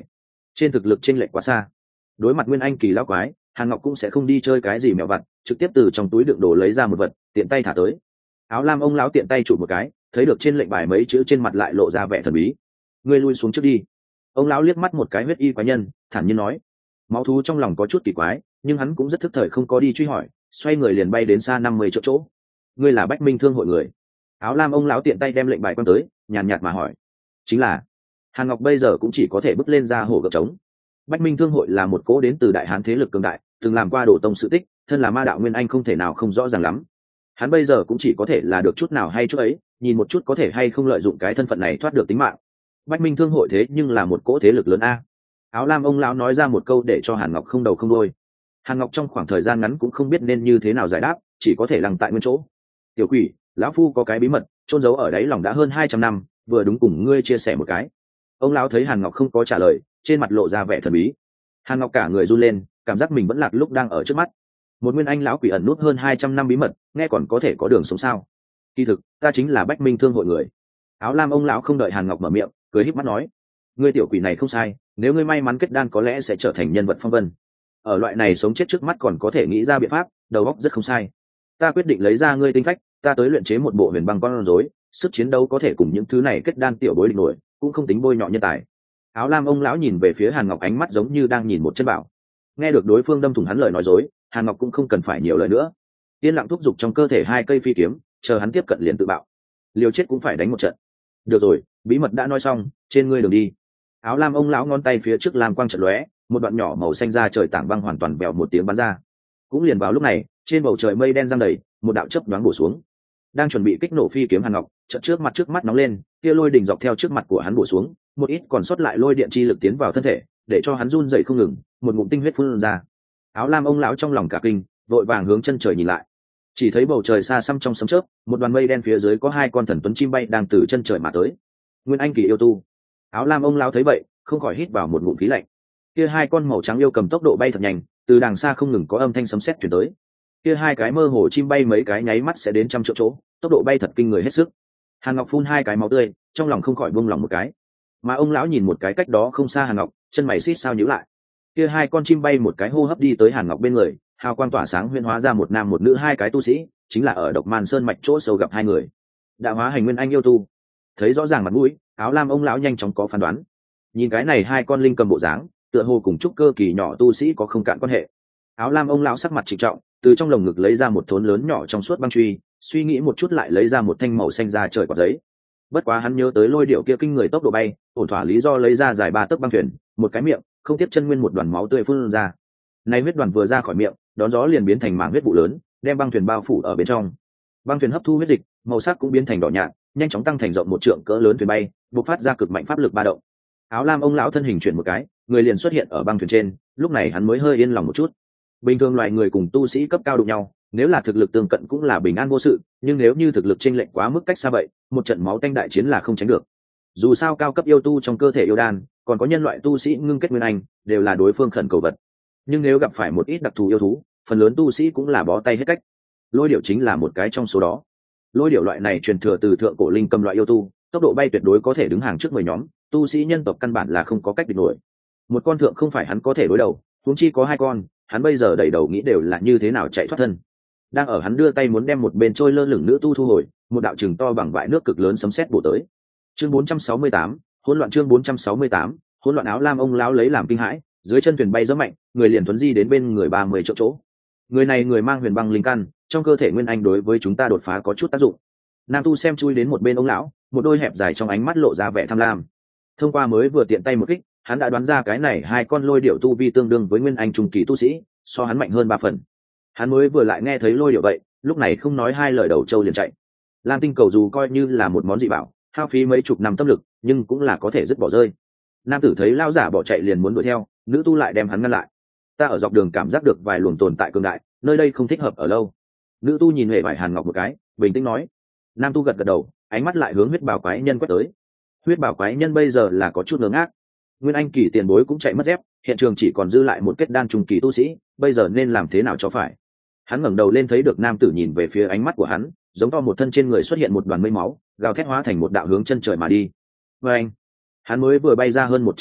trên thực lực chênh lệch quá xa. Đối mặt nguyên anh kỳ lão quái, Hàn Ngọc cũng sẽ không đi chơi cái gì mèo vặt, trực tiếp từ trong túi đựng đồ lấy ra một vật, tiện tay thả tới. Áo lam ông lão tiện tay chụp một cái, thấy được trên lệnh bài mấy chữ trên mặt lại lộ ra vẻ thần bí. Ngươi lui xuống trước đi. Ông lão liếc mắt một cái huyết y quái nhân, thản nhiên nói. Máu thú trong lòng có chút kỳ quái, nhưng hắn cũng rất thức thời không có đi truy hỏi, xoay người liền bay đến xa năm mươi chỗ chỗ. Ngươi là Bách Minh Thương hội người? Áo lam ông lão tiện tay đem lệnh bài quăng tới, nhàn nhạt mà hỏi. Chính là. Hàn Ngọc bây giờ cũng chỉ có thể bước lên ra hổ gập trống. Bách Minh Thương hội là một cố đến từ đại hán thế lực cường đại, từng làm qua đổ tông sự tích, thân là ma đạo nguyên anh không thể nào không rõ ràng lắm. Hắn bây giờ cũng chỉ có thể là được chút nào hay chút ấy, nhìn một chút có thể hay không lợi dụng cái thân phận này thoát được tính mạng. Bách Minh Thương hội thế nhưng là một cỗ thế lực lớn a. Áo lam ông lão nói ra một câu để cho Hàn Ngọc không đầu không đuôi. Hàn Ngọc trong khoảng thời gian ngắn cũng không biết nên như thế nào giải đáp, chỉ có thể lằng tại nguyên chỗ. Tiểu quỷ, lão phu có cái bí mật trôn giấu ở đáy lòng đã hơn hai trăm năm, vừa đúng cùng ngươi chia sẻ một cái. Ông lão thấy Hàn Ngọc không có trả lời, trên mặt lộ ra vẻ thần bí. Hàn Ngọc cả người run lên, cảm giác mình vẫn lạc lúc đang ở trước mắt. Một nguyên anh lão quỷ ẩn nút hơn hai trăm năm bí mật, nghe còn có thể có đường sống sao? Kỳ thực, ta chính là Bách Minh Thương hội người. Áo lam ông lão không đợi Hàn Ngọc mở miệng, cười híp mắt nói: ngươi tiểu quỷ này không sai, nếu ngươi may mắn kết đan có lẽ sẽ trở thành nhân vật phong vân. Ở loại này sống chết trước mắt còn có thể nghĩ ra biện pháp, đầu óc rất không sai. Ta quyết định lấy ra ngươi tinh phách, ta tới luyện chế một bộ huyền băng con rối, sức chiến đấu có thể cùng những thứ này kết đan tiểu bối địch nổi, cũng không tính bôi nhọ nhân tài. Áo lam ông lão nhìn về phía Hàn Ngọc, ánh mắt giống như đang nhìn một chân bảo. Nghe được đối phương đâm thủng hắn lời nói dối, Hàn Ngọc cũng không cần phải nhiều lời nữa, yên lặng thúc giục trong cơ thể hai cây phi kiếm, chờ hắn tiếp cận liền tự bạo, liều chết cũng phải đánh một trận. Được rồi, bí mật đã nói xong, trên ngươi đường đi. Áo lam ông lão ngón tay phía trước lam quang chợt lóe, một đoạn nhỏ màu xanh ra trời tảng băng hoàn toàn bèo một tiếng bắn ra. Cũng liền vào lúc này, trên bầu trời mây đen giăng đầy, một đạo chớp nhoáng bổ xuống. Đang chuẩn bị kích nổ phi kiếm Hàn Ngọc, chợt trước mặt trước mắt nóng lên, kia lôi đỉnh dọc theo trước mặt của hắn bổ xuống, một ít còn sót lại lôi điện chi lực tiến vào thân thể, để cho hắn run rẩy không ngừng, một ngụm tinh huyết phun ra. Áo lam ông lão trong lòng cả kinh, vội vàng hướng chân trời nhìn lại, chỉ thấy bầu trời xa xăm trong sấm chớp, một đoàn mây đen phía dưới có hai con thần tuấn chim bay đang từ chân trời mà tới. Nguyên anh kỳ yêu tu. Áo lam ông lão thấy vậy, không khỏi hít vào một ngụm khí lạnh. Kia hai con màu trắng yêu cầm tốc độ bay thật nhanh, từ đằng xa không ngừng có âm thanh sấm sét truyền tới. Kia hai cái mơ hồ chim bay mấy cái nháy mắt sẽ đến trăm triệu chỗ, tốc độ bay thật kinh người hết sức. Hàn Ngọc phun hai cái máu tươi, trong lòng không khỏi buông lòng một cái. Mà ông lão nhìn một cái cách đó không xa Hàn Ngọc, chân mày xít sao nhíu lại. Kia hai con chim bay một cái hô hấp đi tới Hàn Ngọc bên người, hào quang tỏa sáng huyễn hóa ra một nam một nữ hai cái tu sĩ, chính là ở Độc Man Sơn mạch chỗ sâu gặp hai người. Đạo hóa hành nguyên anh yêu tu. Thấy rõ ràng mặt mũi, áo lam ông lão nhanh chóng có phán đoán. Nhìn cái này hai con linh cầm bộ dáng, tựa hồ cùng trúc cơ kỳ nhỏ tu sĩ có không cạn quan hệ. Áo lam ông lão sắc mặt trịnh trọng, từ trong lồng ngực lấy ra một thốn lớn nhỏ trong suốt băng truy, suy nghĩ một chút lại lấy ra một thanh màu xanh ra trời quả giấy. Bất quá hắn nhớ tới lôi điệu kia kinh người tốc độ bay, ổn thỏa lý do lấy ra dài ba tấc băng thuyền, một cái miệng, không tiếp chân nguyên một đoàn máu tươi phun ra. Này huyết đoàn vừa ra khỏi miệng, đón gió liền biến thành mảng huyết vụ lớn, đem băng thuyền bao phủ ở bên trong. Băng thuyền hấp thu huyết dịch, màu sắc cũng biến thành đỏ nhạt, nhanh chóng tăng thành rộng một trượng cỡ lớn thuyền bay, bộc phát ra cực mạnh pháp lực ba động. Áo lam ông lão thân hình chuyển một cái, người liền xuất hiện ở băng thuyền trên, lúc này hắn mới hơi yên lòng một chút. Bình thường loài người cùng tu sĩ cấp cao đụng nhau, nếu là thực lực tương cận cũng là bình an vô sự, nhưng nếu như thực lực chênh lệch quá mức cách xa vậy, một trận máu tanh đại chiến là không tránh được. Dù sao cao cấp yêu tu trong cơ thể yêu đan, còn có nhân loại tu sĩ ngưng kết nguyên anh, đều là đối phương khẩn cầu vật. Nhưng nếu gặp phải một ít đặc thù yêu thú, phần lớn tu sĩ cũng là bó tay hết cách. Lôi điểu chính là một cái trong số đó. Lôi điểu loại này truyền thừa từ thượng cổ linh cầm loại yêu tu, tốc độ bay tuyệt đối có thể đứng hàng trước mười nhóm, tu sĩ nhân tộc căn bản là không có cách địch nổi. Một con thượng không phải hắn có thể đối đầu, huống chi có hai con, hắn bây giờ đầy đầu nghĩ đều là như thế nào chạy thoát thân. Đang ở hắn đưa tay muốn đem một bên trôi lơ lửng nữ tu thu hồi, một đạo chừng to bằng vại nước cực lớn sấm sét bổ tới. Chương bốn trăm sáu mươi tám, hỗn loạn chương bốn trăm sáu mươi tám, hỗn loạn. Áo lam ông lão lấy làm kinh hãi, dưới chân thuyền bay rất mạnh, người liền thuấn di đến bên người ba mươi chỗ chỗ. Người này người mang huyền băng linh căn, trong cơ thể nguyên anh đối với chúng ta đột phá có chút tác dụng. Nam tu xem chui đến một bên ông lão, một đôi hẹp dài trong ánh mắt lộ ra vẻ tham lam. Thông qua mới vừa tiện tay một kích, hắn đã đoán ra cái này hai con lôi điểu tu vi tương đương với nguyên anh trung kỳ tu sĩ, so hắn mạnh hơn ba phần. Hắn mới vừa lại nghe thấy lôi điểu vậy, lúc này không nói hai lời đầu châu liền chạy. Lam tinh cầu dù coi như là một món dị bảo, hao phí mấy chục năm tâm lực, nhưng cũng là có thể dứt bỏ rơi. Nam tử thấy lao giả bỏ chạy liền muốn đuổi theo, nữ tu lại đem hắn ngăn lại. Ta ở dọc đường cảm giác được vài luồng tồn tại cường đại, nơi đây không thích hợp ở lâu. Nữ tu nhìn huệ vải Hàn Ngọc một cái, bình tĩnh nói. Nam tu gật gật đầu, ánh mắt lại hướng huyết bào quái nhân quét tới. Huyết bào quái nhân bây giờ là có chút ngớ ngác. Nguyên anh kỳ tiền bối cũng chạy mất dép, hiện trường chỉ còn dư lại một kết đan trung kỳ tu sĩ, bây giờ nên làm thế nào cho phải. Hắn ngẩng đầu lên thấy được nam tử nhìn về phía ánh mắt của hắn, giống to một thân trên người xuất hiện một đoàn mây máu, gào thét hóa thành một đạo hướng chân trời mà đi. Và anh, hắn mới vừa bay ra hơn một trăm trượng,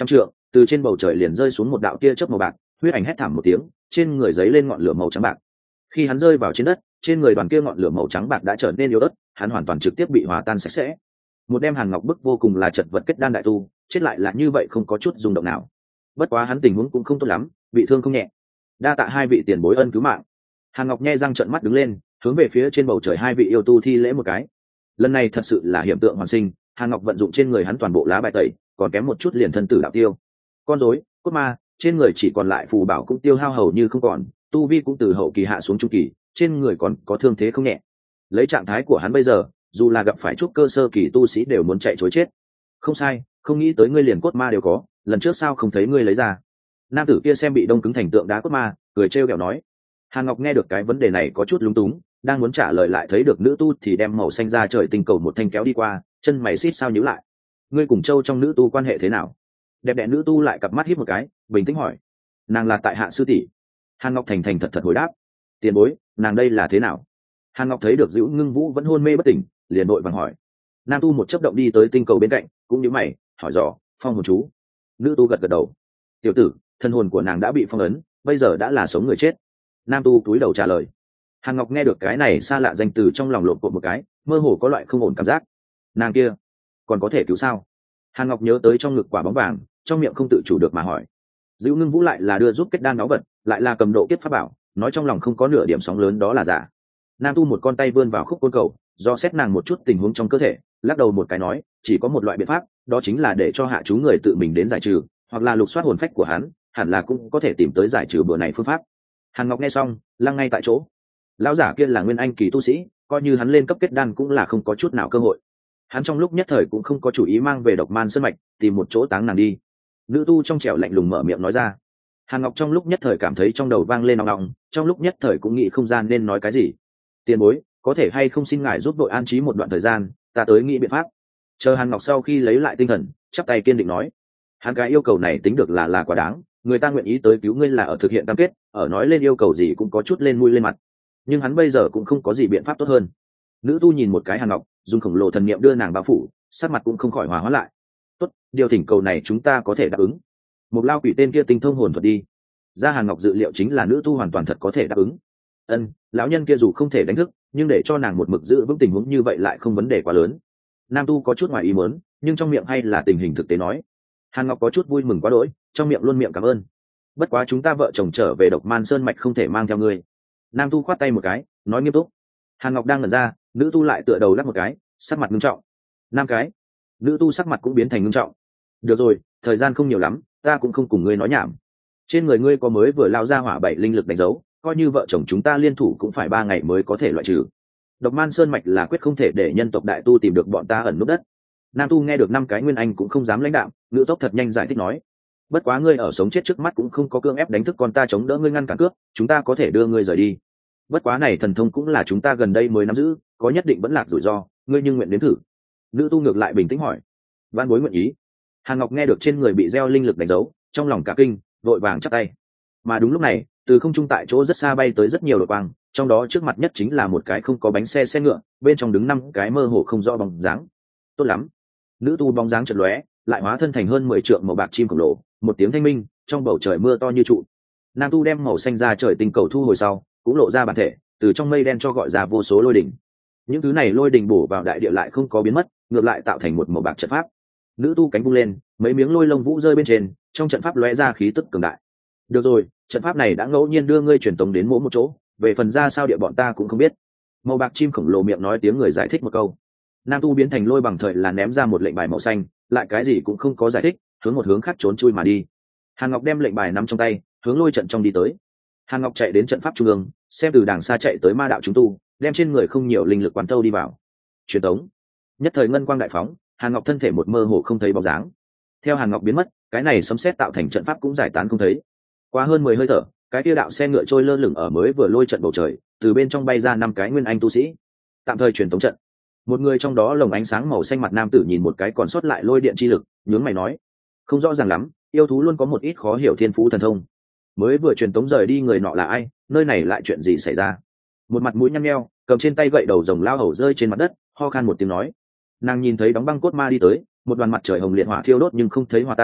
từ trên bầu trời liền rơi xuống một đạo tia chớp màu bạc, huyết ảnh hét thảm một tiếng, trên người giấy lên ngọn lửa màu trắng bạc. Khi hắn rơi vào trên đất, trên người đoàn kia ngọn lửa màu trắng bạc đã trở nên yếu ớt, hắn hoàn toàn trực tiếp bị hòa tan sạch sẽ. Một đêm Hàn Ngọc bức vô cùng là chật vật kết đan đại tu, chết lại là như vậy không có chút rung động nào. Bất quá hắn tình huống cũng không tốt lắm, bị thương không nhẹ. Đa tạ hai vị tiền bối ân cứu mạng. Hàn Ngọc nhe răng trợn mắt đứng lên, hướng về phía trên bầu trời hai vị yêu tu thi lễ một cái. Lần này thật sự là hiểm tượng hoàn sinh, Hàn Ngọc vận dụng trên người hắn toàn bộ lá bài tẩy, còn kém một chút liền thân tử đạo tiêu. Con rối, cốt ma, trên người chỉ còn lại phù bảo cũng tiêu hao hầu như không còn, tu vi cũng từ hậu kỳ hạ xuống trung kỳ, trên người còn có thương thế không nhẹ. Lấy trạng thái của hắn bây giờ, dù là gặp phải chút cơ sơ kỳ tu sĩ đều muốn chạy trối chết. Không sai, không nghĩ tới ngươi liền cốt ma đều có, lần trước sao không thấy ngươi lấy ra? Nam tử kia xem bị đông cứng thành tượng đá cốt ma, cười trêu ghẹo nói. Hàn Ngọc nghe được cái vấn đề này có chút lúng túng, đang muốn trả lời lại thấy được nữ tu thì đem màu xanh ra trời tinh cầu một thanh kéo đi qua, chân mày xít sao nhíu lại. Ngươi cùng Châu trong nữ tu quan hệ thế nào? Đẹp đẽ nữ tu lại cặp mắt híp một cái, bình tĩnh hỏi. Nàng là tại hạ sư tỷ. Hàn Ngọc thành thành thật thật hồi đáp. Tiền bối, nàng đây là thế nào? Hàn Ngọc thấy được Dữu Ngưng Vũ vẫn hôn mê bất tỉnh, liền đội vàng hỏi. Nam tu một chớp động đi tới tinh cầu bên cạnh, cũng nhíu mày, hỏi dò, phong hồn chú. Nữ tu gật gật đầu. Tiểu tử, thân hồn của nàng đã bị phong ấn, bây giờ đã là sống người chết. Nam tu cúi đầu trả lời. Hàn Ngọc nghe được cái này xa lạ danh từ trong lòng lộn cộn một cái, mơ hồ có loại không ổn cảm giác. Nàng kia, còn có thể cứu sao? Hàn Ngọc nhớ tới trong ngực quả bóng vàng, trong miệng không tự chủ được mà hỏi. Dữu Ngưng Vũ lại là đưa giúp kết đan náu vật, lại là cầm độ kiếp pháp bảo, nói trong lòng không có nửa điểm sóng lớn đó là giả. Nam tu một con tay vươn vào khúc côn cầu, do xét nàng một chút tình huống trong cơ thể, lắc đầu một cái nói, chỉ có một loại biện pháp, đó chính là để cho hạ chú người tự mình đến giải trừ, hoặc là lục soát hồn phách của hắn, hẳn là cũng có thể tìm tới giải trừ bữa này phương pháp. Hàn Ngọc nghe xong, lăng ngay tại chỗ. Lão giả kia là nguyên anh kỳ tu sĩ, coi như hắn lên cấp kết đan cũng là không có chút nào cơ hội. Hắn trong lúc nhất thời cũng không có chủ ý mang về Độc Man Sơn mạch, tìm một chỗ táng nàng đi. Nữ tu trong trẻo lạnh lùng mở miệng nói ra. Hàn Ngọc trong lúc nhất thời cảm thấy trong đầu vang lên nòng nòng, trong lúc nhất thời cũng nghĩ không gian nên nói cái gì. Tiền bối, có thể hay không xin ngài giúp đội an trí một đoạn thời gian, ta tới nghĩ biện pháp. Chờ Hàn Ngọc sau khi lấy lại tinh thần, chắp tay kiên định nói. Hắn cái yêu cầu này tính được là là quá đáng, người ta nguyện ý tới cứu ngươi là ở thực hiện cam kết, ở nói lên yêu cầu gì cũng có chút lên mũi lên mặt. Nhưng hắn bây giờ cũng không có gì biện pháp tốt hơn. Nữ tu nhìn một cái Hàn Ngọc, dùng khổng lồ thần niệm đưa nàng bao phủ, sắc mặt cũng không khỏi hòa hóa lại. Tốt, điều thỉnh cầu này chúng ta có thể đáp ứng. Một lao quỷ tên kia tinh thông hồn thuật đi. Ra Hàn Ngọc dự liệu chính là nữ tu hoàn toàn thật có thể đáp ứng. Ân, lão nhân kia dù không thể đánh thức, nhưng để cho nàng một mực giữ vững tình huống như vậy lại không vấn đề quá lớn. Nam tu có chút ngoài ý muốn, nhưng trong miệng hay là tình hình thực tế nói. Hàn Ngọc có chút vui mừng quá đỗi, trong miệng luôn miệng cảm ơn. Bất quá chúng ta vợ chồng trở về Độc Man Sơn mạch không thể mang theo ngươi. Nam tu khoát tay một cái, nói nghiêm túc. Hàn Ngọc đang ngẩn ra, nữ tu lại tựa đầu lắc một cái, sắc mặt nghiêm trọng. Năm cái. Nữ tu sắc mặt cũng biến thành nghiêm trọng. Được rồi, thời gian không nhiều lắm, ta cũng không cùng ngươi nói nhảm. Trên người ngươi có mới vừa lao ra hỏa bảy linh lực đánh dấu, coi như vợ chồng chúng ta liên thủ cũng phải ba ngày mới có thể loại trừ. Độc Man Sơn mạch là quyết không thể để nhân tộc đại tu tìm được bọn ta ẩn núp đất. Nam tu nghe được năm cái nguyên anh cũng không dám lãnh đạm, ngữ tốc thật nhanh giải thích nói. Bất quá ngươi ở sống chết trước mắt cũng không có cương ép đánh thức con ta chống đỡ ngươi ngăn cản cướp, chúng ta có thể đưa ngươi rời đi. Bất quá này thần thông cũng là chúng ta gần đây mới nắm giữ, có nhất định vẫn lạc rủi ro, ngươi nhưng nguyện đến thử. Nữ tu ngược lại bình tĩnh hỏi. Van bối nguyện ý. Hàn Ngọc nghe được trên người bị gieo linh lực đánh dấu, trong lòng cả kinh, vội vàng chắp tay. Mà đúng lúc này, từ không trung tại chỗ rất xa bay tới rất nhiều đội quang, trong đó trước mặt nhất chính là một cái không có bánh xe xe ngựa, bên trong đứng năm cái mơ hồ không rõ bóng dáng. Tốt lắm. Nữ tu bóng dáng chợt lóe, lại hóa thân thành hơn mười trượng màu bạc chim khổng lồ, một tiếng thanh minh, trong bầu trời mưa to như trụ. Nam tu đem màu xanh ra trời tinh cầu thu hồi sau, cũng lộ ra bản thể, từ trong mây đen cho gọi ra vô số lôi đỉnh. Những thứ này lôi đỉnh bổ vào đại địa lại không có biến mất, ngược lại tạo thành một màu bạc trận pháp. Nữ tu cánh vung lên, mấy miếng lôi lông vũ rơi bên trên, trong trận pháp lóe ra khí tức cường đại. Được rồi, trận pháp này đã ngẫu nhiên đưa ngươi truyền tống đến mỗi một chỗ, về phần ra sao địa bọn ta cũng không biết. Màu bạc chim khổng lồ miệng nói tiếng người giải thích một câu. Nam tu biến thành lôi bằng thời là ném ra một lệnh bài màu xanh, lại cái gì cũng không có giải thích, hướng một hướng khác trốn chui mà đi. Hàn Ngọc đem lệnh bài nắm trong tay, hướng lôi trận trong đi tới. Hàn Ngọc chạy đến trận pháp trung ương, xem từ đàng xa chạy tới ma đạo chúng tu, đem trên người không nhiều linh lực quán thâu đi vào. Truyền tống. Nhất thời ngân quang đại phóng, Hàn Ngọc thân thể một mơ hồ không thấy bóng dáng. Theo Hàn Ngọc biến mất, cái này sấm sét tạo thành trận pháp cũng giải tán không thấy. Qua hơn mười hơi thở, cái kia đạo xe ngựa trôi lơ lửng ở mới vừa lôi trận bầu trời, từ bên trong bay ra năm cái nguyên anh tu sĩ. Tạm thời truyền tống trận. Một người trong đó lồng ánh sáng màu xanh mặt nam tử nhìn một cái còn sót lại lôi điện chi lực, nhướng mày nói: "Không rõ ràng lắm, yêu thú luôn có một ít khó hiểu thiên phú thần thông. Mới vừa truyền tống rời đi người nọ là ai, nơi này lại chuyện gì xảy ra?" Một mặt mũi nhăn nheo, cầm trên tay gậy đầu rồng lao hầu rơi trên mặt đất, ho khan một tiếng nói. Nàng nhìn thấy đóng băng cốt ma đi tới, một đoàn mặt trời hồng liệt hỏa thiêu đốt nhưng không thấy hòa tan,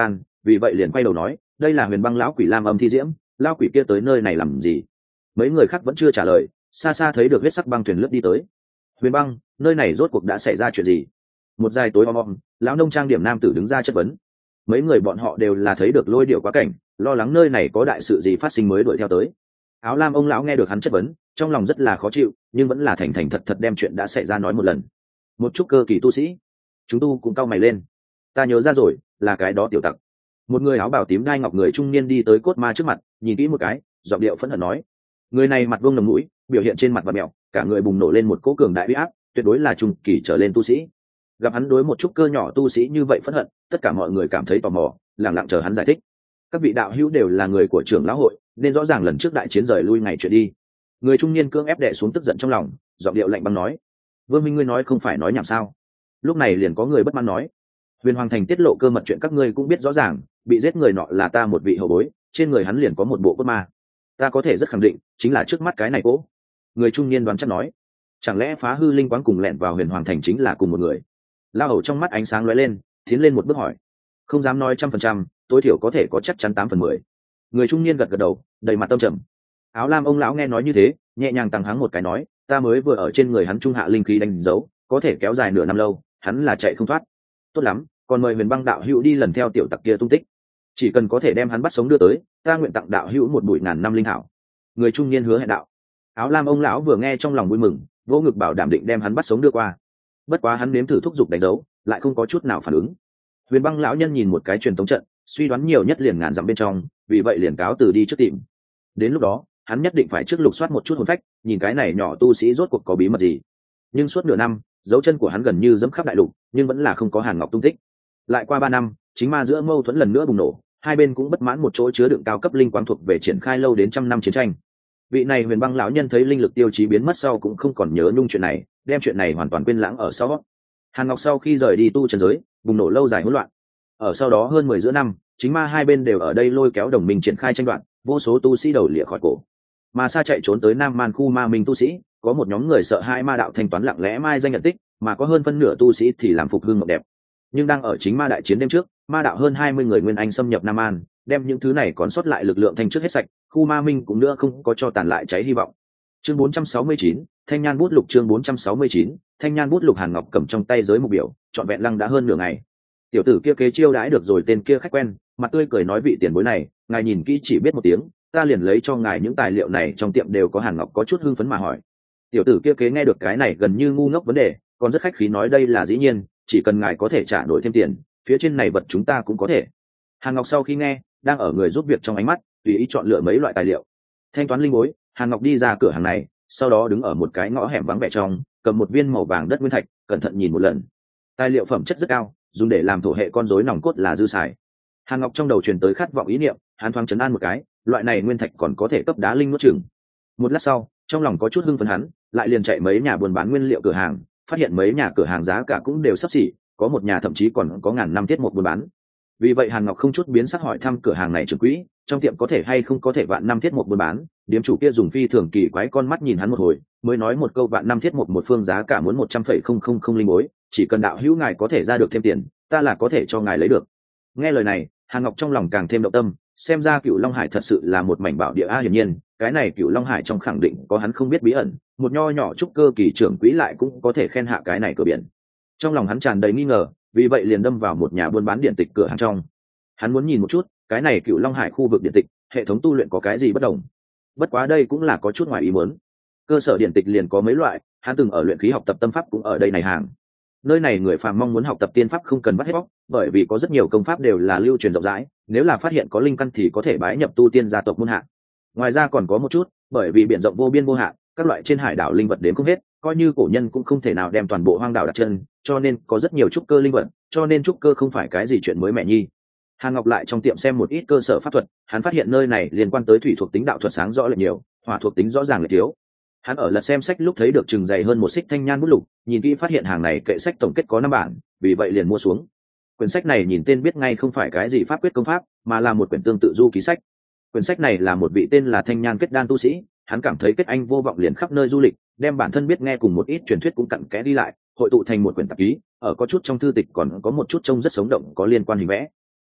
vì vậy liền quay đầu nói đây là huyền băng lão quỷ lam âm thi diễm, lão quỷ kia tới nơi này làm gì? Mấy người khác vẫn chưa trả lời, xa xa thấy được huyết sắc băng thuyền lướt đi tới. Huyền băng, nơi này rốt cuộc đã xảy ra chuyện gì? Một dài tối om om, lão nông trang điểm nam tử đứng ra chất vấn. Mấy người bọn họ đều là thấy được lôi điệu quá cảnh, lo lắng nơi này có đại sự gì phát sinh mới đuổi theo tới. Áo lam ông lão nghe được hắn chất vấn, trong lòng rất là khó chịu, nhưng vẫn là thành thành thật thật đem chuyện đã xảy ra nói một lần. Một chút cơ kỳ tu sĩ, chúng tu cũng cau mày lên. Ta nhớ ra rồi, là cái đó tiểu tặc. Một người áo bào tím đai ngọc người trung niên đi tới cốt ma trước mặt, nhìn kỹ một cái, giọng điệu phẫn hận nói: người này mặt vuông nồng mũi, biểu hiện trên mặt và mèo, cả người bùng nổ lên một cỗ cường đại uy áp, tuyệt đối là trung kỳ trở lên tu sĩ. Gặp hắn đối một chút cơ nhỏ tu sĩ như vậy phẫn hận, tất cả mọi người cảm thấy tò mò, lặng lặng chờ hắn giải thích. Các vị đạo hữu đều là người của trưởng lão hội, nên rõ ràng lần trước đại chiến rời lui ngày chuyện đi. Người trung niên cưỡng ép đè xuống tức giận trong lòng, giọng điệu lạnh băng nói: vương minh ngươi nói không phải nói nhảm sao? Lúc này liền có người bất mãn nói: huyền hoàng thành tiết lộ cơ mật chuyện các ngươi cũng biết rõ ràng, bị giết người nọ là ta một vị hậu bối, trên người hắn liền có một bộ cốt ma, ta có thể rất khẳng định chính là trước mắt cái này cố. Người trung niên đoán chắc nói: chẳng lẽ phá hư linh quáng cùng lẻn vào huyền hoàng thành chính là cùng một người? La hầu trong mắt ánh sáng lóe lên, tiến lên một bước hỏi: không dám nói trăm phần trăm, tối thiểu có thể có chắc chắn tám phần mười. Người trung niên gật gật đầu, đầy mặt tâm trầm. Áo lam ông lão nghe nói như thế, nhẹ nhàng tăng hắng một cái nói: ta mới vừa ở trên người hắn trung hạ linh khí đánh dấu, có thể kéo dài nửa năm lâu, hắn là chạy không thoát. Tốt lắm, còn mời huyền băng đạo hữu đi lần theo tiểu tặc kia tung tích, chỉ cần có thể đem hắn bắt sống đưa tới, ta nguyện tặng đạo hữu một bụi ngàn năm linh thảo. Người trung niên hứa hẹn đạo. Áo lam ông lão vừa nghe trong lòng vui mừng, vỗ ngực bảo đảm định đem hắn bắt sống đưa qua. Bất quá hắn nếm thử thúc giục đánh dấu, lại không có chút nào phản ứng. Huyền băng lão nhân nhìn một cái truyền tống trận, suy đoán nhiều nhất liền ngàn dặm bên trong, vì vậy liền cáo từ đi trước tìm. Đến lúc đó hắn nhất định phải trước lục soát một chút hồn phách, nhìn cái này nhỏ tu sĩ rốt cuộc có bí mật gì. Nhưng suốt nửa năm, dấu chân của hắn gần như dẫm khắp đại lục, nhưng vẫn là không có Hàn Ngọc tung tích. Lại qua ba năm, chính ma giữa mâu thuẫn lần nữa bùng nổ, hai bên cũng bất mãn một chỗ chứa đựng cao cấp linh quáng thuộc về triển khai lâu đến trăm năm chiến tranh. Vị này huyền băng lão nhân thấy linh lực tiêu chí biến mất sau cũng không còn nhớ nhung chuyện này, đem chuyện này hoàn toàn quên lãng ở sau. Hàn Ngọc sau khi rời đi tu chân giới, bùng nổ lâu dài hỗn loạn. Ở sau đó hơn mười giữa năm, chính ma hai bên đều ở đây lôi kéo đồng minh triển khai tranh đoạt, vô số tu sĩ đầu lìa khỏi cổ. Mà xa chạy trốn tới Nam Man khu ma minh tu sĩ, có một nhóm người sợ hãi ma đạo thanh toán lặng lẽ mai danh nhận tích, mà có hơn phân nửa tu sĩ thì làm phục hưng ngọc đẹp. Nhưng đang ở chính ma đại chiến đêm trước, ma đạo hơn hai mươi người nguyên anh xâm nhập Nam An, đem những thứ này còn sót lại lực lượng thanh trước hết sạch, khu ma minh cũng nữa không có cho tàn lại cháy hy vọng. Chương bốn trăm sáu mươi chín, Thanh Nhan bút lục. Chương bốn trăm sáu mươi chín, Thanh Nhan bút lục. Hàn Ngọc cầm trong tay giới mục biểu, trọn vẹn lăng đã hơn nửa ngày. Tiểu tử kia kế chiêu đãi được rồi tên kia khách quen, mặt tươi cười nói: vị tiền bối này, ngài nhìn kỹ chỉ biết một tiếng, ta liền lấy cho ngài những tài liệu này trong tiệm đều có. Hàn Ngọc có chút hưng phấn mà hỏi. Tiểu tử kia kế nghe được cái này gần như ngu ngốc vấn đề, còn rất khách khí nói: đây là dĩ nhiên, chỉ cần ngài có thể trả nổi thêm tiền, phía trên này vật chúng ta cũng có thể. Hàn Ngọc sau khi nghe, đang ở người giúp việc trong ánh mắt, tùy ý chọn lựa mấy loại tài liệu. Thanh toán linh bối, Hàn Ngọc đi ra cửa hàng này, sau đó đứng ở một cái ngõ hẻm vắng vẻ trong, cầm một viên màu vàng đất nguyên thạch, cẩn thận nhìn một lần. Tài liệu phẩm chất rất cao, dùng để làm thổ hệ con rối nòng cốt là dư xài. Hàn Ngọc trong đầu truyền tới khát vọng ý niệm, hắn thoáng chấn an một cái, loại này nguyên thạch còn có thể cấp đá linh nuốt chửng. Một lát sau, trong lòng có chút hưng phấn hắn, lại liền chạy mấy nhà buôn bán nguyên liệu cửa hàng, phát hiện mấy nhà cửa hàng giá cả cũng đều sắp xỉ, có một nhà thậm chí còn có ngàn năm tiết một buôn bán. Vì vậy Hàn Ngọc không chút biến sắc hỏi thăm cửa hàng này trưởng quỹ, trong tiệm có thể hay không có thể vạn năm thiết một buôn bán. Điếm chủ kia dùng phi thường kỳ quái con mắt nhìn hắn một hồi, mới nói một câu: vạn năm thiết một một phương giá cả muốn một trăm phẩy không không không linh bối, chỉ cần đạo hữu ngài có thể ra được thêm tiền, ta là có thể cho ngài lấy được. Nghe lời này, Hàn Ngọc trong lòng càng thêm động tâm, xem ra Cửu Long Hải thật sự là một mảnh bảo địa a. Hiển nhiên, cái này Cửu Long Hải trong khẳng định có hắn không biết bí ẩn, một nho nhỏ trúc cơ kỳ trưởng quỹ lại cũng có thể khen hạ cái này cửa biển. Trong lòng hắn tràn đầy nghi ngờ, vì vậy liền đâm vào một nhà buôn bán điện tịch cửa hàng trong. Hắn muốn nhìn một chút, cái này Cửu Long Hải khu vực điện tịch, hệ thống tu luyện có cái gì bất đồng. Bất quá đây cũng là có chút ngoài ý muốn. Cơ sở điện tịch liền có mấy loại, hắn từng ở luyện khí học tập tâm pháp cũng ở đây này hàng. Nơi này người phàm mong muốn học tập tiên pháp không cần bắt hết bóc, bởi vì có rất nhiều công pháp đều là lưu truyền rộng rãi, nếu là phát hiện có linh căn thì có thể bái nhập tu tiên gia tộc môn hạ. Ngoài ra còn có một chút, bởi vì biển rộng vô biên vô hạn, các loại trên hải đảo linh vật đến không hết, coi như cổ nhân cũng không thể nào đem toàn bộ hoang đảo đặt chân, cho nên có rất nhiều trúc cơ linh vật, cho nên trúc cơ không phải cái gì chuyện mới mẻ nhi. Hàn Ngọc lại trong tiệm xem một ít cơ sở pháp thuật, hắn phát hiện nơi này liên quan tới thủy thuộc tính đạo thuật sáng rõ lệch nhiều, hỏa thuộc tính rõ ràng lệch thiếu. Hắn ở lật xem sách lúc thấy được chừng dày hơn một xích thanh nhan bút lục, nhìn kỹ phát hiện hàng này kệ sách tổng kết có năm bản, vì vậy liền mua xuống. Quyển sách này nhìn tên biết ngay không phải cái gì pháp quyết công pháp, mà là một quyển tương tự du ký sách. Quyển sách này là một vị tên là Thanh Nhan kết đan tu sĩ, hắn cảm thấy kết anh vô vọng liền khắp nơi du lịch, đem bản thân biết nghe cùng một ít truyền thuyết cũng cặn kẽ đi lại, hội tụ thành một quyển tạp ký, ở có chút trong thư tịch còn có một chút trông rất sống động có liên quan hình vẽ.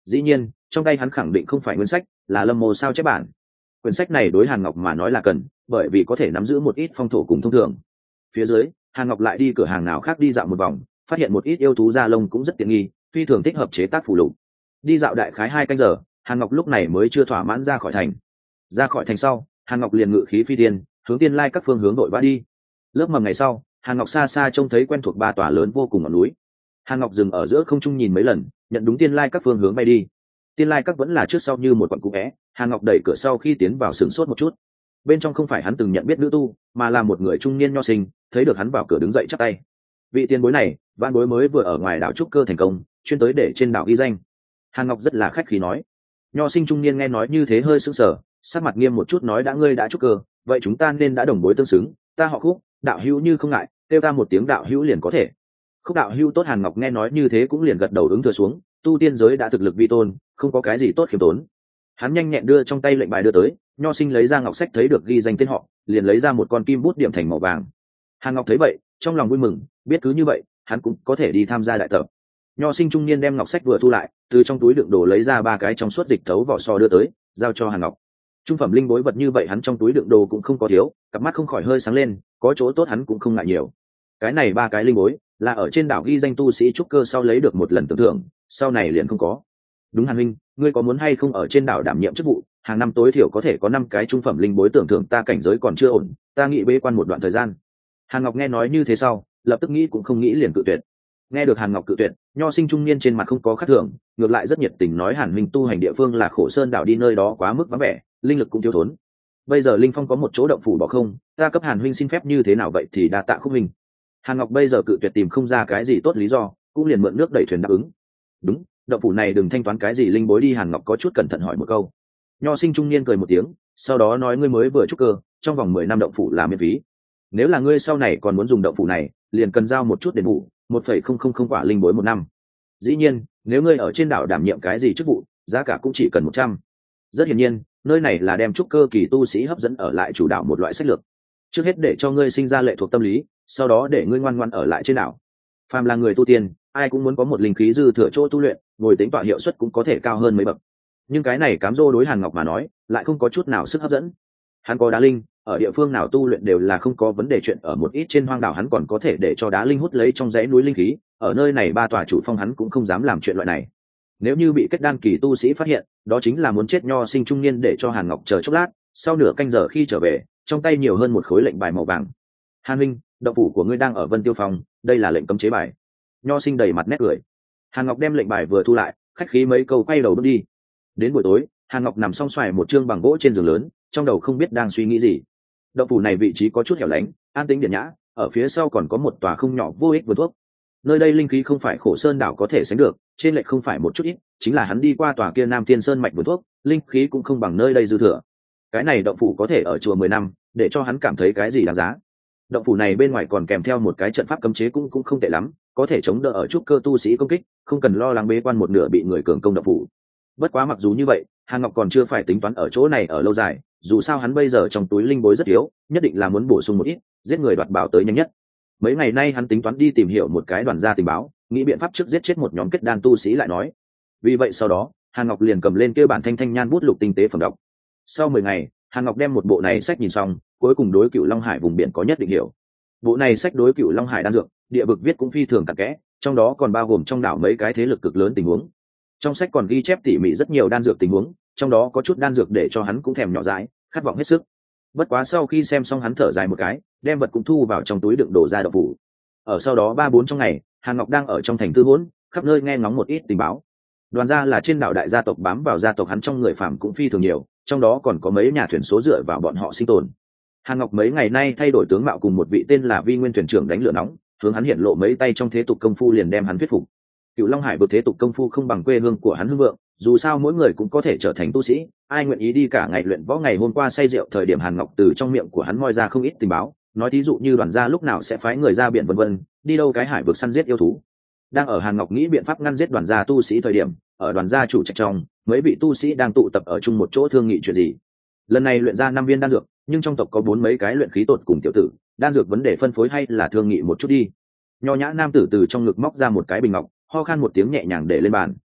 Dĩ nhiên trong tay hắn khẳng định không phải nguyên sách, là Lâm Mô sao chép bản. Quyển sách này đối Hàn Ngọc mà nói là cần, bởi vì có thể nắm giữ một ít phong thổ cùng thông thường. Phía dưới Hàn Ngọc lại đi cửa hàng nào khác đi dạo một vòng, phát hiện một ít yêu thú da lông cũng rất tiện nghi, phi thường thích hợp chế tác phù lục. Đi dạo đại khái hai canh giờ, Hàn Ngọc lúc này mới chưa thỏa mãn ra khỏi thành. Ra khỏi thành sau, Hàn Ngọc liền ngự khí phi tiên, hướng tiên lai các phương hướng đội vã đi. Lớp mầm ngày sau, Hàn Ngọc xa xa trông thấy quen thuộc ba tòa lớn vô cùng ngọn núi. Hàn Ngọc dừng ở giữa không trung nhìn mấy lần, nhận đúng tiên lai các phương hướng bay đi. Tiên lai các vẫn là trước sau như một quận cũ vẽ. Hàn Ngọc đẩy cửa sau khi tiến vào sửng sốt một chút. Bên trong không phải hắn từng nhận biết nữ tu, mà là một người trung niên nho sinh. Thấy được hắn vào cửa đứng dậy chắp tay. Vị tiền bối này, vạn bối mới vừa ở ngoài đảo trúc cơ thành công, chuyên tới để trên đảo ghi danh. Hàn Ngọc rất là khách khí nói. Nho sinh trung niên nghe nói như thế hơi sững sờ, sắc mặt nghiêm một chút nói đã ngươi đã trúc cơ, vậy chúng ta nên đã đồng bối tương xứng. Ta họ Khúc, đạo hữu như không ngại, kêu ta một tiếng đạo hữu liền có thể. Khúc đạo hữu tốt. Hàn Ngọc nghe nói như thế cũng liền gật đầu ứng thừa xuống. Tu tiên giới đã thực lực vi tôn, không có cái gì tốt khiêm tốn. Hắn nhanh nhẹn đưa trong tay lệnh bài đưa tới, nho sinh lấy ra ngọc sách thấy được ghi danh tên họ, liền lấy ra một con kim bút điểm thành màu vàng. Hàn Ngọc thấy vậy, trong lòng vui mừng, biết cứ như vậy, hắn cũng có thể đi tham gia đại tập. Nho sinh trung niên đem ngọc sách vừa thu lại, từ trong túi đựng đồ lấy ra ba cái trong suốt dịch thấu vỏ sò đưa tới, giao cho Hàn Ngọc. Trung phẩm linh bối vật như vậy hắn trong túi đựng đồ cũng không có thiếu, cặp mắt không khỏi hơi sáng lên, có chỗ tốt hắn cũng không ngại nhiều. Cái này ba cái linh bối là ở trên đảo ghi danh tu sĩ trúc cơ sau lấy được một lần tưởng thưởng, sau này liền không có. Đúng Hàn huynh, ngươi có muốn hay không ở trên đảo đảm nhiệm chức vụ, hàng năm tối thiểu có thể có năm cái trung phẩm linh bối tưởng thưởng, ta cảnh giới còn chưa ổn, ta nghĩ bế quan một đoạn thời gian. Hàn Ngọc nghe nói như thế sau, lập tức nghĩ cũng không nghĩ liền cự tuyệt. Nghe được Hàn Ngọc cự tuyệt, nho sinh trung niên trên mặt không có khác thường, ngược lại rất nhiệt tình nói Hàn huynh tu hành địa phương là Khổ Sơn đảo, đi nơi đó quá mức vắng vẻ, linh lực cũng thiếu thốn. Bây giờ linh phong có một chỗ động phủ bỏ không, ta cấp Hàn huynh xin phép như thế nào vậy thì đa tạ Khúc huynh. Hàn Ngọc bây giờ cự tuyệt tìm không ra cái gì tốt lý do, cũng liền mượn nước đẩy thuyền đáp ứng. Đúng, động phủ này đừng thanh toán cái gì linh bối đi. Hàn Ngọc có chút cẩn thận hỏi một câu. Nho sinh trung niên cười một tiếng, sau đó nói ngươi mới vừa trúc cơ, trong vòng mười năm động phủ là miễn phí. Nếu là ngươi sau này còn muốn dùng động phủ này, liền cần giao một chút đền bù, một phẩy không không không quả linh bối một năm. Dĩ nhiên, nếu ngươi ở trên đảo đảm nhiệm cái gì chức vụ, giá cả cũng chỉ cần một trăm. Rất hiển nhiên, nơi này là đem trúc cơ kỳ tu sĩ hấp dẫn ở lại chủ đảo một loại sách lược. Trước hết để cho ngươi sinh ra lệ thuộc tâm lý, sau đó để ngươi ngoan ngoãn ở lại trên đảo. Phàm là người tu tiên, ai cũng muốn có một linh khí dư thừa chỗ tu luyện, ngồi tính tọa hiệu suất cũng có thể cao hơn mấy bậc. Nhưng cái này cám dỗ đối Hàn Ngọc mà nói, lại không có chút nào sức hấp dẫn. Hắn có đá linh, ở địa phương nào tu luyện đều là không có vấn đề, chuyện ở một ít trên hoang đảo hắn còn có thể để cho đá linh hút lấy trong dãy núi linh khí, ở nơi này ba tòa chủ phong hắn cũng không dám làm chuyện loại này. Nếu như bị kết đan kỳ tu sĩ phát hiện, đó chính là muốn chết. Nho sinh trung niên để cho Hàn Ngọc chờ chốc lát, sau nửa canh giờ khi trở về, trong tay nhiều hơn một khối lệnh bài màu vàng. Hàn Minh, động phủ của ngươi đang ở Vân Tiêu Phong, đây là lệnh cấm chế bài. Nho sinh đầy mặt nét cười. Hàn Ngọc đem lệnh bài vừa thu lại, khách khí mấy câu quay đầu bước đi. Đến buổi tối, Hàn Ngọc nằm song xoài một chương bằng gỗ trên giường lớn, trong đầu không biết đang suy nghĩ gì. Động phủ này vị trí có chút hẻo lánh, an tĩnh điện nhã, ở phía sau còn có một tòa không nhỏ vô ích vườn thuốc. Nơi đây linh khí không phải Khổ Sơn đảo có thể sánh được, trên lệch không phải một chút ít, chính là hắn đi qua tòa kia Nam Thiên Sơn mạch vườn thuốc, linh khí cũng không bằng nơi đây dư thừa. Cái này động phủ có thể ở chùa mười năm, để cho hắn cảm thấy cái gì đáng giá. Động phủ này bên ngoài còn kèm theo một cái trận pháp cấm chế cũng cũng không tệ lắm, có thể chống đỡ ở trúc cơ tu sĩ công kích, không cần lo lắng bế quan một nửa bị người cường công động phủ. Bất quá mặc dù như vậy, Hàn Ngọc còn chưa phải tính toán ở chỗ này ở lâu dài, dù sao hắn bây giờ trong túi linh bối rất yếu, nhất định là muốn bổ sung một ít, giết người đoạt bảo tới nhanh nhất. Mấy ngày nay hắn tính toán đi tìm hiểu một cái đoàn gia tình báo, nghĩ biện pháp trước giết chết một nhóm kết đan tu sĩ lại nói. Vì vậy sau đó, Hàn Ngọc liền cầm lên kêu bản thanh thanh nhan bút lục tinh tế phẩm đọc. Sau mười ngày, Hàn Ngọc đem một bộ này sách nhìn xong, cuối cùng đối Cửu Long Hải vùng biển có nhất định hiểu. Bộ này sách đối Cửu Long Hải đan dược, địa vực viết cũng phi thường cặn kẽ, trong đó còn bao gồm trong đảo mấy cái thế lực cực lớn tình huống. Trong sách còn ghi chép tỉ mỉ rất nhiều đan dược tình huống, trong đó có chút đan dược để cho hắn cũng thèm nhỏ dãi, khát vọng hết sức. Bất quá sau khi xem xong hắn thở dài một cái, đem vật cũng thu vào trong túi đựng đồ ra động phủ. Ở sau đó ba bốn trong ngày, Hàn Ngọc đang ở trong thành tư hỗn, khắp nơi nghe ngóng một ít tình báo. Đoàn gia là trên đảo đại gia tộc, bám vào gia tộc hắn trong người phàm cũng phi thường nhiều, trong đó còn có mấy nhà thuyền số dựa vào bọn họ sinh tồn. Hàn Ngọc mấy ngày nay thay đổi tướng mạo cùng một vị tên là Vi Nguyên thuyền trưởng đánh lửa nóng, hướng hắn hiện lộ mấy tay trong thế tục công phu liền đem hắn thuyết phục. Cửu Long Hải vực thế tục công phu không bằng quê hương của hắn hưng vượng, dù sao mỗi người cũng có thể trở thành tu sĩ, ai nguyện ý đi cả ngày luyện võ. Ngày hôm qua say rượu thời điểm, Hàn Ngọc từ trong miệng của hắn moi ra không ít tình báo, nói thí dụ như đoàn gia lúc nào sẽ phái người ra biển vân vân, đi đâu cái hải vực săn giết yêu thú. Đang ở Hàn Ngọc nghĩ biện pháp ngăn giết đoàn gia tu sĩ thời điểm, ở đoàn gia chủ trạch trong, mấy vị tu sĩ đang tụ tập ở chung một chỗ thương nghị chuyện gì. Lần này luyện ra năm viên đan dược, nhưng trong tộc có bốn mấy cái luyện khí tột cùng tiểu tử, đan dược vấn đề phân phối hay là thương nghị một chút đi. Nho nhã nam tử từ trong ngực móc ra một cái bình ngọc, ho khan một tiếng nhẹ nhàng để lên bàn.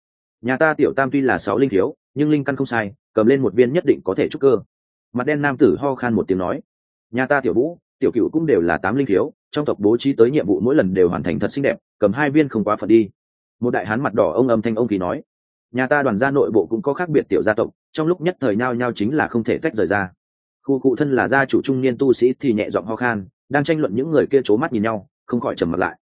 Nhà ta tiểu tam tuy là sáu linh thiếu nhưng linh căn không sai, cầm lên một viên nhất định có thể trúc cơ. Mặt đen nam tử ho khan một tiếng nói. Nhà ta tiểu vũ, tiểu cựu cũng đều là tám linh thiếu, trong tộc bố trí tới nhiệm vụ mỗi lần đều hoàn thành thật xinh đẹp, cầm hai viên không quá phận đi. Một đại hán mặt đỏ ông âm thanh ông kỳ nói. Nhà ta đoàn gia nội bộ cũng có khác biệt tiểu gia tộc, trong lúc nhất thời nhao nhao chính là không thể tách rời ra. Khu cụ thân là gia chủ trung niên tu sĩ thì nhẹ giọng ho khan, đang tranh luận những người kia c mắt nhìn nhau không khỏi trầm mặt lại.